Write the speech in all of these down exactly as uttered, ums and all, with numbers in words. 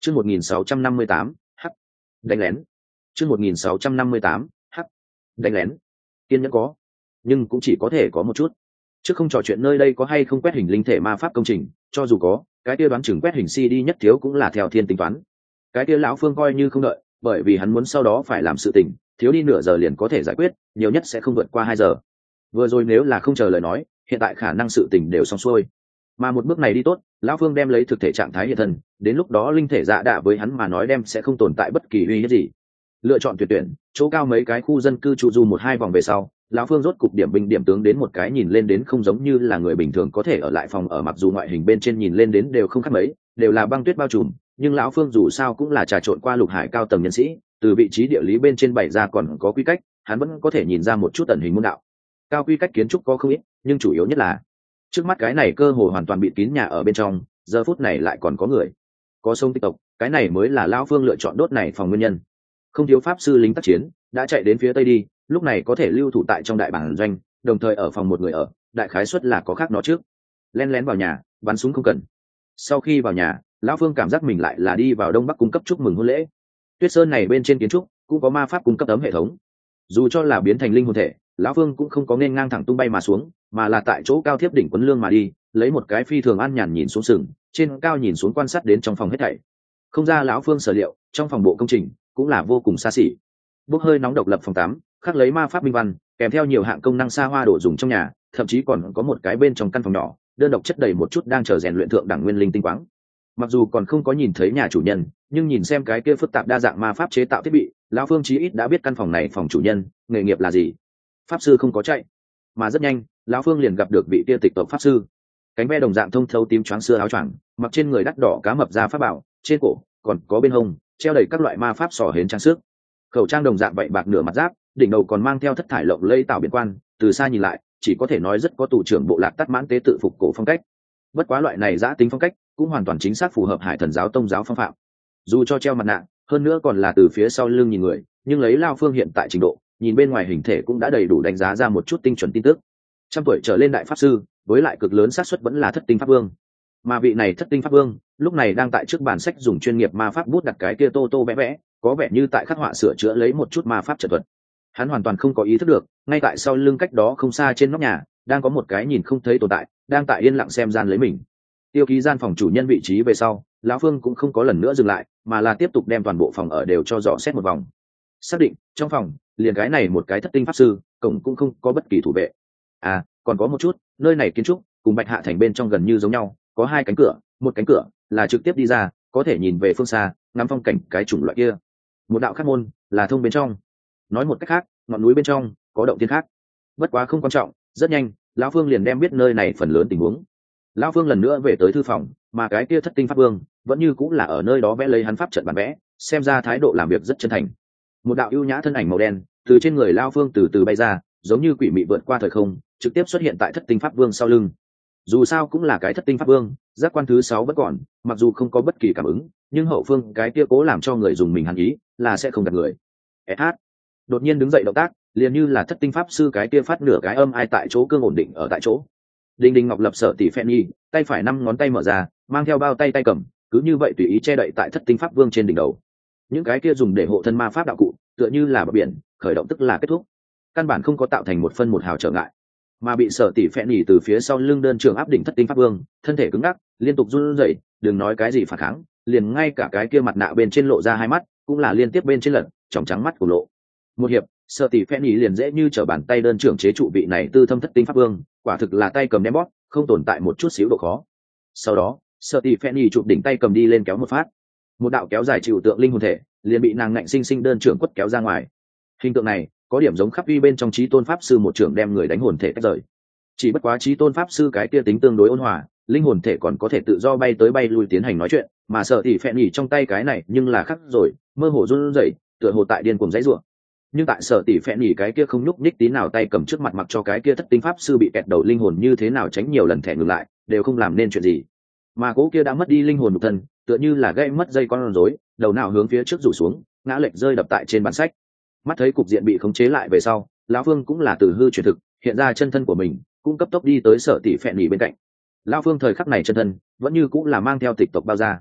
chương một nghìn sáu trăm năm mươi tám h đánh lén. chương một nghìn sáu trăm năm mươi tám h đánh lén. kiên nhẫn có, nhưng cũng chỉ có thể có một chút. Trước không trò chuyện nơi đây có hay không quét hình linh thể ma pháp công trình, cho dù có, cái kia đoán chừng quét hình xê đê nhất thiếu cũng là theo thiên tính toán. Cái kia lão Phương coi như không đợi, bởi vì hắn muốn sau đó phải làm sự tình, thiếu đi nửa giờ liền có thể giải quyết, nhiều nhất sẽ không vượt qua hai giờ. Vừa rồi nếu là không chờ lời nói, hiện tại khả năng sự tình đều xong xuôi. Mà một bước này đi tốt, lão Phương đem lấy thực thể trạng thái hiện thân, đến lúc đó linh thể dạ đạ với hắn mà nói đem sẽ không tồn tại bất kỳ uy hiếp gì. Lựa chọn tuyệt tuyển, chỗ cao mấy cái khu dân cư trụ du một hai vòng về sau, lão Phương rốt cục điểm binh điểm tướng đến một cái nhìn lên đến không giống như là người bình thường có thể ở lại phòng ở, mặc dù ngoại hình bên trên nhìn lên đến đều không khác mấy, đều là băng tuyết bao trùm, nhưng lão Phương dù sao cũng là trà trộn qua lục hải cao tầng nhân sĩ, từ vị trí địa lý bên trên bày ra còn có quy cách, hắn vẫn có thể nhìn ra một chút tận hình môn đạo. Cao quy cách kiến trúc có không ít, nhưng chủ yếu nhất là trước mắt cái này cơ hồ hoàn toàn bịt kín nhà ở bên trong, giờ phút này lại còn có người, có sông tích tộc, cái này mới là lão Phương lựa chọn đốt này phòng nguyên nhân. Không thiếu pháp sư lính tác chiến đã chạy đến phía tây đi, lúc này có thể lưu thủ tại trong đại bản doanh, đồng thời ở phòng một người ở, đại khái suất là có khác nó trước. Len lén vào nhà, bắn súng không cần. Sau khi vào nhà, lão Phương cảm giác mình lại là đi vào Đông Bắc cung cấp chúc mừng hôn lễ. Tuyết Sơn này bên trên kiến trúc cũng có ma pháp cung cấp tấm hệ thống, dù cho là biến thành linh hồn thể, lão Phương cũng không có nên ngang thẳng tung bay mà xuống, mà là tại chỗ cao thiếp đỉnh quấn lương mà đi, lấy một cái phi thường an nhàn nhìn xuống sừng, trên cao nhìn xuống quan sát đến trong phòng hết thảy. Không ra lão Phương sở liệu, trong phòng bộ công trình cũng là vô cùng xa xỉ. Bốc hơi nóng độc lập phòng tắm, khắc lấy ma pháp minh văn, kèm theo nhiều hạng công năng xa hoa đồ dùng trong nhà, thậm chí còn có một cái bên trong căn phòng nhỏ đơn độc chất đầy một chút đang chờ rèn luyện thượng đẳng nguyên linh tinh quáng. Mặc dù còn không có nhìn thấy nhà chủ nhân, nhưng nhìn xem cái kia phức tạp đa dạng ma pháp chế tạo thiết bị, lão Phương chí ít đã biết căn phòng này phòng chủ nhân nghề nghiệp là gì. Pháp sư không có chạy, mà rất nhanh lão Phương liền gặp được vị kia tịch tộc pháp sư, cánh ve đồng dạng thông thấu tím choáng xưa áo choàng, mặc trên người đắt đỏ cá mập da pháp bảo, trên cổ còn có bên hông treo đầy các loại ma pháp sỏ hến trang sức, khẩu trang đồng dạng vậy bạc nửa mặt giáp, đỉnh đầu còn mang theo thất thải lộng lây tạo biển quan, từ xa nhìn lại chỉ có thể nói rất có tù trưởng bộ lạc tắt mãn tế tự phục cổ phong cách. Bất quá loại này giã tính phong cách cũng hoàn toàn chính xác phù hợp hải thần giáo tông giáo phong phạm, dù cho treo mặt nạ, hơn nữa còn là từ phía sau lưng nhìn người, nhưng lấy lao Phương hiện tại trình độ, nhìn bên ngoài hình thể cũng đã đầy đủ đánh giá ra một chút tinh chuẩn tin tức. Trăm tuổi trở lên đại pháp sư, với lại cực lớn xác suất vẫn là thất tinh pháp vương. Mà vị này thất tinh pháp vương lúc này đang tại trước bản sách dùng chuyên nghiệp ma pháp bút đặt cái kia tô tô vẽ vẽ, có vẻ như tại khắc họa sửa chữa lấy một chút ma pháp trận thuật. Hắn hoàn toàn không có ý thức được, ngay tại sau lưng cách đó không xa trên nóc nhà đang có một cái nhìn không thấy tồn tại đang tại yên lặng xem gian lấy mình. Tiêu ký gian phòng chủ nhân vị trí về sau, lão Phương cũng không có lần nữa dừng lại, mà là tiếp tục đem toàn bộ phòng ở đều cho dò xét một vòng, xác định trong phòng liền cái này một cái thất tinh pháp sư, cổng cũng không có bất kỳ thủ vệ. À, còn có một chút, nơi này kiến trúc cùng Bạch Hạ thành bên trong gần như giống nhau, có hai cánh cửa, một cánh cửa là trực tiếp đi ra, có thể nhìn về phương xa ngắm phong cảnh cái chủng loại kia, một đạo khác môn là thông bên trong. Nói một cách khác, ngọn núi bên trong có động thiên khác. Bất quá không quan trọng, rất nhanh lão Phương liền đem biết nơi này phần lớn tình huống. Lão Phương lần nữa về tới thư phòng, mà cái kia thất tinh pháp vương vẫn như cũng là ở nơi đó vẽ lấy hắn pháp trận bản vẽ, xem ra thái độ làm việc rất chân thành. Một đạo ưu nhã thân ảnh màu đen từ trên người lão Phương từ từ bay ra, giống như quỷ mị vượt qua thời không, trực tiếp xuất hiện tại thất tinh pháp vương sau lưng. Dù sao cũng là cái thất tinh pháp vương, giác quan thứ sáu vẫn còn, mặc dù không có bất kỳ cảm ứng, nhưng hậu phương cái kia cố làm cho người dùng mình hàn ý là sẽ không gạt người. sh đột nhiên đứng dậy động tác liền như là thất tinh pháp sư cái kia phát nửa cái âm ai tại chỗ cương ổn định ở tại chỗ. Đinh Đinh Ngọc Lập sở tỷ phen nhi, tay phải năm ngón tay mở ra, mang theo bao tay tay cầm, cứ như vậy tùy ý che đậy tại thất tinh pháp vương trên đỉnh đầu. Những cái kia dùng để hộ thân ma pháp đạo cụ, tựa như là bờ biển, khởi động tức là kết thúc, căn bản không có tạo thành một phân một hào trở ngại. Mà bị sở tỷ phen nhi từ phía sau lưng đơn trường áp đỉnh thất tinh pháp vương, thân thể cứng ngắc, liên tục run rẩy, đừng nói cái gì phản kháng, liền ngay cả cái kia mặt nạ bên trên lộ ra hai mắt, cũng là liên tiếp bên trên lật, tròng trắng mắt của lộ. Một hiệp, sở tỷ phen nhi liền dễ như trở bàn tay đơn trưởng chế trụ vị này tư thâm thất tinh pháp vương, quả thực là tay cầm ném bóp, không tồn tại một chút xíu độ khó. Sau đó sở tỷ phen nhi chụp đỉnh tay cầm đi lên kéo một phát, một đạo kéo dài chịu tượng linh hồn thể liền bị nàng ngạnh sinh sinh đơn trưởng quất kéo ra ngoài. Hình tượng này có điểm giống khắp uy bên trong trí tôn pháp sư một trưởng đem người đánh hồn thể tách rời, chỉ bất quá trí tôn pháp sư cái kia tính tương đối ôn hòa, linh hồn thể còn có thể tự do bay tới bay lui tiến hành nói chuyện, mà sở tỷ phen nhi trong tay cái này nhưng là khắc rồi, mơ hồ run rẩy, tựa hồ tại điên cuồng dãy rủa. Nhưng tại sở tỷ phen nhỉ cái kia không nhúc nhích tí nào, tay cầm trước mặt mặc cho cái kia thất tinh pháp sư bị kẹt đầu linh hồn như thế nào tránh nhiều lần thẻ ngừng lại đều không làm nên chuyện gì, mà cố kia đã mất đi linh hồn một thân, tựa như là gãy mất dây con rối, đầu nào hướng phía trước rủ xuống, ngã lệch rơi đập tại trên bản sách. Mắt thấy cục diện bị khống chế lại về sau, lão Phương cũng là từ hư chuyển thực, hiện ra chân thân của mình, cũng cấp tốc đi tới sở tỷ phen nhỉ bên cạnh. Lão Phương thời khắc này chân thân vẫn như cũng là mang theo tịch tộc bao da,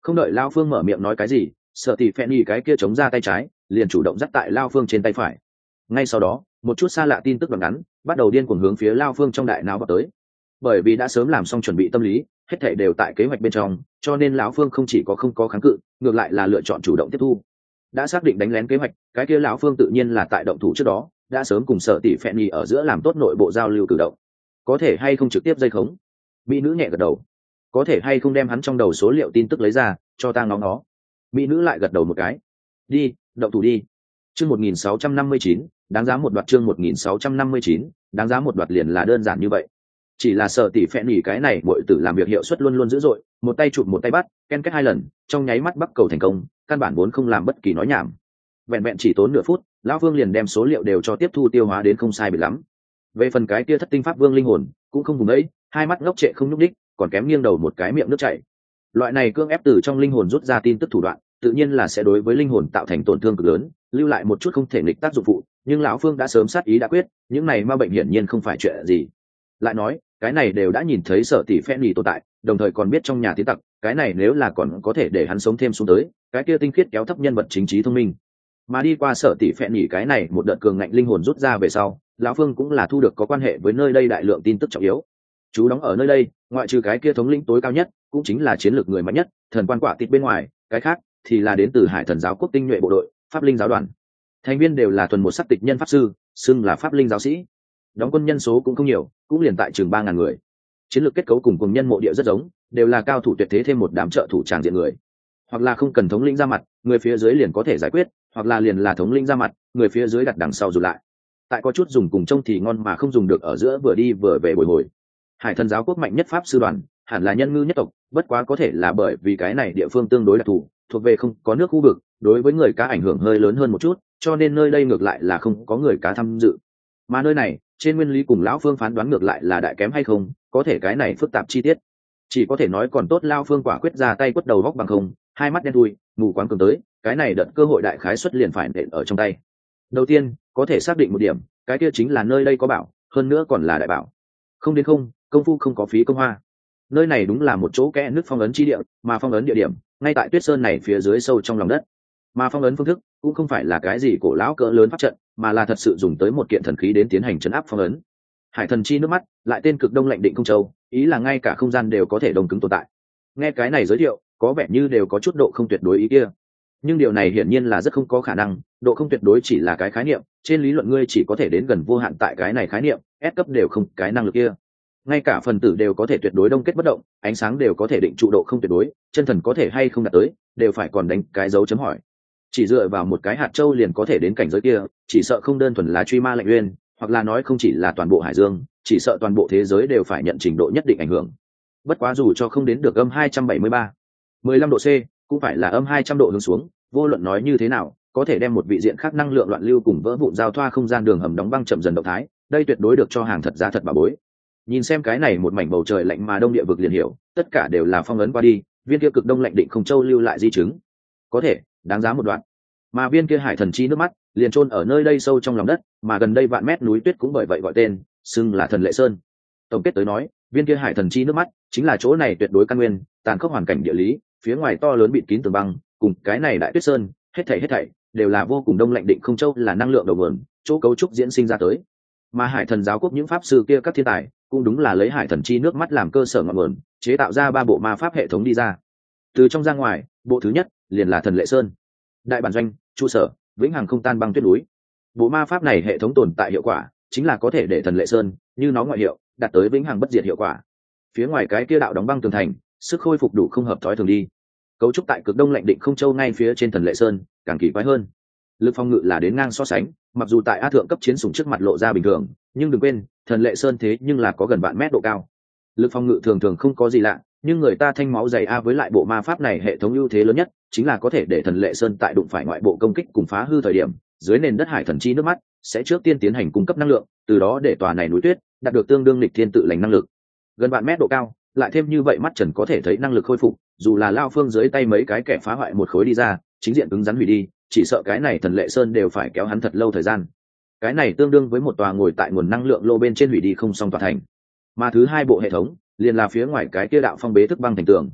Không đợi Lao Phương mở miệng nói cái gì, Sở Tỷ Phèn Nhì cái kia chống ra tay trái, liền chủ động dắt tại Lao Phương trên tay phải. Ngay sau đó, một chút xa lạ tin tức đoạn ngắn, bắt đầu điên cuồng hướng phía Lao Phương trong đại não vào tới. Bởi vì đã sớm làm xong chuẩn bị tâm lý, hết thảy đều tại kế hoạch bên trong, cho nên lão Phương không chỉ có không có kháng cự, ngược lại là lựa chọn chủ động tiếp thu. Đã xác định đánh lén kế hoạch, cái kia lão Phương tự nhiên là tại động thủ trước đó, đã sớm cùng Sở Tỷ Phèn Nhì ở giữa làm tốt nội bộ giao lưu cử động. Có thể hay không trực tiếp dây khống? Mỹ nữ nhẹ gật đầu. Có thể hay không đem hắn trong đầu số liệu tin tức lấy ra, cho ta ngó ngó. Mỹ nữ lại gật đầu một cái. Đi, động thủ đi. Chương một nghìn sáu trăm năm mươi chín, đáng giá một đoạt chương một nghìn sáu trăm năm mươi chín, đáng giá một đoạt liền là đơn giản như vậy. Chỉ là Sở Tỷ Phèn Nhì cái này muội tử làm việc hiệu suất luôn luôn dữ dội, một tay chụp một tay bắt, ken kết hai lần, trong nháy mắt bắt cầu thành công, căn bản vốn không làm bất kỳ nói nhảm. Vẹn vẹn chỉ tốn nửa phút, lão Vương liền đem số liệu đều cho tiếp thu tiêu hóa đến không sai biệt lắm. Về phần cái kia thất tinh pháp vương linh hồn, cũng không vùng ấy, hai mắt ngốc trệ không nhúc đích, còn kém nghiêng đầu một cái miệng nước chảy. Loại này cưỡng ép từ trong linh hồn rút ra tin tức thủ đoạn, tự nhiên là sẽ đối với linh hồn tạo thành tổn thương cực lớn, lưu lại một chút không thể nghịch tác dụng phụ, nhưng lão Phương đã sớm sát ý đã quyết, những này ma bệnh hiển nhiên không phải chuyện gì. Lại nói, cái này đều đã nhìn thấy Sở Tỷ Phèn Nhì tồn tại, đồng thời còn biết trong nhà tiến tặc, cái này nếu là còn có thể để hắn sống thêm xuống tới, cái kia tinh khiết kéo thấp nhân vật chính trí thông minh. Mà đi qua Sở Tỷ Phèn Nhì cái này một đợt cường ngạnh linh hồn rút ra về sau, lão Phương cũng là thu được có quan hệ với nơi đây đại lượng tin tức trọng yếu. Chú đóng ở nơi đây, ngoại trừ cái kia thống lĩnh tối cao nhất, cũng chính là chiến lược người mạnh nhất, thần quan quả tịt bên ngoài, cái khác thì là đến từ Hải Thần giáo quốc tinh nhuệ bộ đội, Pháp Linh giáo đoàn. Thành viên đều là thuần một sắc tịch nhân pháp sư, xưng là Pháp Linh giáo sĩ. Đóng quân nhân số cũng không nhiều, cũng liền tại chừng ba ngàn người. Chiến lược kết cấu cùng cùng nhân mộ địa rất giống, đều là cao thủ tuyệt thế thêm một đám trợ thủ tràng diện người. Hoặc là không cần thống lĩnh ra mặt, người phía dưới liền có thể giải quyết, hoặc là liền là thống lĩnh ra mặt, người phía dưới đặt đằng sau dù lại. Tại có chút dùng cùng trông thì ngon mà không dùng được ở giữa vừa đi vừa về bồi hồi. Hải Thần giáo quốc mạnh nhất pháp sư đoàn, hẳn là nhân ngư nhất tộc, bất quá có thể là bởi vì cái này địa phương tương đối đặc thù, thuộc về không có nước khu vực, đối với người cá ảnh hưởng hơi lớn hơn một chút, cho nên nơi đây ngược lại là không có người cá tham dự. Mà nơi này, trên nguyên lý cùng lão Phương phán đoán ngược lại là đại kém hay không, có thể cái này phức tạp chi tiết. Chỉ có thể nói còn tốt lão Phương quả quyết ra tay quất đầu góc bằng không, hai mắt đen thui, mù quáng cường tới, cái này đợt cơ hội đại khái xuất liền phải nện ở trong tay. Đầu tiên, có thể xác định một điểm, cái kia chính là nơi đây có bảo, hơn nữa còn là đại bảo. Không đến không, công phu không có phí công hoa. Nơi này đúng là một chỗ kẽ nước phong ấn chi địa, mà phong ấn địa điểm ngay tại Tuyết Sơn này phía dưới sâu trong lòng đất. Mà phong ấn phương thức cũng không phải là cái gì cổ lão cỡ lớn pháp trận, mà là thật sự dùng tới một kiện thần khí đến tiến hành trấn áp phong ấn. Hải Thần chi nước mắt, lại tên cực đông lạnh định không châu, ý là ngay cả không gian đều có thể đồng cứng tồn tại. Nghe cái này giới thiệu, có vẻ như đều có chút độ không tuyệt đối ý kia. Nhưng điều này hiển nhiên là rất không có khả năng, độ không tuyệt đối chỉ là cái khái niệm, trên lý luận ngươi chỉ có thể đến gần vô hạn tại cái này khái niệm, S cấp đều không cái năng lực kia. Ngay cả phần tử đều có thể tuyệt đối đông kết bất động, ánh sáng đều có thể định trụ độ không tuyệt đối, chân thần có thể hay không đạt tới, đều phải còn đánh cái dấu chấm hỏi. Chỉ dựa vào một cái hạt châu liền có thể đến cảnh giới kia, chỉ sợ không đơn thuần là truy ma lệnh uyên, hoặc là nói không chỉ là toàn bộ hải dương, chỉ sợ toàn bộ thế giới đều phải nhận trình độ nhất định ảnh hưởng. Bất quá dù cho không đến được âm hai trăm bảy mươi ba, mười lăm độ C, cũng phải là âm hai trăm độ hướng xuống, vô luận nói như thế nào, có thể đem một vị diện khác năng lượng loạn lưu cùng vỡ vụn giao thoa không gian đường hầm đóng băng chậm dần động thái, đây tuyệt đối được cho hàng thật giá thật bà bối. Nhìn xem cái này một mảnh bầu trời lạnh mà đông địa vực liền hiểu, tất cả đều là phong ấn qua đi, viên kia cực đông lạnh định không châu lưu lại di chứng. Có thể, đáng giá một đoạn. Mà viên kia Hải Thần chi nước mắt, liền chôn ở nơi đây sâu trong lòng đất, mà gần đây vạn mét núi tuyết cũng bởi vậy gọi tên, xưng là Thần Lệ Sơn. Tổng kết tới nói, viên kia Hải Thần chi nước mắt chính là chỗ này tuyệt đối căn nguyên, tàn khốc hoàn cảnh địa lý, phía ngoài to lớn bịt kín tường băng, cùng cái này đại tuyết sơn, hết thảy hết thảy đều là vô cùng đông lạnh định không châu là năng lượng đầu nguồn, chỗ cấu trúc diễn sinh ra tới. Mà Hải Thần giáo quốc những pháp sư kia các thiên tài, cũng đúng là lấy Hải Thần chi nước mắt làm cơ sở ngọn nguồn, chế tạo ra ba bộ ma pháp hệ thống đi ra. Từ trong ra ngoài, bộ thứ nhất liền là Thần Lệ Sơn, đại bản doanh, trụ sở, vĩnh hằng không tan băng tuyết núi. Bộ ma pháp này hệ thống tồn tại hiệu quả, chính là có thể để Thần Lệ Sơn như nó ngoại hiệu, đạt tới vĩnh hằng bất diệt hiệu quả. Phía ngoài cái kia đạo đóng băng tường thành, sức khôi phục đủ không hợp thói thường đi. Cấu trúc tại cực đông lạnh định không châu ngay phía trên Thần Lệ Sơn, càng kỳ quái hơn. Lực phòng ngự là đến ngang so sánh, mặc dù tại a thượng cấp chiến sủng trước mặt lộ ra bình thường, nhưng đừng quên, Thần Lệ Sơn thế nhưng là có gần vạn mét độ cao. Lực phòng ngự thường thường không có gì lạ, nhưng người ta thanh máu dày a với lại bộ ma pháp này hệ thống ưu thế lớn nhất chính là có thể để Thần Lệ Sơn tại đụng phải ngoại bộ công kích cùng phá hư thời điểm, dưới nền đất Hải Thần chi nước mắt sẽ trước tiên tiến hành cung cấp năng lượng, từ đó để tòa này núi tuyết đạt được tương đương lịch thiên tự lành năng lực. Gần vạn mét độ cao, lại thêm như vậy mắt trần có thể thấy năng lực khôi phục, dù là lao phương dưới tay mấy cái kẻ phá hoại một khối đi ra, chính diện cứng rắn hủy đi, chỉ sợ cái này Thần Lệ Sơn đều phải kéo hắn thật lâu thời gian. Cái này tương đương với một tòa ngồi tại nguồn năng lượng lô bên trên hủy đi không xong tòa thành. Mà thứ hai bộ hệ thống liền là phía ngoài cái kia đạo phong bế thức băng thành tường.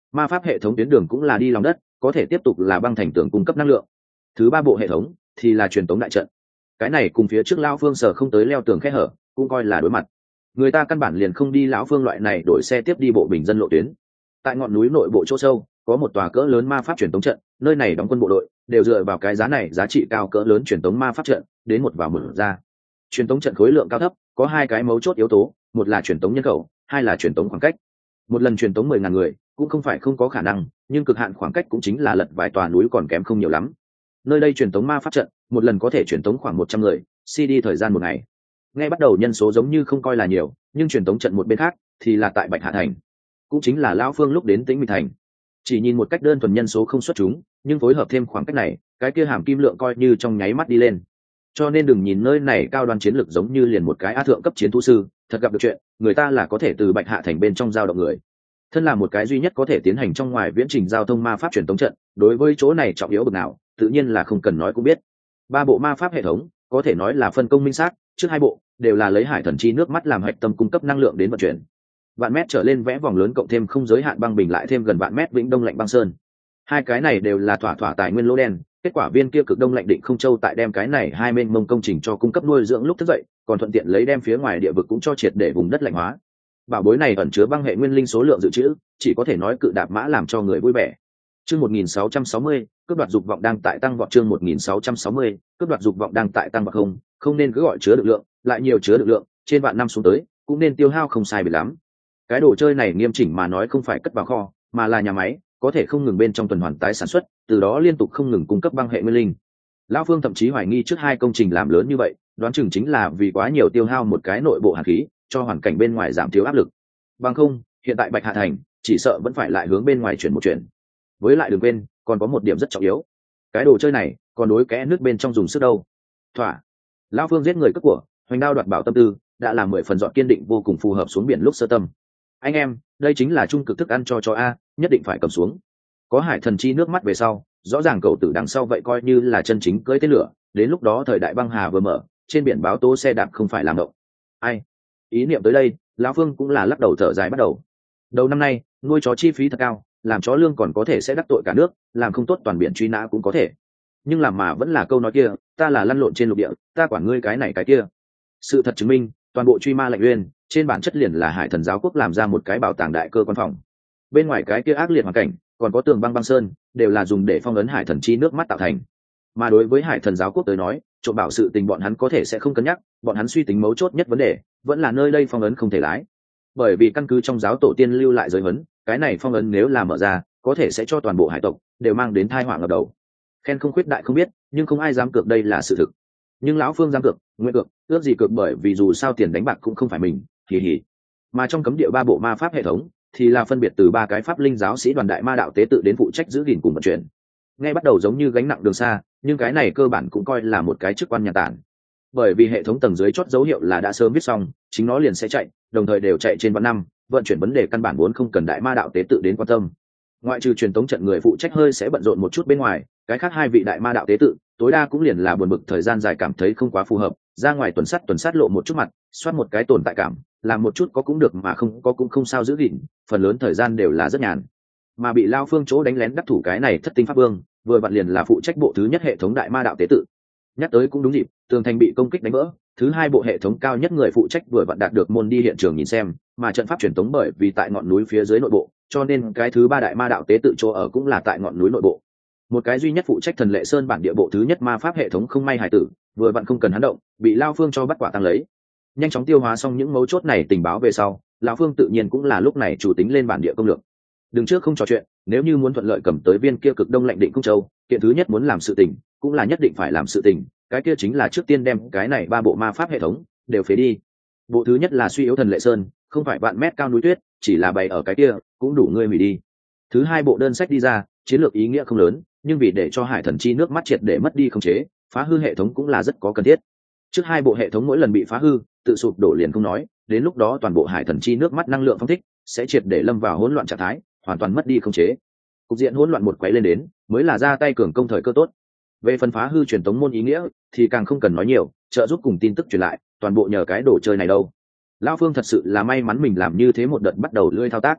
ma pháp hệ thống tuyến đường cũng là đi lòng đất, có thể tiếp tục là băng thành tường cung cấp năng lượng. Thứ ba bộ hệ thống thì là truyền tống đại trận. Cái này cùng phía trước lão phương sở không tới leo tường khe hở, cũng coi là đối mặt. Người ta căn bản liền không đi lão phương loại này đổi xe tiếp đi bộ bình dân lộ tuyến. Tại ngọn núi nội bộ chỗ sâu có một tòa cỡ lớn ma pháp truyền tống trận, nơi này đóng quân bộ đội đều dựa vào cái giá này giá trị cao cỡ lớn truyền tống ma pháp trận đến một vào mở ra. Truyền tống trận khối lượng cao thấp, có hai cái mấu chốt yếu tố, một là truyền tống nhân khẩu, hai là truyền tống khoảng cách. Một lần truyền tống mười ngàn người cũng không phải không có khả năng, nhưng cực hạn khoảng cách cũng chính là lật vài tòa núi còn kém không nhiều lắm. Nơi đây truyền tống ma pháp trận một lần có thể truyền tống khoảng một trăm người, xê đê thời gian một ngày. Ngay bắt đầu nhân số giống như không coi là nhiều, nhưng truyền tống trận một bên khác thì là tại Bạch Hạ thành, cũng chính là lão phương lúc đến Tĩnh Mịch thành. Chỉ nhìn một cách đơn thuần nhân số không xuất chúng, nhưng phối hợp thêm khoảng cách này, cái kia hàm kim lượng coi như trong nháy mắt đi lên. Cho nên đừng nhìn nơi này cao đoan chiến lực giống như liền một cái á thượng cấp chiến thú sư, thật gặp được chuyện, người ta là có thể từ Bạch Hạ thành bên trong giao động người. Thân là một cái duy nhất có thể tiến hành trong ngoài viễn trình giao thông ma pháp truyền tống trận, đối với chỗ này trọng yếu bậc nào, tự nhiên là không cần nói cũng biết. Ba bộ ma pháp hệ thống có thể nói là phân công minh xác, trước hai bộ đều là lấy hải thần chi nước mắt làm hạch tâm cung cấp năng lượng đến vận chuyển. Vạn mét trở lên vẽ vòng lớn cộng thêm không giới hạn băng bình lại thêm gần vạn mét vĩnh đông lạnh băng sơn. Hai cái này đều là thỏa thỏa tài nguyên lỗ đen, kết quả viên kia cực đông lạnh định không châu tại đem cái này hai bên mông công trình cho cung cấp nuôi dưỡng lúc thức dậy, còn thuận tiện lấy đem phía ngoài địa vực cũng cho triệt để vùng đất lạnh hóa. Bảo bối này ẩn chứa băng hệ nguyên linh số lượng dự trữ, chỉ có thể nói cự đạp mã làm cho người vui vẻ. Chương một nghìn sáu trăm sáu mươi, cướp đoạt dục vọng đang tại tăng vọt. Chương một nghìn sáu trăm sáu mươi, cướp đoạt dục vọng đang tại tăng vọt. Không, không nên cứ gọi chứa được lượng, lại nhiều chứa được lượng, trên vạn năm xuống tới, cũng nên tiêu hao không sai biệt lắm. Cái đồ chơi này nghiêm chỉnh mà nói không phải cất vào kho, mà là nhà máy, có thể không ngừng bên trong tuần hoàn tái sản xuất, từ đó liên tục không ngừng cung cấp băng hệ nguyên linh. Lão Phương thậm chí hoài nghi trước hai công trình làm lớn như vậy, đoán chừng chính là vì quá nhiều tiêu hao một cái nội bộ hàn khí, cho hoàn cảnh bên ngoài giảm thiếu áp lực. Bằng không, hiện tại Bạch Hạ thành chỉ sợ vẫn phải lại hướng bên ngoài chuyển một chuyển. Với lại đừng quên, còn có một điểm rất trọng yếu. Cái đồ chơi này, còn đối kẽ nước bên trong dùng sức đâu. Thỏa. Lão Phương giết người cướp của, hoành đao đoạt bảo tâm tư, đã làm mười phần dọn kiên định vô cùng phù hợp xuống biển lúc sơ tâm. Anh em, đây chính là trung cực thức ăn cho cho a, nhất định phải cầm xuống. Có hải thần chi nước mắt về sau, rõ ràng cậu tử đằng sau vậy coi như là chân chính cưỡi tên lửa, đến lúc đó thời đại băng hà vừa mở, trên biển báo tố xe đạp không phải làm động. Ai? Ý niệm tới đây, lão Phương cũng là lắc đầu thở dài bắt đầu. Đầu năm nay, nuôi chó chi phí thật cao, làm chó lương còn có thể sẽ đắc tội cả nước, làm không tốt toàn biển truy nã cũng có thể. Nhưng làm mà vẫn là câu nói kia, ta là lăn lộn trên lục địa, ta quản ngươi cái này cái kia. Sự thật chứng minh, toàn bộ truy ma lệnh uyên, trên bản chất liền là hải thần giáo quốc làm ra một cái bảo tàng đại cơ quan phòng. Bên ngoài cái kia ác liệt hoàn cảnh, còn có tường băng băng sơn, đều là dùng để phong ấn hải thần chi nước mắt tạo thành. Mà đối với hải thần giáo quốc tới nói, trộm bảo sự tình bọn hắn có thể sẽ không cân nhắc, bọn hắn suy tính mấu chốt nhất vấn đề vẫn là nơi đây phong ấn không thể lái. Bởi vì căn cứ trong giáo tổ tiên lưu lại giới huấn, cái này phong ấn nếu là mở ra, có thể sẽ cho toàn bộ hải tộc đều mang đến tai họa ngập đầu. Khen không khuyết đại không biết, nhưng không ai dám cược đây là sự thực. Nhưng lão Phương dám cược, nguyện cược, ước gì cược, bởi vì dù sao tiền đánh bạc cũng không phải mình, kỳ hỉ. Mà trong cấm địa ba bộ ma pháp hệ thống thì là phân biệt từ ba cái pháp linh giáo sĩ đoàn đại ma đạo tế tự đến phụ trách giữ gìn cùng vận chuyển. Nghe bắt đầu giống như gánh nặng đường xa, nhưng cái này cơ bản cũng coi là một cái chức quan nhà tản. Bởi vì hệ thống tầng dưới chót dấu hiệu là đã sớm viết xong, chính nó liền sẽ chạy, đồng thời đều chạy trên vạn năm, vận chuyển vấn đề căn bản vốn không cần đại ma đạo tế tự đến quan tâm. Ngoại trừ truyền tống trận người phụ trách hơi sẽ bận rộn một chút bên ngoài, cái khác hai vị đại ma đạo tế tự tối đa cũng liền là buồn bực thời gian dài cảm thấy không quá phù hợp, ra ngoài tuần sát tuần sát lộ một chút mặt, soát một cái tồn tại cảm, làm một chút có cũng được mà không có cũng không sao giữ gìn, phần lớn thời gian đều là rất nhàn. Mà bị Lao Phương chỗ đánh lén đắc thủ cái này thất tinh pháp vương, vừa vặn liền là phụ trách bộ thứ nhất hệ thống đại ma đạo tế tự. Nhắc tới cũng đúng dịp, tường thành bị công kích đánh vỡ, thứ hai bộ hệ thống cao nhất người phụ trách vừa vặn đạt được môn đi hiện trường nhìn xem, mà trận pháp truyền tống bởi vì tại ngọn núi phía dưới nội bộ, cho nên cái thứ ba đại ma đạo tế tự chỗ ở cũng là tại ngọn núi nội bộ. Một cái duy nhất phụ trách thần lệ sơn bản địa bộ thứ nhất ma pháp hệ thống không may hải tử, vừa vặn không cần hắn động, bị Lao Phương cho bắt quả tăng lấy. Nhanh chóng tiêu hóa xong những mấu chốt này tình báo về sau, Lão Phương tự nhiên cũng là lúc này chủ tính lên bản địa công lược. Đừng trước không trò chuyện, nếu như muốn thuận lợi cầm tới viên kia cực đông lạnh định cung châu, kiện thứ nhất muốn làm sự tình, cũng là nhất định phải làm sự tình, cái kia chính là trước tiên đem cái này ba bộ ma pháp hệ thống đều phế đi. Bộ thứ nhất là suy yếu thần lệ sơn, không phải vạn mét cao núi tuyết, chỉ là bày ở cái kia, cũng đủ ngươi hủy đi. Thứ hai bộ đơn sách đi ra, chiến lược ý nghĩa không lớn, nhưng vì để cho hải thần chi nước mắt triệt để mất đi không chế, phá hư hệ thống cũng là rất có cần thiết. Trước hai bộ hệ thống mỗi lần bị phá hư, tự sụp đổ liền không nói, đến lúc đó toàn bộ hải thần chi nước mắt năng lượng phong thích sẽ triệt để lâm vào hỗn loạn trạng thái, hoàn toàn mất đi không chế. Cục diện hỗn loạn một quấy lên đến, mới là ra tay cường công thời cơ tốt. Về phần phá hư truyền tống môn ý nghĩa thì càng không cần nói nhiều, trợ giúp cùng tin tức truyền lại, toàn bộ nhờ cái đồ chơi này đâu. Lão Phương thật sự là may mắn mình làm như thế một đợt bắt đầu lưỡi thao tác.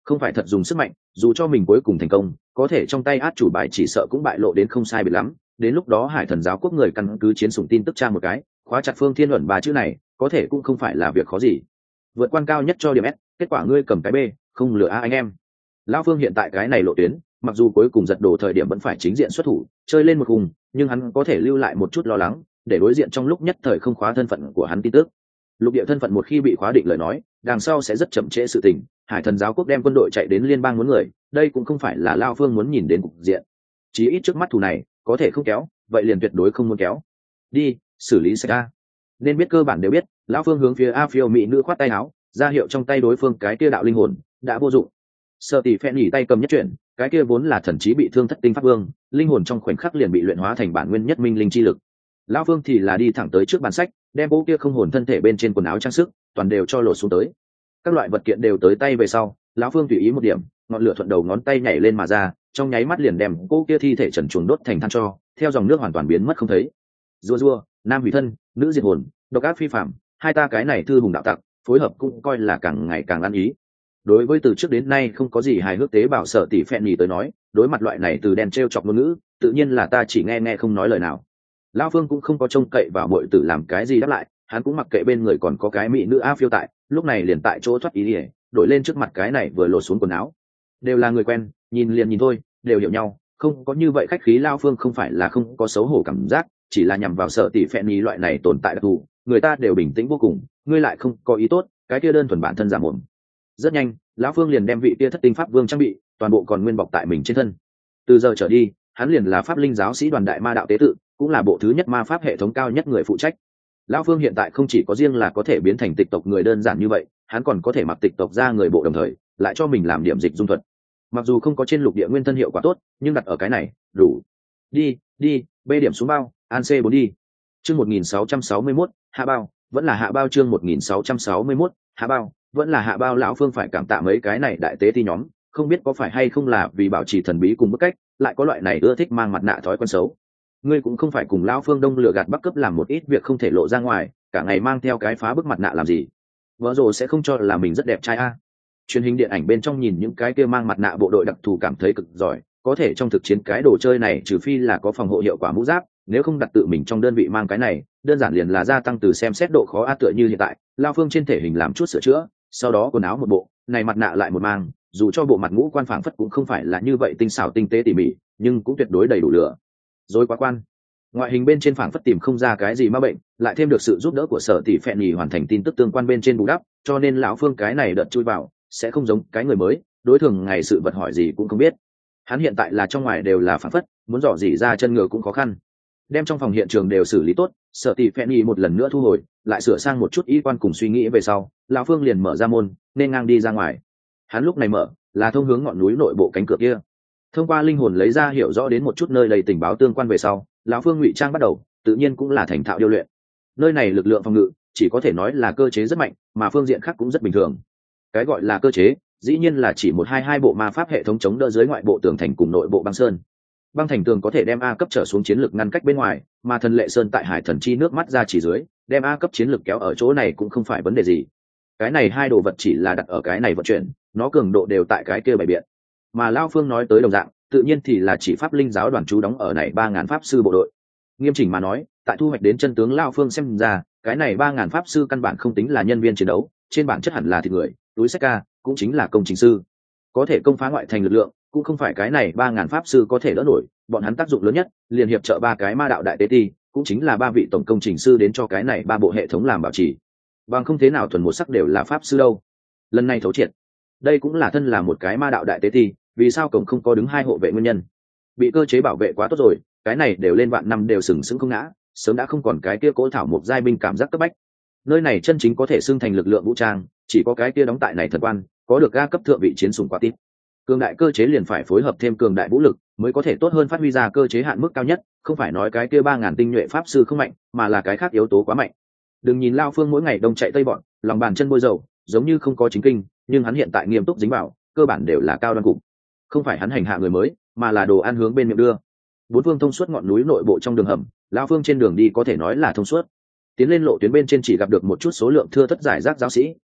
không phải thật dùng sức mạnh, dù cho mình cuối cùng thành công có thể trong tay át chủ bài chỉ sợ cũng bại lộ đến không sai biệt lắm. Đến lúc đó hải thần giáo quốc người căn cứ chiến sủng tin tức tra một cái khóa chặt Phương Thiên Luận ba chữ này có thể cũng không phải là việc khó gì. Vượt quan cao nhất cho điểm S, kết quả ngươi cầm cái B, không lừa a anh em. Lão Phương hiện tại cái này lộ tuyến, mặc dù cuối cùng giật đồ thời điểm vẫn phải chính diện xuất thủ chơi lên một cùng, nhưng hắn có thể lưu lại một chút lo lắng để đối diện trong lúc nhất thời không khóa thân phận của hắn tin tức. Lục địa thân phận một khi bị khóa định lời nói, đằng sau sẽ rất chậm trễ sự tình. Hải thần giáo quốc đem quân đội chạy đến liên bang muốn người, đây cũng không phải là Lão Phương muốn nhìn đến cục diện. Chí ít trước mắt thù này có thể không kéo, vậy liền tuyệt đối không muốn kéo. Đi xử lý sạch a. Nên biết cơ bản đều biết, Lão Phương hướng phía A Phiêu mỹ nữ khoát tay áo, ra hiệu trong tay đối phương cái kia đạo linh hồn đã vô dụng. Sở Tỷ Phèn nhỉ tay cầm nhất chuyển, cái kia vốn là thần trí bị thương thất tinh pháp vương, linh hồn trong khoảnh khắc liền bị luyện hóa thành bản nguyên nhất minh linh chi lực. Lão Phương thì là đi thẳng tới trước bàn sách, đem bộ kia không hồn thân thể bên trên quần áo trang sức toàn đều cho lột xuống tới. Các loại vật kiện đều tới tay về sau, lão Phương tùy ý một điểm, ngọn lửa thuận đầu ngón tay nhảy lên mà ra, trong nháy mắt liền đem cô kia thi thể trần truồng đốt thành than cho, theo dòng nước hoàn toàn biến mất không thấy. Rùa rùa, nam hủy thân, nữ diệt hồn, độc ác phi phạm, hai ta cái này thư hùng đạo tặc, phối hợp cũng coi là càng ngày càng ăn ý. Đối với từ trước đến nay không có gì hài hước tế bảo Sở Tỷ Phèn nhỉ tới nói, đối mặt loại này từ đen treo chọc ngôn ngữ, tự nhiên là ta chỉ nghe nghe không nói lời nào. Lão Phương cũng không có trông cậy vào muội tử làm cái gì đáp lại, hắn cũng mặc kệ bên người còn có cái mỹ nữ A Phiêu tại, lúc này liền tại chỗ thoát ý ỉa, đổi lên trước mặt cái này vừa lột xuống quần áo. Đều là người quen, nhìn liền nhìn thôi, đều hiểu nhau, không có như vậy khách khí. Lão Phương không phải là không có xấu hổ cảm giác, chỉ là nhằm vào Sở Tỷ Phèn nhỉ loại này tồn tại đặc thù, người ta đều bình tĩnh vô cùng, ngươi lại không có ý tốt, cái kia đơn thuần bản thân giả mồm. Rất nhanh, lão Phương liền đem vị kia thất tinh pháp vương trang bị toàn bộ còn nguyên bọc tại mình trên thân. Từ giờ trở đi, hắn liền là pháp linh giáo sĩ đoàn đại ma đạo tế tự, cũng là bộ thứ nhất ma pháp hệ thống cao nhất người phụ trách. Lão Phương hiện tại không chỉ có riêng là có thể biến thành tịch tộc người đơn giản như vậy, hắn còn có thể mặc tịch tộc ra người bộ đồng thời lại cho mình làm điểm dịch dung thuật. Mặc dù không có trên lục địa nguyên thân hiệu quả tốt, nhưng đặt ở cái này đủ. Đi đi, B điểm xuống bao, an C bốn đi. Chương một nghìn sáu trăm sáu mươi mốt, hạ bao, vẫn là hạ bao. Chương một nghìn sáu trăm sáu mươi mốt, hạ bao, vẫn là hạ bao. Lão Phương phải cảm tạ mấy cái này đại tế ti nhóm, không biết có phải hay không là vì bảo trì thần bí cùng bức cách, lại có loại này ưa thích mang mặt nạ thói quen xấu. Ngươi cũng không phải cùng Lão Phương Đông lừa gạt Bắc cấp làm một ít việc không thể lộ ra ngoài, cả ngày mang theo cái phá bức mặt nạ làm gì? Vợ rồi sẽ không cho là mình rất đẹp trai a. À. Truyền hình điện ảnh bên trong nhìn những cái kia mang mặt nạ bộ đội đặc thù cảm thấy cực giỏi, có thể trong thực chiến cái đồ chơi này trừ phi là có phòng hộ hiệu quả mũ giáp, nếu không đặt tự mình trong đơn vị mang cái này, đơn giản liền là gia tăng từ xem xét độ khó a. Tựa như hiện tại, Lão Phương trên thể hình làm chút sửa chữa, sau đó quần áo một bộ, này mặt nạ lại một mang, dù cho bộ mặt ngũ quan phảng phất cũng không phải là như vậy tinh xảo tinh tế tỉ mỉ, nhưng cũng tuyệt đối đầy đủ lửa rồi quá quan. Ngoại hình bên trên phảng phất tìm không ra cái gì ma bệnh, lại thêm được sự giúp đỡ của Sở Tỷ Phèn nhỉ hoàn thành tin tức tương quan bên trên bù đắp, cho nên lão Phương cái này đợt chui vào sẽ không giống cái người mới, đối thường ngày sự vật hỏi gì cũng không biết. Hắn hiện tại là trong ngoài đều là phảng phất, muốn dò dỉ ra chân ngựa cũng khó khăn. Đem trong phòng hiện trường đều xử lý tốt, Sở Tỷ Phèn nhỉ một lần nữa thu hồi, lại sửa sang một chút ý quan cùng suy nghĩ về sau, lão Phương liền mở ra môn, nên ngang đi ra ngoài. Hắn lúc này mở là thông hướng ngọn núi nội bộ cánh cửa kia. Thông qua linh hồn lấy ra hiểu rõ đến một chút nơi đầy tình báo tương quan về sau, lão Phương ngụy trang bắt đầu, tự nhiên cũng là thành thạo điêu luyện. Nơi này lực lượng phòng ngự chỉ có thể nói là cơ chế rất mạnh, mà phương diện khác cũng rất bình thường. Cái gọi là cơ chế, dĩ nhiên là chỉ một hai hai bộ ma pháp hệ thống chống đỡ dưới ngoại bộ tường thành cùng nội bộ băng sơn. Băng thành tường có thể đem A cấp trở xuống chiến lược ngăn cách bên ngoài, mà thần lệ sơn tại hải thần chi nước mắt ra chỉ dưới, đem A cấp chiến lược kéo ở chỗ này cũng không phải vấn đề gì. Cái này hai đồ vật chỉ là đặt ở cái này vận chuyển, nó cường độ đều tại cái kia bày biện. Mà Lão Phương nói tới đồng dạng, tự nhiên thì là chỉ pháp linh giáo đoàn chú đóng ở này ba ngàn pháp sư bộ đội. Nghiêm chỉnh mà nói, tại thu hoạch đến chân tướng Lão Phương xem ra, cái này ba ngàn pháp sư căn bản không tính là nhân viên chiến đấu, trên bản chất hẳn là thịt người, túi sách ca, cũng chính là công trình sư. Có thể công phá ngoại thành lực lượng, cũng không phải cái này ba ngàn pháp sư có thể đỡ nổi, bọn hắn tác dụng lớn nhất, liền hiệp trợ ba cái ma đạo đại tế ti, cũng chính là ba vị tổng công trình sư đến cho cái này ba bộ hệ thống làm bảo trì. Bằng không thế nào thuần một sắc đều là pháp sư đâu. Lần này thấu triệt. Đây cũng là thân là một cái ma đạo đại tế ti, vì sao cổng không có đứng hai hộ vệ nguyên nhân. Bị cơ chế bảo vệ quá tốt rồi, cái này đều lên vạn năm đều sừng sững không ngã, sớm đã không còn cái kia cố thảo một giai binh cảm giác cấp bách. Nơi này chân chính có thể xưng thành lực lượng vũ trang, chỉ có cái kia đóng tại này thần quan, có được ga cấp thượng vị chiến sủng quá tít. Cường đại cơ chế liền phải phối hợp thêm cường đại vũ lực, mới có thể tốt hơn phát huy ra cơ chế hạn mức cao nhất, không phải nói cái kia ba ngàn tinh nhuệ pháp sư không mạnh, mà là cái khác yếu tố quá mạnh. Đừng nhìn Lão Phương mỗi ngày đông chạy tây bọn, lòng bàn chân bôi dầu, giống như không có chính kinh, nhưng hắn hiện tại nghiêm túc dính vào, cơ bản đều là cao đoan cục. Không phải hắn hành hạ người mới, mà là đồ ăn hướng bên miệng đưa. Bốn phương thông suốt ngọn núi nội bộ trong đường hầm, Lão Phương trên đường đi có thể nói là thông suốt. Tiến lên lộ tuyến bên trên chỉ gặp được một chút số lượng thưa thất giải rác giáo sĩ,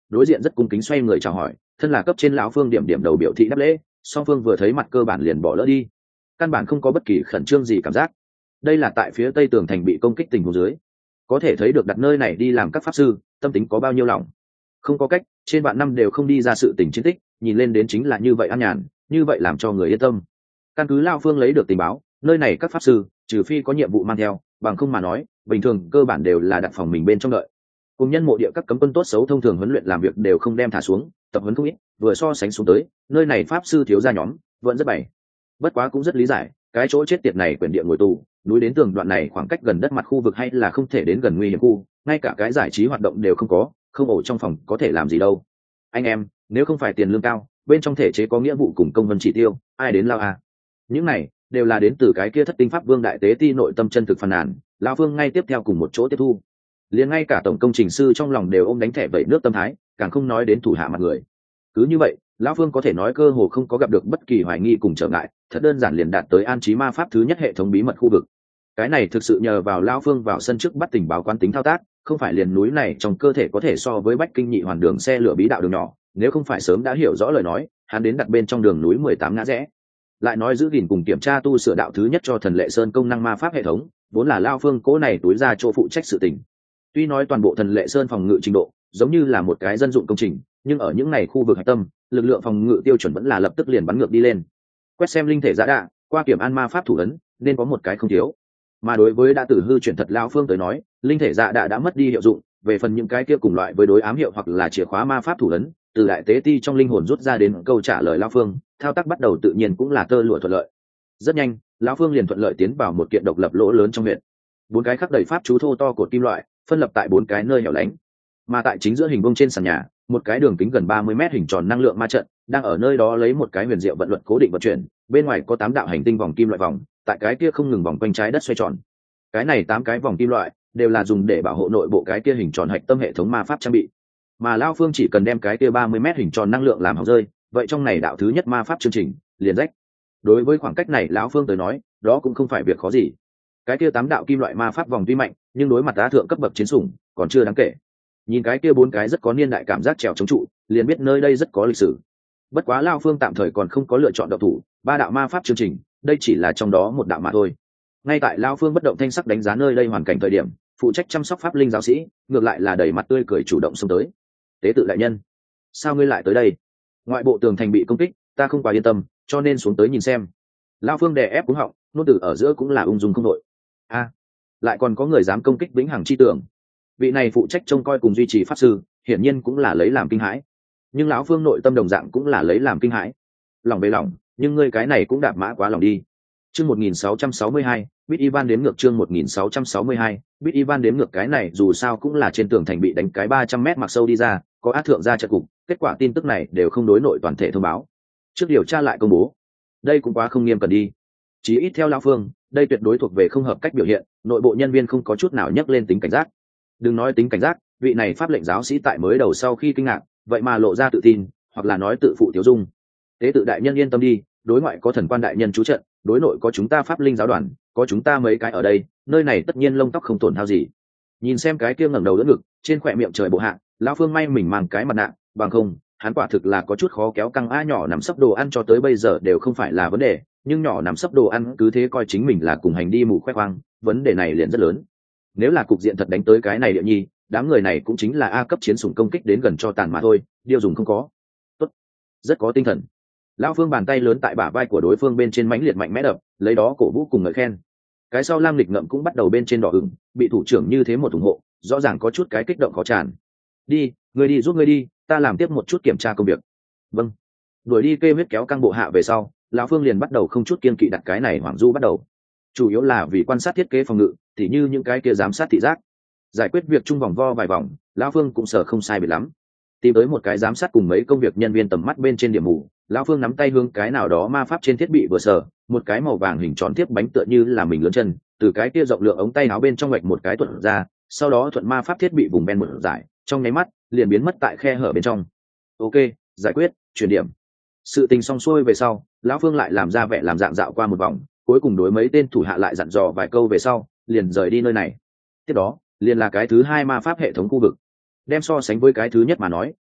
đối diện rất cung kính xoay người chào hỏi, thân là cấp trên lão phương điểm điểm đầu biểu thị đáp lễ. Song phương vừa thấy mặt cơ bản liền bỏ lỡ đi, căn bản không có bất kỳ khẩn trương gì cảm giác. Đây là tại phía tây tường thành bị công kích tình huống dưới, có thể thấy được đặt nơi này đi làm các pháp sư tâm tính có bao nhiêu lòng. Không có cách, trên vạn năm đều không đi ra sự tình chiến tích, nhìn lên đến chính là như vậy an nhàn, như vậy làm cho người yên tâm. Căn cứ lao phương lấy được tình báo, nơi này các pháp sư trừ phi có nhiệm vụ mang theo, bằng không mà nói bình thường cơ bản đều là đặt phòng mình bên trong đợi. Cùng nhân mộ địa các cấm quân tốt xấu thông thường huấn luyện làm việc đều không đem thả xuống, tập huấn không ít, vừa so sánh xuống tới nơi này pháp sư thiếu gia nhóm vẫn rất bày. Bất quá cũng rất lý giải, cái chỗ chết tiệt này quyền địa ngồi tù, núi đến tường đoạn này khoảng cách gần đất mặt khu vực hay là không thể đến gần nguy hiểm khu, ngay cả cái giải trí hoạt động đều không có, không ổ trong phòng có thể làm gì đâu. Anh em, nếu không phải tiền lương cao, bên trong thể chế có nghĩa vụ cùng công vân chỉ tiêu, ai đến lao à? Những này đều là đến từ cái kia thất tinh pháp vương đại tế ti nội tâm chân thực phàn nàn, lão phương ngay tiếp theo cùng một chỗ tiếp thu. Liền ngay cả tổng công trình sư trong lòng đều ôm đánh thẻ vẩy nước tâm thái, càng không nói đến thủ hạ mặt người. Cứ như vậy, lão phương có thể nói cơ hồ không có gặp được bất kỳ hoài nghi cùng trở ngại, thật đơn giản liền đạt tới an trí ma pháp thứ nhất hệ thống bí mật khu vực. Cái này thực sự nhờ vào lão phương vào sân trước bắt tình báo quán tính thao tác, không phải liền núi này trong cơ thể có thể so với bách kinh nhị hoàn đường xe lửa bí đạo đường nhỏ, nếu không phải sớm đã hiểu rõ lời nói, hắn đến đặt bên trong đường núi mười tám ngã rẽ. Lại nói giữ gìn cùng kiểm tra tu sửa đạo thứ nhất cho thần lệ sơn công năng ma pháp hệ thống, vốn là lão phương cố này túi ra chỗ phụ trách sự tình. Tuy nói toàn bộ thần lệ sơn phòng ngự trình độ giống như là một cái dân dụng công trình, nhưng ở những này khu vực hạch tâm, lực lượng phòng ngự tiêu chuẩn vẫn là lập tức liền bắn ngược đi lên. Quét xem linh thể giả đạ, qua kiểm an ma pháp thủ ấn, nên có một cái không thiếu. Mà đối với đã tử hư chuyển thật lão phương tới nói, linh thể giả đạ đã mất đi hiệu dụng, về phần những cái kia cùng loại với đối ám hiệu hoặc là chìa khóa ma pháp thủ ấn, từ đại tế ti trong linh hồn rút ra đến câu trả lời lão phương, thao tác bắt đầu tự nhiên cũng là tơ lụa thuận lợi. Rất nhanh, lão phương liền thuận lợi tiến vào một kiện độc lập lỗ lớn trong huyện. Bốn cái khắc đầy pháp chú thô to cột kim loại, phân lập tại bốn cái nơi hẻo lánh. Mà tại chính giữa hình vuông trên sàn nhà, một cái đường kính gần ba mươi mét hình tròn năng lượng ma trận đang ở nơi đó lấy một cái huyền diệu vận luật cố định vận chuyển, bên ngoài có tám đạo hành tinh vòng kim loại vòng, tại cái kia không ngừng vòng quanh trái đất xoay tròn. Cái này tám cái vòng kim loại đều là dùng để bảo hộ nội bộ cái kia hình tròn hạch tâm hệ thống ma pháp trang bị. Mà Lao Phương chỉ cần đem cái kia ba mươi mét hình tròn năng lượng làm hỏng rơi, vậy trong này đạo thứ nhất ma pháp chương trình liền rách. Đối với khoảng cách này lão Phương tới nói, đó cũng không phải việc khó gì. Cái kia tám đạo kim loại ma pháp vòng tuy mạnh, nhưng đối mặt đá thượng cấp bậc chiến sủng còn chưa đáng kể. Nhìn cái kia bốn cái rất có niên đại cảm giác trèo chống trụ, liền biết nơi đây rất có lịch sử. Bất quá Lao Phương tạm thời còn không có lựa chọn độc thủ, ba đạo ma pháp chương trình, đây chỉ là trong đó một đạo mà thôi. Ngay tại Lao Phương bất động thanh sắc đánh giá nơi đây hoàn cảnh thời điểm, phụ trách chăm sóc pháp linh giáo sĩ ngược lại là đầy mặt tươi cười chủ động xông tới. Tế tự đại nhân, sao ngươi lại tới đây? Ngoại bộ tường thành bị công kích, ta không quá yên tâm, cho nên xuống tới nhìn xem. Lao Phương đè ép cúng họng, nôn từ ở giữa cũng là ung dung không đội. A, lại còn có người dám công kích vĩnh hằng chi tưởng. Vị này phụ trách trông coi cùng duy trì pháp sư, hiển nhiên cũng là lấy làm kinh hãi. Nhưng lão Phương nội tâm đồng dạng cũng là lấy làm kinh hãi. Lòng về lòng, nhưng ngươi cái này cũng đạp mã quá lòng đi. Chương một nghìn sáu trăm sáu mươi hai, Bit Ivan đếm ngược chương một nghìn sáu trăm sáu mươi hai, Bit Ivan đếm ngược cái này dù sao cũng là trên tường thành bị đánh cái ba trăm mét mặc sâu đi ra, có ác thượng ra trận cục, kết quả tin tức này đều không đối nội toàn thể thông báo. Trước điều tra lại công bố. Đây cũng quá không nghiêm cẩn đi. Chí ít theo lão Phương, đây tuyệt đối thuộc về không hợp cách biểu hiện, nội bộ nhân viên không có chút nào nhắc lên tính cảnh giác. Đừng nói tính cảnh giác, vị này pháp lệnh giáo sĩ tại mới đầu sau khi kinh ngạc, vậy mà lộ ra tự tin, hoặc là nói tự phụ tiểu dung. Tế tự đại nhân yên tâm đi, đối ngoại có thần quan đại nhân chú trận, đối nội có chúng ta pháp linh giáo đoàn, có chúng ta mấy cái ở đây, nơi này tất nhiên lông tóc không tổn hao gì. Nhìn xem cái kia ngẩng đầu đỡ ngực, trên khỏe miệng trời bộ hạ, lão Phương may mình mang cái mặt nạ, bằng không, hắn quả thực là có chút khó kéo căng. A nhỏ nằm sấp đồ ăn cho tới bây giờ đều không phải là vấn đề, nhưng nhỏ nằm sấp đồ ăn cứ thế coi chính mình là cùng hành đi mù khoe khoang, vấn đề này liền rất lớn. Nếu là cục diện thật đánh tới cái này địa nhi, đám người này cũng chính là a cấp chiến sủng công kích đến gần cho tàn mà thôi, điều dùng không có. Tốt, rất có tinh thần. Lão Phương bàn tay lớn tại bả vai của đối phương bên trên mãnh liệt mạnh mẽ đập, lấy đó cổ vũ cùng ngợi khen. Cái sau Lam Lịch Ngậm cũng bắt đầu bên trên đỏ ửng, bị thủ trưởng như thế một ủng hộ, rõ ràng có chút cái kích động khó tràn. Đi, người đi giúp người đi, ta làm tiếp một chút kiểm tra công việc. Vâng. Đuổi đi kê huyết kéo căng bộ hạ về sau, lão Phương liền bắt đầu không chút kiên kỵ đặt cái này hoảng du bắt đầu. Chủ yếu là vì quan sát thiết kế phòng ngự, thì như những cái kia giám sát thị giác. Giải quyết việc chung vòng vo vài vòng, lão Phương cũng sợ không sai biệt lắm. Tìm tới một cái giám sát cùng mấy công việc nhân viên tầm mắt bên trên điểm mù, lão Phương nắm tay hướng cái nào đó ma pháp trên thiết bị vừa sở, một cái màu vàng hình tròn tiếp bánh tựa như là mình lớn chân, từ cái kia rộng lượng ống tay áo bên trong ngạch một cái thuận ra, sau đó thuận ma pháp thiết bị vùng ben một giải, trong nháy mắt liền biến mất tại khe hở bên trong. Ok, giải quyết, chuyển điểm. Sự tình xong xuôi về sau, lão Phương lại làm ra vẻ làm dạng dạo qua một vòng, cuối cùng đối mấy tên thủ hạ lại dặn dò vài câu về sau, liền rời đi nơi này. Tiếp đó, liền là cái thứ hai ma pháp hệ thống khu vực. Đem so sánh với cái thứ nhất mà nói,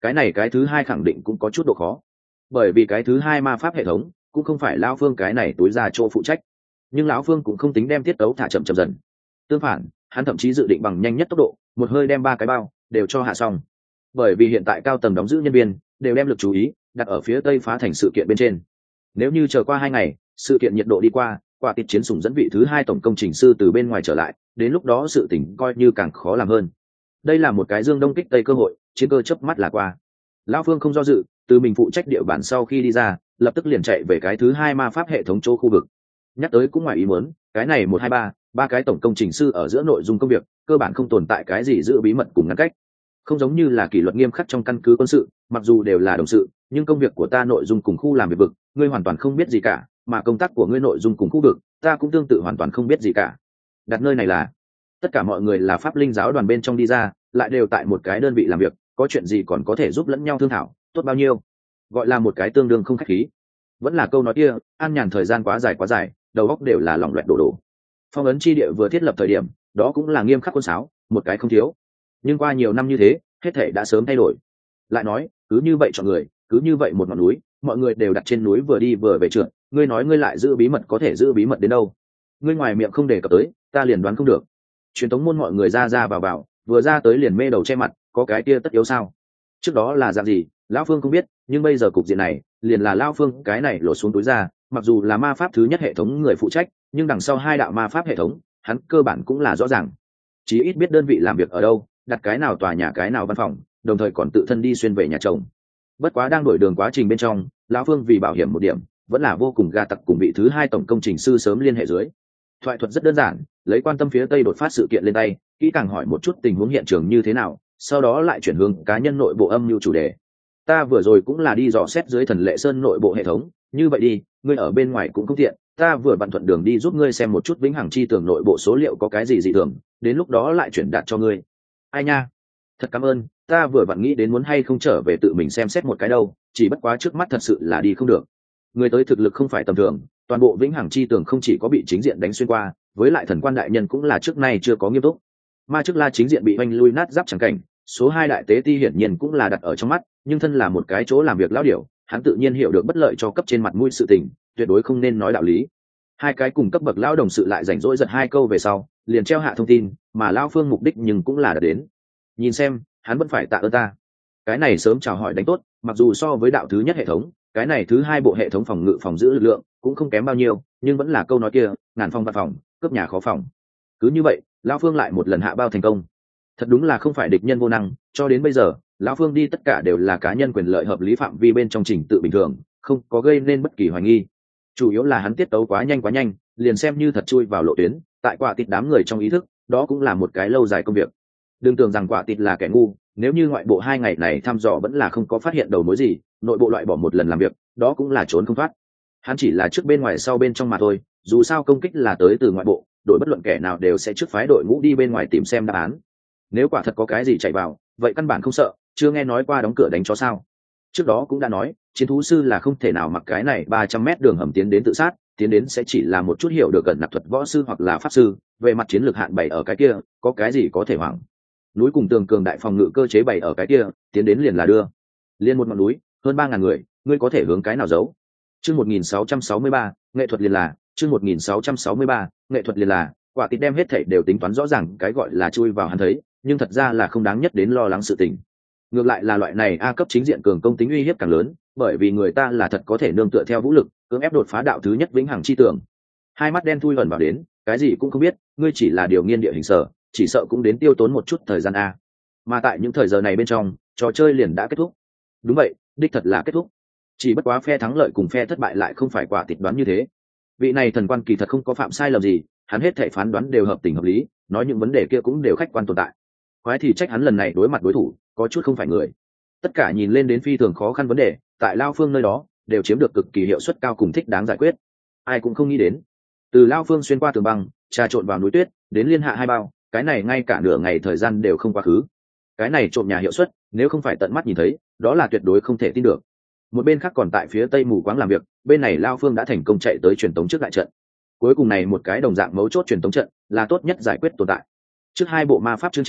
cái này cái thứ hai khẳng định cũng có chút độ khó, bởi vì cái thứ hai ma pháp hệ thống cũng không phải lão phương cái này túi ra chỗ phụ trách, nhưng lão phương cũng không tính đem tiết tấu thả chậm chậm dần. Tương phản, hắn thậm chí dự định bằng nhanh nhất tốc độ một hơi đem ba cái bao đều cho hạ xong, bởi vì hiện tại cao tầng đóng giữ nhân viên đều đem lực chú ý đặt ở phía tây phá thành sự kiện bên trên. Nếu như chờ qua hai ngày sự kiện nhiệt độ đi qua, quả tịt chiến sủng dẫn vị thứ hai tổng công trình sư từ bên ngoài trở lại, đến lúc đó sự tỉnh coi như càng khó làm hơn. Đây là một cái dương đông kích tây cơ hội, chiến cơ chớp mắt là qua. Lão phương không do dự, từ mình phụ trách địa bản sau khi đi ra, lập tức liền chạy về cái thứ hai ma pháp hệ thống chỗ khu vực. Nhắc tới cũng ngoài ý muốn, cái này một hai ba ba cái tổng công trình sư ở giữa nội dung công việc cơ bản không tồn tại cái gì giữ bí mật cùng ngăn cách, không giống như là kỷ luật nghiêm khắc trong căn cứ quân sự, mặc dù đều là đồng sự nhưng công việc của ta nội dung cùng khu làm việc vực ngươi hoàn toàn không biết gì cả, mà công tác của ngươi nội dung cùng khu vực ta cũng tương tự hoàn toàn không biết gì cả. Đặt nơi này là tất cả mọi người là pháp linh giáo đoàn bên trong đi ra, lại đều tại một cái đơn vị làm việc, có chuyện gì còn có thể giúp lẫn nhau thương thảo, tốt bao nhiêu. Gọi là một cái tương đương không khách khí. Vẫn là câu nói kia, an nhàn thời gian quá dài quá dài, đầu óc đều là lỏng loẹt đổ đổ. Phong ấn chi địa vừa thiết lập thời điểm đó cũng là nghiêm khắc quân sáo, một cái không thiếu, nhưng qua nhiều năm như thế hết thể đã sớm thay đổi. Lại nói cứ như vậy chọn người, cứ như vậy một ngọn núi, mọi người đều đặt trên núi vừa đi vừa về trượt, ngươi nói ngươi lại giữ bí mật có thể giữ bí mật đến đâu? Ngươi ngoài miệng không đề cập tới ta liền đoán không được. Truyền thống môn mọi người ra ra vào vào, vừa ra tới liền mê đầu che mặt, có cái kia tất yếu sao? Trước đó là dạng gì lão phương không biết, nhưng bây giờ cục diện này liền là lão phương cái này lột xuống túi ra, mặc dù là ma pháp thứ nhất hệ thống người phụ trách, nhưng đằng sau hai đạo ma pháp hệ thống hắn cơ bản cũng là rõ ràng, chí ít biết đơn vị làm việc ở đâu, đặt cái nào tòa nhà cái nào văn phòng, đồng thời còn tự thân đi xuyên về nhà chồng. Bất quá đang đổi đường quá trình bên trong, lão phương vì bảo hiểm một điểm vẫn là vô cùng ga tặc cùng vị thứ hai tổng công trình sư sớm liên hệ dưới. Thoại thuật rất đơn giản, lấy quan tâm phía tây đột phát sự kiện lên tay, kỹ càng hỏi một chút tình huống hiện trường như thế nào, sau đó lại chuyển hướng cá nhân nội bộ âm mưu chủ đề. Ta vừa rồi cũng là đi dò xét dưới thần lệ sơn nội bộ hệ thống, như vậy đi, ngươi ở bên ngoài cũng không tiện, ta vừa vặn thuận đường đi giúp ngươi xem một chút vĩnh hằng chi tường nội bộ số liệu có cái gì dị thường, đến lúc đó lại chuyển đạt cho ngươi. Ai nha, thật cảm ơn, ta vừa vặn nghĩ đến muốn hay không trở về tự mình xem xét một cái đâu, chỉ bất quá trước mắt thật sự là đi không được. Người tới thực lực không phải tầm thường, toàn bộ vĩnh hằng chi tường không chỉ có bị chính diện đánh xuyên qua, với lại thần quan đại nhân cũng là trước nay chưa có nghiêm túc. Ma chức la chính diện bị oanh lui nát giáp chẳng cảnh, số hai đại tế ti hiển nhiên cũng là đặt ở trong mắt, nhưng thân là một cái chỗ làm việc lão điểu, hắn tự nhiên hiểu được bất lợi cho cấp trên mặt mũi sự tình, tuyệt đối không nên nói đạo lý. Hai cái cùng cấp bậc lão đồng sự lại rảnh rỗi giật hai câu về sau, liền treo hạ thông tin, mà lão phương mục đích nhưng cũng là đã đến. Nhìn xem, hắn vẫn phải tạ ơn ta. Cái này sớm chào hỏi đánh tốt, mặc dù so với đạo thứ nhất hệ thống, cái này thứ hai bộ hệ thống phòng ngự phòng giữ lực lượng cũng không kém bao nhiêu, nhưng vẫn là câu nói kia, ngàn phòng văn phòng, cướp nhà khó phòng. Cứ như vậy, lão phương lại một lần hạ bao thành công. Thật đúng là không phải địch nhân vô năng, cho đến bây giờ lão phương đi tất cả đều là cá nhân quyền lợi hợp lý phạm vi bên trong trình tự bình thường, không có gây nên bất kỳ hoài nghi. Chủ yếu là hắn tiết tấu quá nhanh quá nhanh, liền xem như thật chui vào lộ tuyến, tại quả tịt đám người trong ý thức đó cũng là một cái lâu dài công việc. Đừng tưởng rằng quả tịt là kẻ ngu, nếu như ngoại bộ hai ngày này thăm dò vẫn là không có phát hiện đầu mối gì, nội bộ loại bỏ một lần làm việc đó cũng là trốn không thoát. Hắn chỉ là trước bên ngoài sau bên trong mà thôi, dù sao công kích là tới từ ngoại bộ, đội bất luận kẻ nào đều sẽ trước phái đội ngũ đi bên ngoài tìm xem đáp án. Nếu quả thật có cái gì chạy vào, vậy căn bản không sợ, chưa nghe nói qua đóng cửa đánh chó sao? Trước đó cũng đã nói, chiến thú sư là không thể nào mặc cái này ba trăm mét đường hầm tiến đến tự sát, tiến đến sẽ chỉ là một chút hiểu được gần nạp thuật võ sư hoặc là pháp sư, về mặt chiến lược hạn bày ở cái kia, có cái gì có thể hoảng. Núi cùng tường cường đại phòng ngự cơ chế bày ở cái kia, tiến đến liền là đưa. Liên một ngọn núi, hơn ba ngàn người, ngươi có thể hướng cái nào giấu? Chương một nghìn sáu trăm sáu mươi ba, nghệ thuật liền là, chương một nghìn sáu trăm sáu mươi ba, nghệ thuật liền là, quả tịt đem hết thảy đều tính toán rõ ràng, cái gọi là chui vào hắn thấy, nhưng thật ra là không đáng nhất đến lo lắng sự tình. Ngược lại là loại này a cấp chính diện cường công tính uy hiếp càng lớn, bởi vì người ta là thật có thể nương tựa theo vũ lực cưỡng ép đột phá đạo thứ nhất vĩnh hằng chi tường. Hai mắt đen thui ẩn vào đến, cái gì cũng không biết, ngươi chỉ là điều nghiên địa hình sở, chỉ sợ cũng đến tiêu tốn một chút thời gian a. Mà tại những thời giờ này bên trong, trò chơi liền đã kết thúc. Đúng vậy, đích thật là kết thúc. Chỉ bất quá phe thắng lợi cùng phe thất bại lại không phải quả tịt đoán như thế. Vị này thần quan kỳ thật không có phạm sai lầm gì, hắn hết thảy phán đoán đều hợp tình hợp lý, nói những vấn đề kia cũng đều khách quan tồn tại. Quái thì trách hắn lần này đối mặt đối thủ có chút không phải người. Tất cả nhìn lên đến phi thường khó khăn vấn đề, tại Lao Phương nơi đó đều chiếm được cực kỳ hiệu suất cao cùng thích đáng giải quyết. Ai cũng không nghĩ đến, từ Lao Phương xuyên qua tường băng, trà trộn vào núi tuyết, đến liên hạ hai bao, cái này ngay cả nửa ngày thời gian đều không quá khứ. Cái này trộm nhà hiệu suất, nếu không phải tận mắt nhìn thấy, đó là tuyệt đối không thể tin được. Một bên khác còn tại phía tây mù quáng làm việc, bên này Lao Phương đã thành công chạy tới truyền tống trước đại trận. Cuối cùng này một cái đồng dạng mấu chốt truyền tống trận là tốt nhất giải quyết tồn tại. Trước hai bộ ma pháp chương trình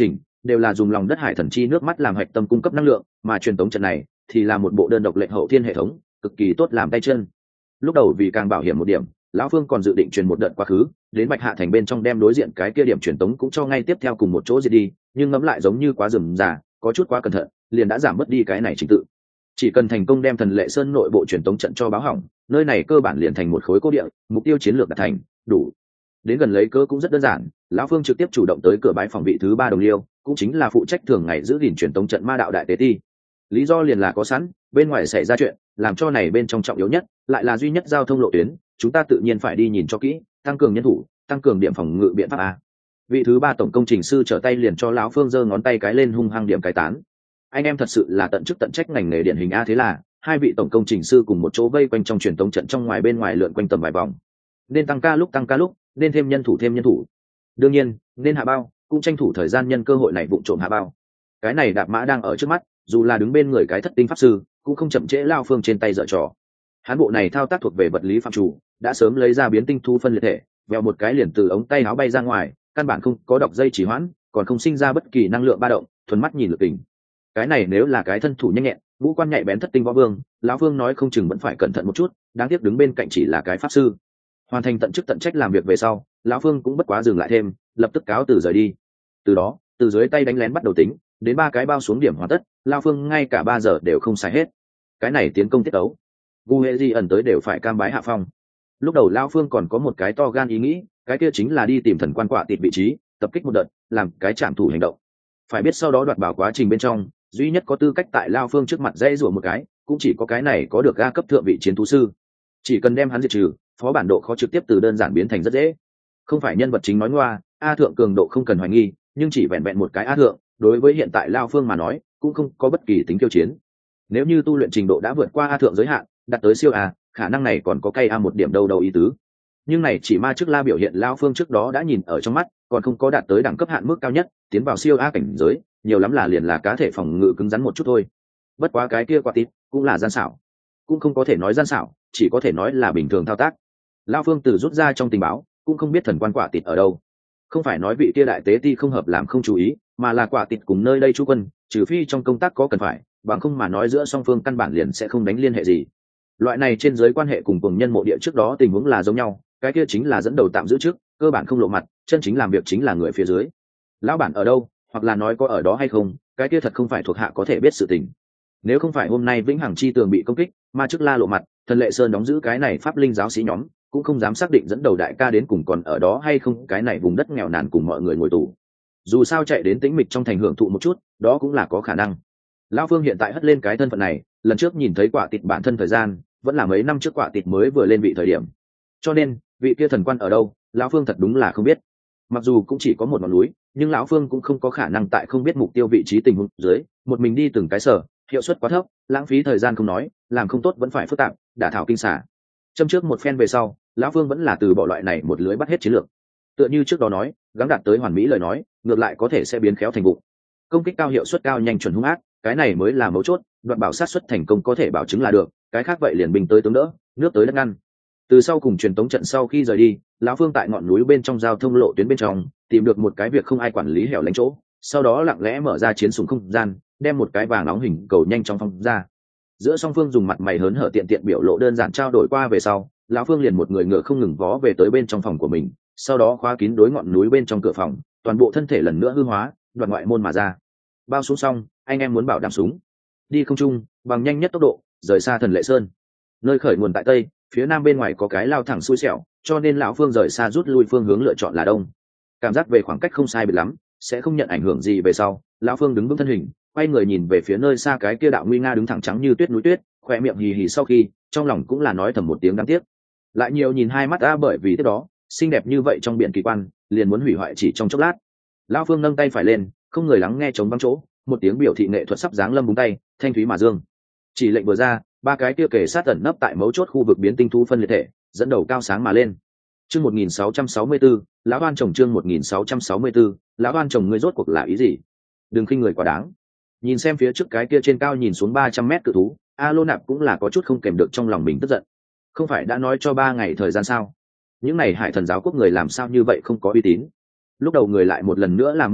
đều là dùng lòng đất hải thần chi nước mắt làm hạch tâm cung cấp năng lượng, mà truyền tống trận này thì là một bộ đơn độc lệnh hậu thiên hệ thống, cực kỳ tốt làm tay chân. Lúc đầu vì càng bảo hiểm một điểm, lão Phương còn dự định truyền một đợt quá khứ, đến Bạch Hạ thành bên trong đem đối diện cái kia điểm truyền tống cũng cho ngay tiếp theo cùng một chỗ diệt đi, nhưng ngẫm lại giống như quá rườm rà, có chút quá cẩn thận, liền đã giảm mất đi cái này trình tự. Chỉ cần thành công đem Thần Lệ Sơn nội bộ truyền tống trận cho báo hỏng, nơi này cơ bản liền thành một khối cố địa, mục tiêu chiến lược đạt thành, đủ. Đến gần lấy cớ cũng rất đơn giản, lão Phương trực tiếp chủ động tới cửa bái phòng vị thứ ba đồng liêu, cũng chính là phụ trách thường ngày giữ gìn truyền tống trận ma đạo đại tế ti. Lý do liền là có sẵn, bên ngoài xảy ra chuyện, làm cho này bên trong trọng yếu nhất, lại là duy nhất giao thông lộ tuyến, chúng ta tự nhiên phải đi nhìn cho kỹ, tăng cường nhân thủ, tăng cường điểm phòng ngự biện pháp a. Vị thứ ba tổng công trình sư trở tay liền cho lão Phương giơ ngón tay cái lên hung hăng điểm cái tán. Anh em thật sự là tận chức tận trách ngành nghề điển hình a. Thế là hai vị tổng công trình sư cùng một chỗ vây quanh trong truyền tống trận trong ngoài bên ngoài lượn quanh tầm vài vòng. Nên tăng ca lúc tăng ca lúc, nên thêm nhân thủ thêm nhân thủ. Đương nhiên, nên hạ bao, cũng tranh thủ thời gian nhân cơ hội này vụng trộm hạ bao. Cái này đạp mã đang ở trước mắt, dù là đứng bên người cái thất tinh pháp sư, cũng không chậm trễ lao Phương trên tay dở trò. Hán bộ này thao tác thuộc về vật lý phạm chủ, đã sớm lấy ra biến tinh thu phân liệt thể, vèo một cái liền từ ống tay áo bay ra ngoài, căn bản không có đọc dây chỉ hoãn, còn không sinh ra bất kỳ năng lượng ba động, thuần mắt nhìn lực tình. Cái này nếu là cái thân thủ nhanh nhẹn, vũ quan nhạy bén thất tinh võ vương, lão Phương nói không chừng vẫn phải cẩn thận một chút, đáng tiếc đứng bên cạnh chỉ là cái pháp sư. Hoàn thành tận chức tận trách làm việc về sau, lão Phương cũng bất quá dừng lại thêm, lập tức cáo từ rời đi. Từ đó, từ dưới tay đánh lén bắt đầu tính, đến ba cái bao xuống điểm hoàn tất, lão Phương ngay cả ba giờ đều không xài hết. Cái này tiến công tiết ấu, gu hệ di ẩn tới đều phải cam bái hạ phong. Lúc đầu lão Phương còn có một cái to gan ý nghĩ, cái kia chính là đi tìm thần quan quạ tịt vị trí, tập kích một đợt, làm cái trạm thủ hành động. Phải biết sau đó đoạt bảo quá trình bên trong, duy nhất có tư cách tại lão Phương trước mặt dễ rủa một cái, cũng chỉ có cái này có được ga cấp thượng vị chiến thú sư. Chỉ cần đem hắn diệt trừ, phó bản độ khó trực tiếp từ đơn giản biến thành rất dễ. Không phải nhân vật chính nói ngoa, a thượng cường độ không cần hoài nghi, nhưng chỉ vẹn vẹn một cái a thượng, đối với hiện tại lão Phương mà nói, cũng không có bất kỳ tính kiêu chiến. Nếu như tu luyện trình độ đã vượt qua a thượng giới hạn, đạt tới siêu a, khả năng này còn có cây a một điểm đâu đâu ý tứ. Nhưng này chỉ ma trước la biểu hiện lão Phương trước đó đã nhìn ở trong mắt, còn không có đạt tới đẳng cấp hạn mức cao nhất, tiến vào siêu a cảnh giới, nhiều lắm là liền là cá thể phòng ngự cứng rắn một chút thôi. Bất quá cái kia quả tít cũng là gian xảo, cũng không có thể nói gian xảo, chỉ có thể nói là bình thường thao tác. Lão Phương từ rút ra trong tình báo, cũng không biết thần quan quả tít ở đâu. Không phải nói vị kia đại tế ti không hợp làm không chú ý, mà là quả tít cùng nơi đây trú quân, trừ phi trong công tác có cần phải, bằng không mà nói giữa song phương căn bản liền sẽ không đánh liên hệ gì. Loại này trên giới quan hệ cùng cùng nhân mộ địa trước đó tình huống là giống nhau, cái kia chính là dẫn đầu tạm giữ trước, cơ bản không lộ mặt, chân chính làm việc chính là người phía dưới. Lão bản ở đâu, hoặc là nói có ở đó hay không, cái kia thật không phải thuộc hạ có thể biết sự tình. Nếu không phải hôm nay vĩnh hằng chi tường bị công kích, ma chức la lộ mặt, thần lệ sơn đóng giữ cái này pháp linh giáo sĩ nhóm, cũng không dám xác định dẫn đầu đại ca đến cùng còn ở đó hay không, cái này vùng đất nghèo nàn cùng mọi người ngồi tù. Dù sao chạy đến tĩnh mịch trong thành hưởng thụ một chút, đó cũng là có khả năng. Lão Phương hiện tại hất lên cái thân phận này, lần trước nhìn thấy quả tịt bản thân thời gian, vẫn là mấy năm trước quả tịt mới vừa lên vị thời điểm. Cho nên, vị kia thần quan ở đâu, lão Phương thật đúng là không biết. Mặc dù cũng chỉ có một ngọn núi, nhưng lão Phương cũng không có khả năng tại không biết mục tiêu vị trí tình huống dưới, một mình đi từng cái sở, hiệu suất quá thấp, lãng phí thời gian không nói, làm không tốt vẫn phải phức tạp, đả thảo kinh xả. Châm trước một phen về sau, lão Phương vẫn là từ bỏ loại này một lưới bắt hết chiến lược. Tựa như trước đó nói, gắng đạt tới hoàn mỹ lời nói, ngược lại có thể sẽ biến khéo thành vụ. Công kích cao, hiệu suất cao, nhanh chuẩn hung ác, cái này mới là mấu chốt, đoạt bảo sát suất thành công có thể bảo chứng là được, cái khác vậy liền binh tới tướng đỡ, nước tới đất ngăn. Từ sau cùng truyền tống trận sau khi rời đi, lão Phương tại ngọn núi bên trong giao thông lộ tuyến bên trong tìm được một cái việc không ai quản lý hẻo lánh chỗ, sau đó lặng lẽ mở ra chiến súng không gian, đem một cái vàng nóng hình cầu nhanh chóng phong ra. Giữa song phương dùng mặt mày hớn hở tiện tiện biểu lộ đơn giản trao đổi qua về sau, lão Phương liền một người ngựa không ngừng vó về tới bên trong phòng của mình, sau đó khóa kín đối ngọn núi bên trong cửa phòng, toàn bộ thân thể lần nữa hư hóa, đoạt ngoại môn mà ra. Bao xuống xong, anh em muốn bảo đảm súng đi không trung, bằng nhanh nhất tốc độ rời xa Thần Lệ Sơn. Nơi khởi nguồn tại tây, phía nam bên ngoài có cái lao thẳng xui xẻo, cho nên lão Phương rời xa rút lui phương hướng lựa chọn là đông. Cảm giác về khoảng cách không sai biệt lắm, sẽ không nhận ảnh hưởng gì về sau, lão Phương đứng vững thân hình, quay người nhìn về phía nơi xa cái kia đạo nguy nga đứng thẳng trắng như tuyết núi tuyết, khoe miệng hì hì, sau khi trong lòng cũng là nói thầm một tiếng đáng tiếc. Lại nhiều nhìn hai mắt a, bởi vì thế đó xinh đẹp như vậy trong biển kỳ quan liền muốn hủy hoại chỉ trong chốc lát. Lão Phương nâng tay phải lên, không người lắng nghe chống vắng chỗ, một tiếng biểu thị nghệ thuật sắp giáng lâm búng tay, thanh thúy mà dương. Chỉ lệnh vừa ra, ba cái kia kề sát ẩn nấp tại mấu chốt khu vực biến tinh thú phân liệt thể dẫn đầu cao sáng mà lên. Chương một nghìn sáu trăm sáu mươi tư, lão oan chồng. Chương một nghìn sáu trăm sáu mươi tư, lão oan chồng, ngươi rốt cuộc là ý gì? Đừng khinh người quá đáng. Nhìn xem phía trước cái kia trên cao nhìn xuống ba trăm mét cự thú, A Lô Nạp cũng là có chút không kèm được trong lòng mình tức giận. Không phải đã nói cho ba ngày thời gian sao? Những này Hải Thần giáo quốc người làm sao như vậy không có uy tín? Lúc đầu người lại một lần nữa làm mất rồi,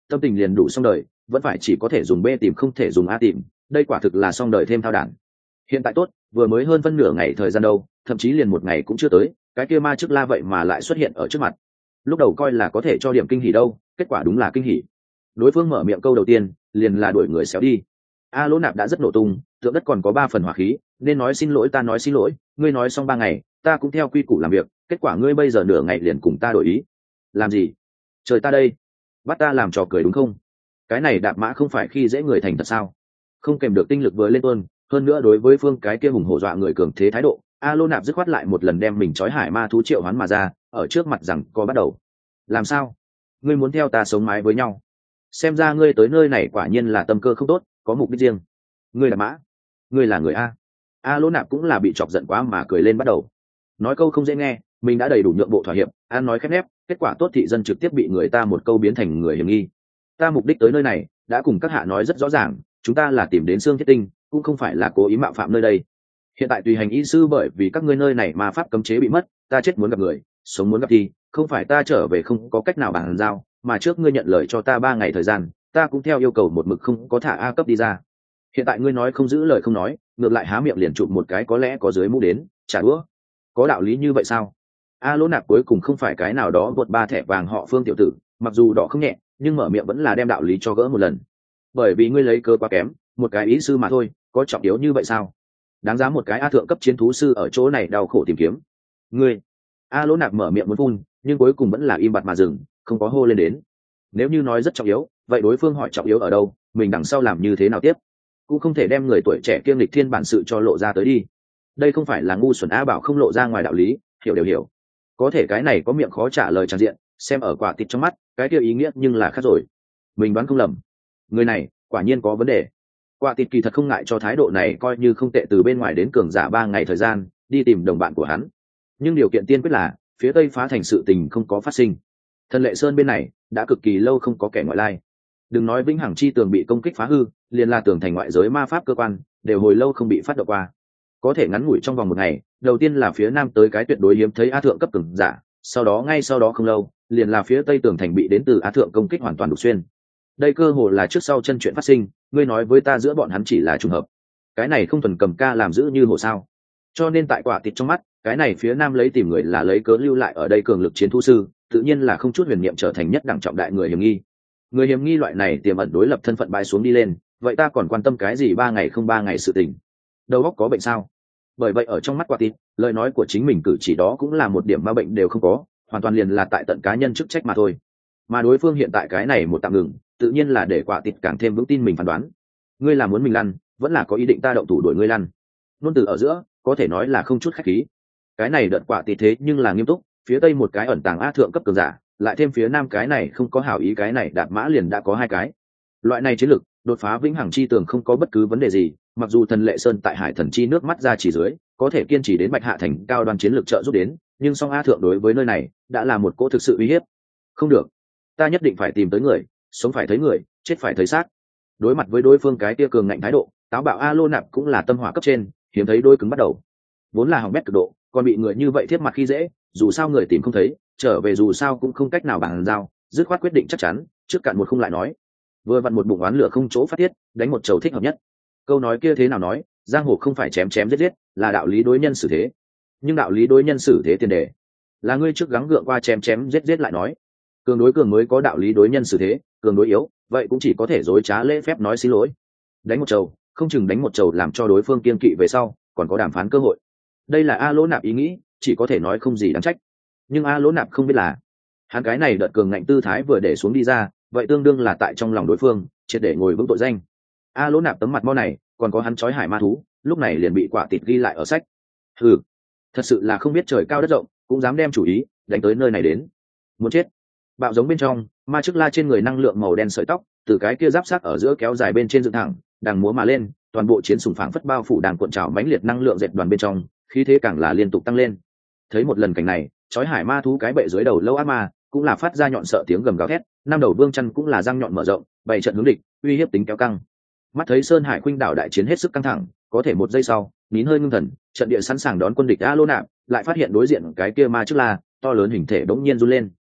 tâm tình liền đủ xong đời, vẫn phải chỉ có thể dùng B tìm không thể dùng A tìm, đây quả thực là xong đời thêm thao đản. Hiện tại tốt, vừa mới hơn phân nửa ngày thời gian đâu, thậm chí liền một ngày cũng chưa tới, cái kia ma chức la vậy mà lại xuất hiện ở trước mặt. Lúc đầu coi là có thể cho điểm kinh hỉ đâu, kết quả đúng là kinh hỉ. Đối phương mở miệng câu đầu tiên liền là đuổi người xéo đi. A Lỗ Nạp đã rất nổ tung, tượng đất còn có ba phần hỏa khí, nên nói xin lỗi ta nói xin lỗi, ngươi nói xong ba ngày ta cũng theo quy củ làm việc, kết quả ngươi bây giờ nửa ngày liền cùng ta đổi ý. Làm gì? Trời ta đây, bắt ta làm trò cười đúng không? Cái này đạp mã không phải khi dễ người thành thật sao? Không kèm được tinh lực vừa lên tuôn, hơn nữa đối với phương cái kia hùng hổ dọa người cường thế thái độ, A Lô Nạp dứt khoát lại một lần đem mình trói hải ma thú triệu hoán mà ra, ở trước mặt rằng có bắt đầu. Làm sao? Ngươi muốn theo ta sống mái với nhau? Xem ra ngươi tới nơi này quả nhiên là tâm cơ không tốt, có mục đích riêng. Ngươi là mã, ngươi là người a. A Lô Nạp cũng là bị chọc giận quá mà cười lên bắt đầu. Nói câu không dễ nghe, mình đã đầy đủ nhượng bộ thỏa hiệp, an nói khép nép, kết quả tốt thị dân trực tiếp bị người ta một câu biến thành người hiểm nghi. Ta mục đích tới nơi này đã cùng các hạ nói rất rõ ràng, chúng ta là tìm đến xương thiết tinh, cũng không phải là cố ý mạo phạm nơi đây. Hiện tại tùy hành y sư bởi vì các ngươi nơi này mà pháp cấm chế bị mất, ta chết muốn gặp người, sống muốn gặp thì không phải ta trở về không có cách nào bàn giao, mà trước ngươi nhận lời cho ta ba ngày thời gian, ta cũng theo yêu cầu một mực không có thả A cấp đi ra. Hiện tại ngươi nói không giữ lời không nói, ngược lại há miệng liền chụp một cái có lẽ có dưới mũ đến, trả đũa. Có đạo lý như vậy sao? A Lỗ Nạp cuối cùng không phải cái nào đó vượt ba thẻ vàng họ Phương tiểu tử, mặc dù đỏ không nhẹ, nhưng mở miệng vẫn là đem đạo lý cho gỡ một lần. Bởi vì ngươi lấy cơ quá kém, một cái ý sư mà thôi, có trọng yếu như vậy sao? Đáng giá một cái A thượng cấp chiến thú sư ở chỗ này đau khổ tìm kiếm. Ngươi, A Lỗ Nạp mở miệng muốn phun, nhưng cuối cùng vẫn là im bặt mà dừng, không có hô lên đến. Nếu như nói rất trọng yếu, vậy đối phương hỏi trọng yếu ở đâu, mình đằng sau làm như thế nào tiếp? Cũng không thể đem người tuổi trẻ kiêm lịch thiên bản sự cho lộ ra tới đi. Đây không phải là ngu xuẩn A bảo không lộ ra ngoài đạo lý, hiểu đều hiểu. Có thể cái này có miệng khó trả lời tràn diện, xem ở quả tịt trong mắt, cái kia ý nghĩa nhưng là khác rồi. Mình đoán không lầm, người này quả nhiên có vấn đề. Quả tịt kỳ thật không ngại cho thái độ này coi như không tệ từ bên ngoài đến cường giả ba ngày thời gian đi tìm đồng bạn của hắn, nhưng điều kiện tiên quyết là phía tây phá thành sự tình không có phát sinh. Thần Lệ Sơn bên này đã cực kỳ lâu không có kẻ ngoại lai, đừng nói vĩnh hằng chi tường bị công kích phá hư, liền là tường thành ngoại giới ma pháp cơ quan đều hồi lâu không bị phát động qua. Có thể ngắn ngủi trong vòng một ngày, đầu tiên là phía nam tới cái tuyệt đối hiếm thấy a thượng cấp cường giả, sau đó ngay sau đó không lâu liền là phía tây tường thành bị đến từ a thượng công kích hoàn toàn đục xuyên. Đây cơ hồ là trước sau chân chuyện phát sinh, ngươi nói với ta giữa bọn hắn chỉ là trùng hợp, cái này không thuần cầm ca làm giữ như hồ sao? Cho nên tại quả tịt trong mắt, cái này phía nam lấy tìm người là lấy cớ lưu lại ở đây cường lực chiến thu sư, tự nhiên là không chút huyền niệm trở thành nhất đẳng trọng đại người hiểm nghi. Người hiểm nghi loại này tiềm ẩn đối lập thân phận bay xuống đi lên, vậy ta còn quan tâm cái gì ba ngày không ba ngày sự tình? Đầu óc có bệnh sao? Bởi vậy ở trong mắt quả tịt, lời nói của chính mình cử chỉ đó cũng là một điểm ma bệnh đều không có, hoàn toàn liền là tại tận cá nhân chức trách mà thôi. Mà đối phương hiện tại cái này một tạm ngừng, tự nhiên là để quả tịt càng thêm vững tin mình phán đoán. Ngươi là muốn mình lăn, vẫn là có ý định ta động thủ đuổi ngươi lăn? Luôn từ ở giữa, có thể nói là không chút khách khí. Cái này đợt quả tịt thế nhưng là nghiêm túc, phía tây một cái ẩn tàng a thượng cấp cường giả, lại thêm phía nam cái này không có hảo ý cái này đạp mã liền đã có hai cái. Loại này chiến lực, đột phá vĩnh hằng chi tường không có bất cứ vấn đề gì, mặc dù Thần Lệ Sơn tại Hải Thần chi nước mắt ra chỉ dưới, có thể kiên trì đến Bạch Hạ thành cao đoan chiến lược trợ giúp đến, nhưng song a thượng đối với nơi này đã là một cỗ thực sự uy hiếp. Không được, ta nhất định phải tìm tới người, sống phải thấy người, chết phải thấy xác. Đối mặt với đối phương cái tia cường ngạnh thái độ, táo bạo A Lô Nạp cũng là tâm hỏa cấp trên, hiếm thấy đôi cứng bắt đầu. Vốn là hỏng bét cực độ, còn bị người như vậy thiết mặt khi dễ, dù sao người tìm không thấy, trở về dù sao cũng không cách nào bàn giao, dứt khoát quyết định chắc chắn, trước cạn một không lại nói. Vừa vặn một bụng oán lửa không chỗ phát tiết, đánh một chầu thích hợp nhất. Câu nói kia thế nào nói, giang hồ không phải chém chém giết giết, là đạo lý đối nhân xử thế. Nhưng đạo lý đối nhân xử thế tiền đề là ngươi trước gắng gượng qua chém chém giết giết lại nói. Cường đối cường mới có đạo lý đối nhân xử thế, cường đối yếu, vậy cũng chỉ có thể dối trá lễ phép nói xin lỗi. Đánh một chầu, không chừng đánh một chầu làm cho đối phương kiên kỵ về sau, còn có đàm phán cơ hội. Đây là A Lỗ Nạp ý nghĩ, chỉ có thể nói không gì đáng trách. Nhưng A Lỗ Nạp không biết là, hắn cái này đợt cường ngạnh tư thái vừa để xuống đi ra, vậy tương đương là tại trong lòng đối phương, triệt để ngồi vững tội danh. A Lỗ Nạp tấm mặt mo này, còn có hắn chói hải ma thú, lúc này liền bị quả tịt ghi lại ở sách. Hừ, thật sự là không biết trời cao đất rộng, cũng dám đem chủ ý đánh tới nơi này đến. Muốn chết. Bạo giống bên trong, ma chức la trên người năng lượng màu đen sợi tóc, từ cái kia giáp sắc ở giữa kéo dài bên trên dựng thẳng, đằng múa mà lên, toàn bộ chiến sùng phảng phất bao phủ đàn cuộn trào mãnh liệt năng lượng dệt đoàn bên trong, khí thế càng là liên tục tăng lên. Thấy một lần cảnh này, chói hải ma thú cái bệ dưới đầu lâu ác ma, cũng là phát ra nhọn sợ tiếng gầm gào thét, năm đầu vương chân cũng là răng nhọn mở rộng, bày trận hướng địch, uy hiếp tính kéo căng. Mắt thấy Sơn Hải Khuynh đảo đại chiến hết sức căng thẳng, có thể một giây sau, nín hơi ngưng thần, trận địa sẵn sàng đón quân địch A Lô Nạp, lại phát hiện đối diện cái kia ma chức la, to lớn hình thể bỗng nhiên run lên.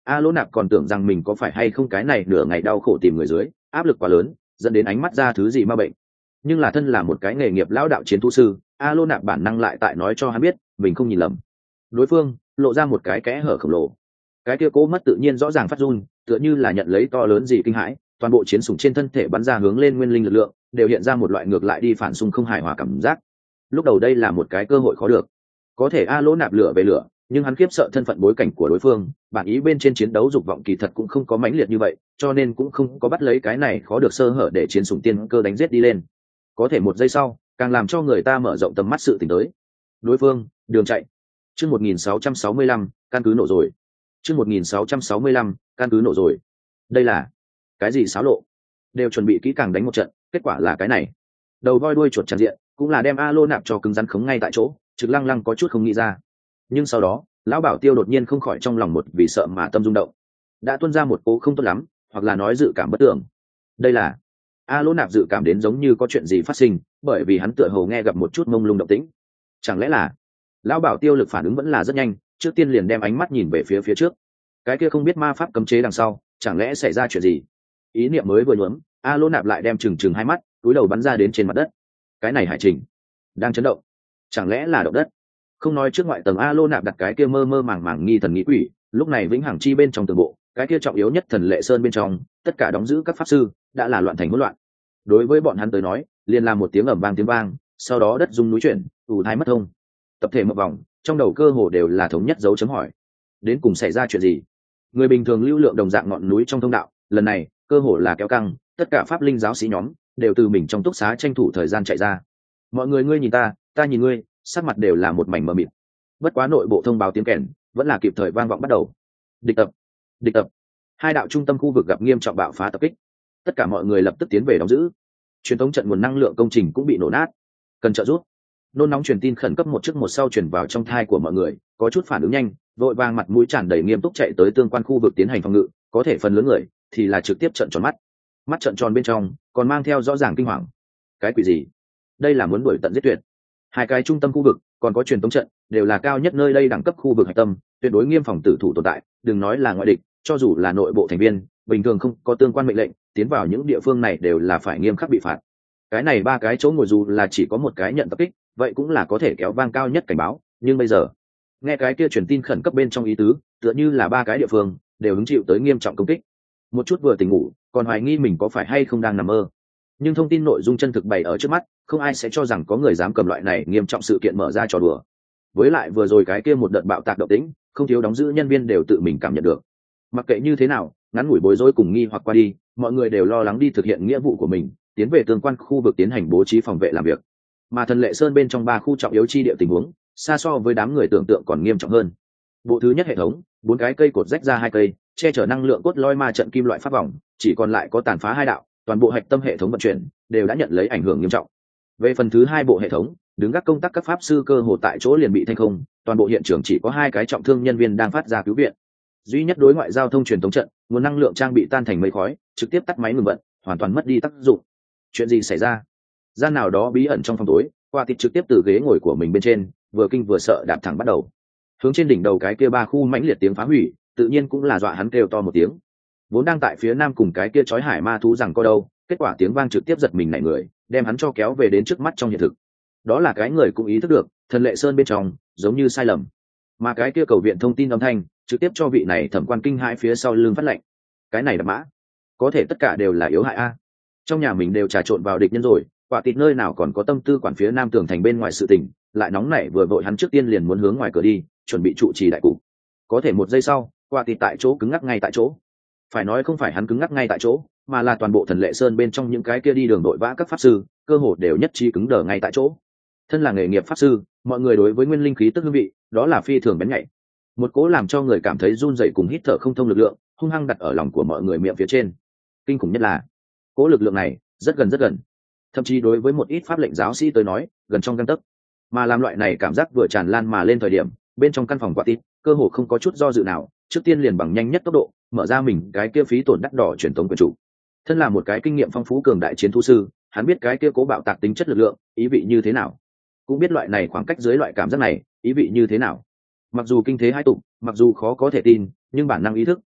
A Lỗ Nạp còn tưởng rằng mình có phải hay không cái này nửa ngày đau khổ tìm người dưới, áp lực quá lớn dẫn đến ánh mắt ra thứ gì ma bệnh. Nhưng là thân là một cái nghề nghiệp lão đạo chiến thú sư, A Lỗ Nạp bản năng lại tại nói cho hắn biết mình không nhìn lầm. Đối phương lộ ra một cái kẽ hở khổng lồ, cái kia cố mất tự nhiên rõ ràng phát run, tựa như là nhận lấy to lớn gì kinh hãi, toàn bộ chiến sủng trên thân thể bắn ra hướng lên nguyên linh lực lượng đều hiện ra một loại ngược lại đi phản xung không hài hòa cảm giác. Lúc đầu đây là một cái cơ hội khó được, có thể A Lỗ Nạp lửa về lửa, nhưng hắn khiếp sợ thân phận bối cảnh của đối phương, bản ý bên trên chiến đấu dục vọng kỳ thật cũng không có mãnh liệt như vậy, cho nên cũng không có bắt lấy cái này khó được sơ hở để chiến sủng tiên cơ đánh giết đi lên. Có thể một giây sau càng làm cho người ta mở rộng tầm mắt sự tình tới. Đối phương đường chạy. Chương một nghìn sáu trăm sáu mươi lăm, căn cứ nổ rồi. Chương một nghìn sáu trăm sáu mươi lăm, căn cứ nổ rồi. Đây là cái gì xáo lộ? Đều chuẩn bị kỹ càng đánh một trận, kết quả là cái này. Đầu voi đuôi chuột tràn diện, cũng là đem A Lô Nạp cho cứng rắn khống ngay tại chỗ, Trực Lăng Lăng có chút không nghĩ ra. Nhưng sau đó, lão Bảo Tiêu đột nhiên không khỏi trong lòng một vì sợ mà tâm rung động. Đã tuôn ra một cố không tốt lắm, hoặc là nói dự cảm bất tưởng. Đây là A Lô Nạp dự cảm đến giống như có chuyện gì phát sinh, bởi vì hắn tựa hồ nghe gặp một chút mông lung động tĩnh. Chẳng lẽ là lão Bảo Tiêu lực phản ứng vẫn là rất nhanh, trước tiên liền đem ánh mắt nhìn về phía phía trước. Cái kia không biết ma pháp cấm chế đằng sau, chẳng lẽ xảy ra chuyện gì? Ý niệm mới vừa nhuốm, A Lô Nạp lại đem trừng trừng hai mắt, túi đầu bắn ra đến trên mặt đất. Cái này hải trình đang chấn động, chẳng lẽ là động đất? Không nói trước ngoại tầng A Lô Nạp đặt cái kia mơ mơ màng màng nghi thần nghĩ quỷ, lúc này vĩnh hằng chi bên trong tường bộ, cái kia trọng yếu nhất thần lệ sơn bên trong, tất cả đóng giữ các pháp sư đã là loạn thành hỗn loạn. Đối với bọn hắn tới nói, liền là một tiếng ầm vang tiếng vang, sau đó đất rung núi chuyển, ù thai mất thông. Tập thể một vòng, trong đầu cơ hồ đều là thống nhất dấu chấm hỏi. Đến cùng xảy ra chuyện gì? Người bình thường lưu lượng đồng dạng ngọn núi trong thông đạo, lần này cơ hồ là kéo căng, tất cả pháp linh giáo sĩ nhóm đều từ mình trong túc xá tranh thủ thời gian chạy ra. Mọi người ngươi nhìn ta, ta nhìn ngươi, sắc mặt đều là một mảnh mờ mịt. Bất quá nội bộ thông báo tiếng kèn vẫn là kịp thời vang vọng bắt đầu. Địch tập, địch tập. Hai đạo trung tâm khu vực gặp nghiêm trọng bạo phá tập kích. Tất cả mọi người lập tức tiến về đóng giữ. Truyền thống trận nguồn năng lượng công trình cũng bị nổ nát, cần trợ giúp. Nôn nóng truyền tin khẩn cấp một trước một sau truyền vào trong thai của mọi người, có chút phản ứng nhanh, vội vàng mặt mũi tràn đầy nghiêm túc chạy tới tương quan khu vực tiến hành phòng ngự, có thể phần lớn người thì là trực tiếp trợn tròn mắt. Mắt trợn tròn bên trong còn mang theo rõ ràng kinh hoàng. Cái quỷ gì? Đây là muốn đuổi tận giết tuyệt. Hai cái trung tâm khu vực còn có truyền thống trận đều là cao nhất nơi đây đẳng cấp khu vực hạch tâm, tuyệt đối nghiêm phòng tử thủ tồn tại, đừng nói là ngoại địch, cho dù là nội bộ thành viên bình thường không có tương quan mệnh lệnh tiến vào những địa phương này đều là phải nghiêm khắc bị phạt. Cái này ba cái chỗ ngồi dù là chỉ có một cái nhận tập kích, vậy cũng là có thể kéo vang cao nhất cảnh báo, nhưng bây giờ nghe cái kia truyền tin khẩn cấp bên trong ý tứ tựa như là ba cái địa phương đều hứng chịu tới nghiêm trọng công kích. Một chút vừa tỉnh ngủ còn hoài nghi mình có phải hay không đang nằm mơ, nhưng thông tin nội dung chân thực bày ở trước mắt, không ai sẽ cho rằng có người dám cầm loại này nghiêm trọng sự kiện mở ra trò đùa. Với lại vừa rồi cái kia một đợt bạo tạc động tĩnh, không thiếu đóng giữ nhân viên đều tự mình cảm nhận được. Mặc kệ như thế nào, ngắn ngủi bối rối cùng nghi hoặc qua đi, mọi người đều lo lắng đi thực hiện nghĩa vụ của mình, tiến về tương quan khu vực tiến hành bố trí phòng vệ làm việc. Mà thần lệ sơn bên trong ba khu trọng yếu chi địa tình huống xa so với đám người tưởng tượng còn nghiêm trọng hơn. Bộ thứ nhất hệ thống, bốn cái cây cột rách ra hai cây, che chở năng lượng cốt loi ma trận kim loại pháp vòng, chỉ còn lại có tàn phá hai đạo, toàn bộ hạch tâm hệ thống vận chuyển đều đã nhận lấy ảnh hưởng nghiêm trọng. Về phần thứ hai bộ hệ thống, đứng gác công tác các pháp sư cơ hồ tại chỗ liền bị thanh không, toàn bộ hiện trường chỉ có hai cái trọng thương nhân viên đang phát ra cứu viện. Duy nhất đối ngoại giao thông truyền thống trận, nguồn năng lượng trang bị tan thành mây khói, trực tiếp tắt máy ngừng vận, hoàn toàn mất đi tác dụng. Chuyện gì xảy ra? Gian nào đó bí ẩn trong phòng tối, Qua Tịt trực tiếp từ ghế ngồi của mình bên trên, vừa kinh vừa sợ đạp thẳng bắt đầu. Hướng trên đỉnh đầu cái kia ba khu mãnh liệt tiếng phá hủy, tự nhiên cũng là dọa hắn kêu to một tiếng. Vốn đang tại phía nam cùng cái kia chói hải ma thú rằng có đâu, kết quả tiếng vang trực tiếp giật mình nảy người, đem hắn cho kéo về đến trước mắt trong hiện thực. Đó là cái người cũng ý thức được, thần lệ sơn bên trong giống như sai lầm, mà cái kia cầu viện thông tin âm thanh trực tiếp cho vị này thẩm quan kinh hãi phía sau lưng phát lệnh. Cái này đập mã, có thể tất cả đều là yếu hại a. Trong nhà mình đều trà trộn vào địch nhân rồi, Quả Tịt nơi nào còn có tâm tư quản phía nam tường thành bên ngoài sự tình, lại nóng nảy vừa vội hắn trước tiên liền muốn hướng ngoài cửa đi, chuẩn bị trụ trì đại cục. Có thể một giây sau, Quả Tịt tại chỗ cứng ngắc ngay tại chỗ. Phải nói không phải hắn cứng ngắc ngay tại chỗ, mà là toàn bộ thần lệ sơn bên trong những cái kia đi đường đội vã các pháp sư cơ hồ đều nhất trí cứng đờ ngay tại chỗ. Thân là nghề nghiệp pháp sư, mọi người đối với nguyên linh khí tức hương vị đó là phi thường bén nhạy. Một cố làm cho người cảm thấy run rẩy cùng hít thở không thông lực lượng hung hăng đặt ở lòng của mọi người miệng phía trên. Kinh khủng nhất là cố lực lượng này rất gần rất gần, thậm chí đối với một ít pháp lệnh giáo sĩ tới nói gần trong gang tấc. Mà làm loại này cảm giác vừa tràn lan mà lên thời điểm, bên trong căn phòng Quả Tịt cơ hồ không có chút do dự nào, trước tiên liền bằng nhanh nhất tốc độ mở ra mình cái kia phí tổn đắt đỏ truyền thống quyền chủ. Thân là một cái kinh nghiệm phong phú cường đại chiến thú sư, hắn biết cái kia cố bạo tạc tính chất lực lượng ý vị như thế nào, cũng biết loại này khoảng cách dưới loại cảm giác này ý vị như thế nào. Mặc dù kinh thế hai tụng, mặc dù khó có thể tin, nhưng bản năng ý thức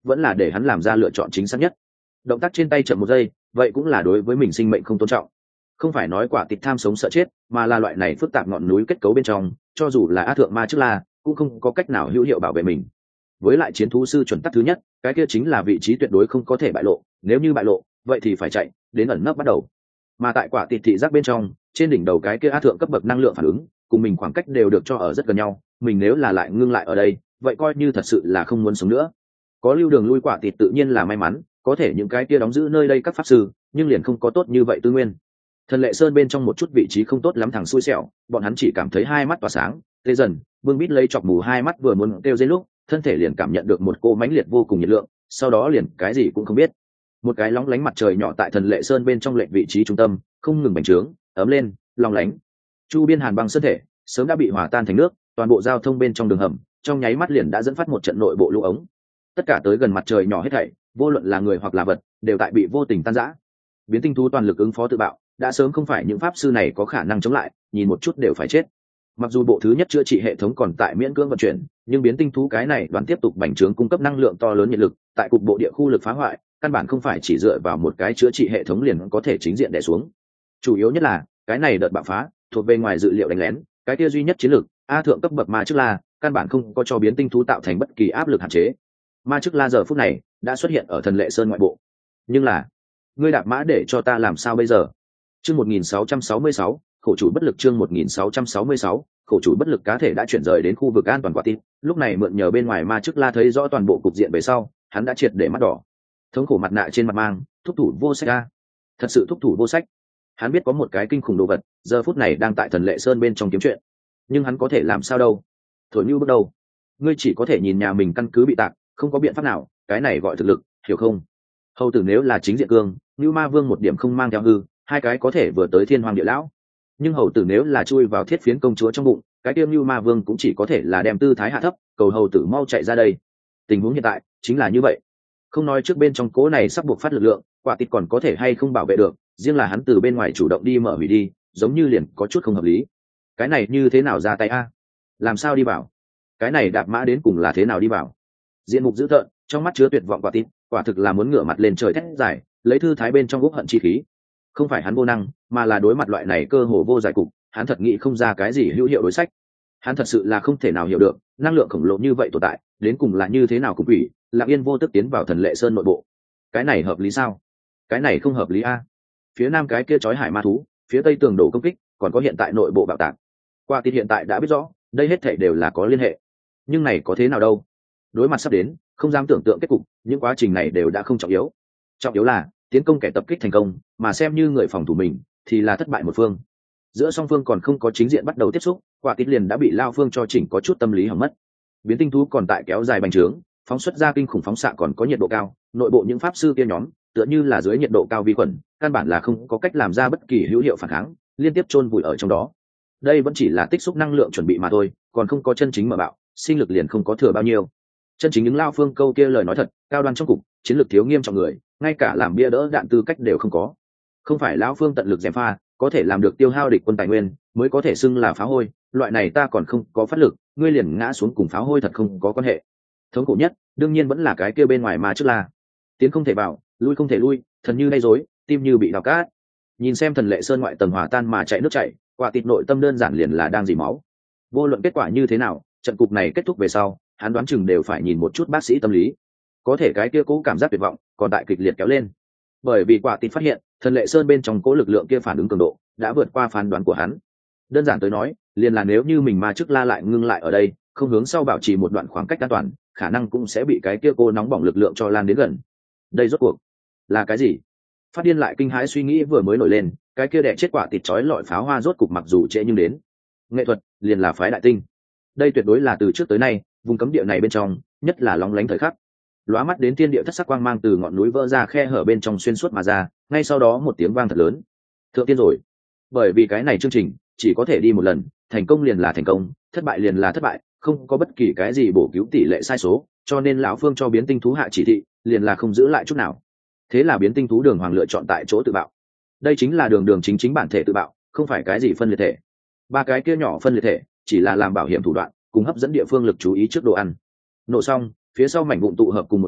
vẫn là để hắn làm ra lựa chọn chính xác nhất. Động tác trên tay chậm một giây, vậy cũng là đối với mình sinh mệnh không tôn trọng. Không phải nói quả tịt tham sống sợ chết, mà là loại này phức tạp ngọn núi kết cấu bên trong, cho dù là A thượng ma trước la cũng không có cách nào hữu hiệu bảo vệ mình. Với lại chiến thú sư chuẩn tắc thứ nhất, cái kia chính là vị trí tuyệt đối không có thể bại lộ, nếu như bại lộ vậy thì phải chạy đến ẩn nấp bắt đầu. Mà tại quả tịt thị giác bên trong, trên đỉnh đầu cái kia A thượng cấp bậc năng lượng phản ứng cùng mình khoảng cách đều được cho ở rất gần nhau, mình nếu là lại ngưng lại ở đây vậy coi như thật sự là không muốn sống nữa. Có lưu đường lui quả tịt tự nhiên là may mắn, có thể những cái kia đóng giữ nơi đây các pháp sư nhưng liền không có tốt như vậy tư nguyên. Thần lệ sơn bên trong một chút vị trí không tốt lắm thằng xui xẻo, bọn hắn chỉ cảm thấy hai mắt tỏa sáng tê dần, vương bít lấy chọc mù hai mắt vừa muốn kêu dây lúc thân thể liền cảm nhận được một cô mãnh liệt vô cùng nhiệt lượng, sau đó liền cái gì cũng không biết. Một cái lóng lánh mặt trời nhỏ tại thần lệ sơn bên trong lệnh vị trí trung tâm không ngừng bành trướng ấm lên long lánh. Chu biên hàn băng sơn thể sớm đã bị hòa tan thành nước, toàn bộ giao thông bên trong đường hầm trong nháy mắt liền đã dẫn phát một trận nội bộ lũ ống. Tất cả tới gần mặt trời nhỏ hết thảy, vô luận là người hoặc là vật đều tại bị vô tình tan rã. Biến tinh thú toàn lực ứng phó tự bạo đã sớm không phải những pháp sư này có khả năng chống lại, nhìn một chút đều phải chết. Mặc dù bộ thứ nhất chữa trị hệ thống còn tại miễn cưỡng vận chuyển, nhưng biến tinh thú cái này đoán tiếp tục bành trướng cung cấp năng lượng to lớn nhiệt lực, tại cục bộ địa khu lực phá hoại căn bản không phải chỉ dựa vào một cái chữa trị hệ thống liền có thể chính diện đè xuống. Chủ yếu nhất là cái này đợt bạo phá thuộc về ngoài dự liệu đánh lén, cái kia duy nhất chiến lược A thượng cấp bậc ma chức la căn bản không có cho biến tinh thú tạo thành bất kỳ áp lực hạn chế. Ma chức la giờ phút này đã xuất hiện ở thần lệ sơn ngoại bộ, nhưng là ngươi đạp mã để cho ta làm sao bây giờ? Chương một nghìn sáu trăm sáu mươi sáu, khổ chủ bất lực. Chương một nghìn sáu trăm sáu mươi sáu, khổ chủ bất lực. Cá thể đã chuyển rời đến khu vực an toàn quả tim, lúc này mượn nhờ bên ngoài ma chức la thấy rõ toàn bộ cục diện về sau, hắn đã triệt để mắt đỏ. Thống khổ mặt nạ trên mặt mang, thúc thủ vô sách a, thật sự thúc thủ vô sách. Hắn biết có một cái kinh khủng đồ vật giờ phút này đang tại thần lệ sơn bên trong kiếm chuyện, nhưng hắn có thể làm sao đâu? Thổi như bước đầu, ngươi chỉ có thể nhìn nhà mình căn cứ bị tạc, không có biện pháp nào, cái này gọi thực lực, hiểu không? Hầu tử nếu là chính diện cương, như ma vương một điểm không mang theo hư, hai cái có thể vừa tới thiên hoàng địa lão. Nhưng hầu tử nếu là chui vào thiết phiến công chúa trong bụng, cái tiêm như ma vương cũng chỉ có thể là đem tư thái hạ thấp, cầu hầu tử mau chạy ra đây. Tình huống hiện tại chính là như vậy. Không nói trước bên trong cố này sắp buộc phát lực lượng, quả tịt còn có thể hay không bảo vệ được, riêng là hắn từ bên ngoài chủ động đi mở hủy đi, giống như liền có chút không hợp lý. Cái này như thế nào ra tay a? Làm sao đi vào? Cái này đạp mã đến cùng là thế nào đi vào? Diện mục dữ tợn, trong mắt chứa tuyệt vọng quả tịt, quả thực là muốn ngửa mặt lên trời thét giải, lấy thư thái bên trong úp hận chi khí. Không phải hắn vô năng, mà là đối mặt loại này cơ hồ vô giải cục, hắn thật nghĩ không ra cái gì hữu hiệu đối sách. Hắn thật sự là không thể nào hiểu được, năng lượng khổng lồ như vậy tồn tại, đến cùng là như thế nào cục ủy, lặng yên vô tức tiến vào thần lệ sơn nội bộ. Cái này hợp lý sao? Cái này không hợp lý a. Phía nam cái kia chói hải ma thú, phía tây tường đổ công kích, còn có hiện tại nội bộ bạo tạc. Qua tiết hiện tại đã biết rõ, đây hết thảy đều là có liên hệ. Nhưng này có thế nào đâu? Đối mặt sắp đến, không dám tưởng tượng kết cục, những quá trình này đều đã không trọng yếu. Trọng yếu là tiến công kẻ tập kích thành công, mà xem như người phòng thủ mình thì là thất bại một phương. Giữa song phương còn không có chính diện bắt đầu tiếp xúc, quả tít liền đã bị lao phương cho chỉnh có chút tâm lý hỏng mất. Biến tinh thú còn tại kéo dài bành trướng, phóng xuất ra kinh khủng phóng xạ còn có nhiệt độ cao, nội bộ những pháp sư kia nhóm tựa như là dưới nhiệt độ cao vi khuẩn, căn bản là không có cách làm ra bất kỳ hữu hiệu phản kháng, liên tiếp chôn vùi ở trong đó. Đây vẫn chỉ là tích xúc năng lượng chuẩn bị mà thôi, còn không có chân chính mở bạo, sinh lực liền không có thừa bao nhiêu. Chân chính những lao phương câu kia lời nói thật, cao đoan trong cục, chiến lược thiếu nghiêm trọng người, ngay cả làm bia đỡ đạn tư cách đều không có. Không phải lão phương tận lực gièm pha, có thể làm được tiêu hao địch quân tài nguyên, mới có thể xưng là phá hôi, loại này ta còn không có phát lực, ngươi liền ngã xuống cùng phá hôi thật không có quan hệ. Thống khổ nhất, đương nhiên vẫn là cái kia bên ngoài mà trước là tiến không thể vào, lui không thể lui, thần như gây rối, tim như bị đào cát. Nhìn xem thần lệ sơn ngoại tầng hỏa tan mà chạy nước chảy, quả tịt nội tâm đơn giản liền là đang dì máu. Vô luận kết quả như thế nào, trận cục này kết thúc về sau, hắn đoán chừng đều phải nhìn một chút bác sĩ tâm lý. Có thể cái kia cố cảm giác tuyệt vọng còn tại kịch liệt kéo lên, bởi vì quả tịt phát hiện thần lệ sơn bên trong cố lực lượng kia phản ứng cường độ đã vượt qua phán đoán của hắn. Đơn giản tới nói, liền là nếu như mình ma chức la lại ngưng lại ở đây, không hướng sau bảo trì một đoạn khoảng cách an toàn, khả năng cũng sẽ bị cái kia cô nóng bỏng lực lượng cho lan đến gần. Đây rốt cuộc là cái gì? Phát điên lại kinh hãi suy nghĩ vừa mới nổi lên, cái kia đẻ chết quả tịt chói lọi pháo hoa rốt cục mặc dù trễ nhưng đến. Nghệ thuật liền là phái đại tinh. Đây tuyệt đối là từ trước tới nay vùng cấm địa này bên trong nhất là lóng lánh thời khắc. Lóa mắt đến thiên địa thất sắc quang mang từ ngọn núi vỡ ra khe hở bên trong xuyên suốt mà ra, ngay sau đó một tiếng vang thật lớn. Thượng tiên rồi. Bởi vì cái này chương trình chỉ có thể đi một lần, thành công liền là thành công, thất bại liền là thất bại, không có bất kỳ cái gì bổ cứu tỷ lệ sai số, cho nên lão phương cho biến tinh thú hạ chỉ thị, liền là không giữ lại chút nào. Thế là biến tinh thú đường hoàng lựa chọn tại chỗ tự bạo. Đây chính là đường đường chính chính bản thể tự bạo, không phải cái gì phân liệt thể. Ba cái kia nhỏ phân liệt thể chỉ là làm bảo hiểm thủ đoạn, cùng hấp dẫn địa phương lực chú ý trước đồ ăn. Nổ xong, phía sau mảnh vụn tụ hợp cùng một chỗ,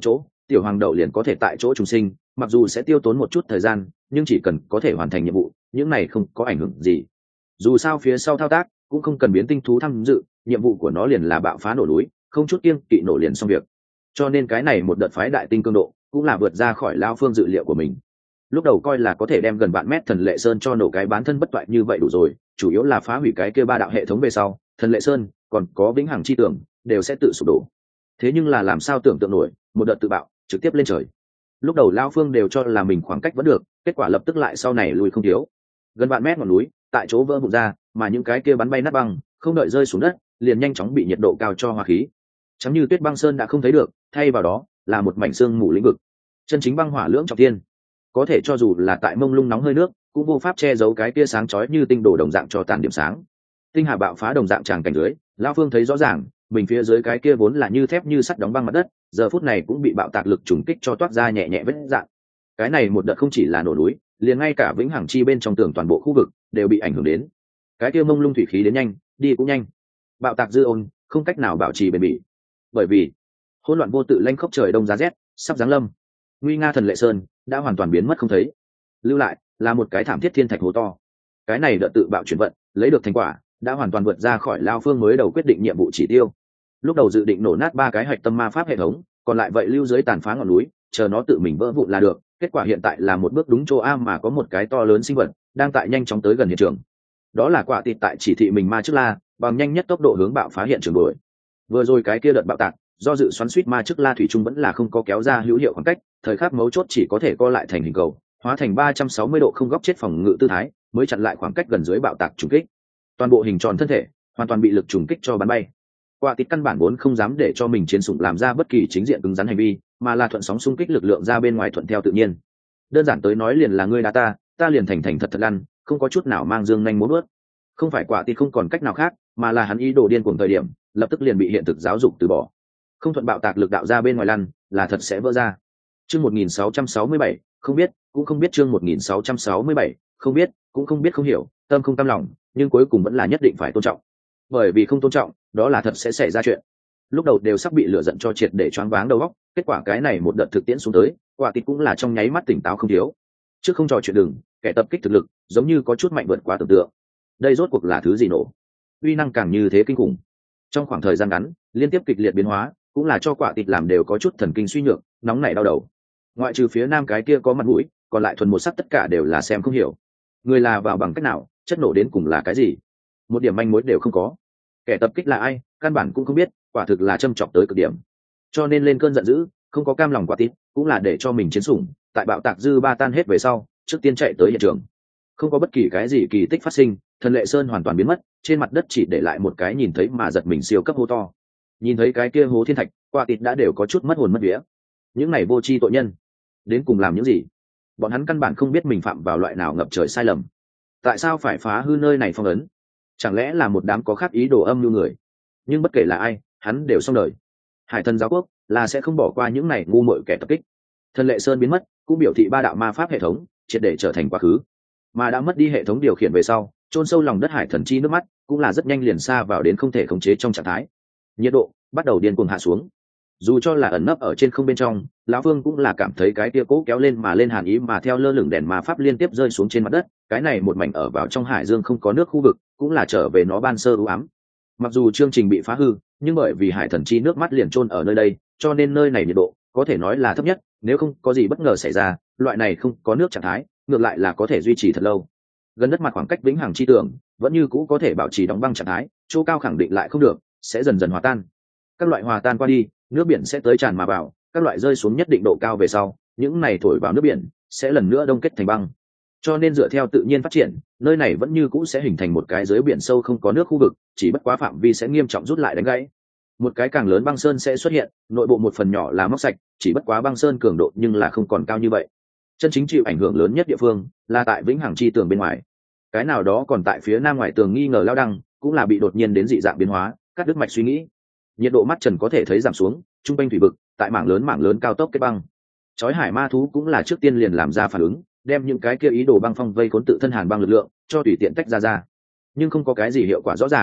tiểu hoàng đậu liền có thể tại chỗ trùng sinh, mặc dù sẽ tiêu tốn một chút thời gian nhưng chỉ cần có thể hoàn thành nhiệm vụ những này không có ảnh hưởng gì. Dù sao phía sau thao tác cũng không cần biến tinh thú tham dự, nhiệm vụ của nó liền là bạo phá nổ núi, không chút kiêng kỵ nổ liền xong việc. Cho nên cái này một đợt phái đại tinh cương độ cũng là vượt ra khỏi Lao Phương dự liệu của mình. Lúc đầu coi là có thể đem gần vạn mét thần lệ sơn cho nổ cái bán thân bất toại như vậy đủ rồi, chủ yếu là phá hủy cái kia ba đạo hệ thống về sau thần lệ sơn còn có vĩnh hằng chi tưởng đều sẽ tự sụp đổ. Thế nhưng là làm sao tưởng tượng nổi, một đợt tự bạo trực tiếp lên trời. Lúc đầu Lao Phương đều cho là mình khoảng cách vẫn được, kết quả lập tức lại sau này lùi không thiếu. Gần vạn mét ngọn núi tại chỗ vỡ vụn ra, mà những cái kia bắn bay nát băng không đợi rơi xuống đất liền nhanh chóng bị nhiệt độ cao cho hóa khí, chẳng như tuyết băng sơn đã không thấy được, thay vào đó là một mảnh xương mù lĩnh vực. Chân chính băng hỏa lưỡng trọng thiên, có thể cho dù là tại mông lung nóng hơi nước cũng vô pháp che giấu cái kia sáng chói như tinh đồ đồng dạng cho tàn điểm sáng. Tinh hà bạo phá đồng dạng tràng cảnh dưới, Lão Phương thấy rõ ràng mình phía dưới cái kia vốn là như thép như sắt đóng băng mặt đất, giờ phút này cũng bị bạo tạc lực trùng kích cho toát ra nhẹ nhẹ vết dạng. Cái này một đợt không chỉ là nổ núi, liền ngay cả vĩnh hằng chi bên trong tường toàn bộ khu vực đều bị ảnh hưởng đến. Cái kia mông lung thủy khí đến nhanh, đi cũng nhanh. Bạo tạc dư ôn không cách nào bảo trì bền bỉ, bởi vì hỗn loạn vô tự lanh khốc trời đông giá rét sắp giáng lâm. Nguy nga thần lệ sơn đã hoàn toàn biến mất không thấy, lưu lại là một cái thảm thiết thiên thạch hố to. Cái này đợt tự bạo chuyển vận lấy được thành quả đã hoàn toàn vượt ra khỏi Lao Phương mới đầu quyết định nhiệm vụ chỉ tiêu. Lúc đầu dự định nổ nát ba cái hạch tâm ma pháp hệ thống, còn lại vậy lưu dưới tàn phá ngọn núi chờ nó tự mình vỡ vụn là được. Kết quả hiện tại là một bước đúng chỗ A mà có một cái to lớn sinh vật đang tại nhanh chóng tới gần hiện trường. Đó là quả tịt tại chỉ thị mình ma trước la bằng nhanh nhất tốc độ hướng bạo phá hiện trường đuổi. Vừa rồi cái kia đợt bạo tạc do dự xoắn suýt ma trước la thủy trung vẫn là không có kéo ra hữu hiệu khoảng cách, thời khắc mấu chốt chỉ có thể co lại thành hình cầu, hóa thành ba trăm sáu mươi độ không góc chết phòng ngự tư thái mới chặn lại khoảng cách gần dưới bạo tạc trùng kích. Toàn bộ hình tròn thân thể hoàn toàn bị lực trùng kích cho bắn bay. Quả tịt căn bản vốn không dám để cho mình chiến sủng làm ra bất kỳ chính diện cứng rắn hành vi, mà là thuận sóng xung kích lực lượng ra bên ngoài thuận theo tự nhiên. Đơn giản tới nói liền là ngươi đá ta, ta liền thành thành thật thật lăn, không có chút nào mang dương nhanh múa bước. Không phải quả tịt không còn cách nào khác, mà là hắn ý đồ điên cuồng thời điểm, lập tức liền bị hiện thực giáo dục từ bỏ. Không thuận bạo tạc lực đạo ra bên ngoài lăn, là thật sẽ vỡ ra. Chương một nghìn sáu trăm sáu mươi bảy, không biết, cũng không biết chương một nghìn sáu trăm sáu mươi bảy, không biết, cũng không biết không hiểu, tâm không cam lòng, nhưng cuối cùng vẫn là nhất định phải tôn trọng. Bởi vì không tôn trọng, đó là thật sẽ xảy ra chuyện. Lúc đầu đều sắp bị lửa giận cho triệt để choáng váng đầu óc, kết quả cái này một đợt thực tiễn xuống tới, quả tịt cũng là trong nháy mắt tỉnh táo không thiếu. Trước không trò chuyện đừng, kẻ tập kích thực lực, giống như có chút mạnh vượt quá tưởng tượng. Đây rốt cuộc là thứ gì nổ? Uy năng càng như thế kinh khủng. Trong khoảng thời gian ngắn, liên tiếp kịch liệt biến hóa, cũng là cho quả tịt làm đều có chút thần kinh suy nhược, nóng nảy đau đầu. Ngoại trừ phía nam cái kia có mặt mũi, còn lại thuần một sắc tất cả đều là xem không hiểu. Người là vào bằng cách nào, chất nổ đến cùng là cái gì? Một điểm manh mối đều không có. Kẻ tập kích là ai, căn bản cũng không biết, quả thực là châm chọc tới cực điểm. Cho nên lên cơn giận dữ, không có cam lòng quả tịt, cũng là để cho mình chiến sủng, tại bạo tạc dư ba tan hết về sau, trước tiên chạy tới hiện trường. Không có bất kỳ cái gì kỳ tích phát sinh, thần lệ sơn hoàn toàn biến mất, trên mặt đất chỉ để lại một cái nhìn thấy mà giật mình siêu cấp hố to. Nhìn thấy cái kia hố thiên thạch, quả tịt đã đều có chút mất hồn mất vía. Những này vô tri tội nhân, đến cùng làm những gì? Bọn hắn căn bản không biết mình phạm vào loại nào ngập trời sai lầm. Tại sao phải phá hư nơi này phong ấn? Chẳng lẽ là một đám có khác ý đồ âm mưu người? Nhưng bất kể là ai, hắn đều xong đời. Hải thần giáo quốc là sẽ không bỏ qua những này ngu muội kẻ tập kích. Thần lệ sơn biến mất, cũng biểu thị ba đạo ma pháp hệ thống triệt để trở thành quá khứ. Mà đã mất đi hệ thống điều khiển về sau, chôn sâu lòng đất hải thần chi nước mắt, cũng là rất nhanh liền xa vào đến không thể khống chế trong trạng thái. Nhiệt độ bắt đầu điên cuồng hạ xuống. Dù cho là ẩn nấp ở trên không bên trong, lão Vương cũng là cảm thấy cái tia cố kéo lên mà lên hàn ý mà theo lơ lửng đèn ma pháp liên tiếp rơi xuống trên mặt đất. Cái này một mảnh ở vào trong hải dương không có nước khu vực, cũng là trở về nó ban sơ u ám. Mặc dù chương trình bị phá hư, nhưng bởi vì hải thần chi nước mắt liền chôn ở nơi đây, cho nên nơi này nhiệt độ có thể nói là thấp nhất. Nếu không có gì bất ngờ xảy ra, loại này không có nước trạng thái, ngược lại là có thể duy trì thật lâu. Gần đất mặt khoảng cách vĩnh hằng chi tường vẫn như cũ có thể bảo trì đóng băng trạng thái, chỗ cao khẳng định lại không được, sẽ dần dần hòa tan. Các loại hòa tan qua đi, nước biển sẽ tới tràn mà vào, các loại rơi xuống nhất định độ cao về sau, những này thổi vào nước biển sẽ lần nữa đông kết thành băng. Cho nên dựa theo tự nhiên phát triển, nơi này vẫn như cũ sẽ hình thành một cái dưới biển sâu không có nước khu vực, chỉ bất quá phạm vi sẽ nghiêm trọng rút lại đánh gãy. Một cái càng lớn băng sơn sẽ xuất hiện, nội bộ một phần nhỏ là móc sạch, chỉ bất quá băng sơn cường độ nhưng là không còn cao như vậy. Chân chính chịu ảnh hưởng lớn nhất địa phương là tại vĩnh hằng chi tường bên ngoài. Cái nào đó còn tại phía nam ngoại tường nghi ngờ lao đăng, cũng là bị đột nhiên đến dị dạng biến hóa, cắt đứt mạch suy nghĩ. Nhiệt độ mắt trần có thể thấy giảm xuống, trung quanh thủy vực tại mảng lớn mảng lớn cao tốc kết băng. Chói hải ma thú cũng là trước tiên liền làm ra phản ứng, đem những cái kia ý đồ băng phong vây khốn tự thân hàn băng lực lượng cho tùy tiện tách ra ra. Nhưng không có cái gì hiệu quả rõ ràng,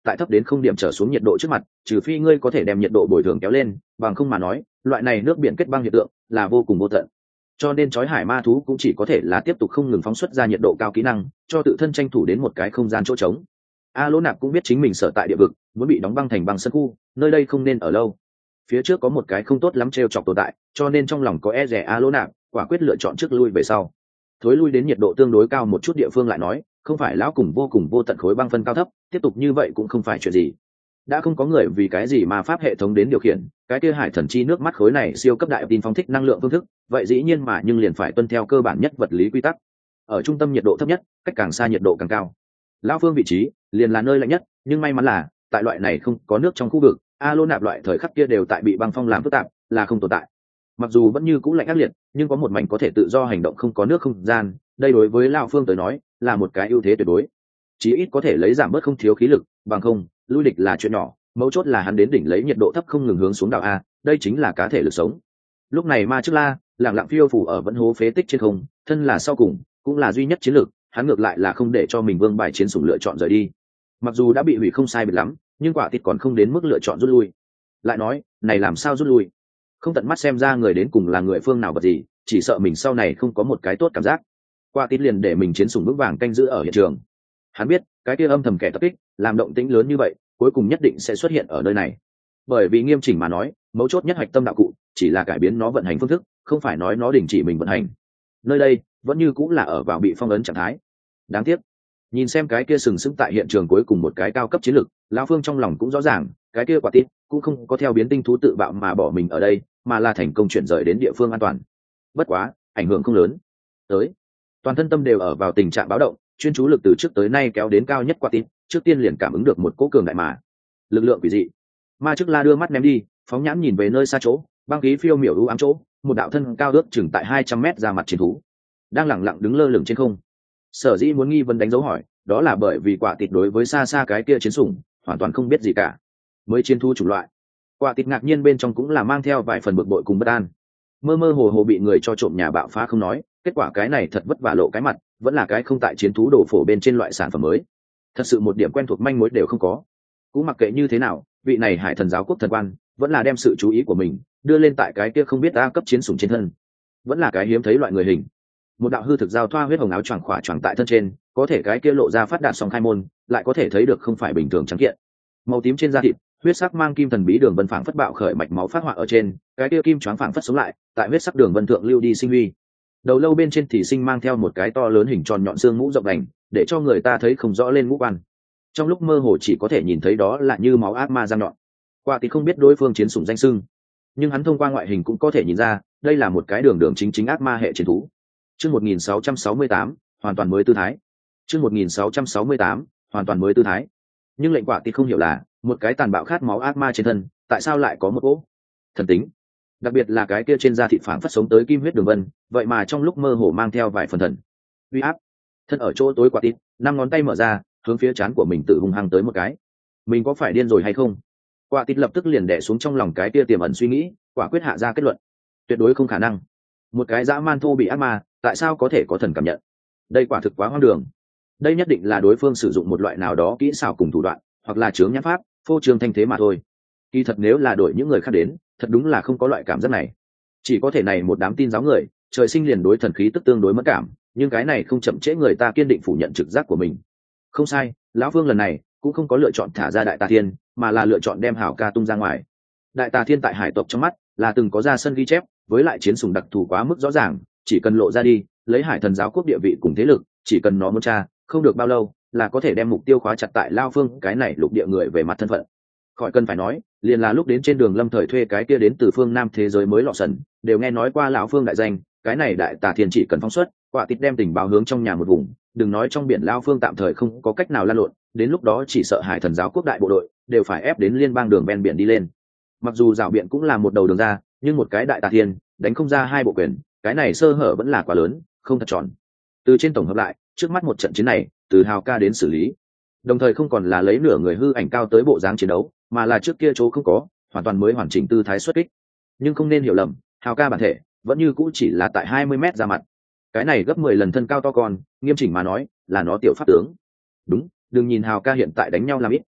tại thấp đến không điểm trở xuống nhiệt độ trước mặt, trừ phi ngươi có thể đem nhiệt độ bồi thường kéo lên, bằng không mà nói loại này nước biển kết băng hiện tượng là vô cùng vô tận. Cho nên chói hải ma thú cũng chỉ có thể là tiếp tục không ngừng phóng xuất ra nhiệt độ cao kỹ năng, cho tự thân tranh thủ đến một cái không gian chỗ trống. A Lỗ Nạp cũng biết chính mình sở tại địa vực muốn bị đóng băng thành băng sân khu, nơi đây không nên ở lâu. Phía trước có một cái không tốt lắm trêu chọc tồn tại, cho nên trong lòng có e dè A Lỗ Nạp quả quyết lựa chọn trước lui về sau. Thối lui đến nhiệt độ tương đối cao một chút địa phương lại nói, không phải lão cùng vô cùng vô tận khối băng phân cao thấp, tiếp tục như vậy cũng không phải chuyện gì. Đã không có người vì cái gì mà pháp hệ thống đến điều khiển cái kia hải thần chi nước mắt khối này siêu cấp đại tin phóng thích năng lượng phương thức, vậy dĩ nhiên mà nhưng liền phải tuân theo cơ bản nhất vật lý quy tắc. Ở trung tâm nhiệt độ thấp nhất, cách càng xa nhiệt độ càng cao. Lão phương vị trí liền là nơi lạnh nhất, nhưng may mắn là tại loại này không có nước trong khu vực, A Lỗ Nạp loại thời khắc kia đều tại bị băng phong làm phức tạp, là không tồn tại. Mặc dù vẫn như cũ lạnh ác liệt, nhưng có một mảnh có thể tự do hành động không có nước không gian, đây đối với lão phương tới nói là một cái ưu thế tuyệt đối. Chí ít có thể lấy giảm bớt không thiếu khí lực, bằng không lui địch là chuyện nhỏ, mấu chốt là hắn đến đỉnh lấy nhiệt độ thấp không ngừng hướng xuống đảo a, đây chính là cá thể lực sống. Lúc này Ma Trước La lặng lặng phiêu phủ ở vẫn hố phế tích trên không, thân là sau cùng cũng là duy nhất chiến lược, hắn ngược lại là không để cho mình vương bài chiến sủng lựa chọn rời đi. Mặc dù đã bị hủy không sai biệt lắm, nhưng quả thịt còn không đến mức lựa chọn rút lui. Lại nói này làm sao rút lui? Không tận mắt xem ra người đến cùng là người phương nào vật gì, chỉ sợ mình sau này không có một cái tốt cảm giác. Quả thịt liền để mình chiến sủng vững vàng canh giữ ở hiện trường. Hắn biết cái kia âm thầm kẻ tập kích làm động tĩnh lớn như vậy, cuối cùng nhất định sẽ xuất hiện ở nơi này. Bởi vì nghiêm chỉnh mà nói, mấu chốt nhất hạch tâm đạo cụ chỉ là cải biến nó vận hành phương thức, không phải nói nó đình chỉ mình vận hành. Nơi đây vẫn như cũng là ở vào bị phong ấn trạng thái. Đáng tiếc, nhìn xem cái kia sừng sững tại hiện trường cuối cùng một cái cao cấp chiến lược, lão phương trong lòng cũng rõ ràng, cái kia quả tít cũng không có theo biến tinh thú tự bạo mà bỏ mình ở đây, mà là thành công chuyển rời đến địa phương an toàn. Bất quá ảnh hưởng không lớn. Tới, toàn thân tâm đều ở vào tình trạng báo động, chuyên chú lực từ trước tới nay kéo đến cao nhất quả tít, trước tiên liền cảm ứng được một cỗ cường đại mà lực lượng quỷ dị. Ma Trước La đưa mắt ném đi, phóng nhãn nhìn về nơi xa chỗ băng khí phiêu miểu u ám chỗ, một đạo thân cao ước chừng tại hai trăm mét ra mặt chiến thú đang lẳng lặng đứng lơ lửng trên không. Sở dĩ muốn nghi vấn đánh dấu hỏi, đó là bởi vì quả tịt đối với xa xa cái kia chiến sủng hoàn toàn không biết gì cả. Mới chiến thú chủng loại, quả tịt ngạc nhiên bên trong cũng là mang theo vài phần bực bội cùng bất an. Mơ mơ hồ hồ bị người cho trộm nhà bạo phá không nói, kết quả cái này thật vất vả lộ cái mặt, vẫn là cái không tại chiến thú đổ phổ bên trên loại sản phẩm mới, thật sự một điểm quen thuộc manh mối đều không có. Cũng mặc kệ như thế nào, vị này hải thần giáo quốc thần quan vẫn là đem sự chú ý của mình đưa lên tại cái kia không biết a cấp chiến sủng trên thân. Vẫn là cái hiếm thấy loại người hình, một đạo hư thực giao thoa huyết hồng áo choàng khỏa choàng tại thân trên, có thể cái kia lộ ra phát đạt song khai môn, lại có thể thấy được không phải bình thường trắng kiện. Màu tím trên da thịt, huyết sắc mang kim thần bí đường vân phảng phất bạo khởi mạch máu phát họa ở trên, cái kia kim choáng phảng phất sống lại, tại huyết sắc đường vân thượng lưu đi sinh huy. Đầu lâu bên trên thì sinh mang theo một cái to lớn hình tròn nhọn xương mũ rộng đành, để cho người ta thấy không rõ lên ngũ quan. Trong lúc mơ hồ chỉ có thể nhìn thấy đó là như máu ác ma răng nhọn. Qua thì không biết đối phương chiến sủng danh xưng, nhưng hắn thông qua ngoại hình cũng có thể nhìn ra, đây là một cái đường đường chính chính ác ma hệ chiến thú. Chương một nghìn sáu trăm sáu mươi tám, hoàn toàn mới tư thái. Chương một nghìn sáu trăm sáu mươi tám, hoàn toàn mới tư thái. Nhưng lệnh quả thì không hiểu là, một cái tàn bạo khát máu ác ma trên thân, tại sao lại có một cỗ thần tính? Đặc biệt là cái kia trên da thịt phảng phất sống tới kim huyết đường vân, vậy mà trong lúc mơ hồ mang theo vài phần thần uy áp. Thân ở chỗ tối quả tít, năm ngón tay mở ra, hướng phía trán của mình tự hung hăng tới một cái. Mình có phải điên rồi hay không? Quả tít lập tức liền đè xuống trong lòng cái kia tiềm ẩn suy nghĩ, quả quyết hạ ra kết luận, tuyệt đối không khả năng. Một cái dã man thô bị ác ma, tại sao có thể có thần cảm nhận? Đây quả thực quá hoang đường. Đây nhất định là đối phương sử dụng một loại nào đó kỹ xảo cùng thủ đoạn, hoặc là chướng nhãn pháp, phô trương thanh thế mà thôi. Kỳ thật nếu là đổi những người khác đến, thật đúng là không có loại cảm giác này. Chỉ có thể này một đám tin giáo người, trời sinh liền đối thần khí tức tương đối mất cảm, nhưng cái này không chậm trễ người ta kiên định phủ nhận trực giác của mình. Không sai, lão Vương lần này cũng không có lựa chọn thả ra Đại Tà Thiên, mà là lựa chọn đem Hảo Ca tung ra ngoài. Đại Tà Thiên tại hải tộc trong mắt là từng có ra sân ghi chép, với lại chiến sủng đặc thù quá mức rõ ràng, chỉ cần lộ ra đi, lấy hải thần giáo quốc địa vị cùng thế lực, chỉ cần nó muốn tra, không được bao lâu là có thể đem mục tiêu khóa chặt tại Lao Phương cái này lục địa người về mặt thân phận. Khỏi cần phải nói, liền là lúc đến trên đường Lâm Thời thuê cái kia đến từ phương Nam thế giới mới lọ sần, đều nghe nói qua lão Phương đại danh, cái này Đại Tà Thiên chỉ cần phóng xuất, quả tít đem tình báo hướng trong nhà một vùng, đừng nói trong biển Lao Phương tạm thời không có cách nào lan lộn, đến lúc đó chỉ sợ hải thần giáo quốc đại bộ đội đều phải ép đến liên bang đường ven biển đi lên. Mặc dù rào biển cũng là một đầu đường ra, nhưng một cái Đại Tà Thiên đánh không ra hai bộ quyền, cái này sơ hở vẫn là quá lớn, không thật tròn. Từ trên tổng hợp lại, trước mắt một trận chiến này, từ Hào Ca đến xử lý, đồng thời không còn là lấy nửa người hư ảnh cao tới bộ dáng chiến đấu, mà là trước kia chỗ không có, hoàn toàn mới hoàn chỉnh tư thái xuất kích. Nhưng không nên hiểu lầm, Hào Ca bản thể vẫn như cũ chỉ là tại hai mươi mét ra mặt, cái này gấp mười lần thân cao to con, nghiêm chỉnh mà nói là nó tiểu pháp tướng. Đúng, đừng nhìn Hào Ca hiện tại đánh nhau làm ít,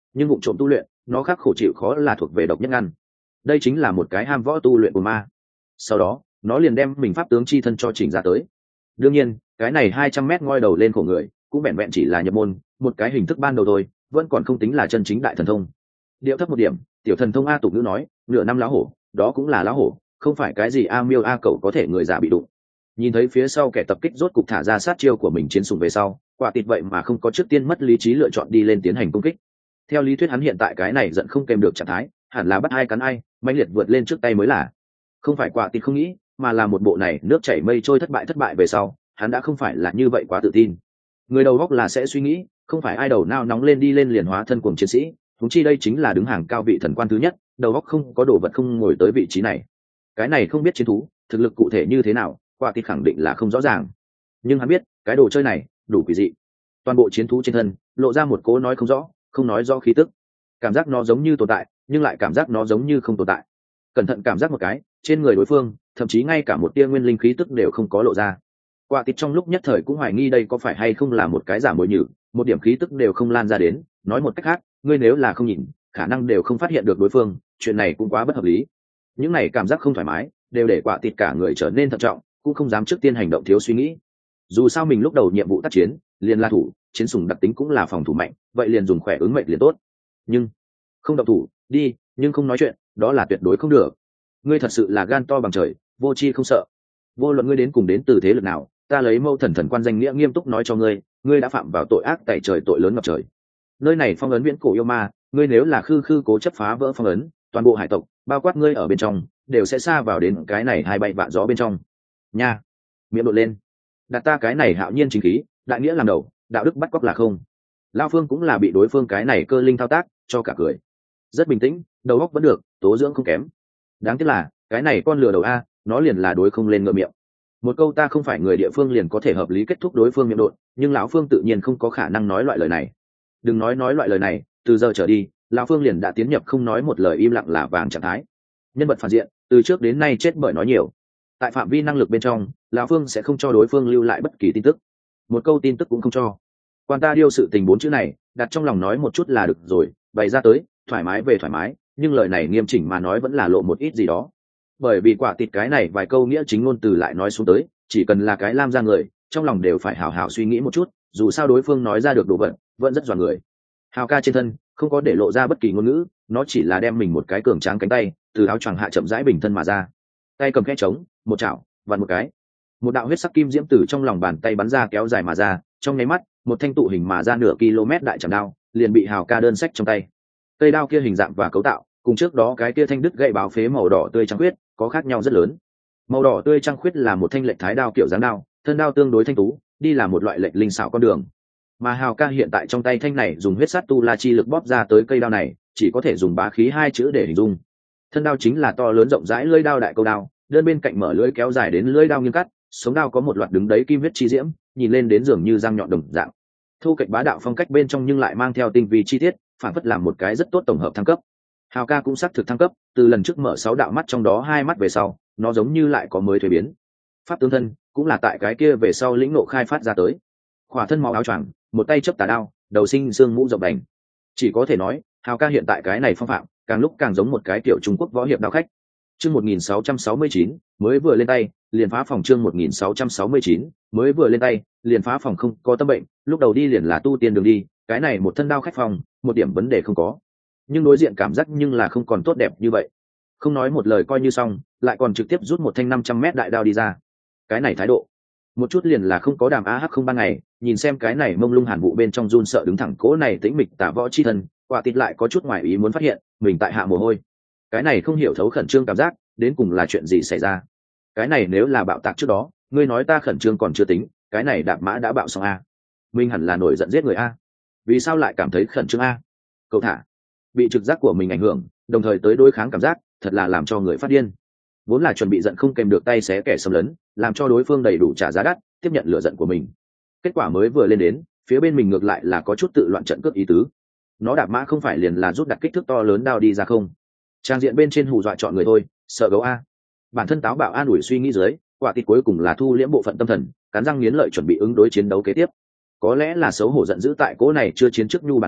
nhưng vụ trộm tu luyện nó khắc khổ chịu khó là thuộc về độc nhất ngăn. Đây chính là một cái ham võ tu luyện của ma. Sau đó nó liền đem mình pháp tướng chi thân cho chỉnh ra tới. Đương nhiên cái này hai trăm mét ngoi đầu lên khổ người cũng vẹn vẹn chỉ là nhập môn, một cái hình thức ban đầu thôi, vẫn còn không tính là chân chính đại thần thông. Điệu thấp một điểm, tiểu thần thông a tục ngữ nói nửa năm lão hổ, đó cũng là lão hổ, không phải cái gì a miêu a cậu có thể người già bị đụng. Nhìn thấy phía sau kẻ tập kích rốt cục thả ra sát chiêu của mình chiến sủng về sau, quả tịt vậy mà không có trước tiên mất lý trí lựa chọn đi lên tiến hành công kích. Theo lý thuyết hắn hiện tại cái này giận không kèm được trạng thái, hẳn là bắt ai cắn ai, mãnh liệt vượt lên trước tay mới là. Không phải quả tịt không nghĩ, mà là một bộ này nước chảy mây trôi thất bại thất bại về sau, hắn đã không phải là như vậy quá tự tin. Người đầu góc là sẽ suy nghĩ, không phải ai đầu nào nóng lên đi lên liền hóa thân cuồng chiến sĩ, huống chi đây chính là đứng hàng cao vị thần quan thứ nhất, đầu góc không có đồ vật không ngồi tới vị trí này. Cái này không biết chiến thú thực lực cụ thể như thế nào, quả tịt khẳng định là không rõ ràng, nhưng hắn biết cái đồ chơi này đủ quỷ dị. Toàn bộ chiến thú trên thân lộ ra một cố nói không rõ không nói rõ khí tức, cảm giác nó giống như tồn tại nhưng lại cảm giác nó giống như không tồn tại. Cẩn thận cảm giác một cái, trên người đối phương thậm chí ngay cả một tia nguyên linh khí tức đều không có lộ ra. Quả tịt trong lúc nhất thời cũng hoài nghi đây có phải hay không là một cái giả mồi nhử, một điểm khí tức đều không lan ra đến. Nói một cách khác, ngươi nếu là không nhìn, khả năng đều không phát hiện được đối phương, chuyện này cũng quá bất hợp lý. Những này cảm giác không thoải mái đều để quả tịt cả người trở nên thận trọng, cũng không dám trước tiên hành động thiếu suy nghĩ. Dù sao mình lúc đầu nhiệm vụ tác chiến liền là thủ, chiến sủng đặc tính cũng là phòng thủ mạnh, vậy liền dùng khỏe ứng mệnh liền tốt. Nhưng không động thủ đi, nhưng không nói chuyện, đó là tuyệt đối không được. Ngươi thật sự là gan to bằng trời, vô tri không sợ. Vô luận ngươi đến cùng đến từ thế lực nào, ta lấy mâu thần thần quan danh nghĩa nghiêm túc nói cho ngươi, ngươi đã phạm vào tội ác tày trời, tội lớn ngập trời. Nơi này phong ấn viễn cổ yêu ma, ngươi nếu là khư khư cố chấp phá vỡ phong ấn, toàn bộ hải tộc bao quát ngươi ở bên trong đều sẽ xa vào đến cái này hai bay vạn gió bên trong nha. Miệng đột lên, đặt ta cái này hạo nhiên chính khí, đại nghĩa làm đầu, đạo đức bắt cóc là không. Lao Phương cũng là bị đối phương cái này cơ linh thao tác cho cả cười. Rất bình tĩnh, đầu óc vẫn được, tố dưỡng không kém. Đáng tiếc là cái này con lừa đầu a, nó liền là đối không lên ngậm miệng. Một câu ta không phải người địa phương liền có thể hợp lý kết thúc đối phương miệng đột, nhưng lão Phương tự nhiên không có khả năng nói loại lời này. Đừng nói nói loại lời này, từ giờ trở đi lão Phương liền đã tiến nhập không nói một lời im lặng là vàng trạng thái. Nhân vật phản diện từ trước đến nay chết bởi nói nhiều, tại phạm vi năng lực bên trong lão Phương sẽ không cho đối phương lưu lại bất kỳ tin tức, một câu tin tức cũng không cho. Quan ta điêu sự tình bốn chữ này đặt trong lòng nói một chút là được rồi, bày ra tới thoải mái về thoải mái, nhưng lời này nghiêm chỉnh mà nói vẫn là lộ một ít gì đó. Bởi vì quả tịt cái này vài câu nghĩa chính ngôn từ lại nói xuống tới, chỉ cần là cái lam ra người trong lòng đều phải hào hào suy nghĩ một chút, dù sao đối phương nói ra được đồ vật vẫn rất dọa người. Hào ca trên thân không có để lộ ra bất kỳ ngôn ngữ, nó chỉ là đem mình một cái cường tráng cánh tay từ áo choàng hạ chậm rãi bình thân mà ra, tay cầm khe trống, một chảo vặn một cái, một đạo huyết sắc kim diễm từ trong lòng bàn tay bắn ra kéo dài mà ra, trong nháy mắt một thanh tụ hình mà ra nửa km đại chạm đao liền bị hào ca đơn xách trong tay. Cây đao kia hình dạng và cấu tạo cùng trước đó cái kia thanh đứt gậy báo phế màu đỏ tươi trắng khuyết có khác nhau rất lớn. Màu đỏ tươi trắng khuyết là một thanh lệnh thái đao kiểu dáng đao, thân đao tương đối thanh tú, đi là một loại lệnh linh xảo con đường. Mà hào ca hiện tại trong tay thanh này dùng huyết sắt tu la chi lực bóp ra tới cây đao này, chỉ có thể dùng bá khí hai chữ để hình dung. Thân đao chính là to lớn rộng rãi lưỡi đao đại câu đao, đơn bên cạnh mở lưỡi kéo dài đến lưỡi đao nghiêng cắt, sống đao có một loạt đứng đấy kim huyết chi diễm, nhìn lên đến dường như răng nhọn đồng dạng. Thu kịch bá đạo phong cách bên trong nhưng lại mang theo tinh vi chi tiết, phản phất làm một cái rất tốt tổng hợp thăng cấp. Hào ca cũng xác thực thăng cấp, từ lần trước mở sáu đạo mắt trong đó hai mắt về sau, nó giống như lại có mới thuế biến. Pháp tướng thân cũng là tại cái kia về sau lĩnh ngộ khai phát ra tới. Khỏa thân màu áo choàng, một tay chấp tà đao, đầu sinh xương mũ rộng đành. Chỉ có thể nói, Hào ca hiện tại cái này phong phạm, càng lúc càng giống một cái tiểu Trung Quốc võ hiệp đạo khách. Chương một nghìn sáu trăm sáu mươi chín, mới vừa lên tay, liền phá phòng. Chương một nghìn sáu trăm sáu mươi chín, mới vừa lên tay, liền phá phòng. Không có tâm bệnh, lúc đầu đi liền là tu tiên đường đi, cái này một thân đao khách phòng, một điểm vấn đề không có. Nhưng đối diện cảm giác nhưng là không còn tốt đẹp như vậy. Không nói một lời coi như xong, lại còn trực tiếp rút một thanh năm trăm mét đại đao đi ra. Cái này thái độ, một chút liền là không có đàm á hắc không ban ngày, nhìn xem cái này mông lung hàn vụ bên trong run sợ đứng thẳng cố này tĩnh mịch tả võ chi thân, quả tịt lại có chút ngoài ý muốn phát hiện, mình tại hạ mồ hôi. Cái này không hiểu thấu khẩn trương cảm giác, đến cùng là chuyện gì xảy ra? Cái này nếu là bạo tạc trước đó, ngươi nói ta khẩn trương còn chưa tính, cái này đạp mã đã bạo xong a. Mình hẳn là nổi giận giết người a. Vì sao lại cảm thấy khẩn trương a? Cậu thả. Bị trực giác của mình ảnh hưởng, đồng thời tới đối kháng cảm giác, thật là làm cho người phát điên. Vốn là chuẩn bị giận không kèm được tay xé kẻ xâm lấn, làm cho đối phương đầy đủ trả giá đắt, tiếp nhận lửa giận của mình. Kết quả mới vừa lên đến, phía bên mình ngược lại là có chút tự loạn trận cướp ý tứ. Nó đạp mã không phải liền là rút đặt kích thước to lớn đao đi ra không? Trang diện bên trên hù dọa chọn người thôi, sợ gấu a. Bản thân táo bạo an ủi suy nghĩ dưới, quả tịt cuối cùng là thu liễm bộ phận tâm thần, cắn răng nghiến lợi chuẩn bị ứng đối chiến đấu kế tiếp. Có lẽ là xấu hổ giận dữ tại cỗ này chưa chiến trước nhu bản năng,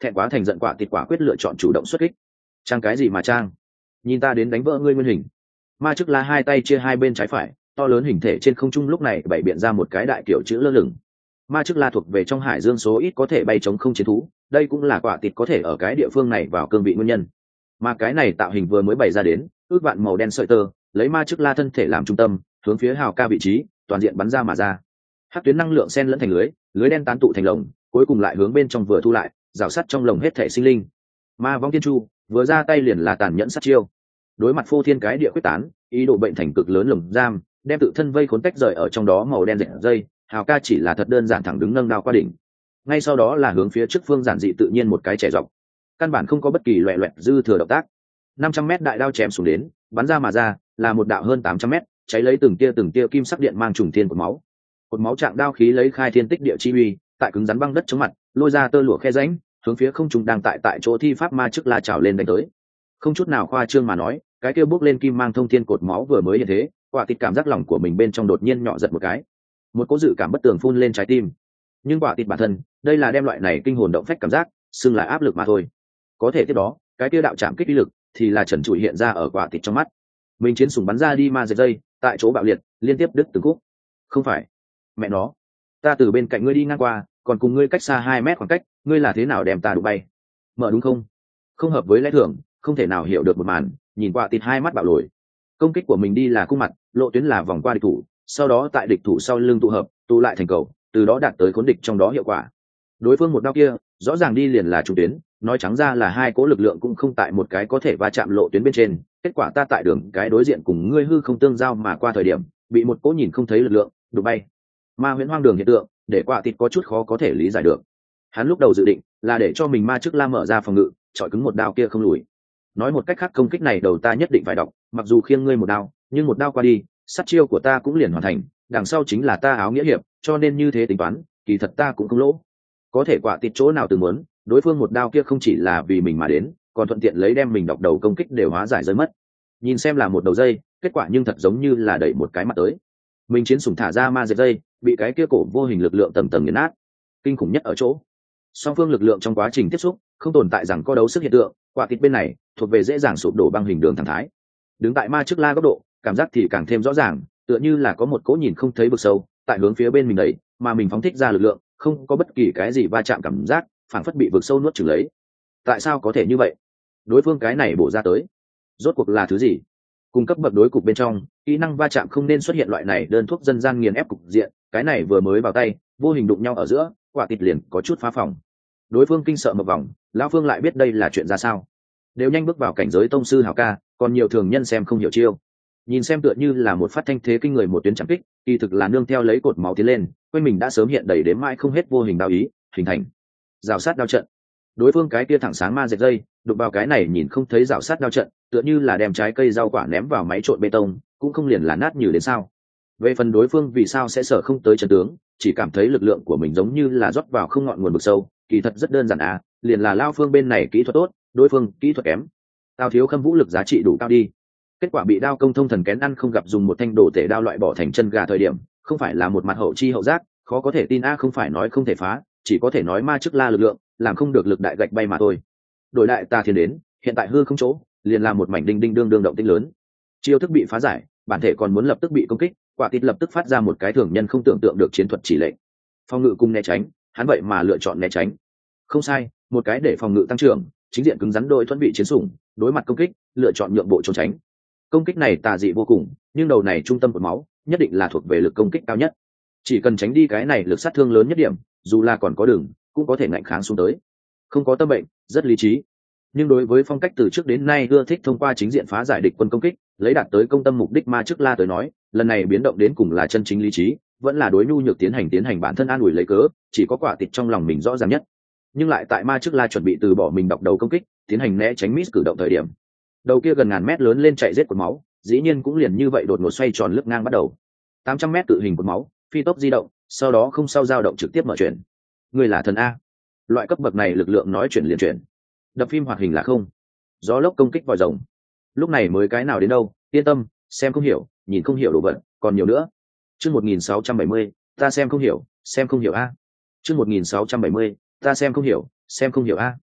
thẹn quá thành giận quả tịt quả quyết lựa chọn chủ động xuất kích. Trang cái gì mà trang, nhìn ta đến đánh vỡ ngươi nguyên hình. Ma chức la hai tay chia hai bên trái phải, to lớn hình thể trên không trung lúc này bày biện ra một cái đại kiểu chữ lơ lửng. Ma chức la thuộc về trong hải dương số ít có thể bay chống không chiến thú, đây cũng là quả tịt có thể ở cái địa phương này vào cương vị nguyên nhân. Mà cái này tạo hình vừa mới bày ra đến, ước vạn màu đen sợi tơ lấy ma chức la thân thể làm trung tâm, hướng phía hào ca vị trí toàn diện bắn ra mà ra. Hắc tuyến năng lượng xen lẫn thành lưới, lưới đen tán tụ thành lồng, cuối cùng lại hướng bên trong vừa thu lại, rào sắt trong lồng hết thể sinh linh. Ma vong thiên chu vừa ra tay liền là tàn nhẫn sát chiêu, đối mặt phô thiên cái địa quyết tán, ý đồ bệnh thành cực lớn lồng giam, đem tự thân vây khốn tách rời ở trong đó màu đen dệt dây. Hào ca chỉ là thật đơn giản thẳng đứng nâng đao qua đỉnh, ngay sau đó là hướng phía trước phương giản dị tự nhiên một cái trẻ dọc, căn bản không có bất kỳ loẹ loẹt dư thừa động tác. Năm trăm mét đại đao chém xuống đến, bắn ra mà ra là một đạo hơn tám trăm mét, cháy lấy từng tia từng tia kim sắc điện mang trùng thiên của máu. Cột máu trạng đao khí lấy khai thiên tích địa chi uy, tại cứng rắn băng đất chống mặt, lôi ra tơ lụa khe rãnh, hướng phía không trung đang tại tại chỗ thi pháp ma chức la trào lên đánh tới. Không chút nào khoa trương mà nói, cái kia bước lên kim mang thông thiên cột máu vừa mới hiện thế, quả tịt cảm giác lòng của mình bên trong đột nhiên nhỏ giật một cái, một cỗ dự cảm bất tường phun lên trái tim. Nhưng quả tịt bản thân, đây là đem loại này kinh hồn động phách cảm giác xưng là áp lực mà thôi. Có thể tiếp đó, cái kia đạo chạm kích uy lực thì là trần trụi hiện ra ở quả tịt trong mắt. Mình chiến súng bắn ra đi ma dệt dây, tại chỗ bạo liệt, liên tiếp đứt từng khúc. Không phải, mẹ nó, ta từ bên cạnh ngươi đi ngang qua, còn cùng ngươi cách xa hai mét khoảng cách, ngươi là thế nào đem ta đụng bay? Mở đúng không? Không hợp với lẽ thường, không thể nào hiểu được một màn, nhìn quả tịt hai mắt bạo lồi. Công kích của mình đi là cung mặt, lộ tuyến là vòng qua địch thủ, sau đó tại địch thủ sau lưng tụ hợp, tụ lại thành cầu, từ đó đạt tới khốn địch trong đó hiệu quả. Đối phương một đao kia, rõ ràng đi liền là trung tuyến, nói trắng ra là hai cố lực lượng cũng không tại một cái có thể va chạm lộ tuyến bên trên. Kết quả ta tại đường cái đối diện cùng ngươi hư không tương giao mà qua thời điểm, bị một cố nhìn không thấy lực lượng đụng bay. Ma huyễn hoang đường hiện tượng, để quả tịt có chút khó có thể lý giải được. Hắn lúc đầu dự định là để cho mình ma chức la mở ra phòng ngự, chọi cứng một đao kia không lùi. Nói một cách khác, công kích này đầu ta nhất định phải đọc, mặc dù khiêng ngươi một đao, nhưng một đao qua đi, sát chiêu của ta cũng liền hoàn thành, đằng sau chính là ta áo nghĩa hiệp, cho nên như thế tính toán, kỳ thật ta cũng không lỗ. Có thể quả tịt chỗ nào từng muốn, đối phương một đao kia không chỉ là vì mình mà đến, còn thuận tiện lấy đem mình đọc đầu công kích đều hóa giải rơi mất. Nhìn xem là một đầu dây, kết quả nhưng thật giống như là đẩy một cái mặt tới. Mình chiến sủng thả ra ma dệt dây, bị cái kia cổ vô hình lực lượng tầm tầm nghiền nát. Kinh khủng nhất ở chỗ, song phương lực lượng trong quá trình tiếp xúc không tồn tại rằng có đấu sức hiện tượng, quả tịt bên này thuộc về dễ dàng sụp đổ băng hình đường thẳng thái. Đứng tại ma chức la góc độ, cảm giác thì càng thêm rõ ràng, tựa như là có một cỗ nhìn không thấy vực sâu tại hướng phía bên mình đẩy, mà mình phóng thích ra lực lượng không có bất kỳ cái gì va chạm cảm giác, phảng phất bị vực sâu nuốt chửng lấy. Tại sao có thể như vậy? Đối phương cái này bổ ra tới, rốt cuộc là thứ gì? Cung cấp bậc đối cục bên trong, kỹ năng va chạm không nên xuất hiện loại này đơn thuốc dân gian nghiền ép cục diện, cái này vừa mới vào tay, vô hình đụng nhau ở giữa, quả tịt liền có chút phá phòng. Đối phương kinh sợ một vòng, lão phương lại biết đây là chuyện ra sao, đều nhanh bước vào cảnh giới tông sư hảo ca, còn nhiều thường nhân xem không hiểu chiêu. Nhìn xem tựa như là một phát thanh thế kinh người một tuyến chạm kích, kỳ thực là nương theo lấy cột máu tiến lên, quanh mình đã sớm hiện đầy đến mãi không hết vô hình đao ý hình thành rào sát đao trận. Đối phương cái kia thẳng sáng ma dệt dây đụng vào cái này nhìn không thấy rào sát đao trận, tựa như là đem trái cây rau quả ném vào máy trộn bê tông, cũng không liền là nát như đến sao. Về phần đối phương vì sao sẽ sở không tới trận tướng, chỉ cảm thấy lực lượng của mình giống như là rót vào không ngọn nguồn vực sâu, kỳ thật rất đơn giản à, liền là lao phương bên này kỹ thuật tốt, đối phương kỹ thuật kém. Tao thiếu khâm vũ lực giá trị đủ cao đi. Kết quả bị đao công thông thần kén ăn không gặp, dùng một thanh đổ tể đao loại bỏ thành chân gà thời điểm, không phải là một mặt hậu chi hậu giác, khó có thể tin a, không phải nói không thể phá, chỉ có thể nói ma chức la lực lượng làm không được lực đại gạch bay mà thôi. Đổi đại ta thiên đến, hiện tại hư không chỗ, liền là một mảnh đinh đinh đương đương động tĩnh lớn. Chiêu thức bị phá giải, bản thể còn muốn lập tức bị công kích, quả tịt lập tức phát ra một cái thường nhân không tưởng tượng được chiến thuật chỉ lệnh. Phòng ngự cùng né tránh, hắn vậy mà lựa chọn né tránh. Không sai, một cái để phòng ngự tăng trưởng, chính diện cứng rắn đôi thuẫn bị chiến sủng, đối mặt công kích, lựa chọn nhượng bộ trốn tránh. Công kích này tà dị vô cùng, nhưng đầu này trung tâm của máu nhất định là thuộc về lực công kích cao nhất, chỉ cần tránh đi cái này lực sát thương lớn nhất điểm, dù là còn có đường cũng có thể ngạnh kháng xuống tới. Không có tâm bệnh, rất lý trí. Nhưng đối với phong cách từ trước đến nay ưa thích thông qua chính diện phá giải địch quân công kích, lấy đạt tới công tâm mục đích ma chức la tới nói, lần này biến động đến cùng là chân chính lý trí, vẫn là đối nhu nhược tiến hành tiến hành bản thân an ủi lấy cớ, chỉ có quả tịt trong lòng mình rõ ràng nhất. Nhưng lại tại ma chức la chuẩn bị từ bỏ mình đọc đầu công kích, tiến hành né tránh miss cử động thời điểm, đầu kia gần ngàn mét lớn lên chạy giết cột máu, dĩ nhiên cũng liền như vậy đột ngột xoay tròn lướt ngang bắt đầu. tám trăm mét tự hình cột máu, phi tốc di động, sau đó không sau dao động trực tiếp mở chuyển. Người là thần a. Loại cấp bậc này lực lượng nói chuyển liền chuyển. Đập phim hoạt hình là không. Gió lốc công kích vòi rồng. Lúc này mới cái nào đến đâu, yên tâm, xem không hiểu, nhìn không hiểu đồ vật, còn nhiều nữa. Chương một nghìn sáu trăm bảy mươi, ta xem không hiểu, xem không hiểu a. Chương một nghìn sáu trăm bảy mươi, ta xem không hiểu, xem không hiểu a.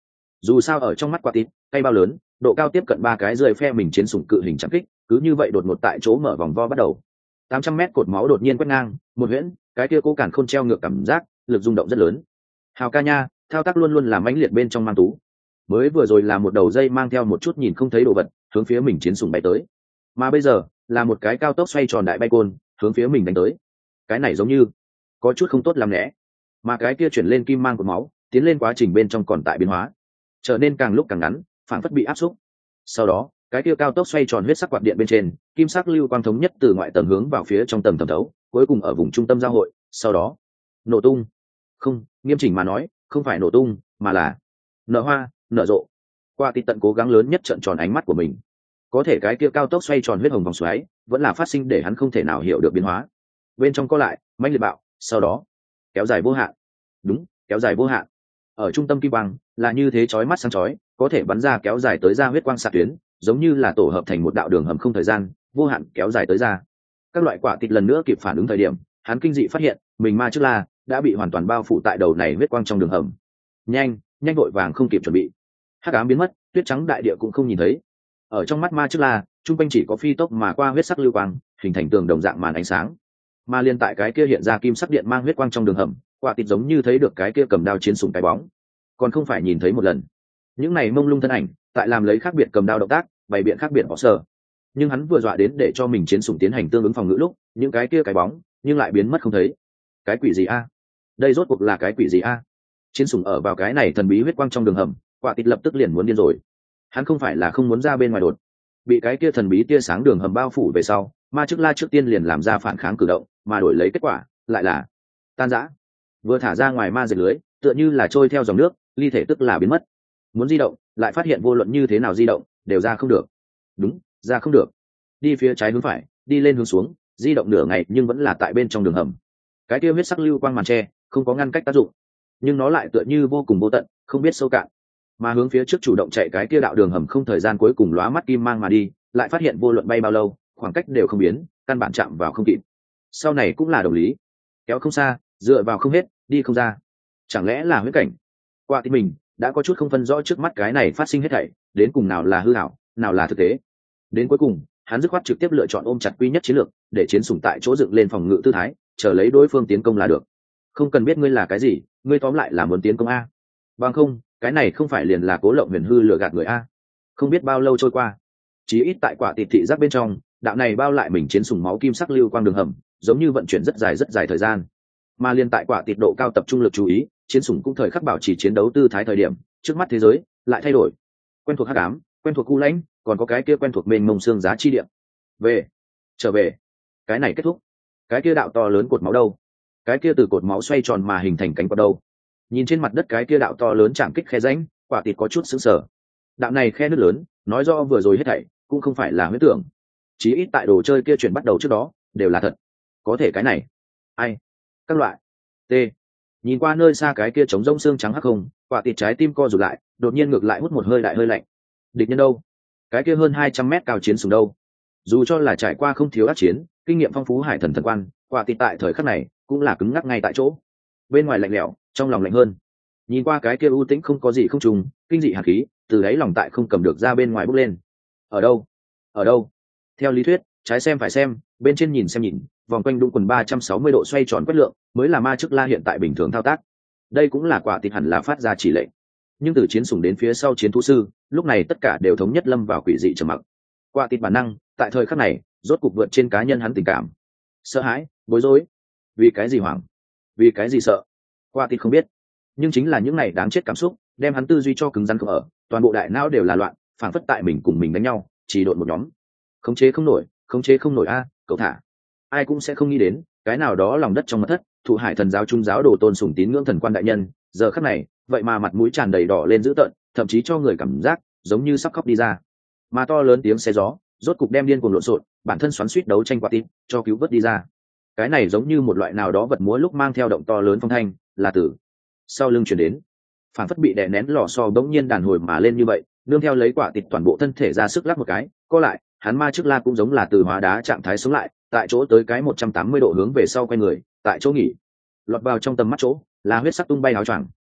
Dù sao ở trong mắt quả tít cây bao lớn độ cao tiếp cận ba cái rơi phe mình chiến sủng cự hình chạm kích cứ như vậy đột ngột tại chỗ mở vòng vo bắt đầu. Tám trăm mét cột máu đột nhiên quét ngang một huyễn, cái kia cố cản khôn treo ngược cảm giác lực rung động rất lớn. Hào ca nha, thao tác luôn luôn làm mãnh liệt bên trong mang tú. Mới vừa rồi là một đầu dây mang theo một chút nhìn không thấy đồ vật hướng phía mình chiến sủng bay tới, mà bây giờ là một cái cao tốc xoay tròn đại bay côn hướng phía mình đánh tới. Cái này giống như có chút không tốt làm lẽ, mà cái kia chuyển lên kim mang cột máu tiến lên quá trình bên trong còn tại biến hóa, trở nên càng lúc càng ngắn, phản phất bị áp xúc. Sau đó cái kia cao tốc xoay tròn huyết sắc quạt điện bên trên kim sắc lưu quang thống nhất từ ngoại tầng hướng vào phía trong tầng thẩm thấu, cuối cùng ở vùng trung tâm giao hội, sau đó nổ tung. Không, nghiêm chỉnh mà nói không phải nổ tung mà là nở hoa nở rộ. Qua tít tận cố gắng lớn nhất trợn tròn ánh mắt của mình, có thể cái kia cao tốc xoay tròn huyết hồng vòng xoáy vẫn là phát sinh để hắn không thể nào hiểu được biến hóa. Bên trong có lại mãnh liệt bạo, sau đó kéo dài vô hạn. Đúng, kéo dài vô hạn. Ở trung tâm kim quang là như thế chói mắt sáng chói, có thể bắn ra kéo dài tới ra huyết quang xạ tuyến, giống như là tổ hợp thành một đạo đường hầm không thời gian vô hạn kéo dài tới ra. Các loại quả tịt lần nữa kịp phản ứng thời điểm, hắn kinh dị phát hiện mình ma trước la đã bị hoàn toàn bao phủ tại đầu này huyết quang trong đường hầm. Nhanh, nhanh vội vàng không kịp chuẩn bị. Hắc ám biến mất, tuyết trắng đại địa cũng không nhìn thấy. Ở trong mắt ma trước la, trung quanh chỉ có phi tốc mà qua huyết sắc lưu quang, hình thành tường đồng dạng màn ánh sáng. Mà liên tại cái kia hiện ra kim sắc điện mang huyết quang trong đường hầm, quả tịt giống như thấy được cái kia cầm đao chiến sủng cái bóng, còn không phải nhìn thấy một lần. Những này mông lung thân ảnh tại làm lấy khác biệt cầm đao động tác, bày biện khác biệt bỏ sờ. Nhưng hắn vừa dọa đến để cho mình chiến sủng tiến hành tương ứng phòng ngự lúc, những cái kia cái bóng nhưng lại biến mất không thấy. Cái quỷ gì a? Đây rốt cuộc là cái quỷ gì a? Chiến sủng ở vào cái này thần bí huyết quang trong đường hầm, quả tịt lập tức liền muốn điên rồi. Hắn không phải là không muốn ra bên ngoài đột, bị cái kia thần bí tia sáng đường hầm bao phủ về sau, ma trước la trước tiên liền làm ra phản kháng cử động, mà đổi lấy kết quả lại là tan rã. Vừa thả ra ngoài ma dệt lưới, tựa như là trôi theo dòng nước, ly thể tức là biến mất. Muốn di động, lại phát hiện vô luận như thế nào di động đều ra không được. Đúng, ra không được. Đi phía trái hướng phải, đi lên hướng xuống, di động nửa ngày nhưng vẫn là tại bên trong đường hầm. Cái kia huyết sắc lưu quang màn tre không có ngăn cách tác dụng, nhưng nó lại tựa như vô cùng vô tận, không biết sâu cạn. Mà hướng phía trước chủ động chạy cái kia đạo đường hầm không thời gian cuối cùng lóa mắt kim mang mà đi, lại phát hiện vô luận bay bao lâu, khoảng cách đều không biến, căn bản chạm vào không kịp. Sau này cũng là đồng lý, kéo không xa, dựa vào không hết, đi không ra. Chẳng lẽ là huyễn cảnh? Qua thì mình đã có chút không phân rõ trước mắt cái này phát sinh hết thảy, đến cùng nào là hư ảo, nào là thực tế. Đến cuối cùng, hắn dứt khoát trực tiếp lựa chọn ôm chặt quy nhất chiến lược, để chiến sủng tại chỗ dựng lên phòng ngự tư thái, chờ lấy đối phương tiến công là được. Không cần biết ngươi là cái gì, ngươi tóm lại là muốn tiến công a. Bằng không, cái này không phải liền là Cố Lộng Huyền hư lừa gạt người a. Không biết bao lâu trôi qua, chí ít tại quả tịt thị giác bên trong, đạo này bao lại mình chiến sủng máu kim sắc lưu quang đường hầm, giống như vận chuyển rất dài rất dài thời gian. Mà liên tại quả tịt độ cao tập trung lực chú ý, chiến sủng cũng thời khắc bảo trì chiến đấu tư thái thời điểm, trước mắt thế giới lại thay đổi. Quen thuộc hắc ám, quen thuộc u lãnh, còn có cái kia quen thuộc mênh mông xương giá chi địa. Về, trở về. Cái này kết thúc. Cái kia đạo to lớn cột máu đâu? Cái kia từ cột máu xoay tròn mà hình thành cánh quạt đâu? Nhìn trên mặt đất cái kia đạo to lớn chạm kích khe rãnh, quả tịt có chút sững sờ. Đạo này khe nước lớn, nói rõ vừa rồi hết thảy cũng không phải là huyễn tưởng. Chí ít tại đồ chơi kia chuyển bắt đầu trước đó, đều là thật. Có thể cái này, ai? Các loại. T. Nhìn qua nơi xa cái kia trống rông xương trắng hắc không, quả tịt trái tim co rụt lại, đột nhiên ngược lại hút một hơi đại hơi lạnh. Địch nhân đâu? Cái kia hơn hai trăm mét cao chiến súng đâu? Dù cho là trải qua không thiếu ác chiến, kinh nghiệm phong phú hải thần thần quan, quả tịt tại thời khắc này cũng là cứng ngắc ngay tại chỗ. Bên ngoài lạnh lẽo, trong lòng lạnh hơn. Nhìn qua cái kia u tĩnh không có gì không trùng, kinh dị hàn khí, từ đáy lòng tại không cầm được ra bên ngoài bốc lên. Ở đâu? Ở đâu? Theo lý thuyết, trái xem phải xem, bên trên nhìn xem nhìn, vòng quanh đụng quần ba trăm sáu mươi độ xoay tròn quét lượng, mới là ma chức la hiện tại bình thường thao tác. Đây cũng là quả tịt hẳn là phát ra chỉ lệnh. Nhưng từ chiến sủng đến phía sau chiến thú sư, lúc này tất cả đều thống nhất lâm vào quỷ dị trầm mặc. Quả tịt bản năng, tại thời khắc này, rốt cục vượt trên cá nhân hắn tình cảm. Sợ hãi, bối rối. Vì cái gì hoảng? Vì cái gì sợ? Quả tịt không biết. Nhưng chính là những này đáng chết cảm xúc, đem hắn tư duy cho cứng rắn không ở, toàn bộ đại não đều là loạn, phảng phất tại mình cùng mình đánh nhau, chỉ độn một nhóm. Khống chế không nổi, khống chế không nổi a, cậu thả. Ai cũng sẽ không nghĩ đến, cái nào đó lòng đất trong mật thất, thụ hải thần giáo trung giáo đồ tôn sùng tín ngưỡng thần quan đại nhân, giờ khắc này, vậy mà mặt mũi tràn đầy đỏ lên dữ tợn, thậm chí cho người cảm giác giống như sắp khóc đi ra. Mà to lớn tiếng xé gió, rốt cục đem điên cuồng lộn xộn, bản thân xoắn xuýt đấu tranh quả tịt, cho cứu vớt đi ra. Cái này giống như một loại nào đó vật múa lúc mang theo động to lớn phong thanh, là tử. Sau lưng truyền đến, phản phất bị đè nén lò xo bỗng nhiên đàn hồi mà lên như vậy, nương theo lấy quả tịt toàn bộ thân thể ra sức lắc một cái, co lại, hắn ma trước la cũng giống là từ hóa đá trạng thái sống lại, tại chỗ tới cái một trăm tám mươi độ hướng về sau quay người, tại chỗ nghỉ. Lọt vào trong tầm mắt chỗ, là huyết sắc tung bay áo choàng.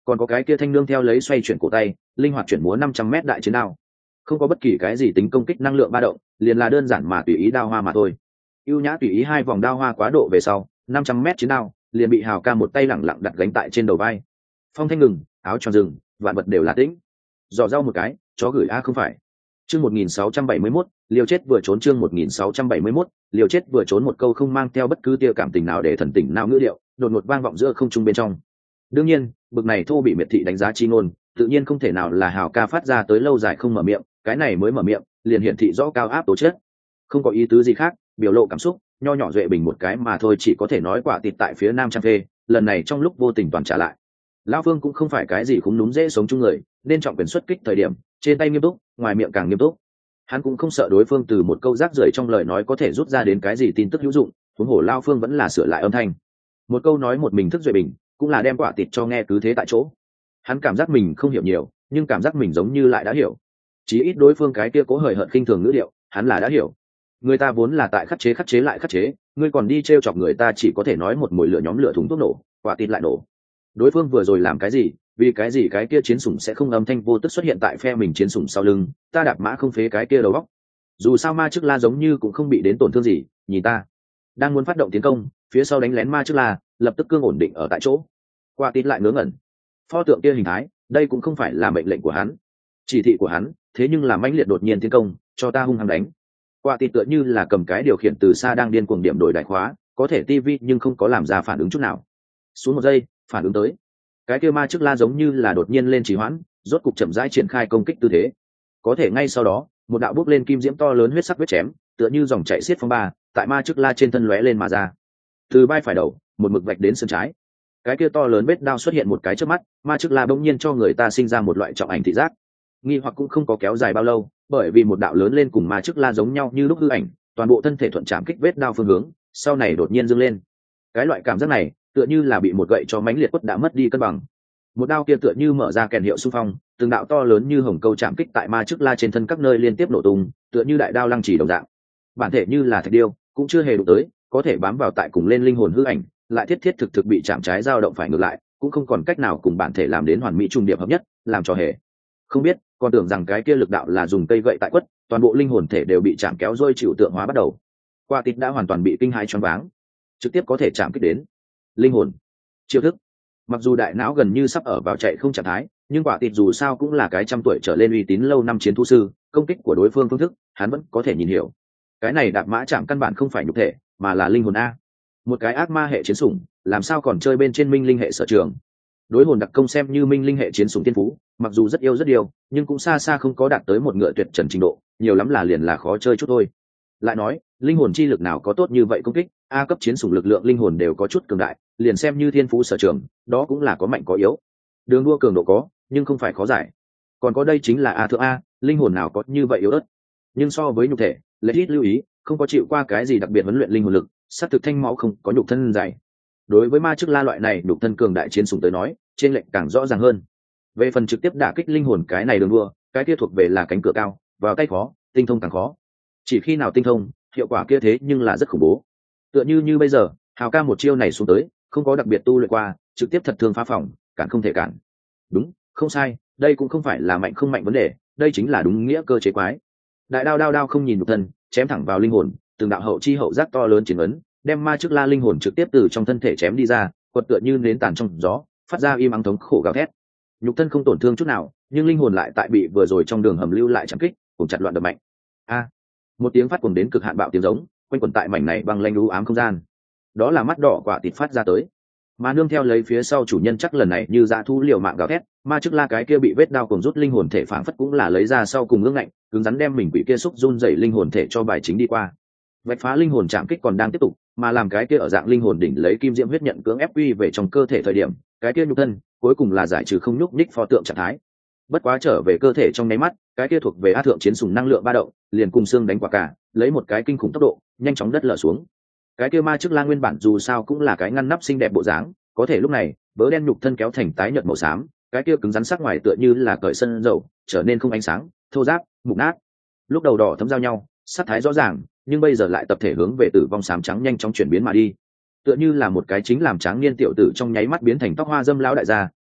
còn có cái kia thanh nương theo lấy xoay chuyển cổ tay linh hoạt chuyển múa năm trăm mét đại chiến đao, không có bất kỳ cái gì tính công kích năng lượng ba động, liền là đơn giản mà tùy ý đao hoa mà thôi. ưu nhã tùy ý hai vòng đao hoa quá độ về sau, năm trăm mét chiến đao liền bị Hào Ca một tay lẳng lặng đặt gánh tại trên đầu vai. Phong thanh ngừng, áo tròn rừng, vạn vật đều là tĩnh. Dò rau một cái, chó gửi a không phải. Chương một nghìn sáu trăm bảy mươi mốt, liều chết vừa trốn. Chương một nghìn sáu trăm bảy mươi mốt, liều chết vừa trốn. Một câu không mang theo bất cứ tia cảm tình nào để thần tình nào ngữ điệu, đột ngột vang vọng giữa không trung bên trong. Đương nhiên, bực này thô bị miệt thị đánh giá chi ngôn, tự nhiên không thể nào là Hào Ca phát ra tới lâu dài không mở miệng, cái này mới mở miệng, liền hiển thị rõ cao áp tố chất. Không có ý tứ gì khác, biểu lộ cảm xúc, nho nhỏ duệ bình một cái mà thôi, chỉ có thể nói quả tịt tại phía nam trang phê, lần này trong lúc vô tình toàn trả lại. Lão Phương cũng không phải cái gì khúng núm dễ sống chung người, nên trọng quyền xuất kích thời điểm, trên tay nghiêm túc, ngoài miệng càng nghiêm túc. Hắn cũng không sợ đối phương từ một câu rác rưởi trong lời nói có thể rút ra đến cái gì tin tức hữu dụng, huống hồ Lão Phương vẫn là sửa lại âm thanh. Một câu nói một mình thức duệ bình, cũng là đem quả tịt cho nghe cứ thế tại chỗ. Hắn cảm giác mình không hiểu nhiều, nhưng cảm giác mình giống như lại đã hiểu. Chí ít đối phương cái kia cố hời hợt khinh thường ngữ điệu, hắn là đã hiểu. Người ta vốn là tại khắc chế khắc chế lại khắc chế, ngươi còn đi trêu chọc người ta, chỉ có thể nói một mồi lửa nhóm lửa thùng thuốc nổ, quả tịt lại nổ. Đối phương vừa rồi làm cái gì, vì cái gì cái kia chiến sủng sẽ không âm thanh vô tức xuất hiện tại phe mình chiến sủng sau lưng, ta đạp mã không phế cái kia đầu góc. Dù sao ma trước la giống như cũng không bị đến tổn thương gì, nhìn ta đang muốn phát động tiến công, phía sau đánh lén ma trước la lập tức cương ổn định ở tại chỗ. Quả tịt lại ngớ ngẩn. Pho tượng kia hình thái, đây cũng không phải là mệnh lệnh của hắn, chỉ thị của hắn, thế nhưng là mãnh liệt đột nhiên tiến công, cho ta hung hăng đánh. Quả tịt tựa như là cầm cái điều khiển từ xa đang điên cuồng điểm đổi đại khóa, có thể tivi nhưng không có làm ra phản ứng chút nào. Xuống một giây, phản ứng tới. Cái kia ma trước la giống như là đột nhiên lên trì hoãn, rốt cục chậm rãi triển khai công kích tư thế. Có thể ngay sau đó, một đạo bốc lên kim diễm to lớn huyết sắc vết chém, tựa như dòng chảy xiết phong ba, tại ma trước la trên thân lóe lên mà ra. Từ vai phải đầu, một mực vạch đến sườn trái. Cái kia to lớn vết đao xuất hiện một cái trước mắt, ma trước la bỗng nhiên cho người ta sinh ra một loại trọng ảnh thị giác. Nghi hoặc cũng không có kéo dài bao lâu, bởi vì một đạo lớn lên cùng ma trước la giống nhau như lúc hư ảnh, toàn bộ thân thể thuận chạm kích vết đao phương hướng, sau này đột nhiên dâng lên. Cái loại cảm giác này, tựa như là bị một gậy cho mãnh liệt quất đã mất đi cân bằng. Một đao kia tựa như mở ra kèn hiệu xung phong, từng đạo to lớn như hồng câu chạm kích tại ma trước la trên thân các nơi liên tiếp nổ tung, tựa như đại đao lăng chỉ đồng dạng. Bản thể như là thạch điêu, cũng chưa hề đụng tới, có thể bám vào tại cùng lên linh hồn hư ảnh, lại thiết thiết thực thực bị chạm trái dao động phải ngược lại, cũng không còn cách nào cùng bản thể làm đến hoàn mỹ trùng điệp hợp nhất, làm cho hề không biết, còn tưởng rằng cái kia lực đạo là dùng cây gậy tại quất, toàn bộ linh hồn thể đều bị chạm kéo rơi chịu tượng hóa bắt đầu. Quả tịt đã hoàn toàn bị kinh hãi choáng váng, trực tiếp có thể chạm kích đến linh hồn. Chiêu thức, mặc dù đại não gần như sắp ở vào chạy không trạng thái, nhưng quả tịt dù sao cũng là cái trăm tuổi trở lên uy tín lâu năm chiến thu sư, công kích của đối phương phương thức, hắn vẫn có thể nhìn hiểu. Cái này đạp mã chạm căn bản không phải nhục thể, mà là linh hồn a. Một cái ác ma hệ chiến sủng, làm sao còn chơi bên trên minh linh hệ sở trường. Đối hồn đặc công xem như minh linh hệ chiến sủng tiên phú, mặc dù rất yêu rất yêu, nhưng cũng xa xa không có đạt tới một ngựa tuyệt trần trình độ, nhiều lắm là liền là khó chơi chút thôi. Lại nói, linh hồn chi lực nào có tốt như vậy công kích, a cấp chiến sủng lực lượng linh hồn đều có chút cường đại, liền xem như thiên phú sở trường, đó cũng là có mạnh có yếu. Đường đua cường độ có, nhưng không phải khó giải. Còn có đây chính là a thượng a, linh hồn nào có như vậy yếu ớt. Nhưng so với nhục thể, lấy ít lưu ý, không có chịu qua cái gì đặc biệt huấn luyện linh hồn lực, sát thực thanh máu không có nhục thân dày. Đối với ma chức la loại này nhục thân cường đại chiến sủng tới nói, trên lệnh càng rõ ràng hơn. Về phần trực tiếp đả kích linh hồn cái này đường đua, cái kia thuộc về là cánh cửa cao, vào tay khó, tinh thông càng khó. Chỉ khi nào tinh thông, hiệu quả kia thế nhưng là rất khủng bố. Tựa như như bây giờ, Hào Ca một chiêu này xuống tới, không có đặc biệt tu luyện qua, trực tiếp thật thương phá phòng, cản không thể cản. Đúng, không sai, đây cũng không phải là mạnh không mạnh vấn đề, đây chính là đúng nghĩa cơ chế quái. Đại đao đao đao không nhìn nhục thân, chém thẳng vào linh hồn, từng đạo hậu chi hậu giác to lớn chiến ấn, đem ma chức la linh hồn trực tiếp từ trong thân thể chém đi ra, quật tựa như nến tàn trong gió, phát ra im ắng thống khổ gào thét. Nhục thân không tổn thương chút nào, nhưng linh hồn lại tại bị vừa rồi trong đường hầm lưu lại chạm kích, cùng chặt loạn đập mạnh. A! Một tiếng phát cuồng đến cực hạn bạo tiếng giống, quanh quẩn tại mảnh này bằng lanh u ám không gian. Đó là mắt đỏ quả tịt phát ra tới. Mà nương theo lấy phía sau chủ nhân chắc lần này như dã thú liều mạng gào thét, ma chức la cái kia bị vết đao cùng rút linh hồn thể phảng phất cũng là lấy ra sau cùng ương ngạnh, cứng rắn đem mình quỷ kia xúc run dậy linh hồn thể cho bài chính đi qua. Vạch phá linh hồn chạm kích còn đang tiếp tục, mà làm cái kia ở dạng linh hồn đỉnh lấy kim diễm huyết nhận cưỡng ép quy về trong cơ thể thời điểm, cái kia nhục thân cuối cùng là giải trừ không nhúc nhích pho tượng trạng thái. Bất quá trở về cơ thể trong nháy mắt, cái kia thuộc về á thượng chiến sùng năng lượng ba động, liền cùng xương đánh quả cả, lấy một cái kinh khủng tốc độ, nhanh chóng đất lở xuống. Cái kia ma chức la nguyên bản dù sao cũng là cái ngăn nắp xinh đẹp bộ dáng, có thể lúc này, vớ đen nhục thân kéo thành tái nhợt màu xám, cái kia cứng rắn sắc ngoài tựa như là cởi sân dầu, trở nên không ánh sáng, thô ráp, mục nát. Lúc đầu đỏ thấm giao nhau, sắc thái rõ ràng, nhưng bây giờ lại tập thể hướng về tử vong xám trắng nhanh chóng chuyển biến mà đi. Tựa như là một cái chính làm tráng niên tiểu tử trong nháy mắt biến thành tóc hoa dâm lão đại gia,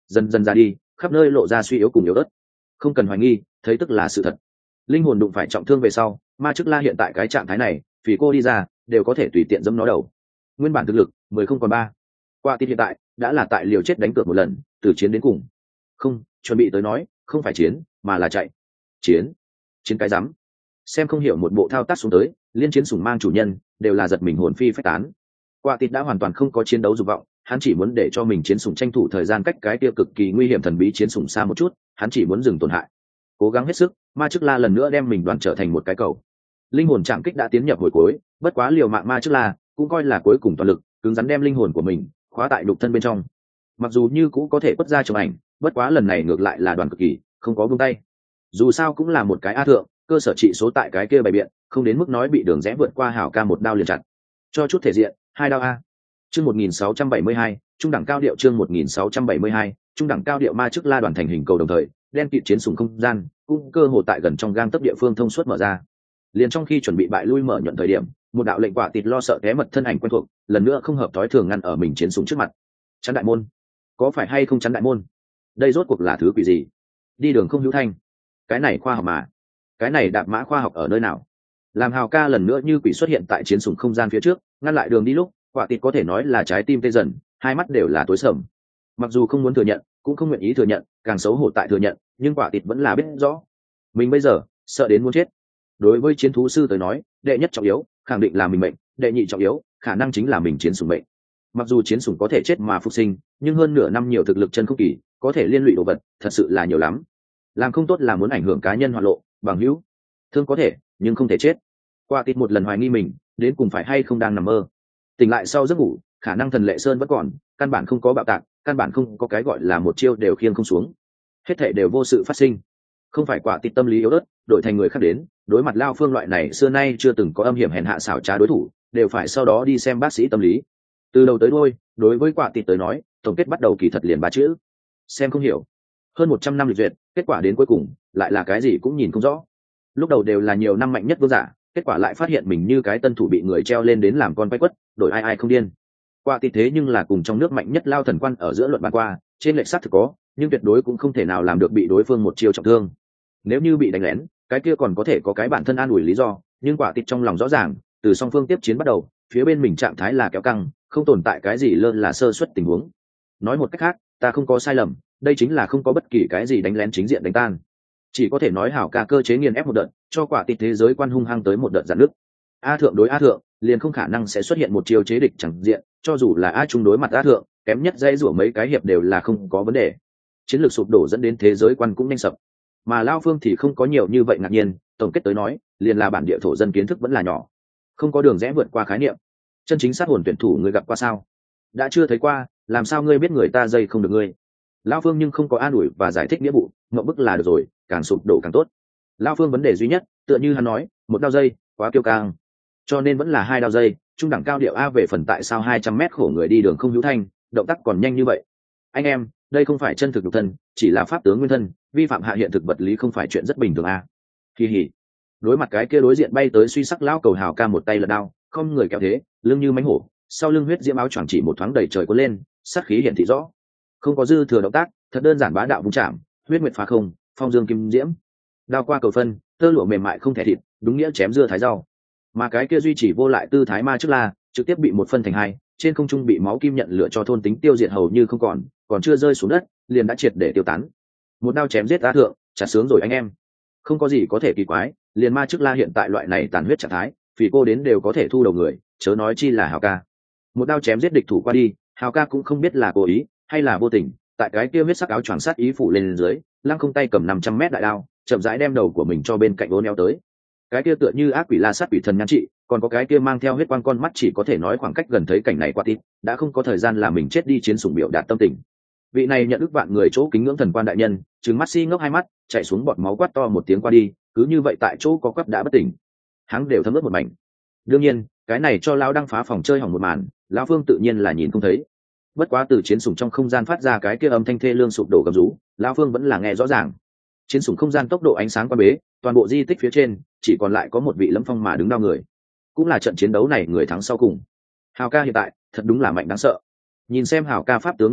dần dần ra đi, khắp nơi lộ ra suy yếu cùng yếu ớt. Không cần hoài nghi, thấy tức là sự thật. Linh hồn đụng phải trọng thương về sau, ma chức la hiện tại cái trạng thái này, vì cô đi ra đều có thể tùy tiện dẫm nó đầu. Nguyên bản thực lực mười không còn ba. Qua tít hiện tại đã là tại liều chết đánh cược một lần, từ chiến đến cùng. Không, chuẩn bị tới nói, không phải chiến, mà là chạy. Chiến? Chiến cái rắm. Xem không hiểu một bộ thao tác xuống tới, liên chiến sủng mang chủ nhân đều là giật mình hồn phi phách tán. Qua tít đã hoàn toàn không có chiến đấu dục vọng, hắn chỉ muốn để cho mình chiến sủng tranh thủ thời gian cách cái kia cực kỳ nguy hiểm thần bí chiến sủng xa một chút, hắn chỉ muốn dừng tổn hại. Cố gắng hết sức, ma chức la lần nữa đem mình đoàn trở thành một cái cầu. Linh hồn chạm kích đã tiến nhập hồi cuối, bất quá liều mạng ma chức la cũng coi là cuối cùng toàn lực, cứng rắn đem linh hồn của mình khóa tại đục thân bên trong. Mặc dù như cũ có thể quất ra trong ảnh, bất quá lần này ngược lại là đoàn cực kỳ không có buông tay. Dù sao cũng là một cái a thượng, cơ sở trị số tại cái kia bày biện, không đến mức nói bị đường rẽ vượt qua hảo ca một đao liền chặt. Cho chút thể diện, hai đao a. Chương một nghìn sáu trăm bảy mươi hai, trung đẳng cao điệu chương một nghìn sáu trăm bảy mươi hai, trung đẳng cao điệu ma chức la đoàn thành hình cầu đồng thời, đen kịt chiến sủng không gian, cũng cơ hồ tại gần trong gang tấc địa phương thông suốt mở ra. Liền trong khi chuẩn bị bại lui mở nhuận thời điểm, một đạo lệnh quả tịt lo sợ té mật thân ảnh quen thuộc, lần nữa không hợp thói thường ngăn ở mình chiến sủng trước mặt. Chắn đại môn, có phải hay không chắn đại môn? Đây rốt cuộc là thứ quỷ gì? Đi đường không hữu thanh, cái này khoa học mà? Cái này đạp mã khoa học ở nơi nào? Làm hào ca lần nữa như quỷ xuất hiện tại chiến sủng không gian phía trước, ngăn lại đường đi lúc, quả tịt có thể nói là trái tim tê dần, hai mắt đều là tối sầm. Mặc dù không muốn thừa nhận, cũng không nguyện ý thừa nhận, càng xấu hổ tại thừa nhận, nhưng quả tịt vẫn là biết rõ, mình bây giờ sợ đến muốn chết. Đối với chiến thú sư tới nói, đệ nhất trọng yếu khẳng định là mình mệnh, đệ nhị trọng yếu khả năng chính là mình chiến sủng mệnh. Mặc dù chiến sủng có thể chết mà phục sinh, nhưng hơn nửa năm nhiều thực lực chân không kỳ, có thể liên lụy đồ vật thật sự là nhiều lắm. Làm không tốt là muốn ảnh hưởng cá nhân hoạt lộ, bằng hữu thương có thể, nhưng không thể chết. Qua tịt một lần hoài nghi mình đến cùng phải hay không đang nằm mơ. Tỉnh lại sau giấc ngủ, khả năng thần lệ sơn vẫn còn, căn bản không có bạo tạc, căn bản không có cái gọi là một chiêu đều khiêng không xuống, hết thảy đều vô sự phát sinh. Không phải quả tịt tâm lý yếu ớt, đổi thành người khác đến, đối mặt Lao Phương loại này xưa nay chưa từng có âm hiểm hèn hạ xảo trá đối thủ, đều phải sau đó đi xem bác sĩ tâm lý. Từ đầu tới đuôi, đối với quả tịt tới nói, tổng kết bắt đầu kỳ thật liền ba chữ: xem không hiểu. Hơn một trăm năm lịch duyệt, kết quả đến cuối cùng lại là cái gì cũng nhìn không rõ. Lúc đầu đều là nhiều năm mạnh nhất vương giả, kết quả lại phát hiện mình như cái tân thủ bị người treo lên đến làm con quay quất, đổi ai ai không điên. Quả tịt thế nhưng là cùng trong nước mạnh nhất Lao thần quan ở giữa luận bàn qua, trên lệch sắc thực có, nhưng tuyệt đối cũng không thể nào làm được bị đối phương một chiêu trọng thương. Nếu như bị đánh lén, cái kia còn có thể có cái bản thân an ủi lý do, nhưng quả tịt trong lòng rõ ràng, từ song phương tiếp chiến bắt đầu, phía bên mình trạng thái là kéo căng, không tồn tại cái gì lơ là sơ suất tình huống. Nói một cách khác, ta không có sai lầm, đây chính là không có bất kỳ cái gì đánh lén chính diện đánh tan. Chỉ có thể nói hảo ca cơ chế nghiền ép một đợt, cho quả tịt thế giới quan hung hăng tới một đợt giận nước. A thượng đối A thượng, liền không khả năng sẽ xuất hiện một chiêu chế địch chẳng diện, cho dù là A trung đối mặt A thượng, kém nhất dây rủa mấy cái hiệp đều là không có vấn đề. Chiến lược sụp đổ dẫn đến thế giới quan cũng nhanh sập. Mà Lao Phương thì không có nhiều như vậy ngạc nhiên, tổng kết tới nói, liền là bản địa thổ dân kiến thức vẫn là nhỏ, không có đường rẽ vượt qua khái niệm. Chân chính sát hồn tuyển thủ người gặp qua sao? Đã chưa thấy qua, làm sao ngươi biết người ta dây không được ngươi? Lao Phương nhưng không có an ủi và giải thích nghĩa vụ, ngậm bức là được rồi, càng sụp đổ càng tốt. Lao Phương vấn đề duy nhất, tựa như hắn nói, một đao dây, quá kiêu căng. Cho nên vẫn là hai đao dây, trung đẳng cao điệu a về phần tại sao hai trăm mét khổ người đi đường không hữu thanh, động tác còn nhanh như vậy. Anh em, đây không phải chân thực nhục thân, chỉ là pháp tướng nguyên thân, vi phạm hạ hiện thực vật lý không phải chuyện rất bình thường a. Kỳ hỉ. Đối mặt cái kia đối diện bay tới suy sắc lão cầu hào ca một tay lật đao, không người kéo thế, lưng như mánh hổ, sau lưng huyết diễm áo choàng chỉ một thoáng đầy trời cuốn lên, sát khí hiện thị rõ. Không có dư thừa động tác, thật đơn giản bá đạo vung chạm, huyết nguyệt phá không, phong dương kim diễm. Đao qua cầu phân, tơ lụa mềm mại không thể thịt, đúng nghĩa chém dưa thái rau. Mà cái kia duy trì vô lại tư thái ma trước la, trực tiếp bị một phân thành hai, trên không trung bị máu kim nhận lửa cho thôn tính tiêu diệt hầu như không còn, còn chưa rơi xuống đất, liền đã triệt để tiêu tán. Một đao chém giết A thượng, chặt sướng rồi anh em. Không có gì có thể kỳ quái, liền ma trước la hiện tại loại này tàn huyết trạng thái, vì cô đến đều có thể thu đầu người, chớ nói chi là hào ca. Một đao chém giết địch thủ qua đi, hào ca cũng không biết là cố ý hay là vô tình, tại cái kia huyết sắc áo choàng sát ý phủ lên dưới, lăng không tay cầm năm trăm mét đại đao, chậm rãi đem đầu của mình cho bên cạnh uốn éo tới. Cái kia tựa như ác quỷ la sát quỷ thần nhan trị, còn có cái kia mang theo huyết quang con mắt chỉ có thể nói khoảng cách gần thấy cảnh này qua tít, đã không có thời gian làm mình chết đi chiến sủng biểu đạt tâm tình. Vị này nhận ức vạn người chỗ kính ngưỡng thần quan đại nhân, trừng mắt si ngốc hai mắt, chạy xuống bọt máu quát to một tiếng qua đi, cứ như vậy tại chỗ có quắp đã bất tỉnh, hắn đều thấm ướt một mảnh. Đương nhiên, cái này cho lão đang phá phòng chơi hỏng một màn, lão Phương tự nhiên là nhìn không thấy. Bất quá từ chiến sủng trong không gian phát ra cái kia âm thanh thê lương sụp đổ gầm rú, lão Phương vẫn là nghe rõ ràng. Chiến sủng không gian tốc độ ánh sáng qua bế, toàn bộ di tích phía trên chỉ còn lại có một vị Lâm Phong mà đứng đau người, cũng là trận chiến đấu này người thắng sau cùng. Hào ca hiện tại thật đúng là mạnh đáng sợ. Nhìn xem Hào ca pháp tướng nguyên thân,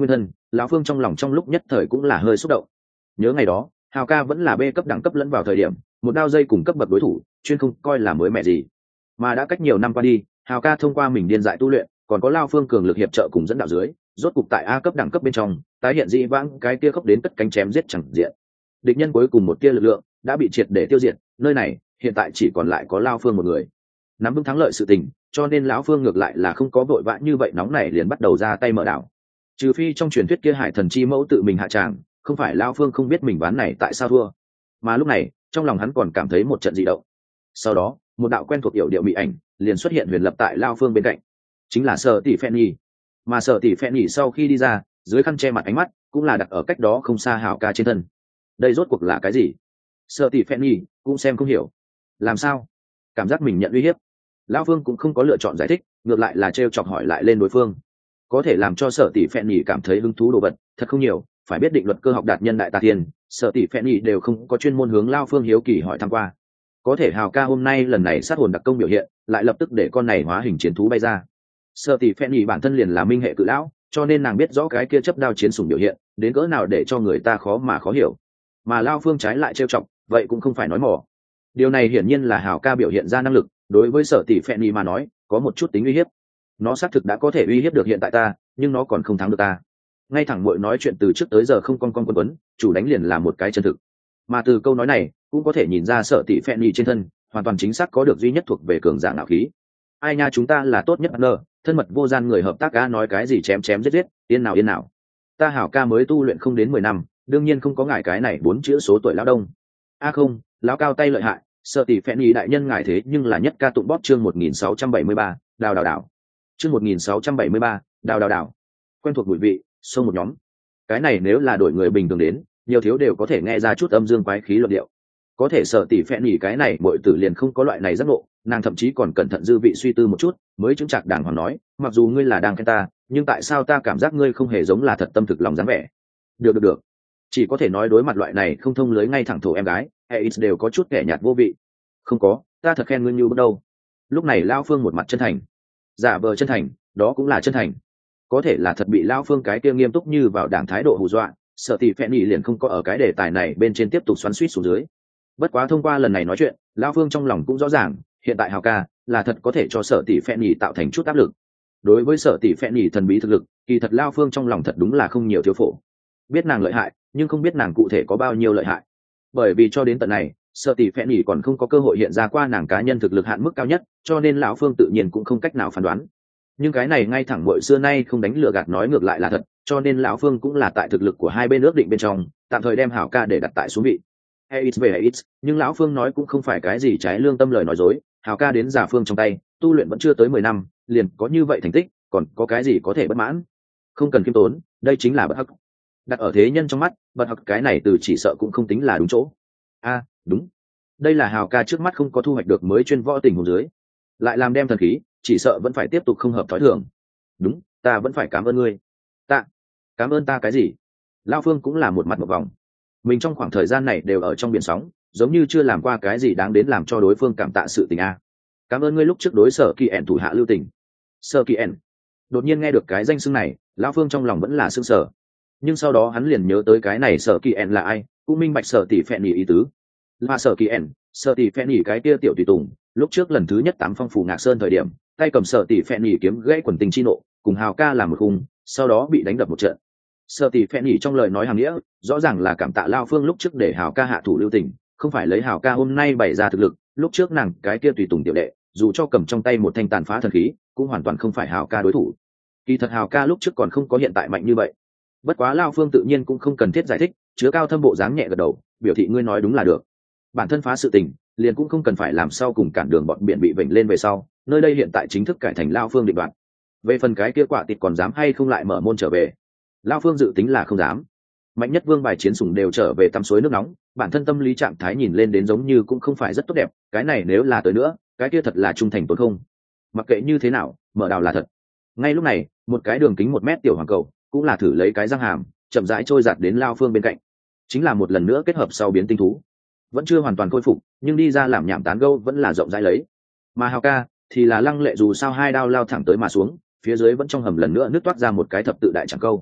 lão phương trong lòng trong lúc nhất thời cũng là hơi xúc động. Nhớ ngày đó hào ca vẫn là B cấp đẳng cấp lẫn vào thời điểm một đao dây cùng cấp bậc đối thủ chuyên không coi là mới mẹ gì, mà đã cách nhiều năm qua đi hào ca thông qua mình điên dại tu luyện còn có lao phương cường lực hiệp trợ cùng dẫn đạo dưới, rốt cục tại A cấp đẳng cấp bên trong tái hiện dị vãng cái kia khốc đến cất cánh chém giết chẳng diện. Địch nhân cuối cùng một kia lực lượng đã bị triệt để tiêu diệt, nơi này hiện tại chỉ còn lại có lao phương một người nắm vững thắng lợi sự tình, cho nên lão phương ngược lại là không có vội vã như vậy nóng này liền bắt đầu ra tay mở đảo. Trừ phi trong truyền thuyết kia hải thần chi mẫu tự mình hạ tràng, không phải lao phương không biết mình ván này tại sao thua. Mà lúc này trong lòng hắn còn cảm thấy một trận dị động. Sau đó một đạo quen thuộc yểu điệu mỹ ảnh liền xuất hiện huyền lập tại lao phương bên cạnh, chính là Sở Tỷ Phen Nhi. Mà Sở Tỷ Phen Nhi sau khi đi ra, dưới khăn che mặt ánh mắt cũng là đặt ở cách đó không xa hào ca trên thân. Đây rốt cuộc là cái gì? Sở Tỷ Phen Nhi cũng xem không hiểu. Làm sao? Cảm giác mình nhận uy hiếp. Lão phương cũng không có lựa chọn giải thích, ngược lại là trêu chọc hỏi lại lên đối phương. Có thể làm cho Sở Tỷ Phen Nhi cảm thấy hứng thú đồ vật thật không nhiều, phải biết định luật cơ học đạt nhân đại tà thiên, Sở Tỷ Phen Nhi đều không có chuyên môn hướng Lão phương hiếu kỳ hỏi thăm qua. Có thể hào ca hôm nay lần này sát hồn đặc công biểu hiện lại lập tức để con này hóa hình chiến thú bay ra. Sở Tỷ Phen Nhi bản thân liền là minh hệ cự lão, cho nên nàng biết rõ cái kia chấp đao chiến sủng biểu hiện đến cỡ nào để cho người ta khó mà khó hiểu. Mà Lão phương trái lại trêu chọc, vậy cũng không phải nói mỏ. Điều này hiển nhiên là hào ca biểu hiện ra năng lực, đối với Sở Tỷ Phen Nhi mà nói có một chút tính uy hiếp. Nó xác thực đã có thể uy hiếp được hiện tại ta, nhưng nó còn không thắng được ta. Ngay thẳng muội nói chuyện từ trước tới giờ không con con quấn quấn, chủ đánh liền là một cái chân thực. Mà từ câu nói này cũng có thể nhìn ra Sở Tỷ Phen Nhi trên thân hoàn toàn chính xác có được duy nhất thuộc về cường dạng ngạo khí. Ai nha, chúng ta là tốt nhất nơ thân mật vô gian người hợp tác ca, nói cái gì chém chém giết giết, yên nào yên nào. Ta hảo ca mới tu luyện không đến mười năm, đương nhiên không có ngại cái này bốn chữ số tuổi lão đông. A không, lão cao tay lợi hại, Sở Tỷ Phen Nhi đại nhân ngài thế nhưng là nhất ca tụng bóp chương một nghìn sáu trăm bảy mươi ba, đào đào đào. Chương một nghìn sáu trăm bảy mươi ba, đào đào đào. Quen thuộc mùi vị, xông một nhóm. Cái này nếu là đổi người bình thường đến, nhiều thiếu đều có thể nghe ra chút âm dương quái khí luận điệu. Có thể Sở Tỷ Phen Nhi cái này muội tử liền không có loại này giác ngộ, nàng thậm chí còn cẩn thận dư vị suy tư một chút, mới chứng chạc đàng hoàng nói, mặc dù ngươi là đang khen ta, nhưng tại sao ta cảm giác ngươi không hề giống là thật tâm thực lòng dáng vẻ. Được được được, chỉ có thể nói đối mặt loại này không thông lưới ngay thẳng thổ em gái, hay ít đều có chút kẻ nhạt vô vị. Không có, ta thật khen ngươi như bước đâu. Lúc này Lão phương một mặt chân thành, giả vờ chân thành, đó cũng là chân thành. Có thể là thật bị Lão phương cái kia nghiêm túc như vào đảng thái độ hù dọa, Sở Tỷ Phen Nhi liền không có ở cái đề tài này bên trên tiếp tục xoắn xuýt xuống dưới. Bất quá thông qua lần này nói chuyện, Lão phương trong lòng cũng rõ ràng, hiện tại hào ca là thật có thể cho Sở Tỷ Phen Nhi tạo thành chút áp lực. Đối với Sở Tỷ Phen Nhi thần bí thực lực, kỳ thật Lão phương trong lòng thật đúng là không nhiều thiếu phổ. Biết nàng lợi hại, nhưng không biết nàng cụ thể có bao nhiêu lợi hại. Bởi vì cho đến tận này, Sở Tỷ Phen Nhi còn không có cơ hội hiện ra qua nàng cá nhân thực lực hạn mức cao nhất, cho nên lão phương tự nhiên cũng không cách nào phán đoán. Nhưng cái này ngay thẳng muội xưa nay không đánh lừa gạt nói ngược lại là thật, cho nên lão phương cũng là tại thực lực của hai bên ước định bên trong, tạm thời đem hảo ca để đặt tại xuống vị. Hay ít về hay ít, nhưng lão phương nói cũng không phải cái gì trái lương tâm lời nói dối, hảo ca đến giả phương trong tay, tu luyện vẫn chưa tới mười năm, liền có như vậy thành tích, còn có cái gì có thể bất mãn. Không cần khiêm tốn, đây chính là bất hắc. Đặt ở thế nhân trong mắt, bất hắc cái này từ chỉ sợ cũng không tính là đúng chỗ. A, à, đúng. Đây là hào ca trước mắt không có thu hoạch được mới chuyên võ tình huống dưới, lại làm đem thần khí, chỉ sợ vẫn phải tiếp tục không hợp thói thường. Đúng, ta vẫn phải cảm ơn ngươi. Ta, cảm ơn ta cái gì? Lão phương cũng là một mặt một vòng. Mình trong khoảng thời gian này đều ở trong biển sóng, giống như chưa làm qua cái gì đáng đến làm cho đối phương cảm tạ sự tình a. Cảm ơn ngươi lúc trước đối Sở Kỳ ẻn thủ hạ lưu tình. Sở Kỳ ẻn. Đột nhiên nghe được cái danh xưng này, lão phương trong lòng vẫn là sững sờ. Nhưng sau đó hắn liền nhớ tới cái này Sở Kỳ ẻn là ai, cũng minh bạch Sở Tỷ Phen Nhi ý tứ. Là Sở Kỳ ẻn, Sở Tỷ Phen Nhi cái kia tiểu tùy tùng, lúc trước lần thứ nhất tám phong phủ Ngạc Sơn thời điểm, tay cầm Sở Tỷ Phen Nhi kiếm gãy quần tình chi nộ, cùng hào ca làm một khung, sau đó bị đánh đập một trận. Sở Tỷ Phen Nhi trong lời nói hàng nghĩa, rõ ràng là cảm tạ Lao Phương lúc trước để hào ca hạ thủ lưu tình, không phải lấy hào ca hôm nay bày ra thực lực, lúc trước nàng cái kia tùy tùng tiểu đệ, dù cho cầm trong tay một thanh tàn phá thần khí, cũng hoàn toàn không phải hào ca đối thủ. Kỳ thật hào ca lúc trước còn không có hiện tại mạnh như vậy. Bất quá Lao Phương tự nhiên cũng không cần thiết giải thích, chứa cao thâm bộ dáng nhẹ gật đầu, biểu thị ngươi nói đúng là được. Bản thân phá sự tình, liền cũng không cần phải làm sao cùng cản đường bọn biển bị vểnh lên về sau, nơi đây hiện tại chính thức cải thành Lao Phương định đoạt. Về phần cái kia quả tịt còn dám hay không lại mở môn trở về, Lao Phương dự tính là không dám. Mạnh nhất vương bài chiến sủng đều trở về tắm suối nước nóng, bản thân tâm lý trạng thái nhìn lên đến giống như cũng không phải rất tốt đẹp, cái này nếu là tới nữa, cái kia thật là trung thành tốt không. Mặc kệ như thế nào, mở đào là thật. Ngay lúc này, một cái đường kính một mét tiểu hoàng cầu, cũng là thử lấy cái răng hàm, chậm rãi trôi giạt đến Lao Phương bên cạnh. Chính là một lần nữa kết hợp sau biến tinh thú, vẫn chưa hoàn toàn khôi phục, nhưng đi ra làm nhảm tán gâu vẫn là rộng rãi lấy. Mà hào ca thì là lăng lệ, dù sao hai đao lao thẳng tới mà xuống, phía dưới vẫn trong hầm lần nữa nước toát ra một cái thập tự đại chẳng câu.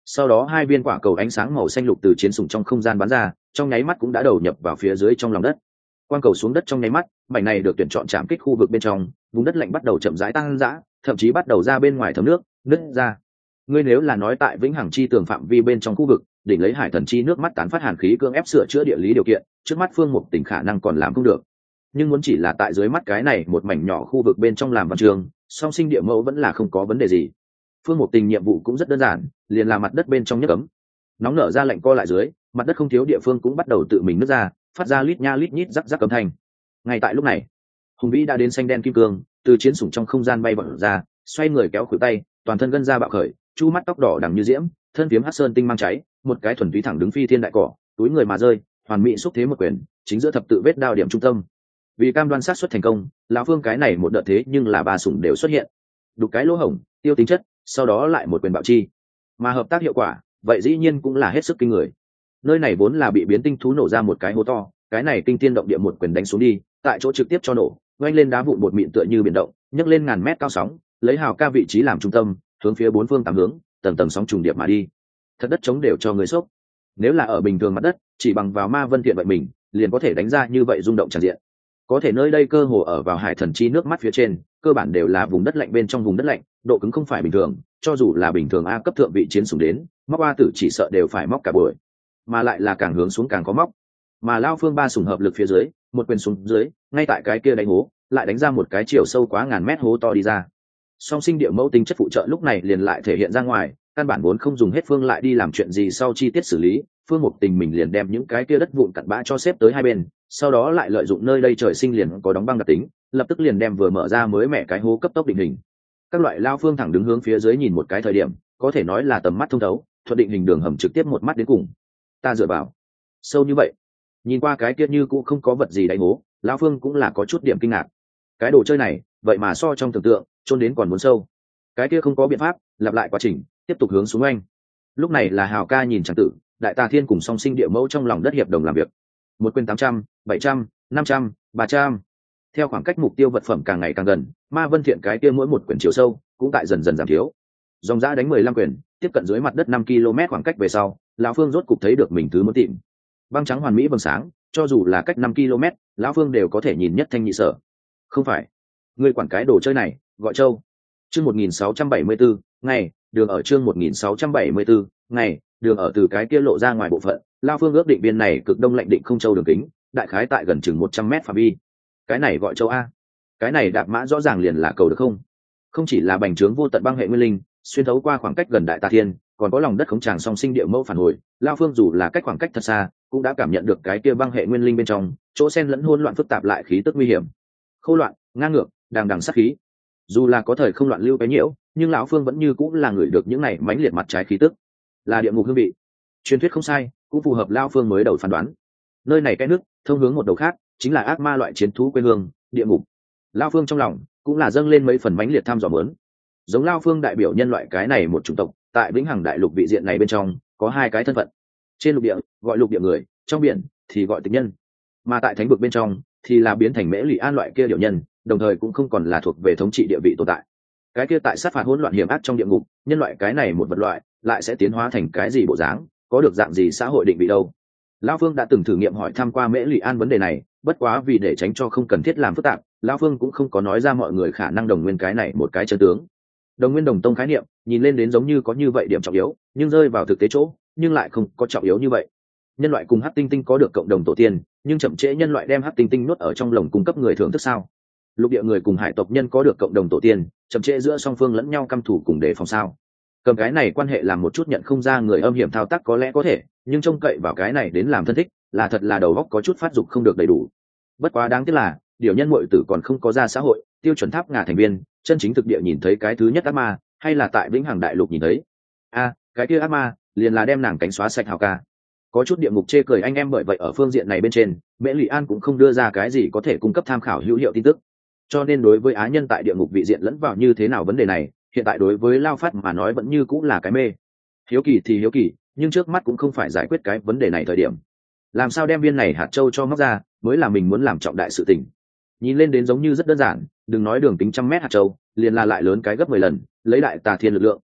sau đó hai viên quả cầu ánh sáng màu xanh lục từ chiến sủng trong không gian bắn ra, trong nháy mắt cũng đã đầu nhập vào phía dưới trong lòng đất. Quang cầu xuống đất trong nháy mắt, mảnh này được tuyển chọn chạm kích khu vực bên trong, vùng đất lạnh bắt đầu chậm rãi tăng dã, thậm chí bắt đầu ra bên ngoài thấm nước, nứt ra. Ngươi nếu là nói tại vĩnh hằng chi tường phạm vi bên trong khu vực, đỉnh lấy hải thần chi nước mắt tán phát hàn khí cưỡng ép sửa chữa địa lý điều kiện, trước mắt Phương Mục Tình khả năng còn làm không được. Nhưng muốn chỉ là tại dưới mắt cái này một mảnh nhỏ khu vực bên trong làm văn trường, song sinh địa mẫu vẫn là không có vấn đề gì. Phương Mục Tình nhiệm vụ cũng rất đơn giản, liền là mặt đất bên trong nhất cấm. Nóng nở ra lạnh co lại dưới, mặt đất không thiếu địa phương cũng bắt đầu tự mình nứt ra, phát ra lít nha lít nhít rắc rắc cấm thanh. Ngay tại lúc này, Hùng Vĩ đã đến xanh đen kim cương, từ chiến sủng trong không gian bay vọt ra, xoay người kéo khuỷu tay, toàn thân gân ra bạo khởi, chu mắt tóc đỏ đằng như diễm, thân phiếm hắc sơn tinh mang cháy, một cái thuần túy thẳng đứng phi thiên đại cỏ, túi người mà rơi, hoàn mỹ xúc thế một quyền, chính giữa thập tự vết đao điểm trung tâm. Vì cam đoan sát xuất thành công, lão Phương cái này một đợt thế nhưng là ba sủng đều xuất hiện. Đục cái lỗ hổng, tiêu tính chất, sau đó lại một quyền bạo chi. Mà hợp tác hiệu quả, vậy dĩ nhiên cũng là hết sức kinh người. Nơi này vốn là bị biến tinh thú nổ ra một cái hố to, cái này kinh thiên động địa một quyền đánh xuống đi, tại chỗ trực tiếp cho nổ, oanh lên đá vụn bột mịn tựa như biển động, nhấc lên ngàn mét cao sóng, lấy hào ca vị trí làm trung tâm, hướng phía bốn phương tám hướng, tầng tầng sóng trùng điệp mà đi. Thật đất chống đều cho người sốc. Nếu là ở bình thường mặt đất, chỉ bằng vào ma vân thiện vậy mình, liền có thể đánh ra như vậy rung động tràn diện. Có thể nơi đây cơ hồ ở vào hải thần chi nước mắt phía trên, cơ bản đều là vùng đất lạnh bên trong vùng đất lạnh, độ cứng không phải bình thường, cho dù là bình thường a cấp thượng vị chiến sủng đến, móc a tử chỉ sợ đều phải móc cả buổi, mà lại là càng hướng xuống càng có móc. Mà lao Phương ba sủng hợp lực phía dưới, một quyền xuống dưới, ngay tại cái kia đánh hố, lại đánh ra một cái chiều sâu quá ngàn mét hố to đi ra. Song sinh địa mẫu tính chất phụ trợ lúc này liền lại thể hiện ra ngoài, căn bản vốn không dùng hết Phương lại đi làm chuyện gì sau chi tiết xử lý, Phương Mục Tình mình liền đem những cái kia đất vụn cặn bã cho xếp tới hai bên, sau đó lại lợi dụng nơi đây trời sinh liền có đóng băng đặc tính, lập tức liền đem vừa mở ra mới mẹ cái hố cấp tốc định hình. Các loại lao Phương thẳng đứng hướng phía dưới nhìn một cái thời điểm, có thể nói là tầm mắt thông thấu, thuận định hình đường hầm trực tiếp một mắt đến cùng. Ta dựa vào, sâu như vậy. Nhìn qua cái kia như cũng không có vật gì đánh hố, lão Phương cũng là có chút điểm kinh ngạc. Cái đồ chơi này, vậy mà so trong tưởng tượng, chôn đến còn muốn sâu. Cái kia không có biện pháp, lặp lại quá trình, tiếp tục hướng xuống anh. Lúc này là Hào ca nhìn chẳng tử, Đại Tà Thiên cùng song sinh địa mẫu trong lòng đất hiệp đồng làm việc. Một quyền tám trăm, bảy trăm, năm trăm, ba trăm. Theo khoảng cách mục tiêu vật phẩm càng ngày càng gần, Ma Vân Thiện cái kia mỗi một quyền chiều sâu cũng tại dần dần giảm thiếu. Dòng dã đánh mười lăm quyền, tiếp cận dưới mặt đất năm ki lô mét khoảng cách về sau, lão Phương rốt cục thấy được mình thứ muốn tìm. Băng trắng hoàn mỹ bừng sáng, cho dù là cách năm ki lô mét, lão Phương đều có thể nhìn nhất thanh nhị sở. Không phải, ngươi quản cái đồ chơi này, gọi châu. Chương một nghìn sáu trăm bảy mươi bốn, ngày, đường ở chương một nghìn sáu trăm bảy mươi bốn, ngày, đường ở từ cái kia lộ ra ngoài bộ phận, lão Phương ước định biên này cực đông lạnh định không châu đường kính, đại khái tại gần chừng một trăm mét phạm vi. Cái này gọi châu a. Cái này đạp mã rõ ràng liền là cầu được không? Không chỉ là bành trướng vô tận băng hệ nguyên linh, xuyên thấu qua khoảng cách gần Đại Tà Thiên, còn có lòng đất khống tràng song sinh địa mẫu phản hồi, lão Phương dù là cách khoảng cách thật xa, cũng đã cảm nhận được cái kia băng hệ nguyên linh bên trong, chỗ xen lẫn hỗn loạn phức tạp lại khí tức nguy hiểm. Khâu loạn, ngang ngược, đằng đằng sát khí. Dù là có thời không loạn lưu cái nhiễu, nhưng lão Phương vẫn như cũng là người được những này mãnh liệt mặt trái khí tức, là địa ngục hương vị. Truyền thuyết không sai, cũng phù hợp lão Phương mới đầu phán đoán. Nơi này cái nước thông hướng một đầu khác, chính là ác ma loại chiến thú quê hương, địa ngục. Lão Phương trong lòng cũng là dâng lên mấy phần mãnh liệt tham dò muốn. Giống lão Phương đại biểu nhân loại cái này một chủng tộc, tại vĩnh hằng đại lục vị diện này bên trong có hai cái thân phận. Trên lục địa gọi lục địa người, trong biển thì gọi tịch nhân, mà tại thánh vực bên trong thì là biến thành mễ lì an loại kia điệu nhân, đồng thời cũng không còn là thuộc về thống trị địa vị tồn tại. Cái kia tại sát phạt hỗn loạn hiểm ác trong địa ngục, nhân loại cái này một vật loại lại sẽ tiến hóa thành cái gì bộ dáng, có được dạng gì xã hội định vị đâu. Lão Phương đã từng thử nghiệm hỏi thăm qua mễ lì an vấn đề này, bất quá vì để tránh cho không cần thiết làm phức tạp, Lão Phương cũng không có nói ra mọi người khả năng đồng nguyên cái này một cái chân tướng. Đồng nguyên đồng tông khái niệm nhìn lên đến giống như có như vậy điểm trọng yếu, nhưng rơi vào thực tế chỗ nhưng lại không có trọng yếu như vậy. Nhân loại cùng hắc tinh tinh có được cộng đồng tổ tiên, nhưng chậm trễ nhân loại đem hắc tinh tinh nuốt ở trong lồng cung cấp người thưởng thức sao? Lục địa người cùng hải tộc nhân có được cộng đồng tổ tiên, chậm trễ giữa song phương lẫn nhau căm thù cùng đề phòng sao? Cầm cái này quan hệ làm một chút nhận không ra người âm hiểm thao tác có lẽ có thể, nhưng trông cậy vào cái này đến làm thân thích, là thật là đầu óc có chút phát dục không được đầy đủ. Bất quá đáng tiếc là, điều nhân muội tử còn không có ra xã hội, tiêu chuẩn tháp ngà thành viên, chân chính thực địa nhìn thấy cái thứ nhất ác ma, hay là tại vĩnh hằng đại lục nhìn thấy? A, cái kia ác ma, liền là đem nàng cánh xóa sạch Hào ca. Có chút địa ngục chê cười anh em, bởi vậy ở phương diện này bên trên, Mễ Lụy An cũng không đưa ra cái gì có thể cung cấp tham khảo hữu hiệu tin tức. Cho nên đối với á nhân tại địa ngục vị diện lẫn vào như thế nào vấn đề này, hiện tại đối với Lao Phát mà nói vẫn như cũng là cái mê. Hiếu kỳ thì hiếu kỳ, nhưng trước mắt cũng không phải giải quyết cái vấn đề này thời điểm. Làm sao đem viên này hạt châu cho móc ra, mới là mình muốn làm trọng đại sự tình. Nhìn lên đến giống như rất đơn giản, đừng nói đường kính trăm mét hạt châu, liền là lại lớn cái gấp mười lần, lấy Đại Tà Thiên lực lượng,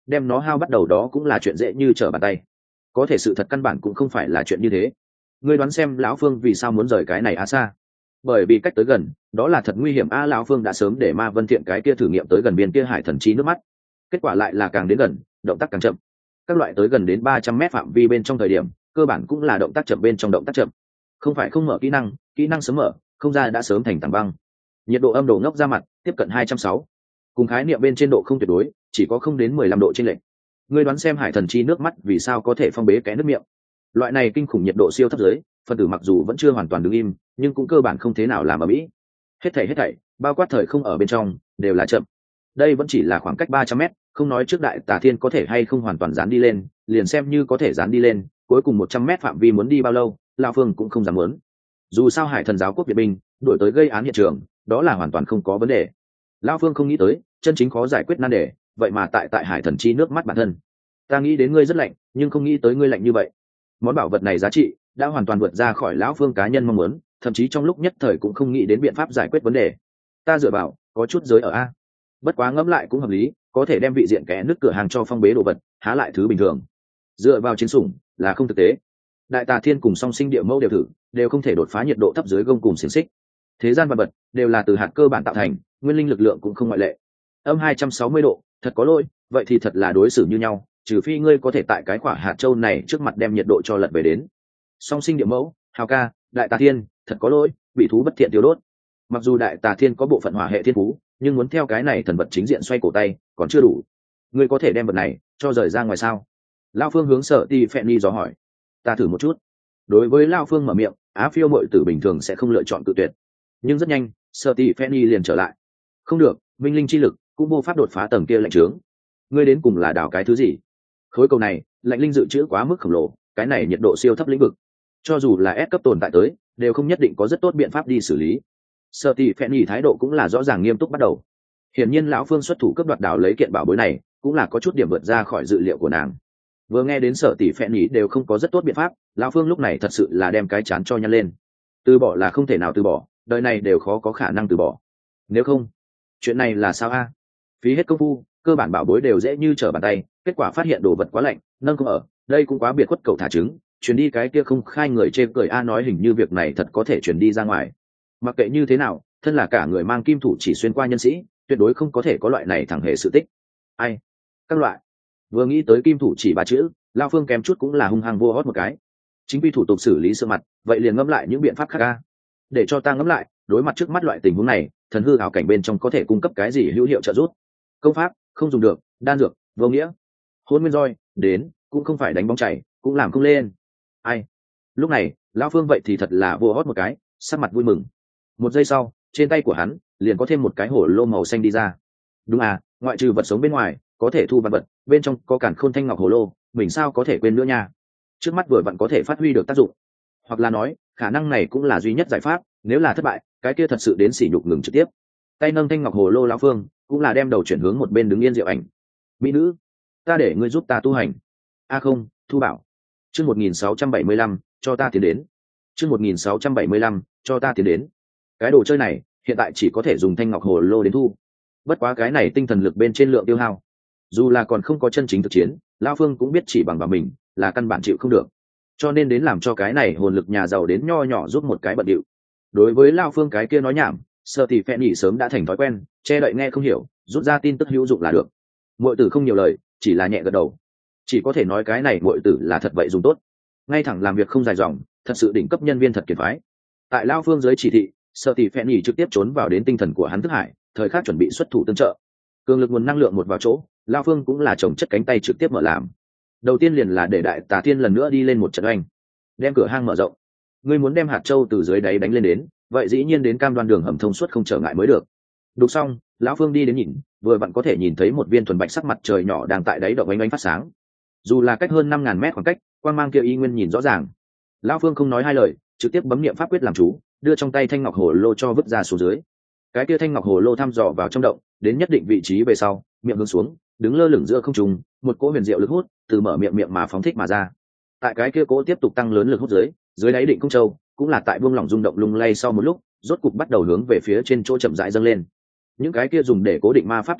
đem nó hao bắt đầu đó cũng là chuyện dễ như trở bàn tay. Có thể sự thật căn bản cũng không phải là chuyện như thế. Ngươi đoán xem lão Phương vì sao muốn rời cái này á xa? Bởi vì cách tới gần, đó là thật nguy hiểm a. Lão Phương đã sớm để Ma Vân Thiện cái kia thử nghiệm tới gần biên kia hải thần chi nước mắt, kết quả lại là càng đến gần, động tác càng chậm. Các loại tới gần đến ba trăm mét phạm vi bên trong thời điểm, cơ bản cũng là động tác chậm bên trong động tác chậm. Không phải không mở kỹ năng, kỹ năng sớm mở, không ra đã sớm thành tảng băng. Nhiệt độ âm độ ngốc ra mặt, tiếp cận hai trăm sáu. Cùng khái niệm bên trên độ không tuyệt đối, chỉ có không đến mười lăm độ trên lệch. Ngươi đoán xem hải thần chi nước mắt vì sao có thể phong bế cái nước miệng? Loại này kinh khủng nhiệt độ siêu thấp dưới, phân tử mặc dù vẫn chưa hoàn toàn đứng im, nhưng cũng cơ bản không thế nào làm ở mỹ. Hết thảy hết thảy, bao quát thời không ở bên trong, đều là chậm. Đây vẫn chỉ là khoảng cách ba trăm mét, không nói trước đại tà thiên có thể hay không hoàn toàn dán đi lên, liền xem như có thể dán đi lên, cuối cùng một trăm mét phạm vi muốn đi bao lâu, lão Phương cũng không dám muốn. Dù sao hải thần giáo quốc Việt binh đuổi tới gây án hiện trường, đó là hoàn toàn không có vấn đề. Lão Phương không nghĩ tới, chân chính khó giải quyết nan đề, vậy mà tại tại hải thần chi nước mắt bản thân. Ta nghĩ đến ngươi rất lạnh, nhưng không nghĩ tới ngươi lạnh như vậy. Món bảo vật này giá trị đã hoàn toàn vượt ra khỏi lão Phương cá nhân mong muốn, thậm chí trong lúc nhất thời cũng không nghĩ đến biện pháp giải quyết vấn đề. Ta dựa vào, có chút giới ở a. Bất quá ngẫm lại cũng hợp lý, có thể đem vị diện kẽ nứt cửa hàng cho phong bế đồ vật, há lại thứ bình thường. Dựa vào chiến sủng là không thực tế. Đại tà thiên cùng song sinh địa mẫu đều thử, đều không thể đột phá nhiệt độ thấp dưới gông cùng xiềng xích. Thế gian vật vật đều là từ hạt cơ bản tạo thành, nguyên linh lực lượng cũng không ngoại lệ. Âm hai trăm sáu mươi độ, thật có lỗi, vậy thì thật là đối xử như nhau, trừ phi ngươi có thể tại cái quả hạt châu này trước mặt đem nhiệt độ cho lật về đến. Song sinh địa mẫu, hào ca, đại tà thiên, thật có lỗi, bị thú bất thiện tiêu đốt. Mặc dù đại tà thiên có bộ phận hỏa hệ thiên phú, nhưng muốn theo cái này thần vật chính diện xoay cổ tay còn chưa đủ. Ngươi có thể đem vật này cho rời ra ngoài sao? Lão Phương hướng Sở Ti Phẹn Nhi dò hỏi. Ta thử một chút. Đối với Lão Phương mở miệng, Á Phiêu muội tử bình thường sẽ không lựa chọn cự tuyệt, nhưng rất nhanh Sở Ti Phẹn Nhi liền trở lại. Không được, minh linh chi lực cũng vô pháp đột phá tầng kia lạnh trướng. Ngươi đến cùng là đào cái thứ gì? Khối cầu này lạnh linh dự trữ quá mức khổng lồ, cái này nhiệt độ siêu thấp lĩnh vực, cho dù là S cấp tồn tại tới đều không nhất định có rất tốt biện pháp đi xử lý. Sở Ti Phẹn Nhi thái độ cũng là rõ ràng nghiêm túc bắt đầu. Hiển nhiên lão Phương xuất thủ cướp đoạt đảo lấy kiện bảo bối này cũng là có chút điểm vượt ra khỏi dự liệu của nàng. Vừa nghe đến Sở Tỷ Phẹn Nhi đều không có rất tốt biện pháp, lão Phương lúc này thật sự là đem cái chán cho nhăn lên. Từ bỏ là không thể nào từ bỏ, đời này đều khó có khả năng từ bỏ. Nếu không, chuyện này là sao a? Phí hết công phu, cơ bản bảo bối đều dễ như trở bàn tay, kết quả phát hiện đồ vật quá lạnh, nâng không ở, đây cũng quá biệt khuất cầu thả trứng, truyền đi cái kia không khai người chê cười a nói hình như việc này thật có thể truyền đi ra ngoài. Mặc kệ như thế nào, thân là cả người mang kim thủ chỉ xuyên qua nhân sĩ, tuyệt đối không có thể có loại này thẳng hề sự tích. Ai? Các loại. Vừa nghĩ tới kim thủ chỉ ba chữ, Lão Phương kém chút cũng là hung hăng vô hót một cái. Chính vì thủ tục xử lý sơ mặt, vậy liền ngẫm lại những biện pháp khác a. Để cho ta ngẫm lại, đối mặt trước mắt loại tình huống này, thần hư ảo cảnh bên trong có thể cung cấp cái gì hữu hiệu trợ giúp? Công pháp không dùng được, đan dược vô nghĩa. Hôn nguyên roi đến, cũng không phải đánh bóng chảy, cũng làm không lên. Ai? Lúc này, Lão Phương vậy thì thật là vô hót một cái, sắc mặt vui mừng. Một giây sau, trên tay của hắn liền có thêm một cái hổ lô màu xanh đi ra. Đúng à, ngoại trừ vật sống bên ngoài có thể thu vật vật, bên trong có càn khôn thanh ngọc hồ lô, mình sao có thể quên nữa nha. Trước mắt vừa vặn có thể phát huy được tác dụng, hoặc là nói khả năng này cũng là duy nhất giải pháp, nếu là thất bại cái kia thật sự đến sỉ nhục ngừng trực tiếp. Tay nâng thanh ngọc hồ lô Lão Phương cũng là đem đầu chuyển hướng một bên đứng yên Diệu Ảnh. Mỹ nữ, ta để ngươi giúp ta tu hành. A không, Thu Bảo. Chương một nghìn sáu trăm bảy mươi lăm, cho ta tiến đến. Chương một nghìn sáu trăm bảy mươi lăm, cho ta tiến đến. Cái đồ chơi này hiện tại chỉ có thể dùng thanh ngọc hồ lô đến thu, bất quá cái này tinh thần lực bên trên lượng tiêu hao, dù là còn không có chân chính thực chiến, Lão Phương cũng biết chỉ bằng vào mình là căn bản chịu không được, cho nên đến làm cho cái này hồn lực nhà giàu đến nho nhỏ giúp một cái bận điệu. Đối với Lão Phương cái kia nói nhảm, Sở Tỷ Phẹn Nhi sớm đã thành thói quen, che đậy nghe không hiểu, rút ra tin tức hữu dụng là được. Muội tử không nhiều lời, chỉ là nhẹ gật đầu, chỉ có thể nói cái này muội tử là thật vậy dùng tốt, ngay thẳng làm việc không dài dòng, thật sự đỉnh cấp nhân viên thật kiệt phái. Tại Lão Phương dưới chỉ thị, Sở Tỷ Phẹn Nhi trực tiếp trốn vào đến tinh thần của hắn thức hải, thời khắc chuẩn bị xuất thủ tương trợ. Cường lực nguồn năng lượng một vào chỗ, Lão Phương cũng là chồng chất cánh tay trực tiếp mở làm. Đầu tiên liền là để đại tà thiên lần nữa đi lên một trận oanh, đem cửa hang mở rộng. Ngươi muốn đem hạt châu từ dưới đáy đánh lên đến, vậy dĩ nhiên đến cam đoan đường hầm thông suốt không trở ngại mới được. Đục xong, Lão Phương đi đến nhìn, vừa vặn có thể nhìn thấy một viên thuần bạch sắc mặt trời nhỏ đang tại đáy động ánh ánh phát sáng. Dù là cách hơn năm ngàn mét khoảng cách, quang mang kia y nguyên nhìn rõ ràng. Lão Phương không nói hai lời, trực tiếp bấm niệm pháp quyết làm chú, đưa trong tay thanh ngọc hồ lô cho vứt ra xuống dưới. Cái kia thanh ngọc hồ lô thăm dò vào trong động, đến nhất định vị trí về sau, miệng hướng xuống, đứng lơ lửng giữa không trung, một cỗ huyền diệu lực hút từ mở miệng miệng mà phóng thích mà ra. Tại cái kia cỗ tiếp tục tăng lớn lực hút dưới, dưới đáy định cung châu cũng là tại buông lỏng rung động lung lay sau một lúc, rốt cục bắt đầu hướng về phía trên chỗ chậm rãi dâng lên. Những cái kia dùng để cố định ma pháp thuật trận,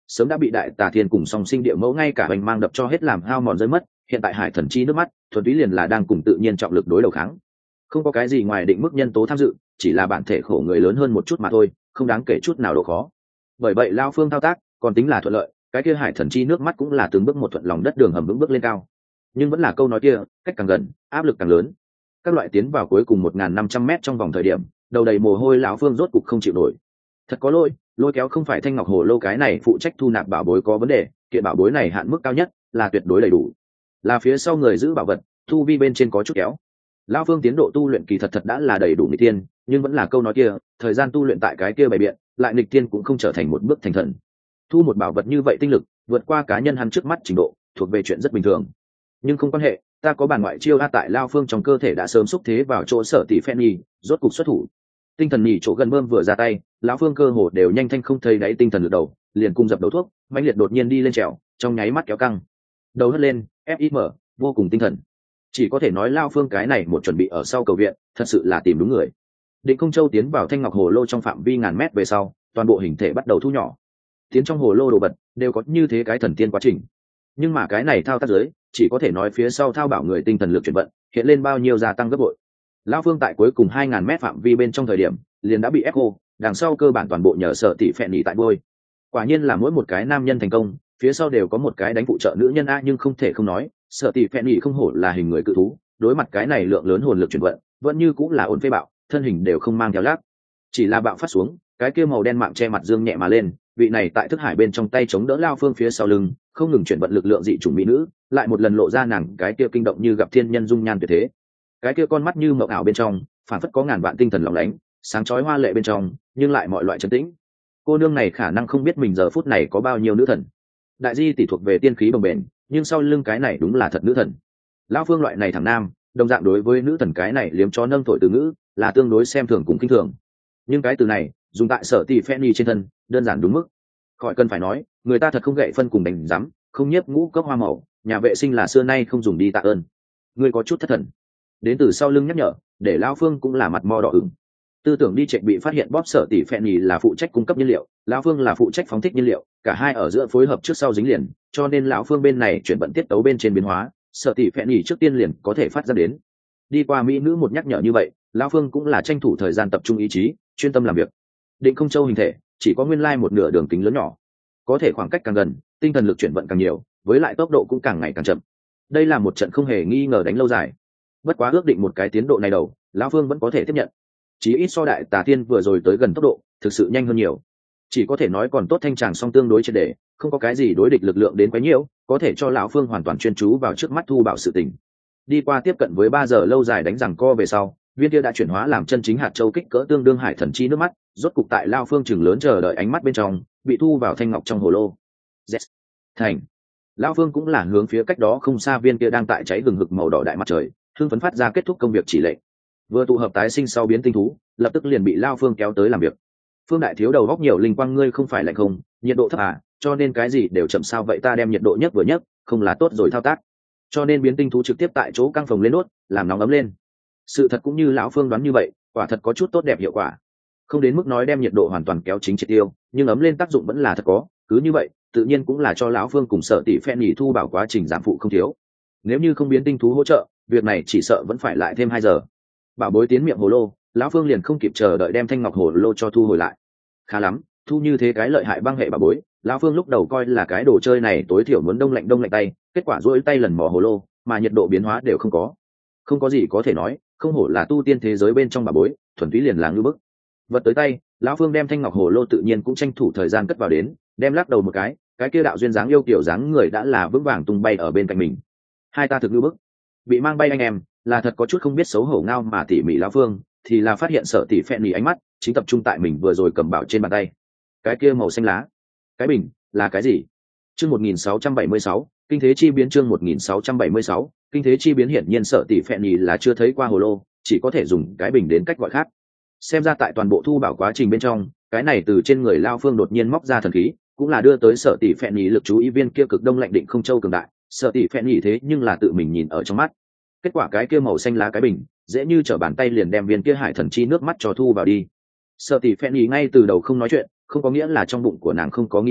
sớm đã bị đại tà thiên cùng song sinh địa mẫu ngay cả bành mang đập cho hết làm hao mòn rơi mất. Hiện tại hải thần chi nước mắt thuần túy liền là đang cùng tự nhiên trọng lực đối đầu kháng, không có cái gì ngoài định mức nhân tố tham dự, chỉ là bản thể khổ người lớn hơn một chút mà thôi, không đáng kể chút nào độ khó. Bởi vậy lao phương thao tác còn tính là thuận lợi, cái kia hải thần chi nước mắt cũng là từng bước một thuận lòng đất đường hầm vững bước lên cao. Nhưng vẫn là câu nói kia, cách càng gần áp lực càng lớn. Các loại tiến vào cuối cùng một nghìn năm trăm mét trong vòng thời điểm, đầu đầy mồ hôi lão phương rốt cục không chịu nổi. Thật có lỗi, lôi kéo không phải thanh ngọc hồ lô cái này phụ trách thu nạp bảo bối có vấn đề, kiện bảo bối này hạn mức cao nhất là tuyệt đối đầy đủ, là phía sau người giữ bảo vật thu vi bên trên có chút kéo. Lão phương tiến độ tu luyện kỳ thật thật đã là đầy đủ nghịch tiên, nhưng vẫn là câu nói kia, thời gian tu luyện tại cái kia bày biện lại nghịch tiên cũng không trở thành một bước thành thần. Thu một bảo vật như vậy tinh lực vượt qua cá nhân hắn trước mắt trình độ thuộc về chuyện rất bình thường. Nhưng không quan hệ, ta có bản ngoại chiêu a tại lao phương trong cơ thể đã sớm xúc thế vào chỗ sở tỷ phen nhi, rốt cục xuất thủ. Tinh thần nhỉ chỗ gần bơm vừa ra tay, lão phương cơ hồ đều nhanh thanh không thấy đáy tinh thần lực đầu, liền cung dập đầu thuốc, mãnh liệt đột nhiên đi lên trèo, trong nháy mắt kéo căng, đầu hất lên, fim vô cùng tinh thần. Chỉ có thể nói lao phương cái này một chuẩn bị ở sau cầu viện, thật sự là tìm đúng người. Định Không Châu tiến vào thanh ngọc hồ lô trong phạm vi ngàn mét về sau, toàn bộ hình thể bắt đầu thu nhỏ. Tiến trong hồ lô đồ vật đều có như thế cái thần tiên quá trình, nhưng mà cái này thao tác giới chỉ có thể nói phía sau thao bảo người tinh thần lực chuyển vận hiện lên bao nhiêu gia tăng gấp bội. Lão phương tại cuối cùng hai ngàn mét phạm vi bên trong thời điểm liền đã bị ép khô, đằng sau cơ bản toàn bộ nhờ sở tỷ phèn nhỉ tại bôi. Quả nhiên là mỗi một cái nam nhân thành công phía sau đều có một cái đánh phụ trợ nữ nhân a, nhưng không thể không nói sở tỷ phèn nhỉ không hổ là hình người cự thú, đối mặt cái này lượng lớn hồn lực chuyển vận vẫn như cũng là ổn phê bạo, thân hình đều không mang theo lác, chỉ là bạo phát xuống cái kia màu đen mạng che mặt dương nhẹ mà lên. Vị này tại thức hải bên trong tay chống đỡ lao phương phía sau lưng không ngừng chuyển vận lực lượng dị chủng mỹ nữ, lại một lần lộ ra nàng cái kia kinh động như gặp thiên nhân dung nhan tuyệt thế, cái kia con mắt như mộng ảo bên trong phản phất có ngàn vạn tinh thần lóng lánh, sáng chói hoa lệ bên trong nhưng lại mọi loại trấn tĩnh. Cô nương này khả năng không biết mình giờ phút này có bao nhiêu nữ thần. Đại di tỷ thuộc về tiên khí bồng bềnh, nhưng sau lưng cái này đúng là thật nữ thần. Lao phương loại này thẳng nam đồng dạng đối với nữ thần cái này liếm cho nâng thổi từ ngữ là tương đối xem thường cùng kinh thường, nhưng cái từ này dùng tại sở tỷ Fanny trên thân đơn giản đúng mức. Khỏi cần phải nói, người ta thật không gậy phân cùng đánh giám, không nhiếp ngũ cốc hoa màu, nhà vệ sinh là xưa nay không dùng đi tạ ơn. Ngươi có chút thất thần. Đến từ sau lưng nhắc nhở, để Lão Phương cũng là mặt mo đỏ ửng. Tư tưởng đi chạy bị phát hiện bóp sở tỷ Fanny là phụ trách cung cấp nhiên liệu, Lão Phương là phụ trách phóng thích nhiên liệu, cả hai ở giữa phối hợp trước sau dính liền, cho nên Lão Phương bên này chuyển vận tiết tấu bên trên biến hóa, sở tỷ Fanny trước tiên liền có thể phát ra đến. Đi qua mỹ nữ một nhắc nhở như vậy, Lão Phương cũng là tranh thủ thời gian tập trung ý chí, chuyên tâm làm việc. Định Không Châu hình thể chỉ có nguyên lai một nửa đường kính lớn nhỏ, có thể khoảng cách càng gần tinh thần lực chuyển vận càng nhiều, với lại tốc độ cũng càng ngày càng chậm. Đây là một trận không hề nghi ngờ đánh lâu dài, bất quá ước định một cái tiến độ này đầu Lão Phương vẫn có thể tiếp nhận, chí ít so đại tà thiên vừa rồi tới gần tốc độ thực sự nhanh hơn nhiều. Chỉ có thể nói còn tốt thanh tràng song tương đối triệt để, không có cái gì đối địch lực lượng đến quá nhiều, có thể cho Lão Phương hoàn toàn chuyên chú vào trước mắt thu bảo sự tình. Đi qua tiếp cận với ba giờ lâu dài đánh giằng co về sau, viên kia đã chuyển hóa làm chân chính hạt châu kích cỡ tương đương hải thần chi nước mắt, rốt cục tại Lao Phương chừng lớn chờ đợi ánh mắt bên trong bị thu vào thanh ngọc trong hồ lô. Yes. Thành. Lao Phương cũng là hướng phía cách đó không xa viên kia đang tại cháy gừng hực màu đỏ đại mặt trời, hưng phấn phát ra kết thúc công việc chỉ lệnh. Vừa tụ hợp tái sinh sau biến tinh thú, lập tức liền bị Lao Phương kéo tới làm việc. Phương đại thiếu đầu góc nhiều linh quang, ngươi không phải lạnh không, nhiệt độ thấp à, cho nên cái gì đều chậm sao vậy, ta đem nhiệt độ nhất vừa nhất, không là tốt rồi thao tác. Cho nên biến tinh thú trực tiếp tại chỗ căng phòng lên đốt, làm nóng ấm lên. Sự thật cũng như lão Phương đoán như vậy, quả thật có chút tốt đẹp hiệu quả, không đến mức nói đem nhiệt độ hoàn toàn kéo chính triệt tiêu, nhưng ấm lên tác dụng vẫn là thật có. Cứ như vậy tự nhiên cũng là cho lão Phương cùng sở tỷ phen nhỉ thu bảo quá trình giảm phụ không thiếu. Nếu như không biến tinh thú hỗ trợ, việc này chỉ sợ vẫn phải lại thêm hai giờ. Bảo bối tiến miệng hồ lô, lão Phương liền không kịp chờ đợi đem thanh ngọc hồ lô cho thu hồi lại. Khá lắm, thu như thế cái lợi hại băng hệ bảo bối, lão Phương lúc đầu coi là cái đồ chơi này tối thiểu muốn đông lạnh đông lạnh tay, kết quả rỗi tay lần mò hồ lô mà nhiệt độ biến hóa đều không có. Không có gì có thể nói, không hổ là tu tiên thế giới bên trong bảo bối, thuần túy liền là ngư bức. Vật tới tay, lão Phương đem thanh ngọc hồ lô tự nhiên cũng tranh thủ thời gian cất vào đến, đem lắc đầu một cái, cái kia đạo duyên dáng yêu kiểu dáng người đã là vững vàng tung bay ở bên cạnh mình. Hai ta thực ngư bức. Bị mang bay anh em là thật có chút không biết xấu hổ ngao mà tỉ mỉ lão Phương thì là phát hiện sợ tỉ phẹn nhỉ ánh mắt chính tập trung tại mình vừa rồi cầm bảo trên bàn tay. Cái kia màu xanh lá, cái bình là cái gì? Chương một nghìn sáu trăm bảy mươi sáu, kinh thế chi biến. Chương một nghìn sáu trăm bảy mươi sáu, kinh thế chi biến. Hiển nhiên sợ tỷ phẹn nhì là chưa thấy qua hồ lô, chỉ có thể dùng cái bình đến cách gọi khác. Xem ra tại toàn bộ thu bảo quá trình bên trong, cái này từ trên người Lao Phương đột nhiên móc ra thần khí, cũng là đưa tới sợ tỷ phẹn nhì lực chú ý viên kia cực đông lạnh Định Không Châu cường đại. Sợ tỷ phẹn nhì thế nhưng là tự mình nhìn ở trong mắt. Kết quả cái kia màu xanh lá cái bình, dễ như trở bàn tay liền đem viên kia hải thần chi nước mắt cho thu vào đi. Sợ tỷ phẹn nhì ngay từ đầu không nói chuyện, không có nghĩa là trong bụng của nàng không có nghi vấn,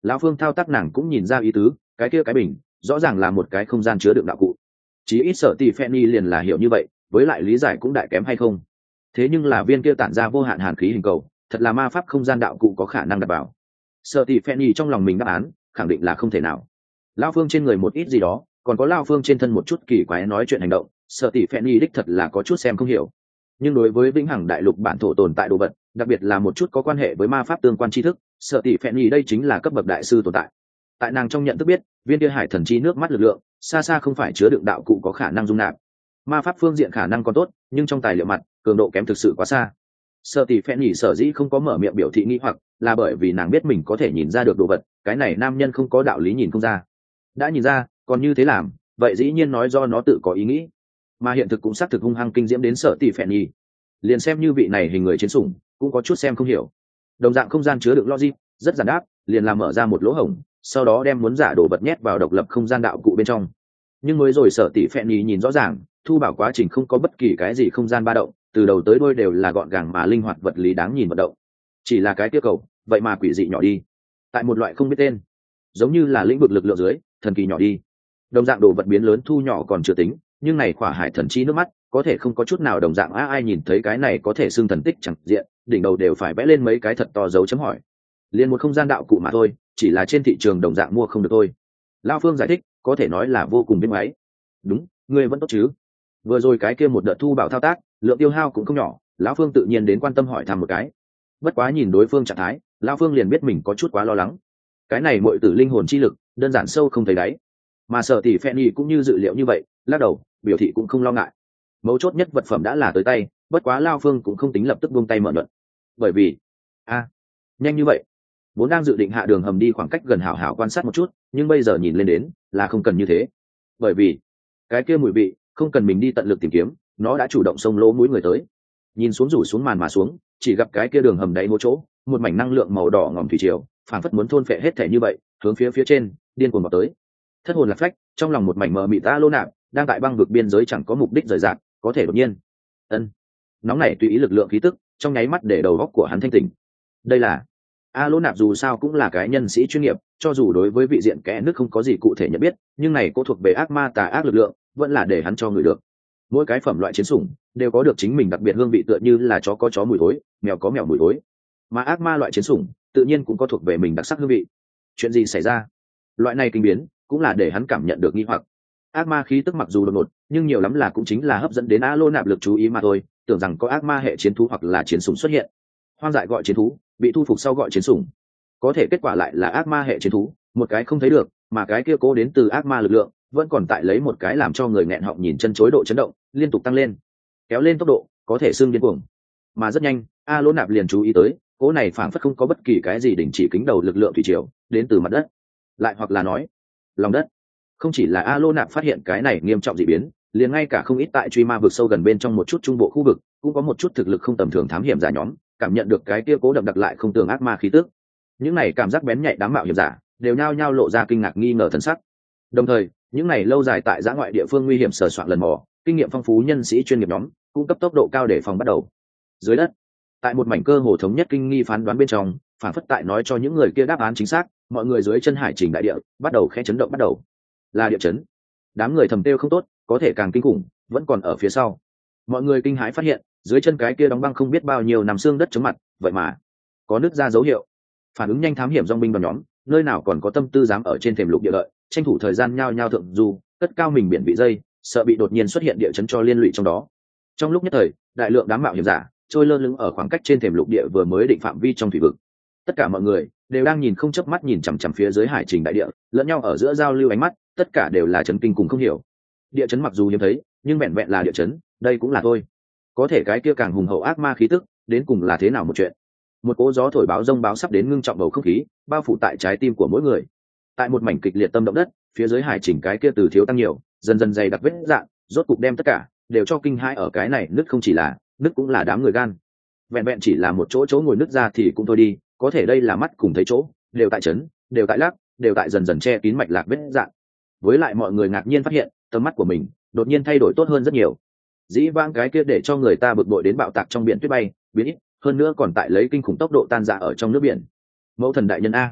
Lão Phương thao tác nàng cũng nhìn ra ý tứ, cái kia cái bình rõ ràng là một cái không gian chứa đựng đạo cụ. Chí ít Sở Tỷ Fanny liền là hiểu như vậy, với lại lý giải cũng đại kém hay không. Thế nhưng là viên kia tản ra vô hạn hàn khí hình cầu, thật là ma pháp không gian đạo cụ có khả năng đặt vào. Sở Tỷ Fanny trong lòng mình đáp án, khẳng định là không thể nào. Lão Phương trên người một ít gì đó, còn có Lão Phương trên thân một chút kỳ quái nói chuyện hành động, Sở Tỷ Fanny đích thật là có chút xem không hiểu. Nhưng đối với vĩnh hằng đại lục bản thổ tồn tại đồ vật, đặc biệt là một chút có quan hệ với ma pháp tương quan tri thức, Sở Tỷ Fanny đây chính là cấp bậc đại sư tồn tại. Tại nàng trong nhận thức biết, viên kia hải thần chi nước mắt lực lượng, xa xa không phải chứa đựng đạo cụ có khả năng dung nạp. Ma pháp phương diện khả năng còn tốt, nhưng trong tài liệu mặt, cường độ kém thực sự quá xa. Sở Tỷ Fanny sở dĩ không có mở miệng biểu thị nghi hoặc, là bởi vì nàng biết mình có thể nhìn ra được đồ vật, cái này nam nhân không có đạo lý nhìn không ra. Đã nhìn ra, còn như thế làm, vậy dĩ nhiên nói do nó tự có ý nghĩ. Mà hiện thực cũng xác thực hung hăng kinh diễm đến Sở Tỷ Fanny. Liền xem như vị này hình người chiến sủng, cũng có chút xem không hiểu. Đồng dạng không gian chứa đựng logic, rất giản đáp, liền làm mở ra một lỗ hổng, sau đó đem muốn giả đồ vật nhét vào độc lập không gian đạo cụ bên trong. Nhưng mới rồi Sở Tỷ Fanny nhìn rõ ràng, thu bảo quá trình không có bất kỳ cái gì không gian ba động, từ đầu tới đuôi đều là gọn gàng mà linh hoạt vật lý đáng nhìn vận động. Chỉ là cái kia cầu, vậy mà quỷ dị nhỏ đi. Tại một loại không biết tên, giống như là lĩnh vực lực lượng dưới, thần kỳ nhỏ đi. Đồng dạng đồ vật biến lớn thu nhỏ còn chưa tính, nhưng này khỏa hải thần chi nước mắt, có thể không có chút nào đồng dạng á, ai nhìn thấy cái này có thể xưng thần tích chẳng diện, đỉnh đầu đều phải vẽ lên mấy cái thật to dấu chấm hỏi. Liên một không gian đạo cụ mà thôi, chỉ là trên thị trường đồng dạng mua không được thôi. Lão Phương giải thích, có thể nói là vô cùng bên máy. Đúng, ngươi vẫn tốt chứ? Vừa rồi cái kia một đợt thu bảo thao tác, lượng tiêu hao cũng không nhỏ, lão Phương tự nhiên đến quan tâm hỏi thăm một cái. Bất quá nhìn đối phương trạng thái, lão Phương liền biết mình có chút quá lo lắng. Cái này muội tử linh hồn chi lực, đơn giản sâu không thấy đáy. Mà Sở Tỷ Fanny cũng như dự liệu như vậy, lắc đầu, biểu thị cũng không lo ngại. Mấu chốt nhất vật phẩm đã là tới tay, bất quá Lão Phương cũng không tính lập tức buông tay mở luận. Bởi vì, a, nhanh như vậy. Vốn đang dự định hạ đường hầm đi khoảng cách gần hảo hảo quan sát một chút, nhưng bây giờ nhìn lên đến, là không cần như thế. Bởi vì, cái kia mùi vị, không cần mình đi tận lực tìm kiếm, nó đã chủ động xông lỗ mũi người tới. Nhìn xuống rủ xuống màn mà xuống, chỉ gặp cái kia đường hầm đáy hố chỗ, một mảnh năng lượng màu đỏ ngòm thủy triều, phảng phất muốn thôn phệ hết thể như vậy, hướng phía phía trên, điên cuồng vào tới. Thất hồn lạc phách, trong lòng một mảnh mờ mịt ta lô nạp, đang tại băng vực biên giới chẳng có mục đích rời rạc, có thể đột nhiên. Ân. Nóng này tùy ý lực lượng khí tức, trong nháy mắt để đầu óc của hắn thanh tỉnh. Đây là A Lỗ Nạp dù sao cũng là cái nhân sĩ chuyên nghiệp, cho dù đối với vị diện kẽ nước không có gì cụ thể nhận biết, nhưng này cô thuộc về ác ma tà ác lực lượng, vẫn là để hắn cho người được. Mỗi cái phẩm loại chiến sủng đều có được chính mình đặc biệt hương vị, tựa như là chó có chó mùi thối, mèo có mèo mùi thối. Mà ác ma loại chiến sủng tự nhiên cũng có thuộc về mình đặc sắc hương vị. Chuyện gì xảy ra? Loại này kinh biến cũng là để hắn cảm nhận được nghi hoặc. Ác ma khí tức mặc dù đột ngột, nhưng nhiều lắm là cũng chính là hấp dẫn đến A Lỗ Nạp lực chú ý mà thôi, tưởng rằng có ác ma hệ chiến thú hoặc là chiến sủng xuất hiện. Hoang dại gọi chiến thú, bị thu phục sau gọi chiến sủng, có thể kết quả lại là ác ma hệ chiến thú, một cái không thấy được, mà cái kia cố đến từ ác ma lực lượng vẫn còn tại lấy một cái làm cho người nghẹn họng nhìn chân chối độ chấn động liên tục tăng lên, kéo lên tốc độ có thể xương điên cuồng. Mà rất nhanh A Lỗ Nạp liền chú ý tới, cố này phảng phất không có bất kỳ cái gì đình chỉ kính đầu lực lượng thủy triều đến từ mặt đất, lại hoặc là nói lòng đất. Không chỉ là A Lỗ Nạp phát hiện cái này nghiêm trọng dị biến, liền ngay cả không ít tại truy ma vực sâu gần bên trong một chút trung bộ khu vực cũng có một chút thực lực không tầm thường thám hiểm giả nhóm cảm nhận được cái kia cố đậm đặc lại không tường ác ma khí tức. Những này cảm giác bén nhạy đám mạo hiểm giả đều nhao nhao lộ ra kinh ngạc nghi ngờ thần sắc. Đồng thời những này lâu dài tại giã ngoại địa phương nguy hiểm sờ soạn lần mò, kinh nghiệm phong phú nhân sĩ chuyên nghiệp nhóm cung cấp tốc độ cao để phòng bắt đầu. Dưới đất, tại một mảnh cơ hồ thống nhất kinh nghi phán đoán bên trong, phản phất tại nói cho những người kia đáp án chính xác, mọi người dưới chân hải trình đại địa bắt đầu khẽ chấn động bắt đầu. Là địa chấn. Đám người thầm tiêu không tốt, có thể càng kinh khủng vẫn còn ở phía sau. Mọi người kinh hãi phát hiện, dưới chân cái kia đóng băng không biết bao nhiêu nằm xương đất chống mặt, vậy mà có nứt ra dấu hiệu. Phản ứng nhanh thám hiểm dòng binh đoàn nhóm, nơi nào còn có tâm tư dám ở trên thềm lục địa đợi, tranh thủ thời gian nhao nhao thượng du, cất cao mình biển vị dây, sợ bị đột nhiên xuất hiện địa chấn cho liên lụy trong đó. Trong lúc nhất thời, đại lượng đám mạo hiểm giả trôi lơ lửng ở khoảng cách trên thềm lục địa vừa mới định phạm vi trong thủy vực. Tất cả mọi người đều đang nhìn không chớp mắt nhìn chằm chằm phía dưới hải trình đại địa, lẫn nhau ở giữa giao lưu ánh mắt, tất cả đều là chấn kinh cùng không hiểu. Địa chấn mặc dù hiếm thấy, nhưng vẹn vẹn là địa chấn, đây cũng là thôi. Có thể cái kia càng hùng hậu ác ma khí tức, đến cùng là thế nào một chuyện? Một cỗ gió thổi báo rông báo sắp đến ngưng trọng bầu không khí, bao phủ tại trái tim của mỗi người. Tại một mảnh kịch liệt tâm động đất, phía dưới hải trình cái kia từ thiếu tăng nhiều, dần dần dày đặc vết dạng, rốt cục đem tất cả đều cho kinh hãi ở cái này, nứt không chỉ là, nứt cũng là đám người gan. Vẹn vẹn chỉ là một chỗ chỗ ngồi nứt ra thì cũng thôi đi, có thể đây là mắt cùng thấy chỗ, đều tại chấn, đều tại lắc, đều tại dần dần che kín mạch lạc vết dạng. Với lại mọi người ngạc nhiên phát hiện, tầm mắt của mình đột nhiên thay đổi tốt hơn rất nhiều. Dĩ vãng cái kia để cho người ta bực bội đến bạo tạc trong biển tuyết bay biến ít, hơn nữa còn tại lấy kinh khủng tốc độ tan rã ở trong nước biển. Mẫu thần đại nhân a,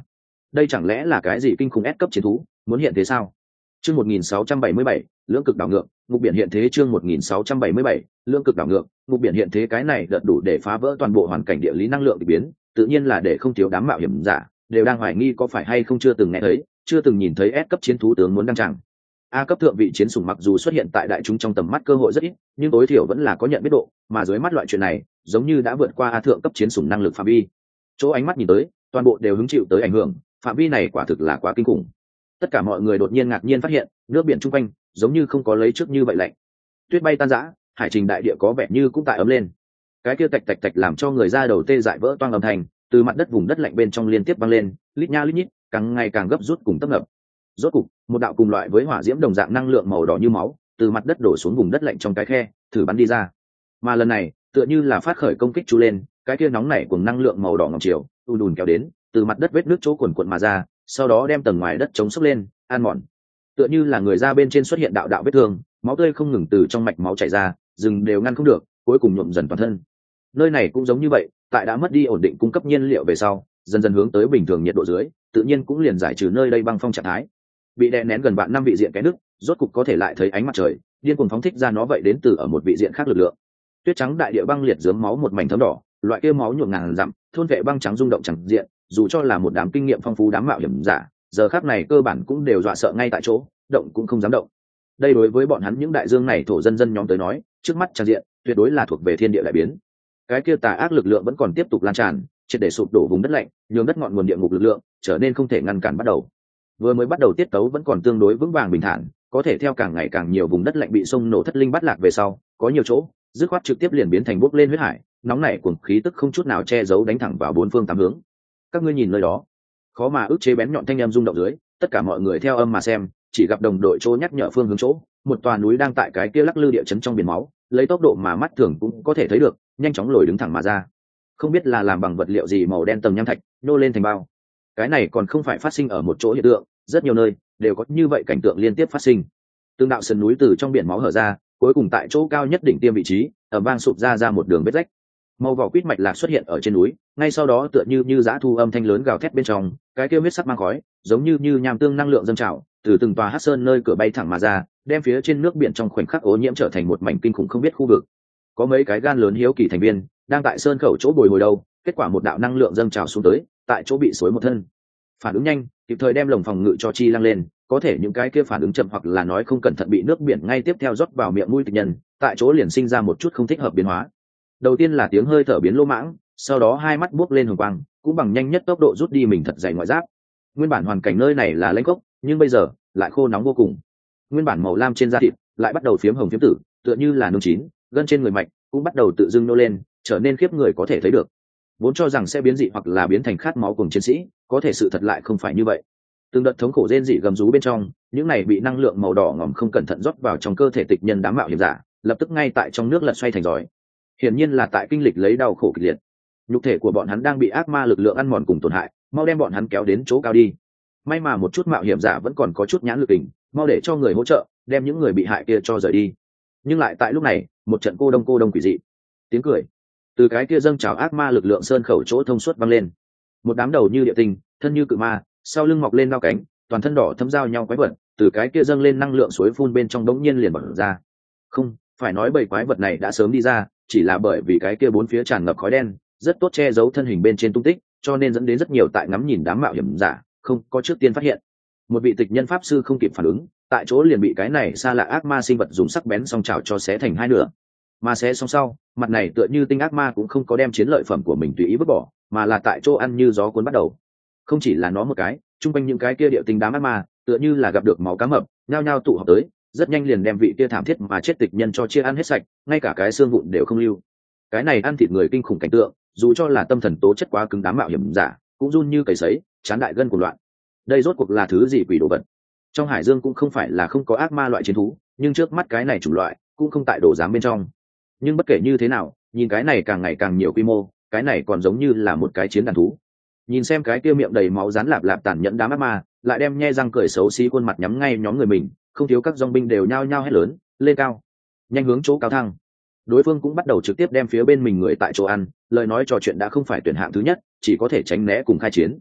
đây chẳng lẽ là cái gì kinh khủng ép cấp chiến thú muốn hiện thế sao? Chương một nghìn sáu trăm bảy mươi bảy, lưỡng cực đảo ngược, ngục biển hiện thế. Chương một nghìn sáu trăm bảy mươi bảy, lưỡng cực đảo ngược, ngục biển hiện thế. Cái này đợt đủ để phá vỡ toàn bộ hoàn cảnh địa lý năng lượng bị biến, tự nhiên là để không thiếu đám mạo hiểm giả đều đang hoài nghi có phải hay không chưa từng nghe thấy, chưa từng nhìn thấy S cấp chiến thú tướng muốn đăng tràng. A cấp thượng vị chiến sủng mặc dù xuất hiện tại đại chúng trong tầm mắt cơ hội rất ít, nhưng tối thiểu vẫn là có nhận biết độ, mà dưới mắt loại chuyện này, giống như đã vượt qua A thượng cấp chiến sủng năng lực phạm vi. Chỗ ánh mắt nhìn tới, toàn bộ đều hứng chịu tới ảnh hưởng, phạm vi này quả thực là quá kinh khủng. Tất cả mọi người đột nhiên ngạc nhiên phát hiện, nước biển chung quanh giống như không có lấy trước như vậy lạnh. Tuyết bay tan rã, hải trình đại địa có vẻ như cũng tại ấm lên. Cái kia tạch tạch tạch làm cho người ra đầu tê dại vỡ toang âm thanh, từ mặt đất vùng đất lạnh bên trong liên tiếp vang lên, lít nha lít nhít, càng ngày càng gấp rút cùng tấp nập. Rốt cục, một đạo cùng loại với hỏa diễm đồng dạng năng lượng màu đỏ như máu, từ mặt đất đổ xuống vùng đất lạnh trong cái khe, thử bắn đi ra. Mà lần này, tựa như là phát khởi công kích chú lên, cái kia nóng nảy cùng năng lượng màu đỏ ngầm chiều, ùn ùn kéo đến, từ mặt đất vết nước chỗ cuộn cuộn mà ra, sau đó đem tầng ngoài đất chống sốc lên, ăn mòn. Tựa như là người da bên trên xuất hiện đạo đạo vết thương, máu tươi không ngừng từ trong mạch máu chảy ra, dừng đều ngăn không được, cuối cùng nhuộm dần toàn thân. Nơi này cũng giống như vậy, tại đã mất đi ổn định cung cấp nhiên liệu về sau, dần dần hướng tới bình thường nhiệt độ dưới, tự nhiên cũng liền giải trừ nơi đây băng phong trạng thái. Bị đè nén gần vạn năm vị diện cái nước, rốt cục có thể lại thấy ánh mặt trời, điên cuồng phóng thích ra nó vậy đến từ ở một vị diện khác lực lượng. Tuyết trắng đại địa băng liệt dướng máu một mảnh thấm đỏ, loại kia máu nhuộm ngàn dặm, thôn vệ băng trắng rung động chẳng diện, dù cho là một đám kinh nghiệm phong phú đám mạo hiểm giả, giờ khắc này cơ bản cũng đều dọa sợ ngay tại chỗ, động cũng không dám động. Đây đối với bọn hắn những đại dương này thổ dân dân nhóm tới nói, trước mắt trang diện tuyệt đối là thuộc về thiên địa đại biến. Cái kia tà ác lực lượng vẫn còn tiếp tục lan tràn, triệt để sụp đổ vùng đất lạnh, nhường đất ngọn nguồn địa ngục lực lượng trở nên không thể ngăn cản bắt đầu. Vừa mới bắt đầu tiết tấu vẫn còn tương đối vững vàng bình thản, có thể theo càng ngày càng nhiều vùng đất lạnh bị sông nổ thất linh bắt lạc về sau, có nhiều chỗ dứt khoát trực tiếp liền biến thành bốc lên huyết hải, nóng nảy cuồng khí tức không chút nào che giấu đánh thẳng vào bốn phương tám hướng. Các ngươi nhìn nơi đó, khó mà ức chế bén nhọn thanh âm rung động dưới, tất cả mọi người theo âm mà xem, chỉ gặp đồng đội chỗ nhắc nhở phương hướng chỗ, một tòa núi đang tại cái kia lắc lư địa chấn trong biển máu, lấy tốc độ mà mắt thường cũng có thể thấy được, nhanh chóng lồi đứng thẳng mà ra. Không biết là làm bằng vật liệu gì màu đen tầng nham thạch, nô lên thành bao. Cái này còn không phải phát sinh ở một chỗ hiện tượng, rất nhiều nơi đều có như vậy cảnh tượng liên tiếp phát sinh. Tương đạo sườn núi từ trong biển máu hở ra, cuối cùng tại chỗ cao nhất đỉnh tiêm vị trí, ầm vang sụp ra ra một đường vết rách. Màu vỏ quýt mạch lạc xuất hiện ở trên núi, ngay sau đó tựa như như dã thu âm thanh lớn gào thét bên trong, cái kia huyết sắc mang khói, giống như như nham tương năng lượng dâng trào, từ từng tòa hắc sơn nơi cửa bay thẳng mà ra, đem phía trên nước biển trong khoảnh khắc ô nhiễm trở thành một mảnh kinh khủng không biết khu vực. Có mấy cái gan lớn hiếu kỳ thành viên đang tại sơn khẩu chỗ bồi hồi đâu, kết quả một đạo năng lượng dâng trào xuống tới, tại chỗ bị xối một thân. Phản ứng nhanh, kịp thời đem lồng phòng ngự cho chi lăng lên, có thể những cái kia phản ứng chậm hoặc là nói không cẩn thận bị nước biển ngay tiếp theo rót vào miệng mũi tịch nhân, tại chỗ liền sinh ra một chút không thích hợp biến hóa. Đầu tiên là tiếng hơi thở biến lỗ mãng, sau đó hai mắt buốc lên hồng quang, cũng bằng nhanh nhất tốc độ rút đi mình thật dày ngoại giáp. Nguyên bản hoàn cảnh nơi này là lãnh cốc, nhưng bây giờ lại khô nóng vô cùng. Nguyên bản màu lam trên da thịt lại bắt đầu phiếm hồng phiếm tử, tựa như là nung chín, gân trên người mạch cũng bắt đầu tự dưng nô lên, trở nên khiếp người có thể thấy được. Vốn cho rằng sẽ biến dị hoặc là biến thành khát máu cùng chiến sĩ, có thể sự thật lại không phải như vậy. Từng đợt thống khổ rên dị gầm rú bên trong, những này bị năng lượng màu đỏ ngòm không cẩn thận rót vào trong cơ thể tịch nhân đám mạo hiểm giả, lập tức ngay tại trong nước lật xoay thành giỏi. Hiển nhiên là tại kinh lịch lấy đau khổ kịch liệt. Nhục thể của bọn hắn đang bị ác ma lực lượng ăn mòn cùng tổn hại, mau đem bọn hắn kéo đến chỗ cao đi. May mà một chút mạo hiểm giả vẫn còn có chút nhãn lực tình, mau để cho người hỗ trợ, đem những người bị hại kia cho rời đi. Nhưng lại tại lúc này, một trận cô đông cô đông quỷ dị, tiếng cười từ cái kia dâng trào ác ma lực lượng sơn khẩu chỗ thông suốt vang lên. Một đám đầu như địa tinh, thân như cự ma, sau lưng mọc lên đao cánh, toàn thân đỏ thấm giao nhau quái vật, từ cái kia dâng lên năng lượng suối phun bên trong đống nhiên liền bật ra. Không, phải nói bầy quái vật này đã sớm đi ra, chỉ là bởi vì cái kia bốn phía tràn ngập khói đen, rất tốt che giấu thân hình bên trên tung tích, cho nên dẫn đến rất nhiều tại ngắm nhìn đám mạo hiểm giả, không có trước tiên phát hiện. Một vị tịch nhân pháp sư không kịp phản ứng, tại chỗ liền bị cái này xa lạ ác ma sinh vật dùng sắc bén song chảo cho xé thành hai nửa. Mà xé xong sau, mặt này tựa như tinh ác ma cũng không có đem chiến lợi phẩm của mình tùy ý vứt bỏ, mà là tại chỗ ăn như gió cuốn bắt đầu. Không chỉ là nó một cái, chung quanh những cái kia địa tinh đám ác ma, tựa như là gặp được máu cá mập, nhao nhao tụ họp tới, rất nhanh liền đem vị kia thảm thiết mà chết tịch nhân cho chia ăn hết sạch, ngay cả cái xương vụn đều không lưu. Cái này ăn thịt người kinh khủng cảnh tượng, dù cho là tâm thần tố chất quá cứng đám mạo hiểm giả, cũng run như cầy sấy, chán đại gân của loạn. Đây rốt cuộc là thứ gì quỷ đồ vật? Trong hải dương cũng không phải là không có ác ma loại chiến thú, nhưng trước mắt cái này chủng loại cũng không tại đồ giám bên trong. Nhưng bất kể như thế nào, nhìn cái này càng ngày càng nhiều quy mô, cái này còn giống như là một cái chiến đàn thú. Nhìn xem cái kia miệng đầy máu rán lạp lạp tàn nhẫn đám ác ma, lại đem nhe răng cười xấu xí khuôn mặt nhắm ngay nhóm người mình, không thiếu các dòng binh đều nhao nhao hét lớn, lên cao, nhanh hướng chỗ cao thăng. Đối phương cũng bắt đầu trực tiếp đem phía bên mình người tại chỗ ăn, lời nói trò chuyện đã không phải tuyển hạng thứ nhất, chỉ có thể tránh né cùng khai chiến.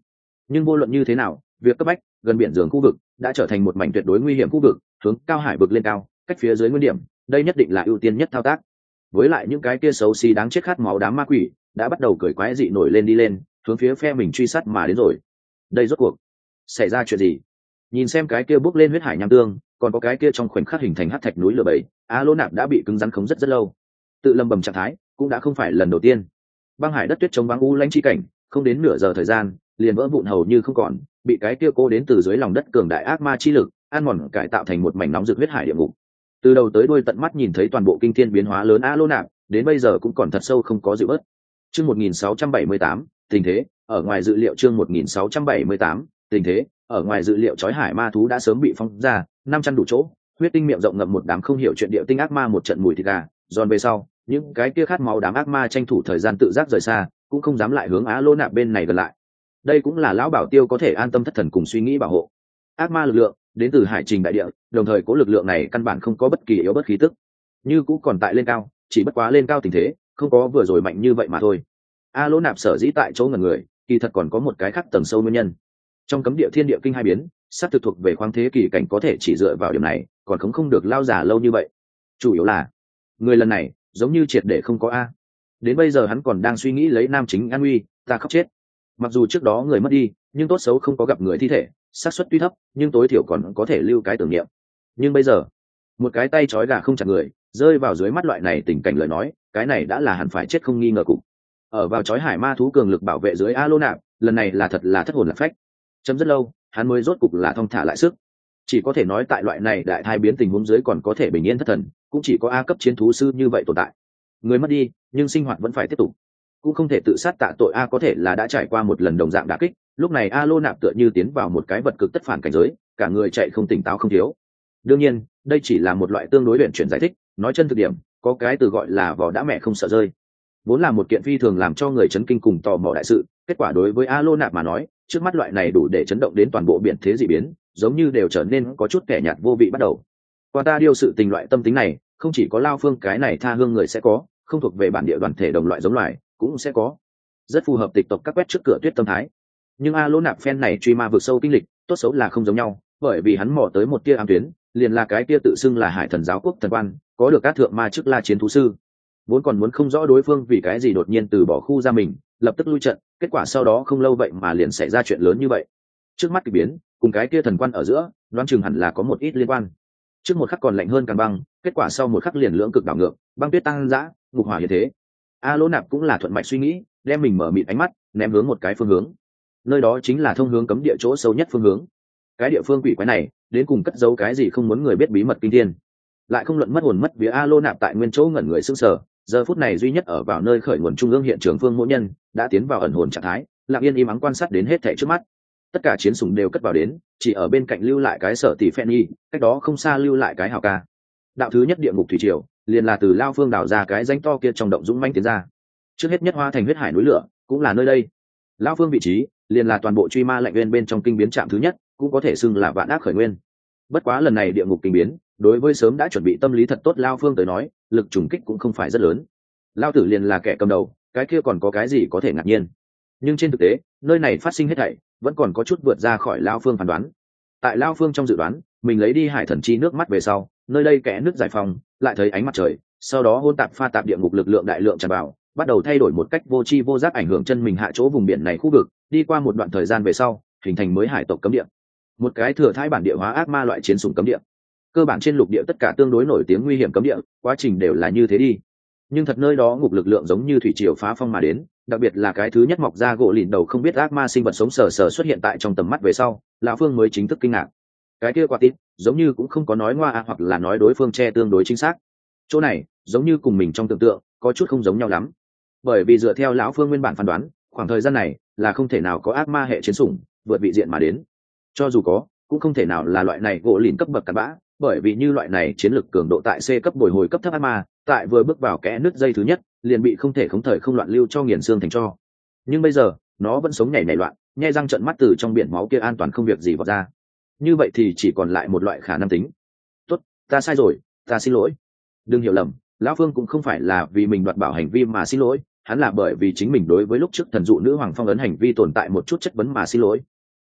Nhưng vô luận như thế nào, việc cấp bách gần biển giường khu vực đã trở thành một mảnh tuyệt đối nguy hiểm khu vực, hướng cao hải vực lên cao, cách phía dưới nguyên điểm, đây nhất định là ưu tiên nhất thao tác. Với lại những cái kia xấu xí đáng chết khát máu đám ma quỷ đã bắt đầu cười quái dị nổi lên đi lên, hướng phía phe mình truy sát mà đến rồi. Đây rốt cuộc xảy ra chuyện gì? Nhìn xem cái kia bốc lên huyết hải nham tương, còn có cái kia trong khoảnh khắc hình thành hắc thạch núi lửa bầy, a lô nạp đã bị cứng rắn khống rất rất lâu. Tự lầm bầm trạng thái cũng đã không phải lần đầu tiên. Băng hải đất tuyết chống băng u lãnh chi cảnh, không đến nửa giờ thời gian liền vỡ vụn hầu như không còn, bị cái kia cô đến từ dưới lòng đất cường đại ác ma chi lực ăn mòn cải tạo thành một mảnh nóng rực huyết hải địa ngục. Từ đầu tới đuôi tận mắt nhìn thấy toàn bộ kinh thiên biến hóa lớn a lô nạp, đến bây giờ cũng còn thật sâu không có dịu bớt. Chương một nghìn sáu trăm bảy mươi tám, tình thế ở ngoài dự liệu. Chương một nghìn sáu trăm bảy mươi tám, tình thế ở ngoài dự liệu. Chói hải ma thú đã sớm bị phóng ra, năm trăm đủ chỗ, huyết tinh miệng rộng ngậm một đám không hiểu chuyện địa tinh ác ma một trận mùi thịt gà, giòn về sau, những cái kia khát máu đám ác ma tranh thủ thời gian tự giác rời xa, cũng không dám lại hướng á lô nạp bên này gần lại. Đây cũng là lão bảo tiêu có thể an tâm thất thần cùng suy nghĩ bảo hộ. Ác ma lực lượng đến từ hải trình đại địa, đồng thời cố lực lượng này căn bản không có bất kỳ yếu bất khí tức, như cũ còn tại lên cao, chỉ bất quá lên cao tình thế không có vừa rồi mạnh như vậy mà thôi. A lỗ nạp sở dĩ tại chỗ ngần người, kỳ thật còn có một cái khác tầng sâu nguyên nhân. Trong cấm địa thiên địa kinh hai biến, sát thực thuộc về khoáng thế kỳ cảnh, có thể chỉ dựa vào điểm này còn không không được lao giả lâu như vậy. Chủ yếu là người lần này giống như triệt để không có a. Đến bây giờ hắn còn đang suy nghĩ lấy nam chính an nguy, ta khóc chết. Mặc dù trước đó người mất đi, nhưng tốt xấu không có gặp người thi thể, xác suất tuy thấp nhưng tối thiểu còn có thể lưu cái tưởng niệm. Nhưng bây giờ một cái tay trói gà không chặt người rơi vào dưới mắt loại này tình cảnh lời nói, cái này đã là hẳn phải chết không nghi ngờ cục. Ở vào chói hải ma thú cường lực bảo vệ dưới a lô nạp, lần này là thật là thất hồn lạc phách. Chấm rất lâu hắn mới rốt cục là thong thả lại sức. Chỉ có thể nói tại loại này đại thai biến tình huống dưới còn có thể bình yên thất thần, cũng chỉ có a cấp chiến thú sư như vậy tồn tại. Người mất đi nhưng sinh hoạt vẫn phải tiếp tục, cũng không thể tự sát tạ tội. A có thể là đã trải qua một lần đồng dạng đả kích, lúc này a lô nạp tựa như tiến vào một cái vật cực tất phản cảnh giới, cả người chạy không tỉnh táo không thiếu. Đương nhiên đây chỉ là một loại tương đối luyện chuyển giải thích, nói chân thực điểm có cái từ gọi là vỏ đã mẹ không sợ rơi, vốn là một kiện phi thường làm cho người chấn kinh cùng tò mò đại sự. Kết quả đối với a lô nạp mà nói, trước mắt loại này đủ để chấn động đến toàn bộ biển thế dị biến giống như đều trở nên có chút kẻ nhạt vô vị bắt đầu. Qua ta điêu sự tình loại tâm tính này không chỉ có lao phương cái này tha hương người sẽ có, không thuộc về bản địa đoàn thể đồng loại giống loài cũng sẽ có, rất phù hợp tịch tộc các quét trước cửa tuyết tâm thái. Nhưng a lô nạp phen này truy ma vượt sâu kinh lịch tốt xấu là không giống nhau, bởi vì hắn mò tới một tia ám tuyến, liền là cái tia tự xưng là hải thần giáo quốc thần quan, có được các thượng ma chức la chiến thú sư. Vốn còn muốn không rõ đối phương vì cái gì đột nhiên từ bỏ khu ra mình, lập tức lui trận, kết quả sau đó không lâu vậy mà liền xảy ra chuyện lớn như vậy. Trước mắt kỳ biến cùng cái kia thần quan ở giữa đoán chừng hẳn là có một ít liên quan. Trước một khắc còn lạnh hơn càng băng, kết quả sau một khắc liền lưỡng cực đảo ngược, băng tuyết tăng dã, ngục hỏa như thế. A lỗ nạp cũng là thuận mạch suy nghĩ, đem mình mở mịt ánh mắt ném hướng một cái phương hướng, nơi đó chính là thông hướng cấm địa chỗ sâu nhất phương hướng. Cái địa phương quỷ quái này đến cùng cất giấu cái gì không muốn người biết bí mật kinh thiên, lại không luận mất hồn mất vía. A lô nạp tại nguyên chỗ ngẩn người sững sờ, giờ phút này duy nhất ở vào nơi khởi nguồn trung ương hiện trường phương mỗ nhân đã tiến vào ẩn hồn trạng thái, lặng yên im ắng quan sát đến hết thảy trước mắt. Tất cả chiến sủng đều cất vào đến, chỉ ở bên cạnh lưu lại cái sở tỷ phen nhi, cách đó không xa lưu lại cái hào ca. Đạo thứ nhất địa ngục thủy triều liền là từ lao phương đào ra cái danh to kia trong động dũng manh tiến ra. Trước hết nhất hoa thành huyết hải núi lửa cũng là nơi đây. Lao phương vị trí liền là toàn bộ truy ma lạnh nguyên bên trong kinh biến trạm thứ nhất, cũng có thể xưng là vạn ác khởi nguyên. Bất quá lần này địa ngục kinh biến đối với sớm đã chuẩn bị tâm lý thật tốt lao phương tới nói, lực trùng kích cũng không phải rất lớn. Lao tử liền là kẻ cầm đầu, cái kia còn có cái gì có thể ngạc nhiên. Nhưng trên thực tế nơi này phát sinh hết thảy vẫn còn có chút vượt ra khỏi lao phương phán đoán. Tại lao phương trong dự đoán, mình lấy đi hải thần chi nước mắt về sau, nơi đây kẽ nước giải phóng, lại thấy ánh mặt trời, sau đó hôn tạp pha tạp địa ngục lực lượng đại lượng tràn vào, bắt đầu thay đổi một cách vô tri vô giác ảnh hưởng chân mình hạ chỗ vùng biển này khu vực. Đi qua một đoạn thời gian về sau, hình thành mới hải tộc cấm địa, một cái thừa thai bản địa hóa ác ma loại chiến sủng cấm địa. Cơ bản trên lục địa tất cả tương đối nổi tiếng nguy hiểm cấm địa, quá trình đều là như thế đi. Nhưng thật nơi đó ngục lực lượng giống như thủy triều phá phong mà đến, đặc biệt là cái thứ nhất mọc ra gỗ lìn đầu không biết ác ma sinh vật sống sờ sờ xuất hiện tại trong tầm mắt về sau, lão phương mới chính thức kinh ngạc. Cái kia quả tít giống như cũng không có nói ngoa à, hoặc là nói đối phương che tương đối chính xác. Chỗ này giống như cùng mình trong tưởng tượng có chút không giống nhau lắm, bởi vì dựa theo lão phương nguyên bản phán đoán, khoảng thời gian này là không thể nào có ác ma hệ chiến sủng vượt vị diện mà đến. Cho dù có, cũng không thể nào là loại này gỗ lìn cấp bậc cặn bã, bởi vì như loại này chiến lực cường độ tại C cấp bồi hồi cấp thấp ác ma, tại vừa bước vào kẽ nứt dây thứ nhất liền bị không thể khống thời không loạn lưu cho nghiền xương thành cho. Nhưng bây giờ nó vẫn sống nhảy nhảy loạn, nhe răng trợn mắt từ trong biển máu kia an toàn không việc gì vọt ra. Như vậy thì chỉ còn lại một loại khả năng tính. Tốt, ta sai rồi, ta xin lỗi. Đừng hiểu lầm, lão phương cũng không phải là vì mình đoạt bảo hành vi mà xin lỗi, hắn là bởi vì chính mình đối với lúc trước thần dụ nữ hoàng phong ấn hành vi tồn tại một chút chất vấn mà xin lỗi.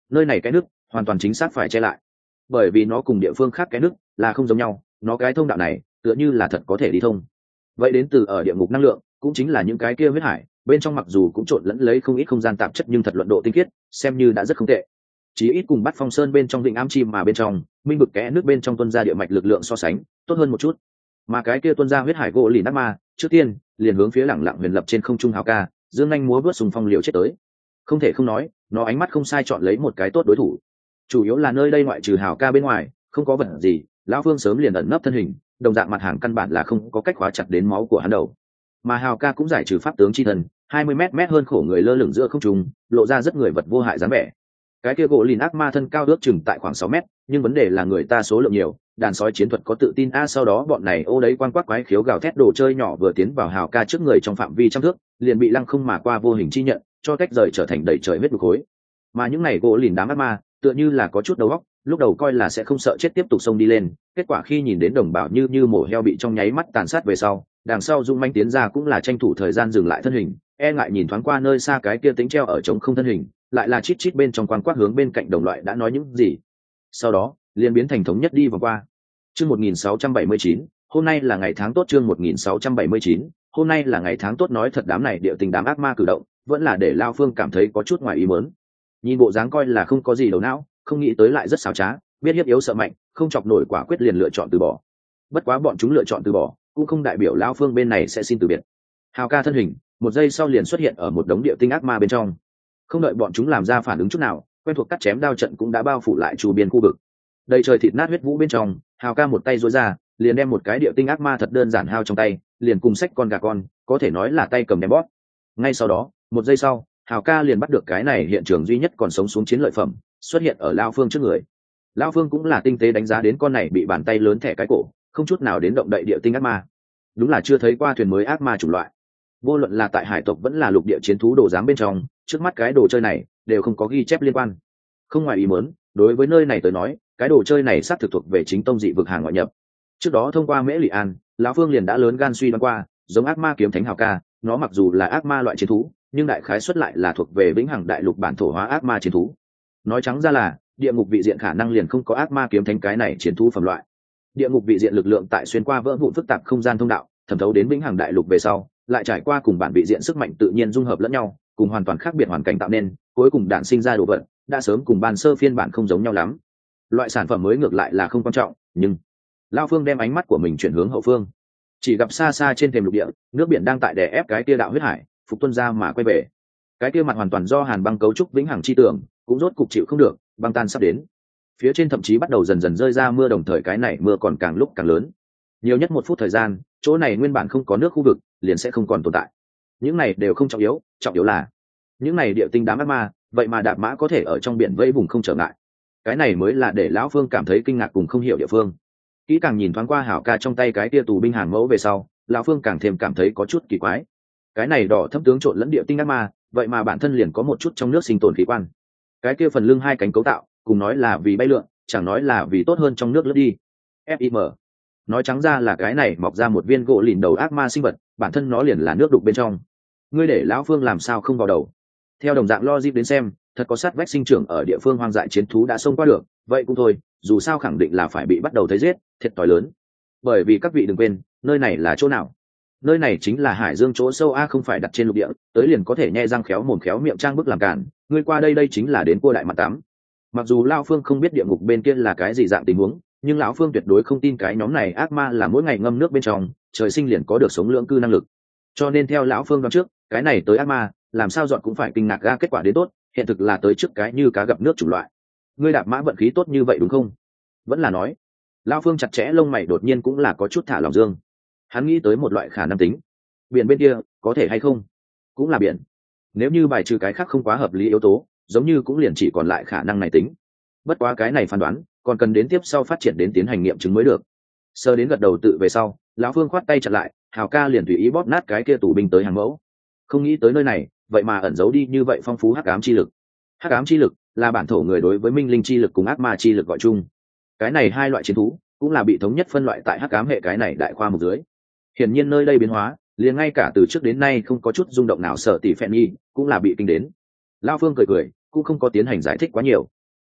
nơi này cái nước hoàn toàn chính xác phải che lại, bởi vì nó cùng địa phương khác cái nước là không giống nhau, nó cái thông đạo này tựa như là thật có thể đi thông. Vậy đến từ ở địa ngục năng lượng cũng chính là những cái kia huyết hải bên trong, mặc dù cũng trộn lẫn lấy không ít không gian tạp chất nhưng thật luận độ tinh khiết xem như đã rất không tệ. Chỉ ít cùng bắt phong sơn bên trong vịnh am chim mà bên trong minh vực kẽ nước bên trong tuân ra địa mạch lực lượng so sánh tốt hơn một chút. Mà cái kia tuân ra huyết hải gỗ lì nát ma trước tiên liền hướng phía lẳng lặng huyền lập trên không trung hào ca dương anh múa vớt sùng phong liều chết tới. Không thể không nói, nó ánh mắt không sai chọn lấy một cái tốt đối thủ. Chủ yếu là nơi đây ngoại trừ hào ca bên ngoài không có vật gì, lão phương sớm liền ẩn nấp thân hình, đồng dạng mặt hàng căn bản là không có cách khóa chặt đến máu của hắn đầu. Mà hào ca cũng giải trừ pháp tướng chi thần, hai mươi mét mét hơn khổ người lơ lửng giữa không trung, lộ ra rất người vật vô hại dáng vẻ. Cái kia gỗ lìn ác ma thân cao ước chừng tại khoảng sáu mét, nhưng vấn đề là người ta số lượng nhiều, đàn sói chiến thuật có tự tin a. Sau đó bọn này ô đấy quan quắc quái khiếu gào thét đồ chơi nhỏ vừa tiến vào hào ca trước người trong phạm vi trăm thước, liền bị lăng không mà qua vô hình chi nhận cho tách rời trở thành đầy trời huyết đục khối. Mà những này gỗ lìn đám ác ma tựa như là có chút đầu óc, lúc đầu coi là sẽ không sợ chết tiếp tục xông đi lên, kết quả khi nhìn đến đồng bào như như mổ heo bị trong nháy mắt tàn sát về sau, đằng sau dung manh tiến ra cũng là tranh thủ thời gian dừng lại thân hình, e ngại nhìn thoáng qua nơi xa cái kia tính treo ở trống không thân hình, lại là chít chít bên trong quan quát hướng bên cạnh đồng loại đã nói những gì, sau đó liền biến thành thống nhất đi vòng qua. Chương một nghìn sáu trăm bảy mươi chín, hôm nay là ngày tháng tốt. Chương một nghìn sáu trăm bảy mươi chín, hôm nay là ngày tháng tốt. Nói thật đám này điệu tình đám ác ma cử động vẫn là để Lao Phương cảm thấy có chút ngoài ý muốn. Nhìn bộ dáng coi là không có gì đầu não, không nghĩ tới lại rất xảo trá, biết hiếp yếu sợ mạnh, không chọc nổi quả quyết liền lựa chọn từ bỏ. Bất quá bọn chúng lựa chọn từ bỏ cũng không đại biểu Lao Phương bên này sẽ xin từ biệt. Hào ca thân hình một giây sau liền xuất hiện ở một đống điệu tinh ác ma bên trong, không đợi bọn chúng làm ra phản ứng chút nào, quen thuộc cắt chém đao trận cũng đã bao phủ lại chu biên khu vực. Đầy trời thịt nát huyết vũ bên trong, hào ca một tay duỗi ra liền đem một cái điệu tinh ác ma thật đơn giản hao trong tay, liền cùng xách con gà con, có thể nói là tay cầm đem bóp. Ngay sau đó một giây sau, hào ca liền bắt được cái này hiện trường duy nhất còn sống xuống chiến lợi phẩm, xuất hiện ở Lao Phương trước người. Lao Phương cũng là tinh tế đánh giá đến con này bị bàn tay lớn thẻ cái cổ, không chút nào đến động đậy địa tinh ác ma. Đúng là chưa thấy qua thuyền mới ác ma chủng loại, vô luận là tại hải tộc vẫn là lục địa chiến thú đồ giám bên trong, trước mắt cái đồ chơi này đều không có ghi chép liên quan. Không ngoài ý muốn, đối với nơi này tới nói, cái đồ chơi này xác thực thuộc về chính tông dị vực hàng ngoại nhập. Trước đó thông qua Mễ Lị An, lão Phương liền đã lớn gan suy đoán qua, giống ác ma kiếm thánh hào ca, nó mặc dù là ác ma loại chiến thú, nhưng đại khái xuất lại là thuộc về vĩnh hằng đại lục bản thổ hóa ác ma chiến thú. Nói trắng ra là, địa ngục vị diện khả năng liền không có ác ma kiếm thánh cái này chiến thú phẩm loại. Địa ngục vị diện lực lượng tại xuyên qua vỡ vụn phức tạp không gian thông đạo, thẩm thấu đến vĩnh hằng đại lục về sau, lại trải qua cùng bản vị diện sức mạnh tự nhiên dung hợp lẫn nhau, cùng hoàn toàn khác biệt hoàn cảnh tạo nên, cuối cùng đản sinh ra đồ vật đã sớm cùng ban sơ phiên bản không giống nhau lắm. Loại sản phẩm mới ngược lại là không quan trọng, nhưng Lao Phương đem ánh mắt của mình chuyển hướng hậu phương, chỉ gặp xa xa trên thềm lục địa, nước biển đang tại đè ép cái kia đạo huyết hải phục tuân ra mà quay về. Cái kia mặt hoàn toàn do hàn băng cấu trúc vĩnh hằng chi tưởng cũng rốt cục chịu không được, băng tan sắp đến. Phía trên thậm chí bắt đầu dần dần rơi ra mưa, đồng thời cái này mưa còn càng lúc càng lớn. Nhiều nhất một phút thời gian, chỗ này nguyên bản không có nước khu vực liền sẽ không còn tồn tại. Những này đều không trọng yếu, trọng yếu là những này địa tinh đám ác ma vậy mà đạp mã có thể ở trong biển vây vùng không trở ngại. Cái này mới là để lão Phương cảm thấy kinh ngạc cùng không hiểu địa phương. Kỹ càng nhìn thoáng qua hảo ca trong tay cái tia tù binh hàng mẫu về sau, lão Phương càng thêm cảm thấy có chút kỳ quái. Cái này đỏ thâm tướng trộn lẫn địa tinh ác ma, vậy mà bản thân liền có một chút trong nước sinh tồn khí quan. Cái kia phần lưng hai cánh cấu tạo, cùng nói là vì bay lượn, chẳng nói là vì tốt hơn trong nước lướt đi. Fim nói trắng ra là cái này mọc ra một viên gỗ lìn đầu ác ma sinh vật, bản thân nó liền là nước đục bên trong. Ngươi để lão Phương làm sao không vào đầu? Theo đồng dạng logic đến xem, thật có sát vách sinh trưởng ở địa phương hoang dại chiến thú đã xông qua được, vậy cũng thôi, dù sao khẳng định là phải bị bắt đầu thấy giết, thiệt thòi lớn. Bởi vì các vị đừng quên, nơi này là chỗ nào? Nơi này chính là hải dương chỗ sâu a, không phải đặt trên lục địa, tới liền có thể nhe răng khéo mồm khéo miệng trang bức làm cản. Ngươi qua đây đây chính là đến cua đại mặt tắm. Mặc dù Lao Phương không biết địa ngục bên kia là cái gì dạng tình huống, nhưng lão Phương tuyệt đối không tin cái nhóm này ác ma là mỗi ngày ngâm nước bên trong, trời sinh liền có được sống lưỡng cư năng lực. Cho nên theo lão Phương đoán trước, cái này tới ác ma, làm sao dọn cũng phải kinh ngạc ra kết quả đến tốt, hiện thực là tới trước cái như cá gặp nước chủng loại. Ngươi đạp mã vận khí tốt như vậy đúng không? Vẫn là nói, lão Phương chặt chẽ lông mày đột nhiên cũng là có chút thả lòng dương. Hắn nghĩ tới một loại khả năng tính, biển bên kia có thể hay không cũng là biển. Nếu như bài trừ cái khác không quá hợp lý yếu tố, giống như cũng liền chỉ còn lại khả năng này tính. Bất quá cái này phán đoán còn cần đến tiếp sau phát triển đến tiến hành nghiệm chứng mới được. Sơ đến gật đầu tự về sau, lão Phương khoát tay chặt lại, hào ca liền tùy ý bóp nát cái kia tủ binh tới hàng mẫu. Không nghĩ tới nơi này vậy mà ẩn giấu đi như vậy phong phú hắc ám chi lực. Hắc ám chi lực là bản thổ người đối với minh linh chi lực cùng ác ma chi lực gọi chung. Cái này hai loại chiến thú cũng là bị thống nhất phân loại tại hắc ám hệ cái này đại khoa mục dưới. Hiển nhiên nơi đây biến hóa, liền ngay cả từ trước đến nay không có chút rung động nào, Sở Tỷ Phèn Nhi cũng là bị kinh đến. Lão Phương cười cười, cũng không có tiến hành giải thích quá nhiều,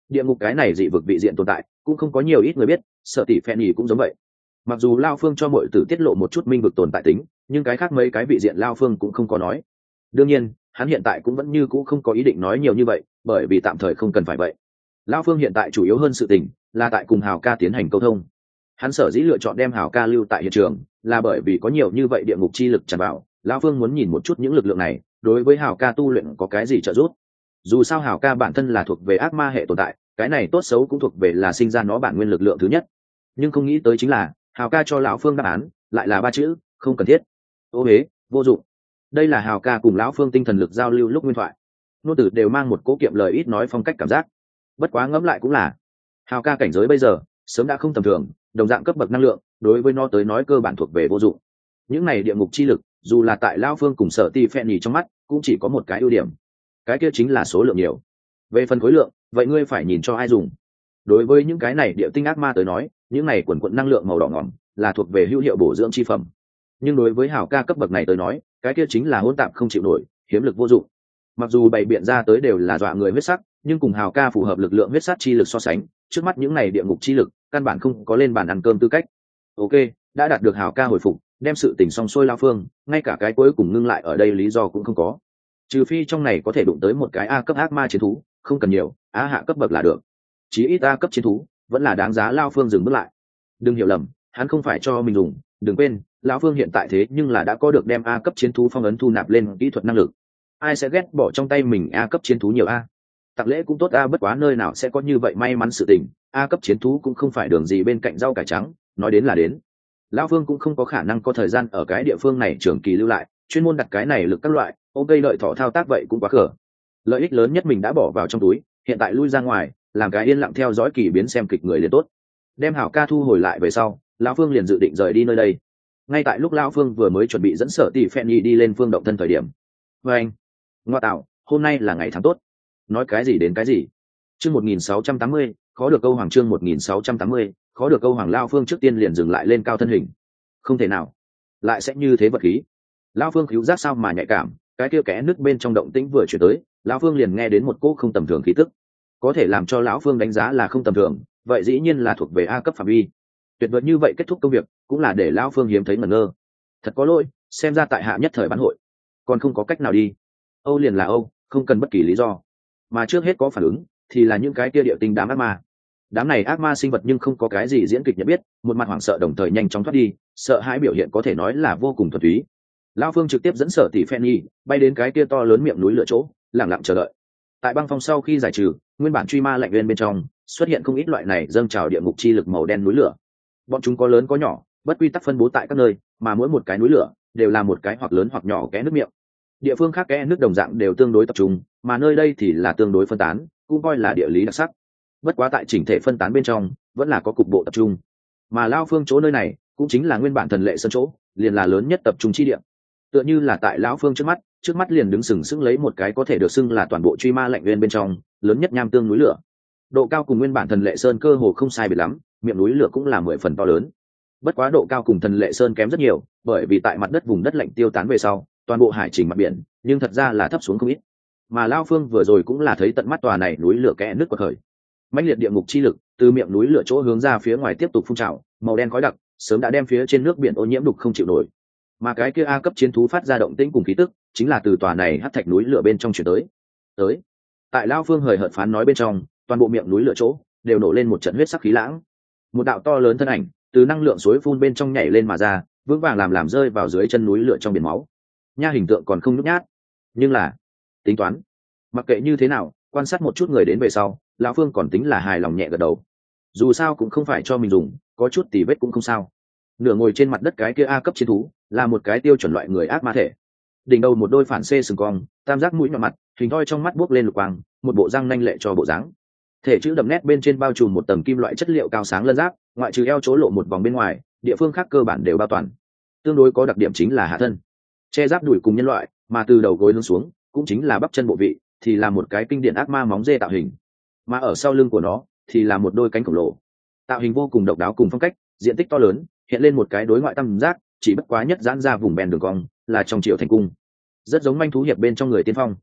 địa ngục cái này dị vực vị diện tồn tại cũng không có nhiều ít người biết, sợ tỷ phen nhì cũng giống vậy. Mặc dù Lao Phương cho mọi tử tiết lộ một chút minh vực tồn tại tính, nhưng cái khác mấy cái vị diện Lao Phương cũng không có nói. Đương nhiên hắn hiện tại cũng vẫn như cũng không có ý định nói nhiều như vậy, bởi vì tạm thời không cần phải vậy. Lao Phương hiện tại chủ yếu hơn sự tình là tại cùng Hào ca tiến hành câu thông. Hắn sở dĩ lựa chọn đem Hào ca lưu tại hiện trường là bởi vì có nhiều như vậy địa ngục chi lực tràn vào, Lao Phương muốn nhìn một chút những lực lượng này đối với Hào ca tu luyện có cái gì trợ giúp. Dù sao Hào ca bản thân là thuộc về ác ma hệ tồn tại, cái này tốt xấu cũng thuộc về là sinh ra nó bản nguyên lực lượng thứ nhất. Nhưng không nghĩ tới chính là Hào ca cho lão Phương đáp án lại là ba chữ: không cần thiết. Ô hế, vô dụng. Đây là Hào ca cùng lão Phương tinh thần lực giao lưu lúc nguyên thoại, nô tử đều mang một cố kiệm lời ít nói phong cách cảm giác. Bất quá ngẫm lại cũng là, Hào ca cảnh giới bây giờ sớm đã không tầm thường, đồng dạng cấp bậc năng lượng đối với nó tới nói cơ bản thuộc về vô dụng. Những này địa ngục chi lực dù là tại lão Phương cùng Sở Ti Phen nhì trong mắt cũng chỉ có một cái ưu điểm, cái kia chính là số lượng nhiều. Về phần khối lượng, vậy ngươi phải nhìn cho ai dùng. Đối với những cái này địa tinh ác ma tới nói, những này quần quận năng lượng màu đỏ ngỏm là thuộc về hữu hiệu bổ dưỡng chi phẩm, nhưng đối với Hào ca cấp bậc này tới nói, cái kia chính là hỗn tạp không chịu nổi, hiếm lực vô dụng. Mặc dù bày biện ra tới đều là dọa người huyết sắc, nhưng cùng Hào ca phù hợp lực lượng huyết sát chi lực so sánh, trước mắt những này địa ngục chi lực căn bản không có lên bàn ăn cơm tư cách. Ok, đã đạt được Hào ca hồi phục, đem sự tình xong xuôi Lao Phương ngay cả cái cuối cùng ngưng lại ở đây lý do cũng không có, trừ phi trong này có thể đụng tới một cái A cấp ác ma chiến thú, không cần nhiều, A hạ cấp bậc là được. Chí ít A cấp chiến thú vẫn là đáng giá Lao Phương dừng bước lại. Đừng hiểu lầm, hắn không phải cho mình dùng, đừng quên lão Phương hiện tại thế nhưng là đã có được đem A cấp chiến thú phong ấn thu nạp lên kỹ thuật năng lực. Ai sẽ ghét bỏ trong tay mình A cấp chiến thú nhiều A. Tặng lễ cũng tốt A, bất quá nơi nào sẽ có như vậy may mắn sự tình. A cấp chiến thú cũng không phải đường gì bên cạnh rau cải trắng, nói đến là đến. Lão Phương cũng không có khả năng có thời gian ở cái địa phương này trường kỳ lưu lại, chuyên môn đặt cái này lực các loại ok lợi thỏ thao tác vậy cũng quá khở. Lợi ích lớn nhất mình đã bỏ vào trong túi, hiện tại lui ra ngoài làm cái yên lặng theo dõi kỳ biến xem kịch người liền tốt. Đem Hảo ca thu hồi lại về sau, lão Phương liền dự định rời đi nơi đây. Ngay tại lúc lão Phương vừa mới chuẩn bị dẫn Sở Tỷ Phen Nhi đi lên phương động thân thời điểm, với anh ngoa tạo, hôm nay là ngày tháng tốt. Nói cái gì đến cái gì. Chương một nghìn sáu trăm tám mươi, khó được câu hoàng. Chương một nghìn sáu trăm tám mươi, khó được câu hoàng. Lão Phương trước tiên liền dừng lại lên cao thân hình. Không thể nào lại sẽ như thế vật khí. Lão Phương cứu giác sao mà nhạy cảm, cái kia kẽ nước bên trong động tĩnh vừa chuyển tới, lão Phương liền nghe đến một cỗ không tầm thường khí tức. Có thể làm cho lão Phương đánh giá là không tầm thường, vậy dĩ nhiên là thuộc về A cấp phạm vi. Tuyệt vời như vậy kết thúc công việc cũng là để lão Phương hiếm thấy ngẩn ngơ. Thật có lỗi, xem ra tại hạ nhất thời bán hội còn không có cách nào đi. Âu liền là Âu, không cần bất kỳ lý do. Mà trước hết có phản ứng thì là những cái kia địa tinh đám ác ma. Đám này ác ma sinh vật nhưng không có cái gì diễn kịch nhận biết, một mặt hoảng sợ đồng thời nhanh chóng thoát đi, sợ hãi biểu hiện có thể nói là vô cùng thuần túy. Lão Phương trực tiếp dẫn Sở Tỷ Phen Nhi bay đến cái kia to lớn miệng núi lửa chỗ, lặng lặng chờ đợi. Tại băng phong sau khi giải trừ, nguyên bản truy ma lạnh nguyên bên trong xuất hiện không ít loại này dâng trào địa ngục chi lực màu đen núi lửa. Bọn chúng có lớn có nhỏ, bất quy tắc phân bố tại các nơi, mà mỗi một cái núi lửa đều là một cái hoặc lớn hoặc nhỏ kẽ nước miệng. Địa phương khác kẽ nước đồng dạng đều tương đối tập trung, mà nơi đây thì là tương đối phân tán, cũng coi là địa lý đặc sắc. Bất quá tại chỉnh thể phân tán bên trong vẫn là có cục bộ tập trung, mà Lão Phương chỗ nơi này cũng chính là nguyên bản thần lệ sơn chỗ, liền là lớn nhất tập trung chi địa. Tựa như là tại Lão Phương trước mắt, trước mắt liền đứng sừng sững lấy một cái có thể được xưng là toàn bộ truy ma lạnh nguyên bên trong lớn nhất nham tương núi lửa. Độ cao cùng nguyên bản thần lệ sơn cơ hồ không sai biệt lắm, miệng núi lửa cũng là mười phần to lớn. Bất quá độ cao cùng thần lệ sơn kém rất nhiều, bởi vì tại mặt đất vùng đất lạnh tiêu tán về sau, toàn bộ hải trình mặt biển nhưng thật ra là thấp xuống không ít. Mà Lão Phương vừa rồi cũng là thấy tận mắt tòa này núi lửa kẽ nước quật khởi. Mãnh liệt địa ngục chi lực từ miệng núi lửa chỗ hướng ra phía ngoài tiếp tục phun trào, màu đen khói đặc sớm đã đem phía trên nước biển ô nhiễm đục không chịu nổi. Mà cái kia A cấp chiến thú phát ra động tĩnh cùng khí tức, chính là từ tòa này hắc thạch núi lửa bên trong chuyển tới. Tới. Tại Lão Phương hời hợt phán nói bên trong, toàn bộ miệng núi lửa chỗ đều nổ lên một trận huyết sắc khí lãng. Một đạo to lớn thân ảnh từ năng lượng suối phun bên trong nhảy lên mà ra, vững vàng làm làm rơi vào dưới chân núi lửa trong biển máu. Nha hình tượng còn không nhút nhát, nhưng là tính toán. Mặc kệ như thế nào, quan sát một chút người đến về sau, Lão Phương còn tính là hài lòng nhẹ gật đầu. Dù sao cũng không phải cho mình dùng, có chút tỉ vết cũng không sao. Nửa ngồi trên mặt đất cái kia A cấp chiến thú là một cái tiêu chuẩn loại người ác ma thể. Đỉnh đầu một đôi phản xê sừng cong, tam giác mũi nhọn mặt, hình thoi trong mắt buốc lên lục quang, một bộ răng nanh lệ cho bộ dáng. Thể chữ đậm nét bên trên bao trùm một tầng kim loại chất liệu cao sáng lân giáp, ngoại trừ eo chỗ lộ một vòng bên ngoài, địa phương khác cơ bản đều bao toàn. Tương đối có đặc điểm chính là hạ thân che giáp đùi cùng nhân loại, mà từ đầu gối hướng xuống cũng chính là bắp chân bộ vị thì là một cái kinh điển ác ma móng dê tạo hình, mà ở sau lưng của nó thì là một đôi cánh khổng lồ, tạo hình vô cùng độc đáo cùng phong cách, diện tích to lớn, hiện lên một cái đối ngoại tam giác, chỉ bất quá nhất giãn ra vùng bèn đường cong, là trong triệu thành cung, rất giống manh thú hiệp bên trong người tiên phong.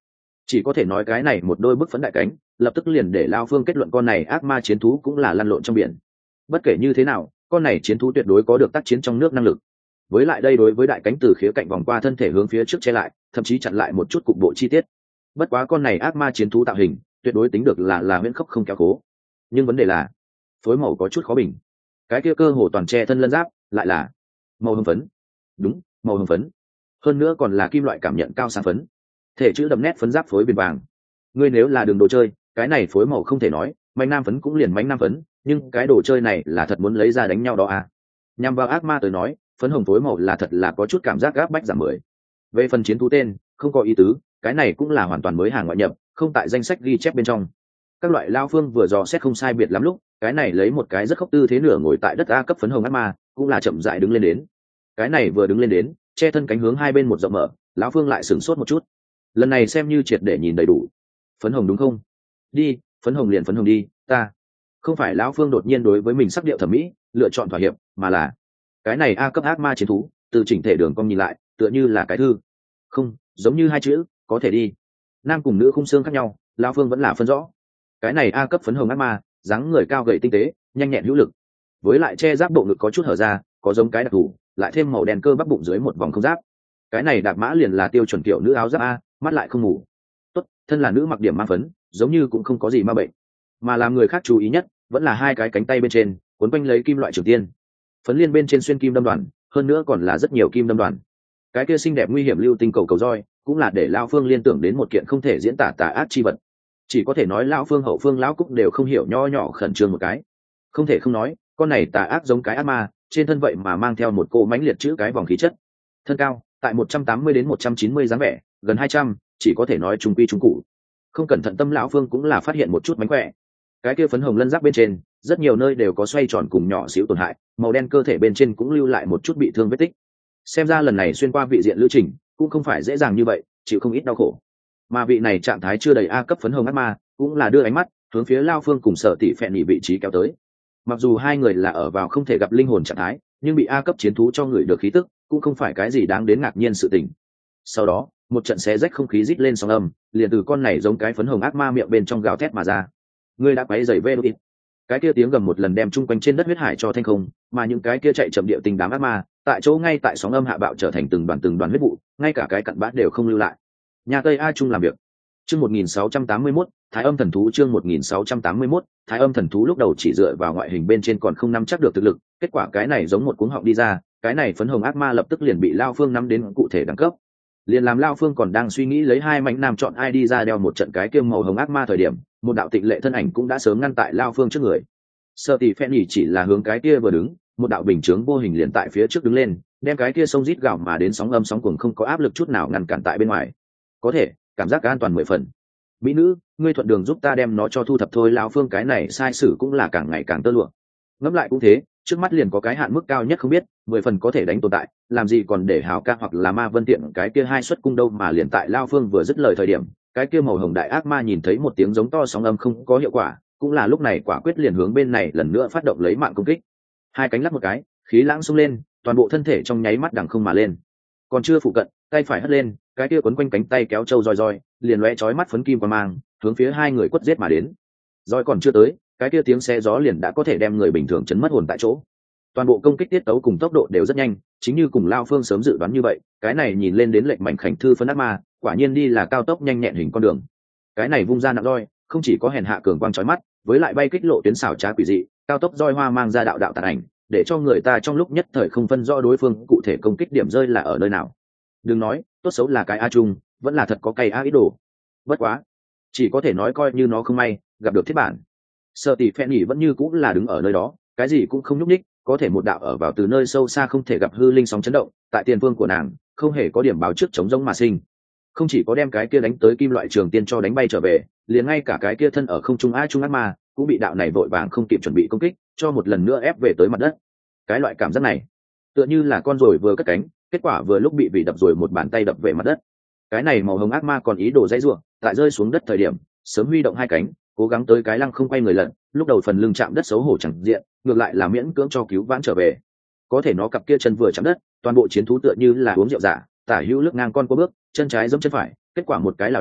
Chỉ có thể nói cái này một đôi bức phấn đại cánh lập tức liền để Lao Phương kết luận con này ác ma chiến thú cũng là lăn lộn trong biển. Bất kể như thế nào, con này chiến thú tuyệt đối có được tác chiến trong nước năng lực. Với lại đây đối với đại cánh từ khía cạnh vòng qua thân thể hướng phía trước che lại, thậm chí chặn lại một chút cục bộ chi tiết. Bất quá con này ác ma chiến thú tạo hình tuyệt đối tính được là là huyễn khốc không kéo cố. Nhưng vấn đề là phối màu có chút khó bình. Cái kia cơ hồ toàn che thân lân giáp lại là màu hồng phấn. Đúng, màu hồng phấn. Hơn nữa còn là kim loại cảm nhận cao sáng phấn. Thể chữ đậm nét phấn giáp phối viền vàng. Ngươi nếu là đường đồ chơi, cái này phối màu không thể nói, mánh nam phấn cũng liền mánh nam phấn, nhưng cái đồ chơi này là thật muốn lấy ra đánh nhau đó à. Nhằm vào ác ma tới nói, phấn hồng phối màu là thật là có chút cảm giác gáp bách giảm mười. Về phần chiến thú tên, không có ý tứ, cái này cũng là hoàn toàn mới hàng ngoại nhập, không tại danh sách ghi chép bên trong. Các loại Lao Phương vừa dò xét không sai biệt lắm lúc, cái này lấy một cái rất khốc tư thế nửa ngồi tại đất A cấp phấn hồng ác ma, cũng là chậm rãi đứng lên đến. Cái này vừa đứng lên đến, che thân cánh hướng hai bên một rộng mở, lão Phương lại sửng sốt một chút. Lần này xem như triệt để nhìn đầy đủ. Phấn hồng đúng không? Đi, phấn hồng liền phấn hồng đi, ta. Không phải lão Phương đột nhiên đối với mình sắc điệu thẩm mỹ, lựa chọn thỏa hiệp, mà là cái này A cấp ác ma chiến thú, từ chỉnh thể đường cong nhìn lại, tựa như là cái thư. Không, giống như hai chữ, có thể đi. Nam cùng nữ khung xương khác nhau, lão Phương vẫn là phân rõ. Cái này A cấp phấn hồng ác ma, dáng người cao gầy tinh tế, nhanh nhẹn hữu lực. Với lại che giáp bộ ngực có chút hở ra, có giống cái đặc thù, lại thêm màu đen cơ bắp bụng dưới một vòng không giáp. Cái này đạp mã liền là tiêu chuẩn kiểu nữ áo giáp a, mắt lại không ngủ. Tốt, thân là nữ mặc điểm mang phấn, giống như cũng không có gì ma bệnh. Mà làm người khác chú ý nhất, vẫn là hai cái cánh tay bên trên, cuốn quanh lấy kim loại trường tiên. Phấn liên bên trên xuyên kim đâm đoàn, hơn nữa còn là rất nhiều kim đâm đoàn. Cái kia xinh đẹp nguy hiểm lưu tinh cầu cầu roi, cũng là để lão Phương liên tưởng đến một kiện không thể diễn tả tà ác chi vật. Chỉ có thể nói lão Phương hậu phương lão cúc đều không hiểu nho nhỏ khẩn trương một cái. Không thể không nói, con này tà ác giống cái ác ma, trên thân vậy mà mang theo một cô mãnh liệt chữ cái vòng khí chất. Thân cao tại một trăm tám mươi đến một trăm chín mươi dáng vẻ, gần hai trăm, chỉ có thể nói trung quy trung cụ. Không cẩn thận tâm lão Phương cũng là phát hiện một chút mánh khỏe. Cái kia phấn hồng lân giáp bên trên, rất nhiều nơi đều có xoay tròn cùng nhỏ xíu tổn hại, màu đen cơ thể bên trên cũng lưu lại một chút bị thương vết tích. Xem ra lần này xuyên qua vị diện lữ trình, cũng không phải dễ dàng như vậy, chịu không ít đau khổ. Mà vị này trạng thái chưa đầy A cấp phấn hồng ác ma, cũng là đưa ánh mắt hướng phía Lao Phương cùng Sở Tỷ Phẹn nhị vị trí kéo tới. Mặc dù hai người là ở vào không thể gặp linh hồn trạng thái, nhưng bị A cấp chiến thú cho người được khí tức, cũng không phải cái gì đáng đến ngạc nhiên sự tình. Sau đó, một trận xé rách không khí rít lên sóng âm, liền từ con này giống cái phấn hồng ác ma miệng bên trong gào thét mà ra. Ngươi đã quấy rầy vê đút. Cái kia tiếng gầm một lần đem chung quanh trên đất huyết hải cho thanh không, mà những cái kia chạy chậm địa tình đám ác ma, tại chỗ ngay tại sóng âm hạ bạo trở thành từng đoàn từng đoàn huyết vụ, ngay cả cái cặn bã đều không lưu lại. Nhà Tây A Trung làm việc. Chương một nghìn sáu trăm tám mươi mốt, Thái Âm Thần Thú chương một nghìn sáu trăm tám mươi mốt, Thái Âm Thần Thú lúc đầu chỉ dựa vào ngoại hình bên trên còn không nắm chắc được thực lực, kết quả cái này giống một cuống họng đi ra, cái này phấn hồng ác ma lập tức liền bị Lao Phương nắm đến cụ thể đẳng cấp. Liền làm Lao Phương còn đang suy nghĩ lấy hai mảnh nam chọn ai đi ra đeo một trận cái kiêm màu hồng ác ma thời điểm, một đạo tịnh lệ thân ảnh cũng đã sớm ngăn tại Lao Phương trước người. Sở Tỷ Phẹn nhỉ chỉ là hướng cái kia vừa đứng, một đạo bình chướng vô hình liền tại phía trước đứng lên, đem cái kia sông rít gào mà đến sóng âm sóng cuồng không có áp lực chút nào ngăn cản tại bên ngoài. Có thể, cảm giác an toàn mười phần. Mỹ nữ, ngươi thuận đường giúp ta đem nó cho thu thập thôi. Lão Phương cái này sai sử cũng là càng ngày càng tơ lụa. Ngẫm lại cũng thế, trước mắt liền có cái hạn mức cao nhất không biết, mười phần có thể đánh tồn tại, làm gì còn để Hào Ca hoặc là Ma Vân Tiện cái kia hai xuất cung đâu mà liền tại Lão Phương vừa dứt lời thời điểm, cái kia màu hồng đại ác ma nhìn thấy một tiếng giống to sóng âm không có hiệu quả, cũng là lúc này quả quyết liền hướng bên này lần nữa phát động lấy mạng công kích. Hai cánh lắc một cái, khí lãng xông lên, toàn bộ thân thể trong nháy mắt đằng không mà lên. Còn chưa phụ cận, tay phải hất lên, cái kia quấn quanh cánh tay kéo trâu roi roi, liền lóe chói mắt phấn kim qua mang, hướng phía hai người quất giết mà đến. Roi còn chưa tới, cái kia tiếng xe gió liền đã có thể đem người bình thường chấn mất hồn tại chỗ. Toàn bộ công kích tiết tấu cùng tốc độ đều rất nhanh, chính như cùng Lao Phương sớm dự đoán như vậy, cái này nhìn lên đến lệnh mảnh khảnh thư phân ác ma, quả nhiên đi là cao tốc nhanh nhẹn hình con đường. Cái này vung ra nặng roi, không chỉ có hèn hạ cường quang chói mắt, với lại bay kích lộ tuyến xảo trá quỷ dị, cao tốc roi hoa mang ra đạo đạo tàn ảnh, để cho người ta trong lúc nhất thời không phân rõ đối phương cụ thể công kích điểm rơi là ở nơi nào. Đừng nói, tốt xấu là cái A Trung, vẫn là thật có cay A ít đồ. Bất quá, chỉ có thể nói coi như nó không may gặp được thiết bản. Sở Tỷ Phẹn nhỉ vẫn như cũng là đứng ở nơi đó, cái gì cũng không nhúc nhích, có thể một đạo ở vào từ nơi sâu xa không thể gặp hư linh sóng chấn động, tại tiền phương của nàng, không hề có điểm báo trước chống rông mà sinh. Không chỉ có đem cái kia đánh tới kim loại trường tiên cho đánh bay trở về, liền ngay cả cái kia thân ở không trung a trung ác ma cũng bị đạo này vội vàng không kịp chuẩn bị công kích, cho một lần nữa ép về tới mặt đất. Cái loại cảm giác này, tựa như là con rồi vừa cất cánh, kết quả vừa lúc bị vị đập rồi một bàn tay đập về mặt đất. Cái này màu hồng ác ma còn ý đồ dãy rủa, tại rơi xuống đất thời điểm, sớm huy động hai cánh, cố gắng tới cái lăng không quay người lận, lúc đầu phần lưng chạm đất xấu hổ chẳng diện, ngược lại là miễn cưỡng cho cứu vãn trở về. Có thể nó cặp kia chân vừa chạm đất, toàn bộ chiến thú tựa như là uống rượu giả, tả hữu lướt ngang con qua bước, chân trái giẫm chân phải, kết quả một cái lảo đảo,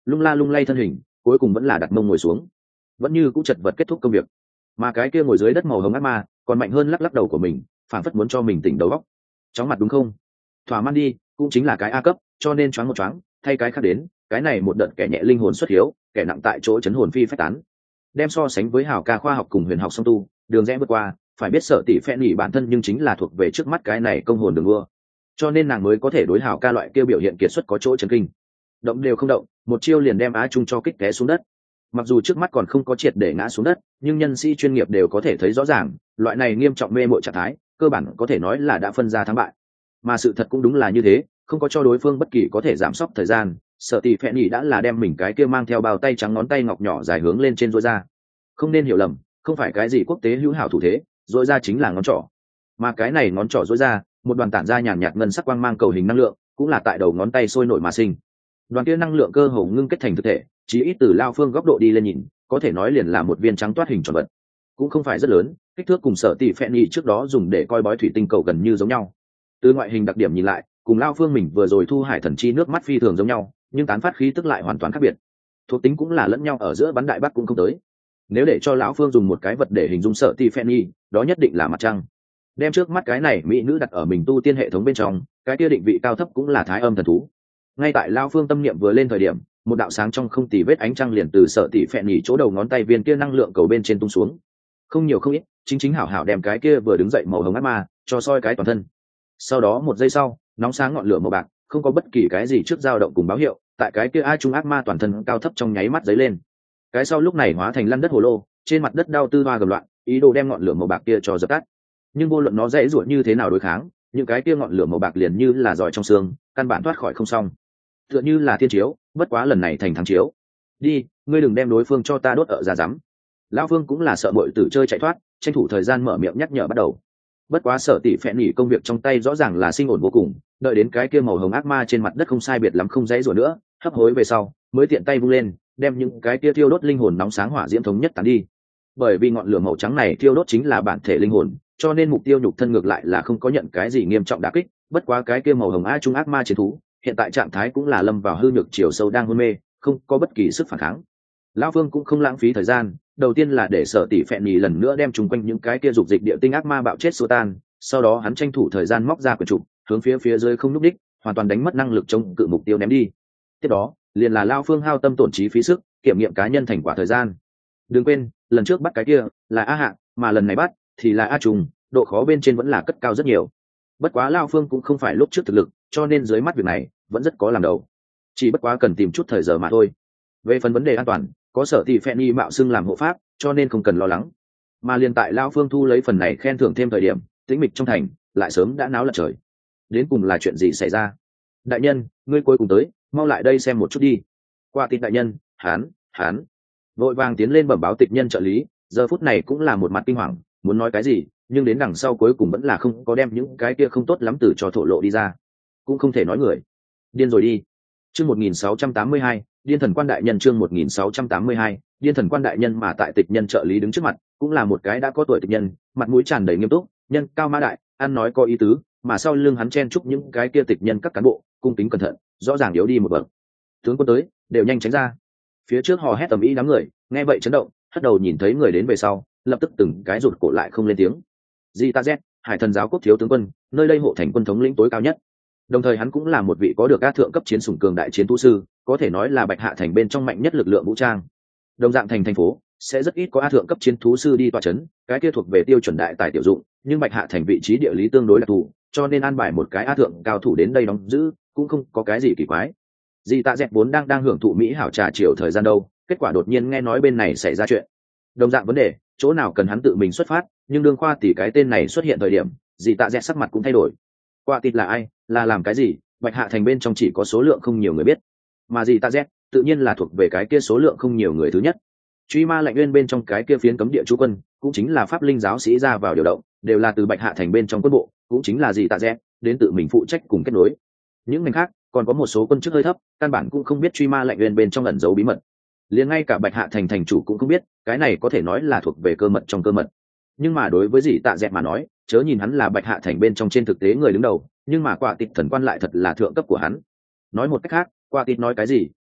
lung la lung lay thân hình, cuối cùng vẫn là đặt mông ngồi xuống, vẫn như cũng chật vật kết thúc công việc. Mà cái kia ngồi dưới đất màu hồng ác ma còn mạnh hơn lắc lắc đầu của mình, phản phất muốn cho mình tỉnh đầu óc. Chóng mặt đúng không? Thỏa man đi, cũng chính là cái A cấp, cho nên choáng một choáng, thay cái khác đến, cái này một đợt kẻ nhẹ linh hồn xuất hiếu, kẻ nặng tại chỗ chấn hồn phi phách tán. Đem so sánh với hào ca khoa học cùng huyền học song tu, đường rẽ vượt qua, phải biết Sở Tỷ Phệ Nhĩ bản thân nhưng chính là thuộc về trước mắt cái này công hồn đường đua, cho nên nàng mới có thể đối hào ca loại kia biểu hiện kiệt xuất có chỗ chấn kinh. Động đều không động, một chiêu liền đem Á Trung cho kích té xuống đất. Mặc dù trước mắt còn không có triệt để ngã xuống đất, nhưng nhân sĩ chuyên nghiệp đều có thể thấy rõ ràng, loại này nghiêm trọng mê mội trạng thái, cơ bản có thể nói là đã phân ra thắng bại. Mà sự thật cũng đúng là như thế, không có cho đối phương bất kỳ có thể giảm sốc thời gian, Sở Tỷ Phệ Nhĩ đã là đem mình cái kia mang theo bao tay trắng ngón tay ngọc nhỏ dài hướng lên trên rối ra. Không nên hiểu lầm, không phải cái gì quốc tế hữu hảo thủ thế, rối ra chính là ngón trỏ. Mà cái này ngón trỏ rối ra, một đoàn tản ra nhàn nhạt ngân sắc quang mang cầu hình năng lượng, cũng là tại đầu ngón tay sôi nổi mà sinh. Đoàn kia năng lượng cơ hồ ngưng kết thành thực thể, chỉ ít từ Lao Phương góc độ đi lên nhìn, có thể nói liền là một viên trắng toát hình tròn vật, cũng không phải rất lớn, kích thước cùng Sở Tỷ Phệ Nhĩ trước đó dùng để coi bói thủy tinh cầu gần như giống nhau. Từ ngoại hình đặc điểm nhìn lại, cùng Lao Phương mình vừa rồi thu hải thần chi nước mắt phi thường giống nhau, nhưng tán phát khí tức lại hoàn toàn khác biệt. Thuộc tính cũng là lẫn nhau ở giữa bắn đại bắc cũng không tới. Nếu để cho lão Phương dùng một cái vật để hình dung Sở Tỷ Phệ Nhĩ, đó nhất định là mặt trăng. Đem trước mắt cái này mỹ nữ đặt ở mình tu tiên hệ thống bên trong, cái kia định vị cao thấp cũng là thái âm thần thú. Ngay tại Lao Phương tâm niệm vừa lên thời điểm, một đạo sáng trong không tì vết ánh trăng liền từ Sở Tỷ Phệ Nhĩ chỗ đầu ngón tay viên kia năng lượng cầu bên trên tung xuống. Không nhiều không ít, chính chính hảo hảo đem cái kia vừa đứng dậy màu hồng ác ma cho soi cái toàn thân. Sau đó một giây sau, nóng sáng ngọn lửa màu bạc, không có bất kỳ cái gì trước dao động cùng báo hiệu, tại cái kia A Trung ác ma toàn thân cao thấp trong nháy mắt giấy lên. Cái sau lúc này hóa thành lăn đất hồ lô, trên mặt đất đau tư hoa gầm loạn, ý đồ đem ngọn lửa màu bạc kia cho dập tắt. Nhưng vô luận nó dễ ruột như thế nào đối kháng, những cái kia ngọn lửa màu bạc liền như là giỏi trong xương, căn bản thoát khỏi không xong. Tựa như là thiên chiếu, bất quá lần này thành thắng chiếu. Đi, ngươi đừng đem đối phương cho ta đốt ở ra rắm. Lão Phương cũng là sợ muội tử chơi chạy thoát, tranh thủ thời gian mở miệng nhắc nhở bắt đầu. Bất quá Sở Tỷ Phệ Nhĩ công việc trong tay rõ ràng là sinh ổn vô cùng, đợi đến cái kia màu hồng ác ma trên mặt đất không sai biệt lắm không dãy rủa nữa, hấp hối về sau, mới tiện tay vung lên, đem những cái kia thiêu đốt linh hồn nóng sáng hỏa diễm thống nhất tán đi. Bởi vì ngọn lửa màu trắng này thiêu đốt chính là bản thể linh hồn, cho nên mục tiêu nhục thân ngược lại là không có nhận cái gì nghiêm trọng đả kích. Bất quá cái kia màu hồng a trung ác ma chiến thú, hiện tại trạng thái cũng là lâm vào hư nhược chiều sâu đang hôn mê, không có bất kỳ sức phản kháng. Lão Phương cũng không lãng phí thời gian, đầu tiên là để Sở Tỷ Phệ Nhĩ lần nữa đem chúng quanh những cái kia dục dịch địa tinh ác ma bạo chết xua tan, sau đó hắn tranh thủ thời gian móc ra quyển trục, hướng phía phía dưới không núp đích, hoàn toàn đánh mất năng lực chống cự mục tiêu ném đi. Tiếp đó, liền là Lão Phương hao tâm tổn trí phí sức, kiểm nghiệm cá nhân thành quả thời gian. Đừng quên, lần trước bắt cái kia là A hạng, mà lần này bắt thì là A trùng, độ khó bên trên vẫn là cất cao rất nhiều. Bất quá Lão Phương cũng không phải lúc trước thực lực, cho nên dưới mắt việc này vẫn rất có làm đầu. Chỉ bất quá cần tìm chút thời giờ mà thôi. Về phần vấn đề an toàn, có Sở Tỷ Phệ Nhĩ mạo xưng làm hộ pháp, cho nên không cần lo lắng. Mà liền tại Lão Phương thu lấy phần này khen thưởng thêm thời điểm, tĩnh mịch trong thành lại sớm đã náo lật trời. Đến cùng là chuyện gì xảy ra? Đại nhân, ngươi cuối cùng tới, mau lại đây xem một chút đi. Qua tịt đại nhân, hán, hán. Vội vàng tiến lên bẩm báo tịch nhân trợ lý, giờ phút này cũng là một mặt kinh hoàng, muốn nói cái gì, nhưng đến đằng sau cuối cùng vẫn là không có đem những cái kia không tốt lắm từ cho thổ lộ đi ra. Cũng không thể nói người điên rồi đi. Chương một nghìn sáu trăm tám mươi hai, Điên thần quan đại nhân. Chương một nghìn sáu trăm tám mươi hai, Điên thần quan đại nhân. Mà tại tịch nhân trợ lý đứng trước mặt, cũng là một cái đã có tuổi tịch nhân, mặt mũi tràn đầy nghiêm túc, nhân cao mã đại, ăn nói có ý tứ, mà sau lưng hắn chen chúc những cái kia tịch nhân các cán bộ, cung kính cẩn thận, rõ ràng yếu đi một bậc. Tướng quân tới, đều nhanh tránh ra. Phía trước hò hét tầm ý đám người, nghe vậy chấn động, hất đầu nhìn thấy người đến về sau, lập tức từng cái rụt cổ lại không lên tiếng. Di Ta Z, Hải Thần giáo quốc thiếu tướng quân, nơi đây hộ thành quân thống lĩnh tối cao nhất. Đồng thời hắn cũng là một vị có được các thượng cấp chiến sủng cường đại chiến tu sư, có thể nói là Bạch Hạ thành bên trong mạnh nhất lực lượng vũ trang. Đồng dạng thành thành phố sẽ rất ít có a thượng cấp chiến thú sư đi tọa chấn, cái kia thuộc về tiêu chuẩn đại tài tiểu dụng, nhưng Bạch Hạ thành vị trí địa lý tương đối đặc thù, cho nên an bài một cái a thượng cao thủ đến đây đóng giữ, cũng không có cái gì kỳ quái. Di Tạ Dẹt vốn đang đang hưởng thụ mỹ hảo trà chiều thời gian đâu, kết quả đột nhiên nghe nói bên này xảy ra chuyện. Đồng dạng vấn đề, chỗ nào cần hắn tự mình xuất phát, nhưng đương khoa tỷ cái tên này xuất hiện thời điểm, Di Tạ Dẹt sắc mặt cũng thay đổi. Qua tịt là ai, là làm cái gì, Bạch Hạ thành bên trong chỉ có số lượng không nhiều người biết, mà Di Tạ Dẹt tự nhiên là thuộc về cái kia số lượng không nhiều người thứ nhất. Truy ma lạnh nguyên bên trong cái kia phiến cấm địa chú quân, cũng chính là pháp linh giáo sĩ ra vào điều động, đều là từ Bạch Hạ thành bên trong quân bộ, cũng chính là Di Tạ Dẹt đến tự mình phụ trách cùng kết nối. Những ngành khác còn có một số quân chức hơi thấp, căn bản cũng không biết truy ma lạnh nguyên bên trong ẩn giấu bí mật, liền ngay cả Bạch Hạ thành thành chủ cũng không biết, cái này có thể nói là thuộc về cơ mật trong cơ mật. Nhưng mà đối với Di Tạ Dẹt mà nói, chớ nhìn hắn là Bạch Hạ thành bên trong trên thực tế người đứng đầu, nhưng mà Quả Tịt thần quan lại thật là thượng cấp của hắn. Nói một cách khác, Quả Tịt nói cái gì,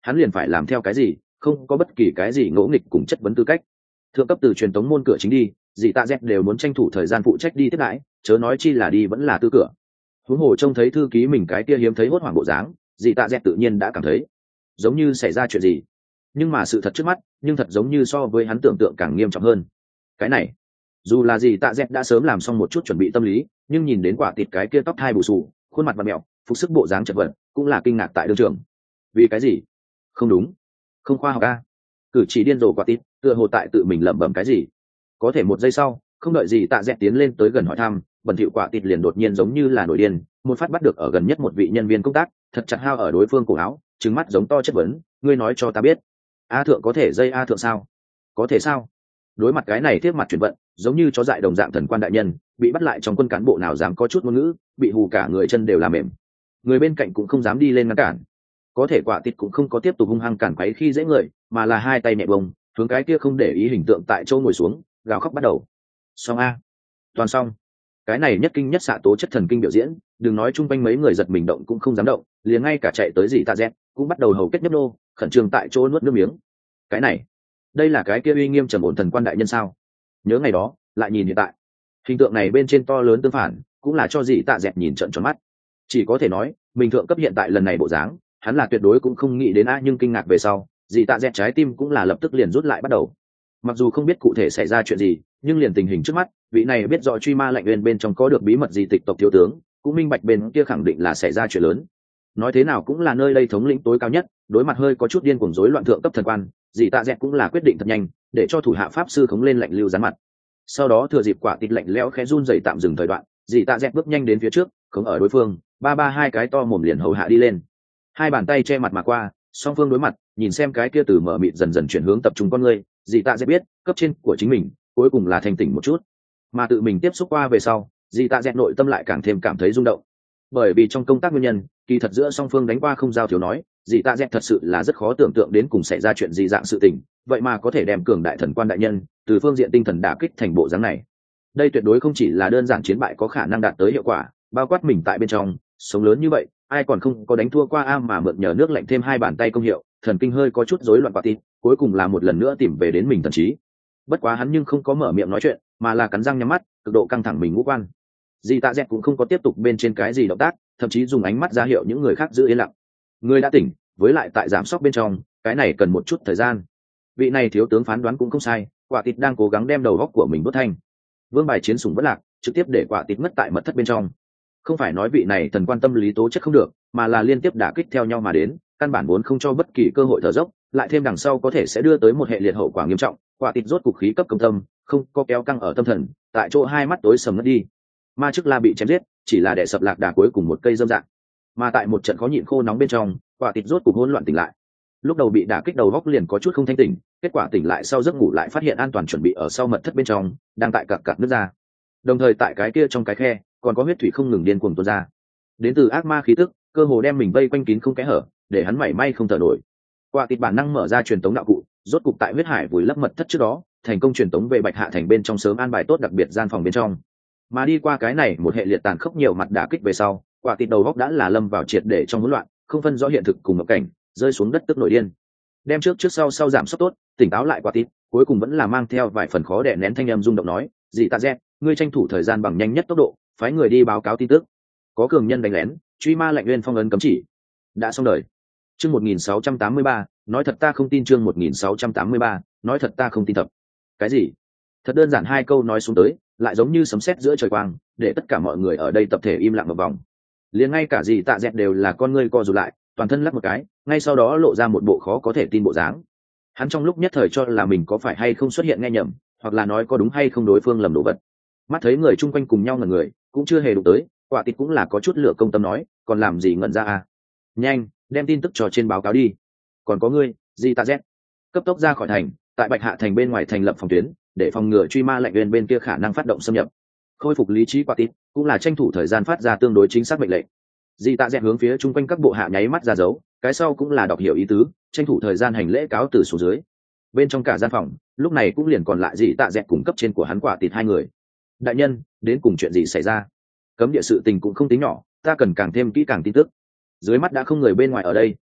hắn liền phải làm theo cái gì, không có bất kỳ cái gì ngỗ nghịch cùng chất vấn tư cách. Thượng cấp từ truyền tống môn cửa chính đi, dị tạ dẹt đều muốn tranh thủ thời gian phụ trách đi tiếp đãi, chớ nói chi là đi vẫn là tư cửa. Huống hồ trông thấy thư ký mình cái kia hiếm thấy hốt hoảng bộ dáng, dị tạ dẹt tự nhiên đã cảm thấy giống như xảy ra chuyện gì. Nhưng mà sự thật trước mắt, nhưng thật giống như so với hắn tưởng tượng càng nghiêm trọng hơn. Cái này, dù là dị tạ dẹt đã sớm làm xong một chút chuẩn bị tâm lý, nhưng nhìn đến quả tịt cái kia tóc hai bù xù, khuôn mặt vặn mẹo, phục sức bộ dáng chật vật, cũng là kinh ngạc tại đương trường. Vì cái gì? Không đúng, không khoa học a. Cử chỉ điên rồ quả tịt, tựa hồ tại tự mình lẩm bẩm cái gì. Có thể một giây sau, không đợi gì tạ dẹt tiến lên tới gần hỏi thăm, bẩn thỉu quả tịt liền đột nhiên giống như là nổi điên, một phát bắt được ở gần nhất một vị nhân viên công tác, thật chặt hao ở đối phương cổ áo, trừng mắt giống to chất vấn, ngươi nói cho ta biết, a thượng có thể dây a thượng sao? Có thể sao? Đối mặt cái này thiết mặt chuyển vận, giống như chó dại đồng dạng thần quan đại nhân, bị bắt lại trong quân cán bộ nào dám có chút ngôn ngữ, bị hù cả người chân đều làm mềm. Người bên cạnh cũng không dám đi lên ngăn cản. Có thể quả tịt cũng không có tiếp tục hung hăng cản quấy khi dễ người, mà là hai tay nhẹ bông, hướng cái kia không để ý hình tượng tại chỗ ngồi xuống, gào khóc bắt đầu. Xong a, toàn xong. Cái này nhất kinh nhất xạ tố chất thần kinh biểu diễn, đừng nói chung quanh mấy người giật mình động cũng không dám động, liền ngay cả chạy tới gì tạ dẹt cũng bắt đầu hầu kết nhấp nô, khẩn trương tại chỗ nuốt nước miếng. Cái này, đây là cái kia uy nghiêm trầm ổn thần quan đại nhân sao? Nhớ ngày đó, lại nhìn hiện tại, hình tượng này bên trên to lớn tương phản, cũng là cho gì tạ dẹt nhìn trợn tròn mắt. Chỉ có thể nói, mình thượng cấp hiện tại lần này bộ dáng, hắn là tuyệt đối cũng không nghĩ đến a, nhưng kinh ngạc về sau, dì tạ dẹt trái tim cũng là lập tức liền rút lại bắt đầu. Mặc dù không biết cụ thể xảy ra chuyện gì, nhưng liền tình hình trước mắt, vị này biết rõ truy ma lệnh uyên bên trong có được bí mật gì tịch tộc thiếu tướng, cũng minh bạch bên kia khẳng định là xảy ra chuyện lớn. Nói thế nào cũng là nơi đây thống lĩnh tối cao nhất, đối mặt hơi có chút điên cuồng rối loạn thượng cấp thần quan, dì tạ dẹt cũng là quyết định thật nhanh, để cho thủ hạ pháp sư khống lên lệnh lưu gián mặt. Sau đó thừa dịp quả tịt lệnh lẽo khẽ run rẩy tạm dừng thời đoạn, dì tạ dẹt bước nhanh đến phía trước, khống ở đối phương, ba ba hai cái to mồm liền hầu hạ đi lên. Hai bàn tay che mặt mà qua, song phương đối mặt, nhìn xem cái kia từ mở mịt dần dần chuyển hướng tập trung con người, dì tạ dẹt biết, cấp trên của chính mình cuối cùng là thành tỉnh một chút, mà tự mình tiếp xúc qua về sau, dì tạ dẹt nội tâm lại càng thêm cảm thấy rung động. Bởi vì trong công tác nguyên nhân, kỳ thật giữa song phương đánh qua không giao thiếu nói, dì tạ dẹt thật sự là rất khó tưởng tượng đến cùng xảy ra chuyện gì dạng sự tình, vậy mà có thể đem cường đại thần quan đại nhân từ phương diện tinh thần đả kích thành bộ dáng này. Đây tuyệt đối không chỉ là đơn giản chiến bại có khả năng đạt tới hiệu quả, bao quát mình tại bên trong sống lớn như vậy, ai còn không có đánh thua qua a, mà mượn nhờ nước lạnh thêm hai bàn tay công hiệu, thần kinh hơi có chút rối loạn quả tịt, cuối cùng là một lần nữa tìm về đến mình thần trí. Bất quá hắn nhưng không có mở miệng nói chuyện, mà là cắn răng nhắm mắt, cực độ căng thẳng mình ngũ quan. Dì tạ dẹt cũng không có tiếp tục bên trên cái gì động tác, thậm chí dùng ánh mắt ra hiệu những người khác giữ yên lặng. Người đã tỉnh, với lại tại giảm sóc bên trong, cái này cần một chút thời gian. Vị này thiếu tướng phán đoán cũng không sai, quả tịt đang cố gắng đem đầu góc của mình bớt thanh. Vương bài chiến sủng bất lạc, trực tiếp để quả tịt ngất tại mật thất bên trong. Không phải nói vị này thần quan tâm lý tố chất không được, mà là liên tiếp đả kích theo nhau mà đến, căn bản vốn không cho bất kỳ cơ hội thở dốc, lại thêm đằng sau có thể sẽ đưa tới một hệ liệt hậu quả nghiêm trọng. Quả tịt rốt cục khí cấp công tâm, không có kéo căng ở tâm thần, tại chỗ hai mắt tối sầm ngất đi. Ma chức la bị chém giết, chỉ là để sập lạc đà cuối cùng một cây dâm dạng. Mà tại một trận khó nhịn khô nóng bên trong, quả tịt rốt cục hỗn loạn tỉnh lại. Lúc đầu bị đả kích đầu góc liền có chút không thanh tỉnh, kết quả tỉnh lại sau giấc ngủ lại phát hiện an toàn chuẩn bị ở sau mật thất bên trong, đang tại cặc cặc nước ra. Đồng thời tại cái kia trong cái khe, còn có huyết thủy không ngừng điên cuồng tuôn ra. Đến từ ác ma khí tức, cơ hồ đem mình vây quanh kín không kẽ hở, để hắn mảy may không thở nổi. Quả tịt bản năng mở ra truyền tống đạo cụ, rốt cục tại huyết hải vùi lấp mật thất trước đó, thành công truyền tống về Bạch Hạ thành bên trong sớm an bài tốt đặc biệt gian phòng bên trong. Mà đi qua cái này một hệ liệt tàn khốc nhiều mặt đả kích về sau, quả tịt đầu góc đã là lâm vào triệt để trong hỗn loạn, không phân rõ hiện thực cùng ngộng cảnh, rơi xuống đất tức nổi điên. Đem trước trước sau sau giảm sốc tốt, tỉnh táo lại quả tịt, cuối cùng vẫn là mang theo vài phần khó đè nén thanh âm rung động nói, "Dì tạ dẹt, ngươi tranh thủ thời gian bằng nhanh nhất tốc độ, phái người đi báo cáo tin tức. Có cường nhân đánh lén, truy ma lệnh uyên phong ấn cấm chỉ." Đã xong đời. Chương một nghìn sáu trăm tám mươi ba, nói thật ta không tin. Chương một nghìn sáu trăm tám mươi ba, nói thật ta không tin tập. Cái gì? Thật đơn giản hai câu nói xuống tới, lại giống như sấm sét giữa trời quang, để tất cả mọi người ở đây tập thể im lặng một vòng. Liền ngay cả dì tạ dẹt đều là con ngươi co rụt lại, toàn thân lắc một cái, ngay sau đó lộ ra một bộ khó có thể tin bộ dáng. Hắn trong lúc nhất thời cho là mình có phải hay không xuất hiện nghe nhầm, hoặc là nói có đúng hay không đối phương lầm đồ vật. Mắt thấy người chung quanh cùng nhau ngẩn người, cũng chưa hề đụng tới, quả tịt cũng là có chút lửa công tâm nói, còn làm gì ngẩn ra à? Nhanh, đem tin tức cho trên báo cáo đi. Còn có ngươi, dì tạ dẹt, cấp tốc ra khỏi thành, tại Bạch Hạ thành bên ngoài thành lập phòng tuyến, để phòng ngừa truy ma lệnh uyên bên kia khả năng phát động xâm nhập. Khôi phục lý trí quả tịt, cũng là tranh thủ thời gian phát ra tương đối chính xác mệnh lệnh. Dì tạ dẹt hướng phía chung quanh các bộ hạ nháy mắt ra dấu, cái sau cũng là đọc hiểu ý tứ, tranh thủ thời gian hành lễ cáo từ xuống dưới. Bên trong cả gian phòng, lúc này cũng liền còn lại dì tạ dẹt cùng cấp trên của hắn quả tịt hai người. Đại nhân, đến cùng chuyện gì xảy ra? Cấm địa sự tình cũng không tính nhỏ, ta cần càng thêm kỹ càng tin tức. Dưới mắt đã không người bên ngoài ở đây,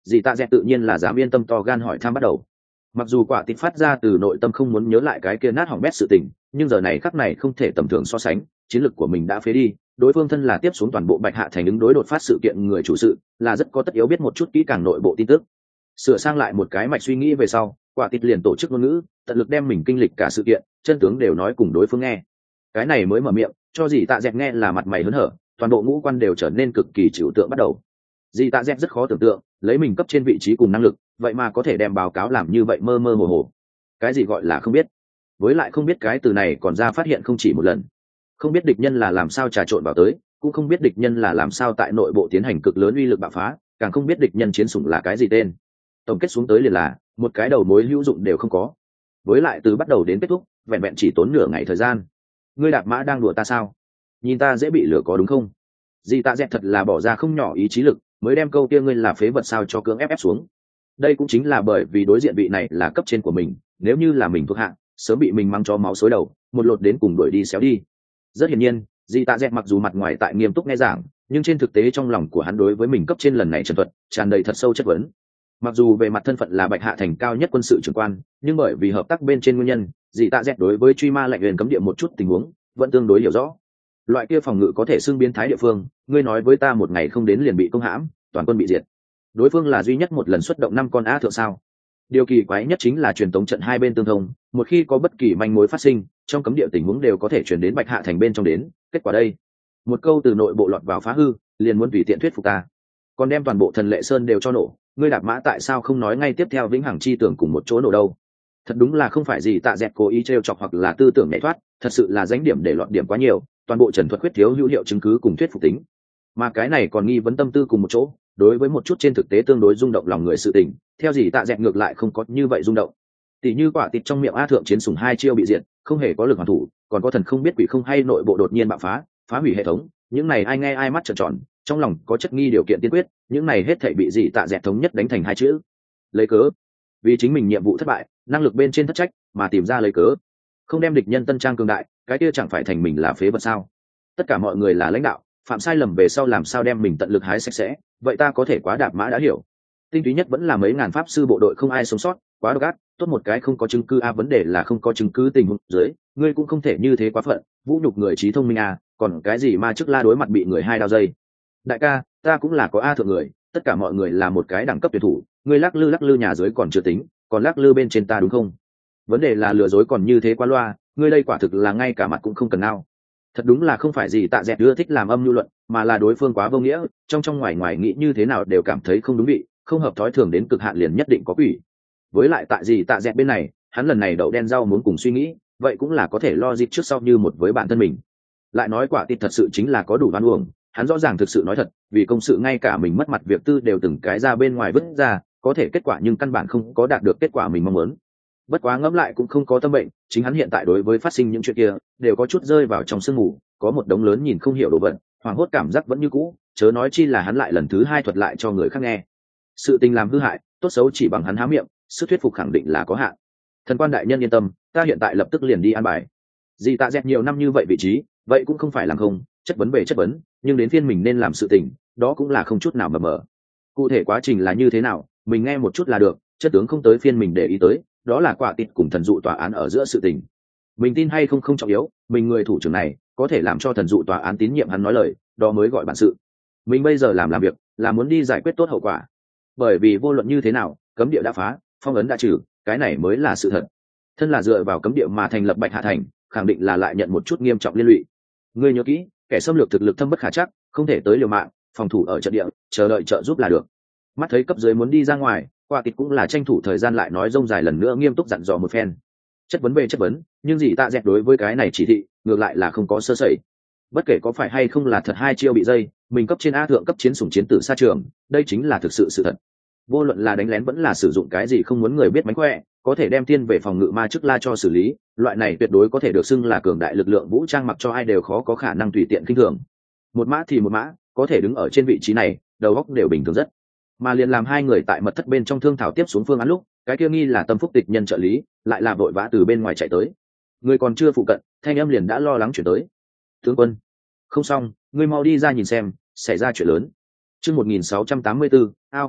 dì tạ dẹt tự nhiên là dám yên tâm to gan hỏi thăm bắt đầu. Mặc dù quả tịt phát ra từ nội tâm không muốn nhớ lại cái kia nát hỏng bét sự tình, nhưng giờ này khắc này không thể tầm thường so sánh, chiến lược của mình đã phế đi, đối phương thân là tiếp xuống toàn bộ Bạch Hạ thành ứng đối đột phát sự kiện người chủ sự, là rất có tất yếu biết một chút kỹ càng nội bộ tin tức. Sửa sang lại một cái mạch suy nghĩ về sau, quả tịt liền tổ chức ngôn ngữ, tận lực đem mình kinh lịch cả sự kiện, chân tướng đều nói cùng đối phương nghe. Cái này mới mở miệng, cho dì tạ dẹt nghe là mặt mày hớn hở, toàn bộ ngũ quan đều trở nên cực kỳ trừu tượng bắt đầu. Dì tạ dẹt rất khó tưởng tượng, lấy mình cấp trên vị trí cùng năng lực, vậy mà có thể đem báo cáo làm như vậy mơ mơ hồ hồ. Cái gì gọi là không biết? Với lại không biết cái từ này còn ra phát hiện không chỉ một lần. Không biết địch nhân là làm sao trà trộn vào tới, cũng không biết địch nhân là làm sao tại nội bộ tiến hành cực lớn uy lực bạo phá, càng không biết địch nhân chiến sủng là cái gì tên. Tổng kết xuống tới liền là một cái đầu mối hữu dụng đều không có. Với lại từ bắt đầu đến kết thúc, vẹn vẹn chỉ tốn nửa ngày thời gian. Ngươi đạp mã đang đùa ta sao? Nhìn ta dễ bị lừa có đúng không? Dì tạ dẹt thật là bỏ ra không nhỏ ý chí lực, mới đem câu kia ngươi là phế vật sao cho cưỡng ép ép xuống. Đây cũng chính là bởi vì đối diện vị này là cấp trên của mình, nếu như là mình thuộc hạ, sớm bị mình mang cho máu xối đầu, một lột đến cùng đuổi đi xéo đi. Rất hiển nhiên, dì tạ dẹt mặc dù mặt ngoài tại nghiêm túc nghe giảng, nhưng trên thực tế trong lòng của hắn đối với mình cấp trên lần này trần thuật tràn đầy thật sâu chất vấn. Mặc dù về mặt thân phận là Bạch Hạ thành cao nhất quân sự trưởng quan, nhưng bởi vì hợp tác bên trên nguyên nhân, dì tạ dẹt đối với truy ma lệnh huyền cấm địa một chút tình huống vẫn tương đối hiểu rõ. Loại kia phòng ngự có thể xưng biến thái địa phương, ngươi nói với ta một ngày không đến liền bị công hãm, toàn quân bị diệt. Đối phương là duy nhất một lần xuất động năm con á thượng sao? Điều kỳ quái nhất chính là truyền tống trận hai bên tương thông, một khi có bất kỳ manh mối phát sinh, trong cấm địa tình huống đều có thể truyền đến Bạch Hạ thành bên trong đến. Kết quả đây, một câu từ nội bộ lọt vào phá hư, liền muốn tùy tiện thuyết phục ta, còn đem toàn bộ Thần Lệ Sơn đều cho nổ. Ngươi đạp mã tại sao không nói ngay tiếp theo vĩnh hằng chi tưởng cùng một chỗ nổ đâu? Thật đúng là không phải gì tạ dẹt cố ý trêu chọc hoặc là tư tưởng nhảy thoát, thật sự là danh điểm để lọt điểm quá nhiều, toàn bộ trần thuật khuyết thiếu hữu hiệu chứng cứ cùng thuyết phục tính, mà cái này còn nghi vấn tâm tư cùng một chỗ. Đối với một chút trên thực tế tương đối rung động lòng người sự tình, theo gì tạ dẹt ngược lại không có như vậy rung động. Tỷ như quả tịt trong miệng a thượng chiến sủng hai chiêu bị diệt, không hề có lực hoàn thủ, còn có thần không biết quỷ không hay nội bộ đột nhiên bạo phá, phá hủy hệ thống, những này ai nghe ai mắt trợn tròn, trong lòng có chất nghi điều kiện tiên quyết, những này hết thảy bị gì tạ dẹt thống nhất đánh thành hai chữ lấy cớ. Vì chính mình nhiệm vụ thất bại, năng lực bên trên thất trách mà tìm ra lấy cớ, không đem địch nhân tân trang cường đại, cái kia chẳng phải thành mình là phế vật sao? Tất cả mọi người là lãnh đạo, phạm sai lầm về sau làm sao đem mình tận lực hái sạch sẽ, vậy ta có thể quá đạp mã đã hiểu. Tinh túy nhất vẫn là mấy ngàn pháp sư bộ đội không ai sống sót, quá độc ác, tốt một cái không có chứng cứ a, vấn đề là không có chứng cứ tình huống dưới, ngươi cũng không thể như thế quá phận, vũ nhục người trí thông minh a, còn cái gì ma chức la đối mặt bị người hai đao dây. Đại ca, ta cũng là có a thượng người, tất cả mọi người là một cái đẳng cấp tuyệt thủ, ngươi lắc lư lắc lư nhà dưới còn chưa tính, còn lắc lư bên trên ta đúng không? Vấn đề là lừa dối còn như thế quá loa, ngươi đây quả thực là ngay cả mặt cũng không cần nào. Thật đúng là không phải gì tạ dẹt ưa thích làm âm lưu luận, mà là đối phương quá vô nghĩa, trong trong ngoài ngoài nghĩ như thế nào đều cảm thấy không đúng vị, không hợp thói thường đến cực hạn liền nhất định có quỷ. Với lại tại gì tạ dẹt bên này, hắn lần này đậu đen rau muốn cùng suy nghĩ, vậy cũng là có thể lo dịp trước sau như một với bản thân mình. Lại nói quả tịt thật sự chính là có đủ đoan uổng, hắn rõ ràng thực sự nói thật, vì công sự ngay cả mình mất mặt việc tư đều từng cái ra bên ngoài vứt ra, có thể kết quả nhưng căn bản không có đạt được kết quả mình mong muốn. Bất quá ngẫm lại cũng không có tâm bệnh, chính hắn hiện tại đối với phát sinh những chuyện kia đều có chút rơi vào trong sương mù, có một đống lớn nhìn không hiểu đồ vật, hoảng hốt cảm giác vẫn như cũ, chớ nói chi là hắn lại lần thứ hai thuật lại cho người khác nghe. Sự tình làm hư hại, tốt xấu chỉ bằng hắn há miệng, sức thuyết phục khẳng định là có hạn. Thần quan đại nhân yên tâm, ta hiện tại lập tức liền đi an bài. Dì tạ dẹt nhiều năm như vậy vị trí, vậy cũng không phải làm không, chất vấn về chất vấn, nhưng đến phiên mình nên làm sự tình, đó cũng là không chút nào mờ mờ. Cụ thể quá trình là như thế nào, mình nghe một chút là được, chất tướng không tới phiên mình để ý tới, đó là quả tịt cùng thần dụ tòa án ở giữa sự tình. Mình tin hay không không trọng yếu, mình người thủ trưởng này có thể làm cho thần dụ tòa án tín nhiệm hắn nói lời, đó mới gọi bản sự. Mình bây giờ làm làm việc là muốn đi giải quyết tốt hậu quả, bởi vì vô luận như thế nào, cấm địa đã phá, phong ấn đã trừ, cái này mới là sự thật. Thân là dựa vào cấm địa mà thành lập Bạch Hạ thành, khẳng định là lại nhận một chút nghiêm trọng liên lụy. Ngươi nhớ kỹ, kẻ xâm lược thực lực thâm bất khả trắc, không thể tới liều mạng, phòng thủ ở trận địa, chờ đợi trợ giúp là được. Mắt thấy cấp dưới muốn đi ra ngoài, quả tịt cũng là tranh thủ thời gian lại nói rông dài lần nữa nghiêm túc dặn dò một phen. Chất vấn về chất vấn, nhưng gì tạ dẹt đối với cái này chỉ thị ngược lại là không có sơ sẩy. Bất kể có phải hay không là thật hai chiêu bị dây, mình cấp trên a thượng cấp chiến sủng chiến tử xa trường, đây chính là thực sự sự thật. Vô luận là đánh lén vẫn là sử dụng cái gì không muốn người biết mánh khỏe, có thể đem tiên về phòng ngự ma chức la cho xử lý, loại này tuyệt đối có thể được xưng là cường đại lực lượng vũ trang, mặc cho ai đều khó có khả năng tùy tiện khinh thường. Một mã thì một mã, có thể đứng ở trên vị trí này, đầu óc đều bình thường rất. Mà liền làm hai người tại mật thất bên trong thương thảo tiếp xuống phương án lúc, cái kia nghi là tâm phúc tịch nhân trợ lý lại là vội vã từ bên ngoài chạy tới. Người còn chưa phụ cận, thanh âm liền đã lo lắng chuyển tới. Tướng quân, không xong, ngươi mau đi ra nhìn xem, xảy ra chuyện lớn. Chương một nghìn sáu trăm tám mươi bốn, ao không được,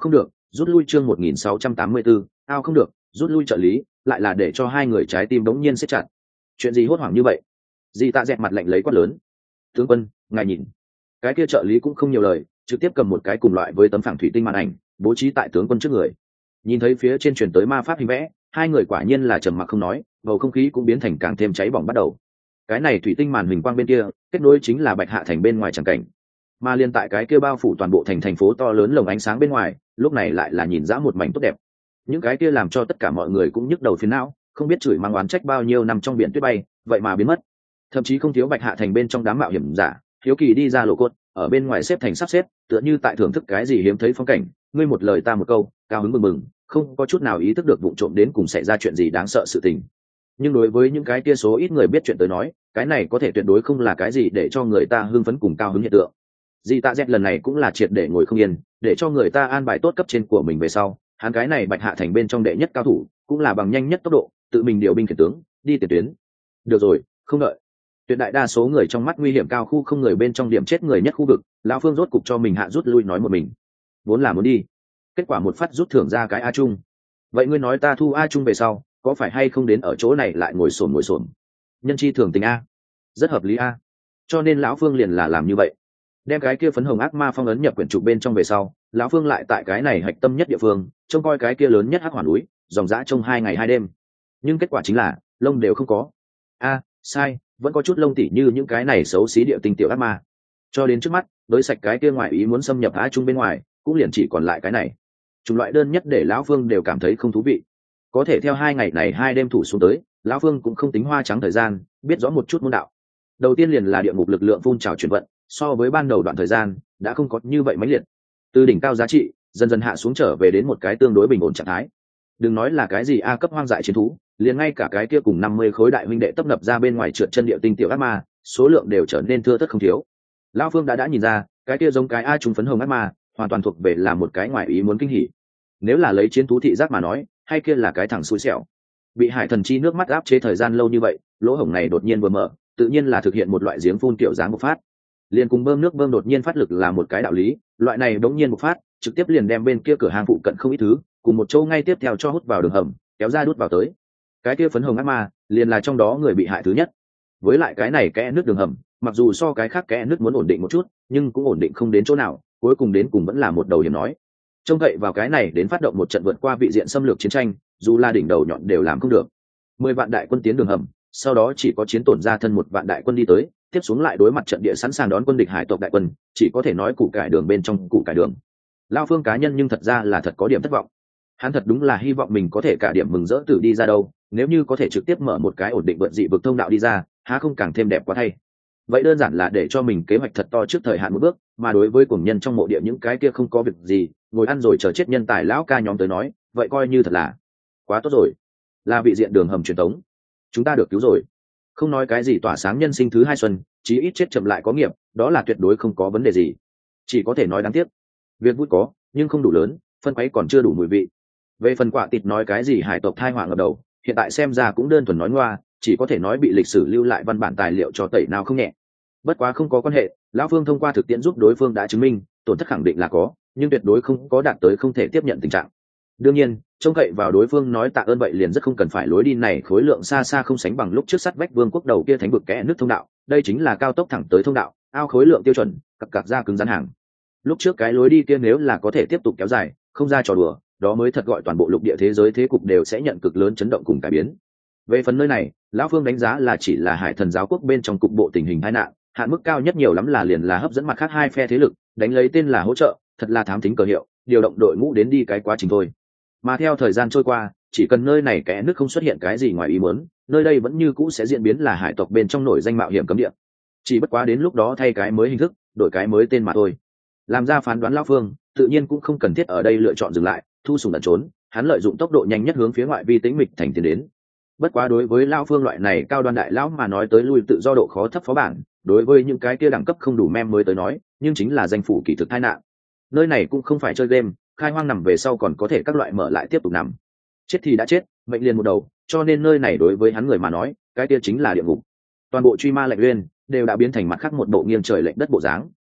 Rút lui chương một nghìn sáu trăm tám mươi bốn, ao không được, rút lui trợ lý, lại là để cho hai người trái tim đống nhiên siết chặt. Chuyện gì hốt hoảng như vậy? Dì Tạ dẹt mặt lạnh lấy quát lớn. Tướng quân, ngài nhìn. Cái kia trợ lý cũng không nhiều lời, trực tiếp cầm một cái cùng loại với tấm phẳng thủy tinh màn ảnh, bố trí tại tướng quân trước người. Nhìn thấy phía trên truyền tới ma pháp hình vẽ, hai người quả nhiên là trầm mặc không nói, bầu không khí cũng biến thành càng thêm cháy bỏng bắt đầu. Cái này thủy tinh màn hình quang bên kia, kết nối chính là Bạch Hạ thành bên ngoài chẳng cảnh. Mà liên tại cái kia bao phủ toàn bộ thành thành phố to lớn lồng ánh sáng bên ngoài, lúc này lại là nhìn rõ một mảnh tốt đẹp. Những cái kia làm cho tất cả mọi người cũng nhức đầu phiền não, không biết chửi mang oán trách bao nhiêu năm trong biển tuyết bay, vậy mà biến mất. Thậm chí không thiếu Bạch Hạ thành bên trong đám mạo hiểm giả, hiếu kỳ đi ra lộ cốt, ở bên ngoài xếp thành sắp xếp, tựa như tại thưởng thức cái gì hiếm thấy phong cảnh, ngươi một lời ta một câu, cao hứng mừng mừng, không có chút nào ý thức được vụ trộm đến cùng xảy ra chuyện gì đáng sợ sự tình. Nhưng đối với những cái kia số ít người biết chuyện tới nói, cái này có thể tuyệt đối không là cái gì để cho người ta hưng phấn cùng cao hứng hiện tượng. Dì Tạ Dẹt lần này cũng là triệt để ngồi không yên, để cho người ta an bài tốt cấp trên của mình về sau, hắn cái này Bạch Hạ thành bên trong đệ nhất cao thủ, cũng là bằng nhanh nhất tốc độ, tự mình điều binh khiển tướng, đi tiền tuyến. Được rồi, không đợi. Tuyệt đại đa số người trong mắt nguy hiểm cao khu không người bên trong điểm chết người nhất khu vực, lão Phương rốt cục cho mình hạ rút lui nói một mình. Vốn là muốn đi, kết quả một phát rút thưởng ra cái A Trung. Vậy ngươi nói ta thu A Trung về sau, có phải hay không đến ở chỗ này lại ngồi xổm ngồi xổm? Nhân chi thường tình A, rất hợp lý A. Cho nên lão Phương liền là làm như vậy, đem cái kia phấn hồng ác ma phong ấn nhập quyển trục bên trong về sau, lão Phương lại tại cái này hạch tâm nhất địa phương, trông coi cái kia lớn nhất hắc hỏa núi, dòng dã trong hai ngày hai đêm. Nhưng kết quả chính là lông đều không có. A, sai, vẫn có chút lông tỉ như những cái này xấu xí địa tinh tiểu ác ma. Cho đến trước mắt, đối sạch cái kia ngoại ý muốn xâm nhập A Trung bên ngoài, cũng liền chỉ còn lại cái này. Chủng loại đơn nhất để lão Phương đều cảm thấy không thú vị. Có thể theo hai ngày này hai đêm thủ xuống tới, lão Phương cũng không tính hoa trắng thời gian, biết rõ một chút môn đạo. Đầu tiên liền là địa ngục lực lượng phun trào chuyển vận, so với ban đầu đoạn thời gian đã không có như vậy mãnh liệt, từ đỉnh cao giá trị dần dần hạ xuống trở về đến một cái tương đối bình ổn trạng thái. Đừng nói là cái gì a cấp hoang dại chiến thú, liền ngay cả cái kia cùng năm mươi khối đại huynh đệ tấp nập ra bên ngoài trượt chân địa tinh tiểu ác ma, số lượng đều trở nên thưa thớt không thiếu. Lão Phương đã đã nhìn ra, cái kia giống cái a trùng phấn hồng ác ma, hoàn toàn thuộc về là một cái ngoài ý muốn kinh hỉ. Nếu là lấy chiến thú thị giác mà nói, hay kia là cái thằng xui xẻo. Bị hải thần chi nước mắt áp chế thời gian lâu như vậy, lỗ hổng này đột nhiên vừa mở, tự nhiên là thực hiện một loại giếng phun kiểu dáng bộc phát. Liền cùng bơm nước bơm đột nhiên phát lực là một cái đạo lý, loại này đống nhiên bộc phát, trực tiếp liền đem bên kia cửa hàng phụ cận không ít thứ, cùng một chỗ ngay tiếp theo cho hút vào đường hầm, kéo ra đút vào tới. Cái kia phấn hồng ác ma, liền là trong đó người bị hại thứ nhất. Với lại cái này kẽ nước đường hầm, mặc dù so cái khác kẽ nước muốn ổn định một chút, nhưng cũng ổn định không đến chỗ nào, cuối cùng đến cùng vẫn là một đầu hiểm nói. Trông cậy vào cái này đến phát động một trận vượt qua vị diện xâm lược chiến tranh, dù là đỉnh đầu nhọn đều làm không được. Mười vạn đại quân tiến đường hầm, sau đó chỉ có chiến tổn ra thân một vạn đại quân đi tới, tiếp xuống lại đối mặt trận địa sẵn sàng đón quân địch hải tộc đại quân, chỉ có thể nói củ cải đường bên trong củ cải đường. Lao Phương cá nhân nhưng thật ra là thật có điểm thất vọng. Hắn thật đúng là hy vọng mình có thể cả điểm mừng rỡ tử đi ra đâu, nếu như có thể trực tiếp mở một cái ổn định vượt dị vực thông đạo đi ra, há không càng thêm đẹp quá thay. Vậy đơn giản là để cho mình kế hoạch thật to trước thời hạn một bước, mà đối với cuồng nhân trong mộ địa những cái kia không có việc gì, ngồi ăn rồi chờ chết nhân tài lão ca nhóm tới nói, vậy coi như thật là quá tốt rồi. Là vị diện đường hầm truyền thống, chúng ta được cứu rồi. Không nói cái gì tỏa sáng nhân sinh thứ hai xuân, chí ít chết chậm lại có nghiệp, đó là tuyệt đối không có vấn đề gì. Chỉ có thể nói đáng tiếc, việc vui có nhưng không đủ lớn, phân quấy còn chưa đủ mùi vị. Về phần quả tịt nói cái gì hải tộc thai họa ngập đầu, hiện tại xem ra cũng đơn thuần nói ngoa, chỉ có thể nói bị lịch sử lưu lại văn bản tài liệu cho tẩy nào không nhẹ. Bất quá không có quan hệ, lão Phương thông qua thực tiễn giúp đối phương đã chứng minh tổn thất khẳng định là có, nhưng tuyệt đối không có đạt tới không thể tiếp nhận tình trạng. Đương nhiên, trông cậy vào đối phương nói tạ ơn vậy liền rất không cần phải lối đi này khối lượng xa xa không sánh bằng lúc trước sắt vách vương quốc đầu kia thánh vực kẽ nước thông đạo, đây chính là cao tốc thẳng tới thông đạo, ao khối lượng tiêu chuẩn, cặc cặc ra cứng rắn hàng. Lúc trước cái lối đi kia nếu là có thể tiếp tục kéo dài, không ra trò đùa, đó mới thật gọi toàn bộ lục địa thế giới thế cục đều sẽ nhận cực lớn chấn động cùng cải biến. Về phần nơi này, lão Phương đánh giá là chỉ là hải thần giáo quốc bên trong cục bộ tình hình tai nạn, hạn mức cao nhất nhiều lắm là liền là hấp dẫn mặt khác hai phe thế lực, đánh lấy tên là hỗ trợ, thật là thám thính cờ hiệu, điều động đội ngũ đến đi cái quá trình thôi. Mà theo thời gian trôi qua, chỉ cần nơi này kẽ nước không xuất hiện cái gì ngoài ý muốn, nơi đây vẫn như cũ sẽ diễn biến là hải tộc bên trong nổi danh mạo hiểm cấm địa. Chỉ bất quá đến lúc đó thay cái mới hình thức, đổi cái mới tên mà thôi. Làm ra phán đoán lão Phương, tự nhiên cũng không cần thiết ở đây lựa chọn dừng lại, thu sùng ẩn trốn, hắn lợi dụng tốc độ nhanh nhất hướng phía ngoại vi tĩnh mịch thành tiến đến. Bất quá đối với lão Phương loại này cao đoan đại lão mà nói tới lui tự do độ khó thấp phó bản, đối với những cái kia đẳng cấp không đủ mem mới tới nói, nhưng chính là danh phủ kỳ thực tai nạn. Nơi này cũng không phải chơi game, khai hoang nằm về sau còn có thể các loại mở lại tiếp tục nằm. Chết thì đã chết, mệnh liền một đầu, cho nên nơi này đối với hắn người mà nói, cái kia chính là địa ngục. Toàn bộ truy ma lệnh uyên đều đã biến thành mặt khác một bộ nghiêng trời lệch đất bộ dáng.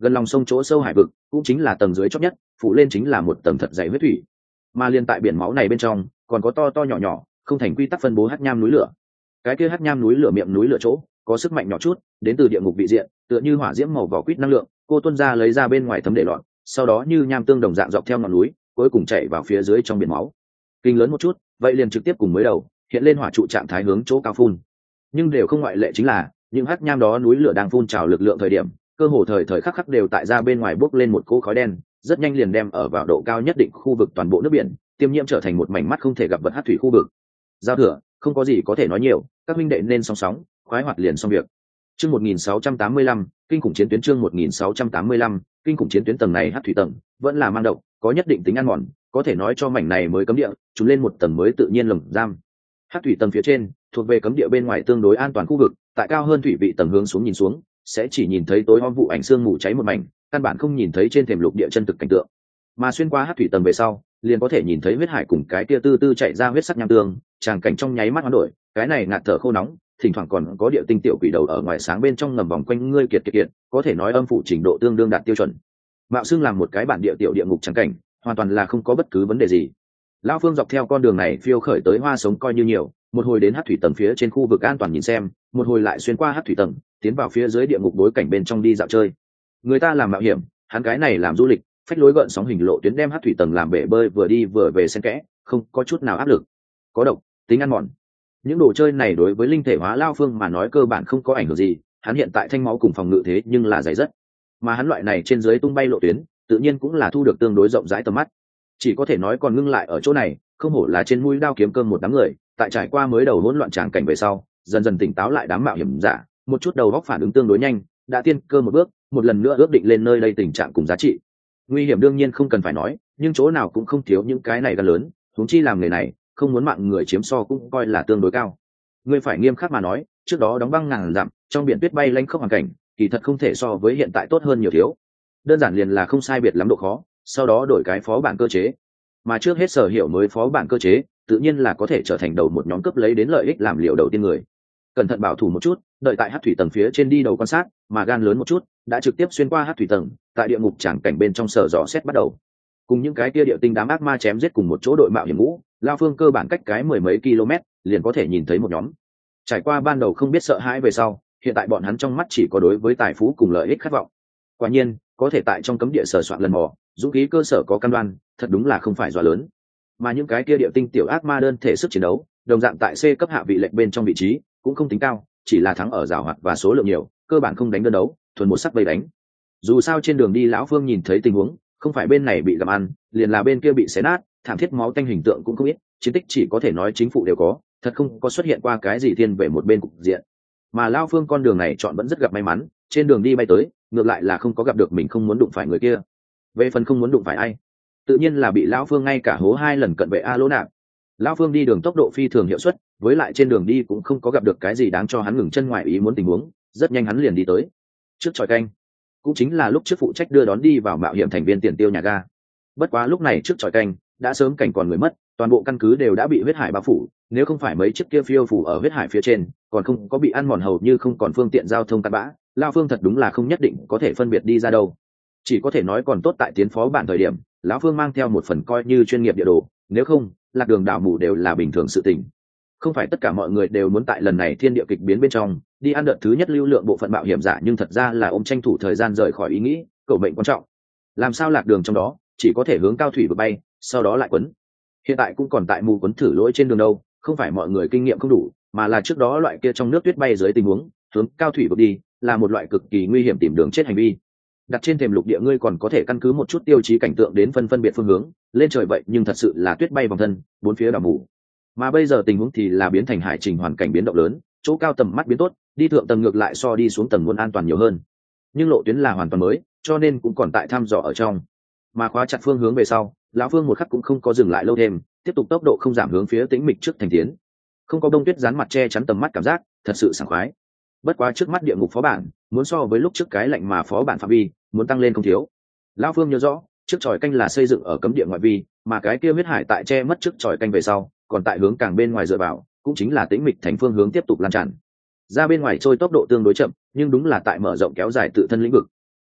gần lòng sông chỗ sâu hải vực cũng chính là tầng dưới chót nhất, phủ lên chính là một tầng thật dày huyết thủy. Mà liên tại biển máu này bên trong còn có to to nhỏ nhỏ không thành quy tắc phân bố hắc nham núi lửa. Cái kia hắc nham núi lửa miệng núi lửa chỗ có sức mạnh nhỏ chút, đến từ địa ngục vị diện, tựa như hỏa diễm màu vỏ quýt năng lượng, cô tuân ra lấy ra bên ngoài thấm để loạn, sau đó như nham tương đồng dạng dọc theo ngọn núi, cuối cùng chảy vào phía dưới trong biển máu. Kinh lớn một chút, vậy liền trực tiếp cùng mới đầu, hiện lên hỏa trụ trạng thái hướng chỗ cao phun. Nhưng đều không ngoại lệ chính là, những hắc nham đó núi lửa đang phun trào lực lượng thời điểm, cơ hồ thời thời khắc khắc đều tại ra bên ngoài bốc lên một cỗ khói đen, rất nhanh liền đem ở vào độ cao nhất định khu vực toàn bộ nước biển, tiêm nhiễm trở thành một mảnh mắt không thể gặp vật hắc thủy khu vực. Giao thừa, không có gì có thể nói nhiều, các huynh đệ nên song sóng, khoái hoạt liền xong việc. Chương một nghìn sáu trăm tám mươi lăm, kinh khủng chiến tuyến chương một nghìn sáu trăm tám mươi lăm, kinh khủng chiến tuyến tầng này hắc thủy tầng, vẫn là mang độc, có nhất định tính ăn mòn, có thể nói cho mảnh này mới cấm địa, chúng lên một tầng mới tự nhiên lồng giam. Hắc thủy tầng phía trên, thuộc về cấm địa bên ngoài tương đối an toàn khu vực, tại cao hơn thủy vị tầng hướng xuống nhìn xuống, sẽ chỉ nhìn thấy tối om vụ ảnh xương mù cháy một mảnh, căn bản không nhìn thấy trên thềm lục địa chân thực cảnh tượng. Mà xuyên qua hắc thủy tầng về sau, liền có thể nhìn thấy huyết hải cùng cái kia tư tư chạy ra huyết sắc nham tương, tràng cảnh trong nháy mắt hoán đổi, cái này ngạt thở khô nóng, thỉnh thoảng còn có địa tinh tiểu quỷ đầu ở ngoài sáng bên trong ngầm vòng quanh ngươi kiệt kiệt kiệt, có thể nói âm phủ trình độ tương đương đạt tiêu chuẩn. Mạo xưng làm một cái bản địa tiểu địa ngục tràng cảnh, hoàn toàn là không có bất cứ vấn đề gì. Lão Phương dọc theo con đường này phiêu khởi tới hoa sống coi như nhiều, một hồi đến hắc thủy tầng phía trên khu vực an toàn nhìn xem, một hồi lại xuyên qua hắc thủy tầng, tiến vào phía dưới địa ngục đối cảnh bên trong đi dạo chơi. Người ta làm mạo hiểm, hắn cái này làm du lịch, phách lối gợn sóng hình lộ tuyến đem hắc thủy tầng làm bể bơi vừa đi vừa về xen kẽ, không có chút nào áp lực. Có độc, tính ăn mòn. Những đồ chơi này đối với linh thể hóa Lao Phương mà nói cơ bản không có ảnh hưởng gì, hắn hiện tại thanh máu cùng phòng ngự thế nhưng là dày rất, mà hắn loại này trên dưới tung bay lộ tuyến, tự nhiên cũng là thu được tương đối rộng rãi tầm mắt. Chỉ có thể nói còn ngưng lại ở chỗ này, không hổ là trên mũi đao kiếm cơm một đám người, tại trải qua mới đầu hỗn loạn tràng cảnh về sau, dần dần tỉnh táo lại đám mạo hiểm giả, một chút đầu góc phản ứng tương đối nhanh, đã tiên cơ một bước, một lần nữa ước định lên nơi đây tình trạng cùng giá trị. Nguy hiểm đương nhiên không cần phải nói, nhưng chỗ nào cũng không thiếu những cái này gan lớn, huống chi làm người này, không muốn mạng người chiếm so cũng coi là tương đối cao. Ngươi phải nghiêm khắc mà nói, trước đó đóng băng ngàn dặm, trong biển tuyết bay lênh khốc hoàn cảnh, kỳ thật không thể so với hiện tại tốt hơn nhiều thiếu. Đơn giản liền là không sai biệt lắm độ khó, sau đó đổi cái phó bản cơ chế. Mà trước hết sở hiểu mới phó bản cơ chế, tự nhiên là có thể trở thành đầu một nhóm cấp lấy đến lợi ích làm liệu đầu tiên người. Cẩn thận bảo thủ một chút, đợi tại hắc thủy tầng phía trên đi đầu quan sát, mà gan lớn một chút, đã trực tiếp xuyên qua hắc thủy tầng, tại địa ngục tràng cảnh bên trong sở dò xét bắt đầu. Cùng những cái kia địa tinh đám ác ma chém giết cùng một chỗ đội mạo hiểm ngũ, Lao Phương cơ bản cách cái mười mấy km, liền có thể nhìn thấy một nhóm. Trải qua ban đầu không biết sợ hãi về sau, hiện tại bọn hắn trong mắt chỉ có đối với tài phú cùng lợi ích khát vọng. Quả nhiên, có thể tại trong cấm địa sở soạn lần mò, dũng khí cơ sở có cam đoan, thật đúng là không phải dọa lớn. Mà những cái kia địa tinh tiểu ác ma đơn thể sức chiến đấu, đồng dạng tại C cấp hạ vị lệnh bên trong vị trí, cũng không tính cao, chỉ là thắng ở giảo hoạt và số lượng nhiều, cơ bản không đánh đơn đấu, thuần một sắc vây đánh. Dù sao trên đường đi lão Phương nhìn thấy tình huống, không phải bên này bị gặm ăn, liền là bên kia bị xé nát, thảm thiết máu tanh hình tượng cũng không ít, chiến tích chỉ có thể nói chính phủ đều có, thật không có xuất hiện qua cái gì thiên về một bên cục diện. Mà lão Phương con đường này chọn vẫn rất gặp may mắn, trên đường đi bay tới, ngược lại là không có gặp được mình không muốn đụng phải người kia. Về phần không muốn đụng phải ai, tự nhiên là bị lão Phương ngay cả hố hai lần cận vệ a lỗ nạp. Lão Phương đi đường tốc độ phi thường hiệu suất, với lại trên đường đi cũng không có gặp được cái gì đáng cho hắn ngừng chân ngoài ý muốn tình huống, rất nhanh hắn liền đi tới trước tròi canh, cũng chính là lúc trước phụ trách đưa đón đi vào mạo hiểm thành viên tiền tiêu nhà ga. Bất quá lúc này trước tròi canh đã sớm cảnh còn người mất, toàn bộ căn cứ đều đã bị huyết hải bao phủ, nếu không phải mấy chiếc kia phiêu phủ ở huyết hải phía trên, còn không có bị ăn mòn hầu như không còn phương tiện giao thông cát bã, Lão Phương thật đúng là không nhất định có thể phân biệt đi ra đâu. Chỉ có thể nói còn tốt tại tiến phó bản thời điểm, lão Phương mang theo một phần coi như chuyên nghiệp địa đồ, nếu không, lạc đường đảo mù đều là bình thường sự tình. Không phải tất cả mọi người đều muốn tại lần này thiên địa kịch biến bên trong đi ăn đợt thứ nhất lưu lượng bộ phận mạo hiểm giả, nhưng thật ra là ôm tranh thủ thời gian rời khỏi ý nghĩ cầu mệnh quan trọng. Làm sao lạc đường trong đó, chỉ có thể hướng cao thủy vực bay, sau đó lại quấn. Hiện tại cũng còn tại mù quấn thử lỗi trên đường đâu, không phải mọi người kinh nghiệm không đủ, mà là trước đó loại kia trong nước tuyết bay dưới tình huống hướng cao thủy vực đi là một loại cực kỳ nguy hiểm tìm đường chết hành vi. Đặt trên thềm lục địa ngươi còn có thể căn cứ một chút tiêu chí cảnh tượng đến phân phân biệt phương hướng lên trời, vậy nhưng thật sự là tuyết bay vòng thân, bốn phía đảo mù. Mà bây giờ tình huống thì là biến thành hải trình hoàn cảnh biến động lớn, chỗ cao tầm mắt biến tốt, đi thượng tầng ngược lại so đi xuống tầng muốn an toàn nhiều hơn. Nhưng lộ tuyến là hoàn toàn mới, cho nên cũng còn tại thăm dò ở trong. Mà khóa chặt phương hướng về sau, lão Phương một khắc cũng không có dừng lại lâu thêm, tiếp tục tốc độ không giảm hướng phía tĩnh mịch trước thành tiến. Không có bông tuyết dán mặt che chắn tầm mắt, cảm giác thật sự sảng khoái. Bất quá trước mắt địa ngục phó bản, muốn so với lúc trước cái lạnh mà phó bản phạm vi muốn tăng lên không thiếu. Lão Phương nhớ rõ, trước tròi canh là xây dựng ở cấm địa ngoại vi, mà cái kia huyết hải tại che mất trước tròi canh về sau, còn tại hướng càng bên ngoài dựa vào, cũng chính là tĩnh mịch thành phương hướng tiếp tục lan tràn ra bên ngoài trôi, tốc độ tương đối chậm, nhưng đúng là tại mở rộng kéo dài tự thân lĩnh vực.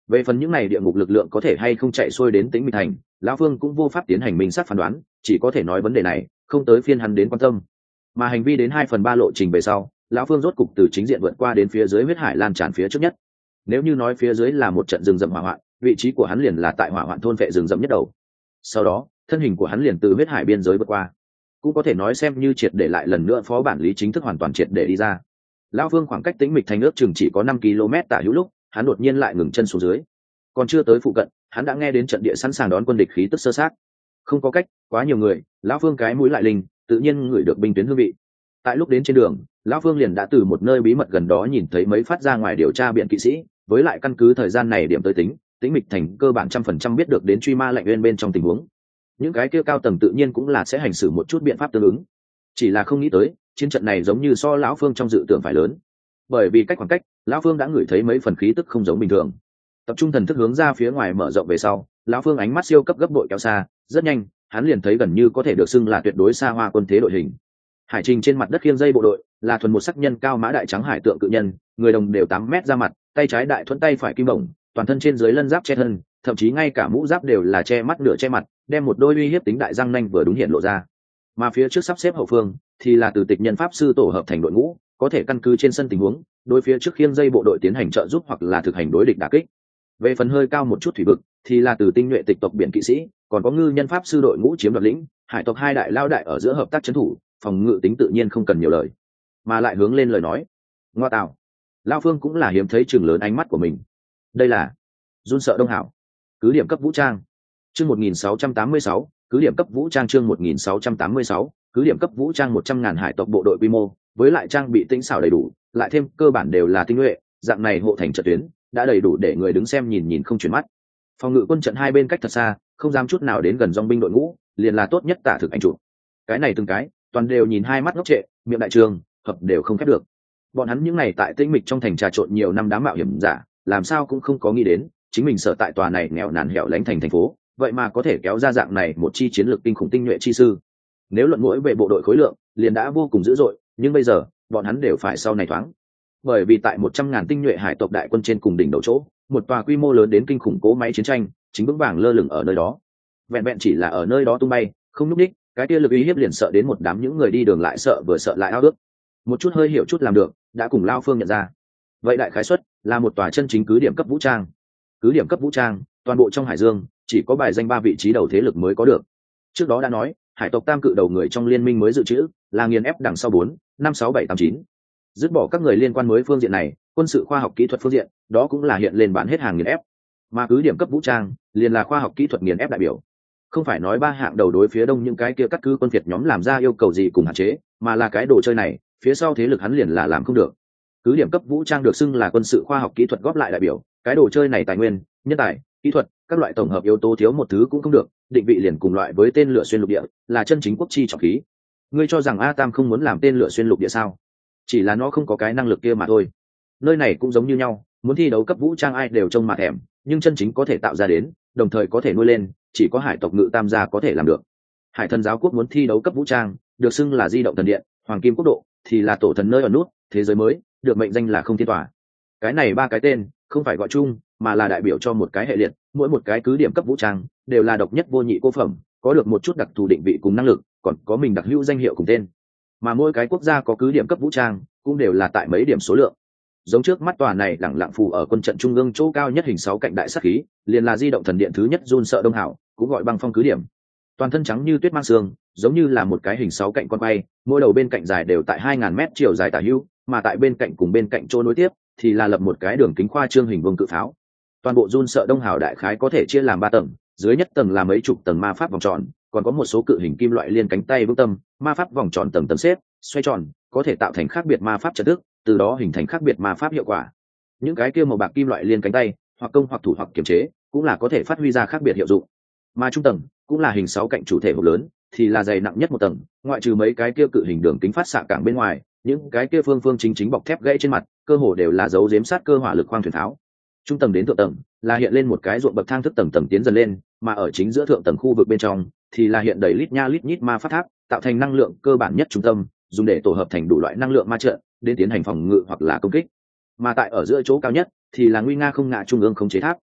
Về phần những này địa ngục lực lượng có thể hay không chạy xuôi đến Tĩnh Mịch Thành, lão Phương cũng vô pháp tiến hành minh xác phán đoán, chỉ có thể nói vấn đề này không tới phiên hắn đến quan tâm. Mà hành vi đến hai phần ba lộ trình về sau, lão Phương rốt cục từ chính diện vượt qua đến phía dưới huyết hải lan tràn phía trước nhất. Nếu như nói phía dưới là một trận rừng rậm hỏa hoạn, vị trí của hắn liền là tại hỏa hoạn thôn vệ rừng rậm nhất đầu. Sau đó, thân hình của hắn liền từ huyết hải biên giới vượt qua, cũng có thể nói xem như triệt để lại lần nữa phó bản lý chính thức hoàn toàn triệt để đi ra. Lão Phương khoảng cách Tĩnh Mịch Thành ước chừng chỉ có năm ki lô mét tả hữu lúc, hắn đột nhiên lại ngừng chân xuống dưới. Còn chưa tới phụ cận, hắn đã nghe đến trận địa sẵn sàng đón quân địch khí tức sơ sát. Không có cách, quá nhiều người, lão Phương cái mũi lại linh, tự nhiên ngửi được binh tuyến hương vị. Tại lúc đến trên đường, lão Phương liền đã từ một nơi bí mật gần đó nhìn thấy mấy phát ra ngoài điều tra biện kỵ sĩ, với lại căn cứ thời gian này điểm tới tính, Tĩnh Mịch Thành cơ bản trăm phần trăm biết được đến truy ma lệnh uyên bên trong tình huống. Những cái kia cao tầng tự nhiên cũng là sẽ hành xử một chút biện pháp tương ứng. Chỉ là không nghĩ tới, chiến trận này giống như so lão Phương trong dự tưởng phải lớn. Bởi vì cách khoảng cách, lão Phương đã ngửi thấy mấy phần khí tức không giống bình thường. Tập trung thần thức hướng ra phía ngoài mở rộng về sau, lão Phương ánh mắt siêu cấp gấp bội kéo xa, rất nhanh, hắn liền thấy gần như có thể được xưng là tuyệt đối xa hoa quân thế đội hình. Hải trình trên mặt đất khiêng dây bộ đội, là thuần một sắc nhân cao mã đại trắng hải tượng cự nhân, người đồng đều tám mét ra mặt, tay trái đại thuẫn tay phải kim bổng, toàn thân trên dưới lân giáp che thân, thậm chí ngay cả mũ giáp đều là che mắt nửa che mặt, đem một đôi uy hiếp tính đại răng nanh vừa đúng hiện lộ ra. Mà phía trước sắp xếp hậu phương thì là từ tịch nhân pháp sư tổ hợp thành đội ngũ, có thể căn cứ trên sân tình huống, đối phía trước khiêng dây bộ đội tiến hành trợ giúp hoặc là thực hành đối địch đả kích. Về phần hơi cao một chút thủy vực thì là từ tinh nhuệ tịch tộc biển kỵ sĩ, còn có ngư nhân pháp sư đội ngũ chiếm đoạt lĩnh, hải tộc hai đại lao đại ở giữa hợp tác trấn thủ, phòng ngự tính tự nhiên không cần nhiều lời, mà lại hướng lên lời nói. Ngoa tạo, lao Phương cũng là hiếm thấy chừng lớn ánh mắt của mình. Đây là run sợ đông hảo cứ điểm cấp vũ trang chương một nghìn sáu trăm tám mươi sáu, cứ điểm cấp vũ trang chương một nghìn sáu trăm tám mươi sáu, cứ điểm cấp vũ trang một trăm ngàn hải tộc bộ đội quy mô, với lại trang bị tinh xảo đầy đủ, lại thêm cơ bản đều là tinh nhuệ, dạng này hộ thành trận tuyến đã đầy đủ để người đứng xem nhìn nhìn không chuyển mắt. Phòng ngự quân trận hai bên cách thật xa, không dám chút nào đến gần dòng binh đội ngũ, liền là tốt nhất tả thực ảnh chụp. Cái này từng cái toàn đều nhìn hai mắt ngốc trệ, miệng đại trường hợp đều không khép được. Bọn hắn những ngày tại Tĩnh Mịch trong thành trà trộn nhiều năm đám mạo hiểm giả, làm sao cũng không có nghĩ đến chính mình sở tại tòa này nghèo nàn hẻo lánh thành thành phố, vậy mà có thể kéo ra dạng này một chi chiến lược kinh khủng tinh nhuệ chi sư. Nếu luận mỗi về bộ đội khối lượng liền đã vô cùng dữ dội, nhưng bây giờ bọn hắn đều phải sau này thoáng, bởi vì tại một trăm ngàn tinh nhuệ hải tộc đại quân trên cùng đỉnh đầu chỗ, một tòa quy mô lớn đến kinh khủng cố máy chiến tranh chính vững vàng lơ lửng ở nơi đó. Vẹn vẹn chỉ là ở nơi đó tung bay, không nhúc nhích, cái kia lực uy hiếp liền sợ đến một đám những người đi đường lại sợ vừa sợ lại ao ước. Một chút hơi hiểu chút làm được, đã cùng lao Phương nhận ra. Vậy đại khái suất là một tòa chân chính cứ điểm cấp vũ trang. Cứ điểm cấp vũ trang, toàn bộ trong Hải Dương chỉ có bài danh ba vị trí đầu thế lực mới có được. Trước đó đã nói, hải tộc tam cự đầu người trong liên minh mới dự trữ là nghiền ép đằng sau bốn, năm, sáu, bảy, tám, chín. Dứt bỏ các người liên quan mới phương diện này, quân sự khoa học kỹ thuật phương diện, đó cũng là hiện lên bán hết hàng nghiền ép. Mà cứ điểm cấp vũ trang, liền là khoa học kỹ thuật nghiền ép đại biểu. Không phải nói ba hạng đầu đối phía đông những cái kia cắt cứ quân Việt nhóm làm ra yêu cầu gì cùng hạn chế, mà là cái đồ chơi này, phía sau thế lực hắn liền là làm không được. Cứ điểm cấp vũ trang được xưng là quân sự khoa học kỹ thuật góp lại đại biểu, cái đồ chơi này tài nguyên, nhân tài, kỹ thuật, các loại tổng hợp yếu tố thiếu một thứ cũng không được, định vị liền cùng loại với tên lửa xuyên lục địa, là chân chính quốc chi trọng khí. Ngươi cho rằng A Tam không muốn làm tên lửa xuyên lục địa sao? Chỉ là nó không có cái năng lực kia mà thôi. Nơi này cũng giống như nhau, muốn thi đấu cấp vũ trang ai đều trông mà thèm, nhưng chân chính có thể tạo ra đến, đồng thời có thể nuôi lên, chỉ có hải tộc ngự tam gia có thể làm được. Hải thần giáo quốc muốn thi đấu cấp vũ trang, được xưng là di động thần điện, hoàng kim quốc độ thì là tổ thần nơi ở nút, thế giới mới, được mệnh danh là không thiên tỏa. Cái này ba cái tên không phải gọi chung, mà là đại biểu cho một cái hệ liệt, mỗi một cái cứ điểm cấp vũ trang đều là độc nhất vô nhị cô phẩm, có được một chút đặc thù định vị cùng năng lực, còn có mình đặc hữu danh hiệu cùng tên. Mà mỗi cái quốc gia có cứ điểm cấp vũ trang cũng đều là tại mấy điểm số lượng. Giống trước mắt tòa này lẳng lặng phù ở quân trận trung ương chỗ cao nhất hình sáu cạnh đại sát khí, liền là di động thần điện thứ nhất run sợ đông hảo, cũng gọi băng phong cứ điểm. Toàn thân trắng như tuyết mang xương, giống như là một cái hình sáu cạnh con quay, mỗi đầu bên cạnh dài đều tại hai ngàn mét chiều dài tả hữu, mà tại bên cạnh cùng bên cạnh chỗ nối tiếp thì là lập một cái đường kính khoa trương hình vuông cự pháo. Toàn bộ run sợ đông hảo đại khái có thể chia làm ba tầng, dưới nhất tầng là mấy chục tầng ma pháp vòng tròn, còn có một số cự hình kim loại liên cánh tay vững tâm, ma pháp vòng tròn tầng tầng xếp, xoay tròn, có thể tạo thành khác biệt ma pháp trận thức, từ đó hình thành khác biệt ma pháp hiệu quả. Những cái kia màu bạc kim loại liên cánh tay, hoặc công hoặc thủ hoặc kiềm chế, cũng là có thể phát huy ra khác biệt hiệu dụng. Mà trung tầng cũng là hình sáu cạnh chủ thể hộp lớn, thì là dày nặng nhất một tầng, ngoại trừ mấy cái kia cự hình đường kính phát xạ cảng bên ngoài, những cái kia phương phương chính chính bọc thép gãy trên mặt, cơ hồ đều là dấu giếm sát cơ hỏa lực khoang thuyền tháo. Trung tầng đến thượng tầng là hiện lên một cái ruộng bậc thang thức tầng tầng tiến dần lên, mà ở chính giữa thượng tầng khu vực bên trong thì là hiện đầy lít nha lít nhít ma pháp tháp, tạo thành năng lượng cơ bản nhất trung tâm, dùng để tổ hợp thành đủ loại năng lượng ma trận, đến tiến hành phòng ngự hoặc là công kích. Mà tại ở giữa chỗ cao nhất thì là nguy nga không ngã trung ương khống chế tháp,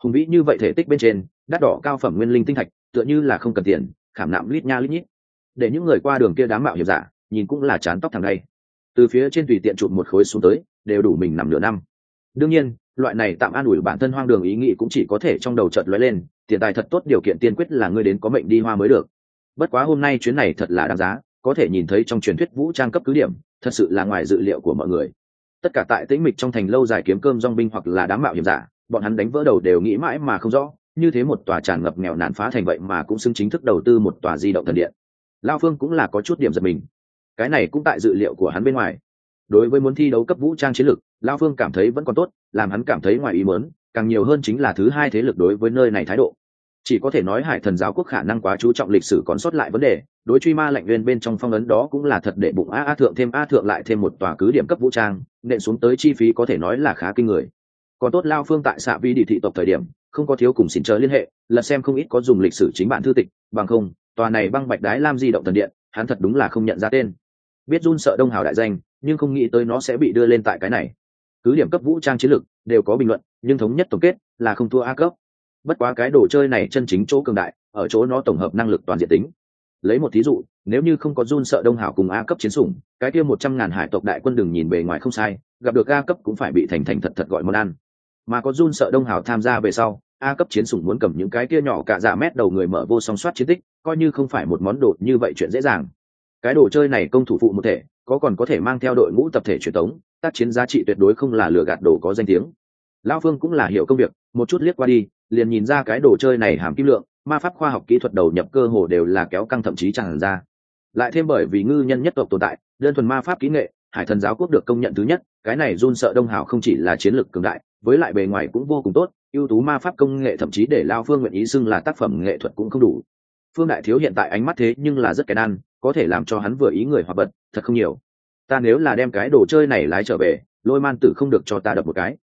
hùng vĩ như vậy thể tích bên trên đắt đỏ cao phẩm nguyên linh tinh thạch tựa như là không cần tiền khảm nạm lít nha lít nhít, để những người qua đường kia đám mạo hiểm giả nhìn cũng là chán tóc thằng đây. Từ phía trên tùy tiện chụp một khối xuống tới đều đủ mình nằm nửa năm. Đương nhiên loại này tạm an ủi bản thân hoang đường ý nghĩ cũng chỉ có thể trong đầu chợt lóe lên, tiền tài thật tốt điều kiện tiên quyết là ngươi đến có mệnh đi hoa mới được. Bất quá hôm nay chuyến này thật là đáng giá, có thể nhìn thấy trong truyền thuyết vũ trang cấp cứ điểm thật sự là ngoài dự liệu của mọi người. Tất cả tại tĩnh mịch trong thành lâu dài kiếm cơm dong binh hoặc là đám mạo hiểm giả, bọn hắn đánh vỡ đầu đều nghĩ mãi mà không rõ, như thế một tòa tràn ngập nghèo nàn phá thành vậy mà cũng xứng chính thức đầu tư một tòa di động thần điện. Lao Phương cũng là có chút điểm giật mình, cái này cũng tại dự liệu của hắn bên ngoài. Đối với muốn thi đấu cấp vũ trang chiến lược, Lao Phương cảm thấy vẫn còn tốt, làm hắn cảm thấy ngoài ý muốn càng nhiều hơn chính là thứ hai thế lực đối với nơi này thái độ. Chỉ có thể nói Hải Thần giáo quốc khả năng quá chú trọng lịch sử còn sót lại vấn đề, đối truy ma lệnh nguyên bên trong phong ấn đó cũng là thật để bụng a a thượng thêm a thượng lại thêm một tòa cứ điểm cấp vũ trang, nện xuống tới chi phí có thể nói là khá kinh người. Còn tốt Lao Phương tại xạ vi đi thị tộc thời điểm không có thiếu cùng xin chờ liên hệ, lật xem không ít có dùng lịch sử chính bản thư tịch, bằng không tòa này băng bạch đái lam di động thần điện hắn thật đúng là không nhận ra tên. Biết run sợ đông hào đại danh, nhưng không nghĩ tới nó sẽ bị đưa lên tại cái này. Cứ điểm cấp vũ trang chiến lược đều có bình luận, nhưng thống nhất tổng kết là không thua a cấp. Bất quá cái đồ chơi này chân chính chỗ cường đại ở chỗ nó tổng hợp năng lực toàn diện tính. Lấy một thí dụ, nếu như không có run sợ đông hào cùng a cấp chiến sủng, cái kia một trăm ngàn hải tộc đại quân đừng nhìn bề ngoài không sai, gặp được a cấp cũng phải bị thành thành thật thật gọi món ăn. Mà có run sợ đông hào tham gia về sau, a cấp chiến sủng muốn cầm những cái kia nhỏ cả dạ mét đầu người mở vô song soát chiến tích, coi như không phải một món đồ như vậy chuyện dễ dàng. Cái đồ chơi này công thủ phụ một thể, có còn có thể mang theo đội ngũ tập thể truyền tống, tác chiến giá trị tuyệt đối không là lừa gạt đồ có danh tiếng. Lão Phương cũng là hiểu công việc, một chút liếc qua đi liền nhìn ra cái đồ chơi này hàm kim lượng, ma pháp khoa học kỹ thuật đầu nhập cơ hồ đều là kéo căng thậm chí tràn ra. Lại thêm bởi vì ngư nhân nhất tộc tồn tại, đơn thuần ma pháp kỹ nghệ, Hải Thần giáo quốc được công nhận thứ nhất, cái này run sợ đông hào không chỉ là chiến lược cường đại, với lại bề ngoài cũng vô cùng tốt, ưu tú ma pháp công nghệ thậm chí để Lão Phương nguyện ý xưng là tác phẩm nghệ thuật cũng không đủ. Phương đại thiếu hiện tại ánh mắt thế nhưng là rất cái ăn, có thể làm cho hắn vừa ý người hoặc bật thật không nhiều. Ta nếu là đem cái đồ chơi này lái trở về, Lôi Man Tử không được cho ta đập một cái.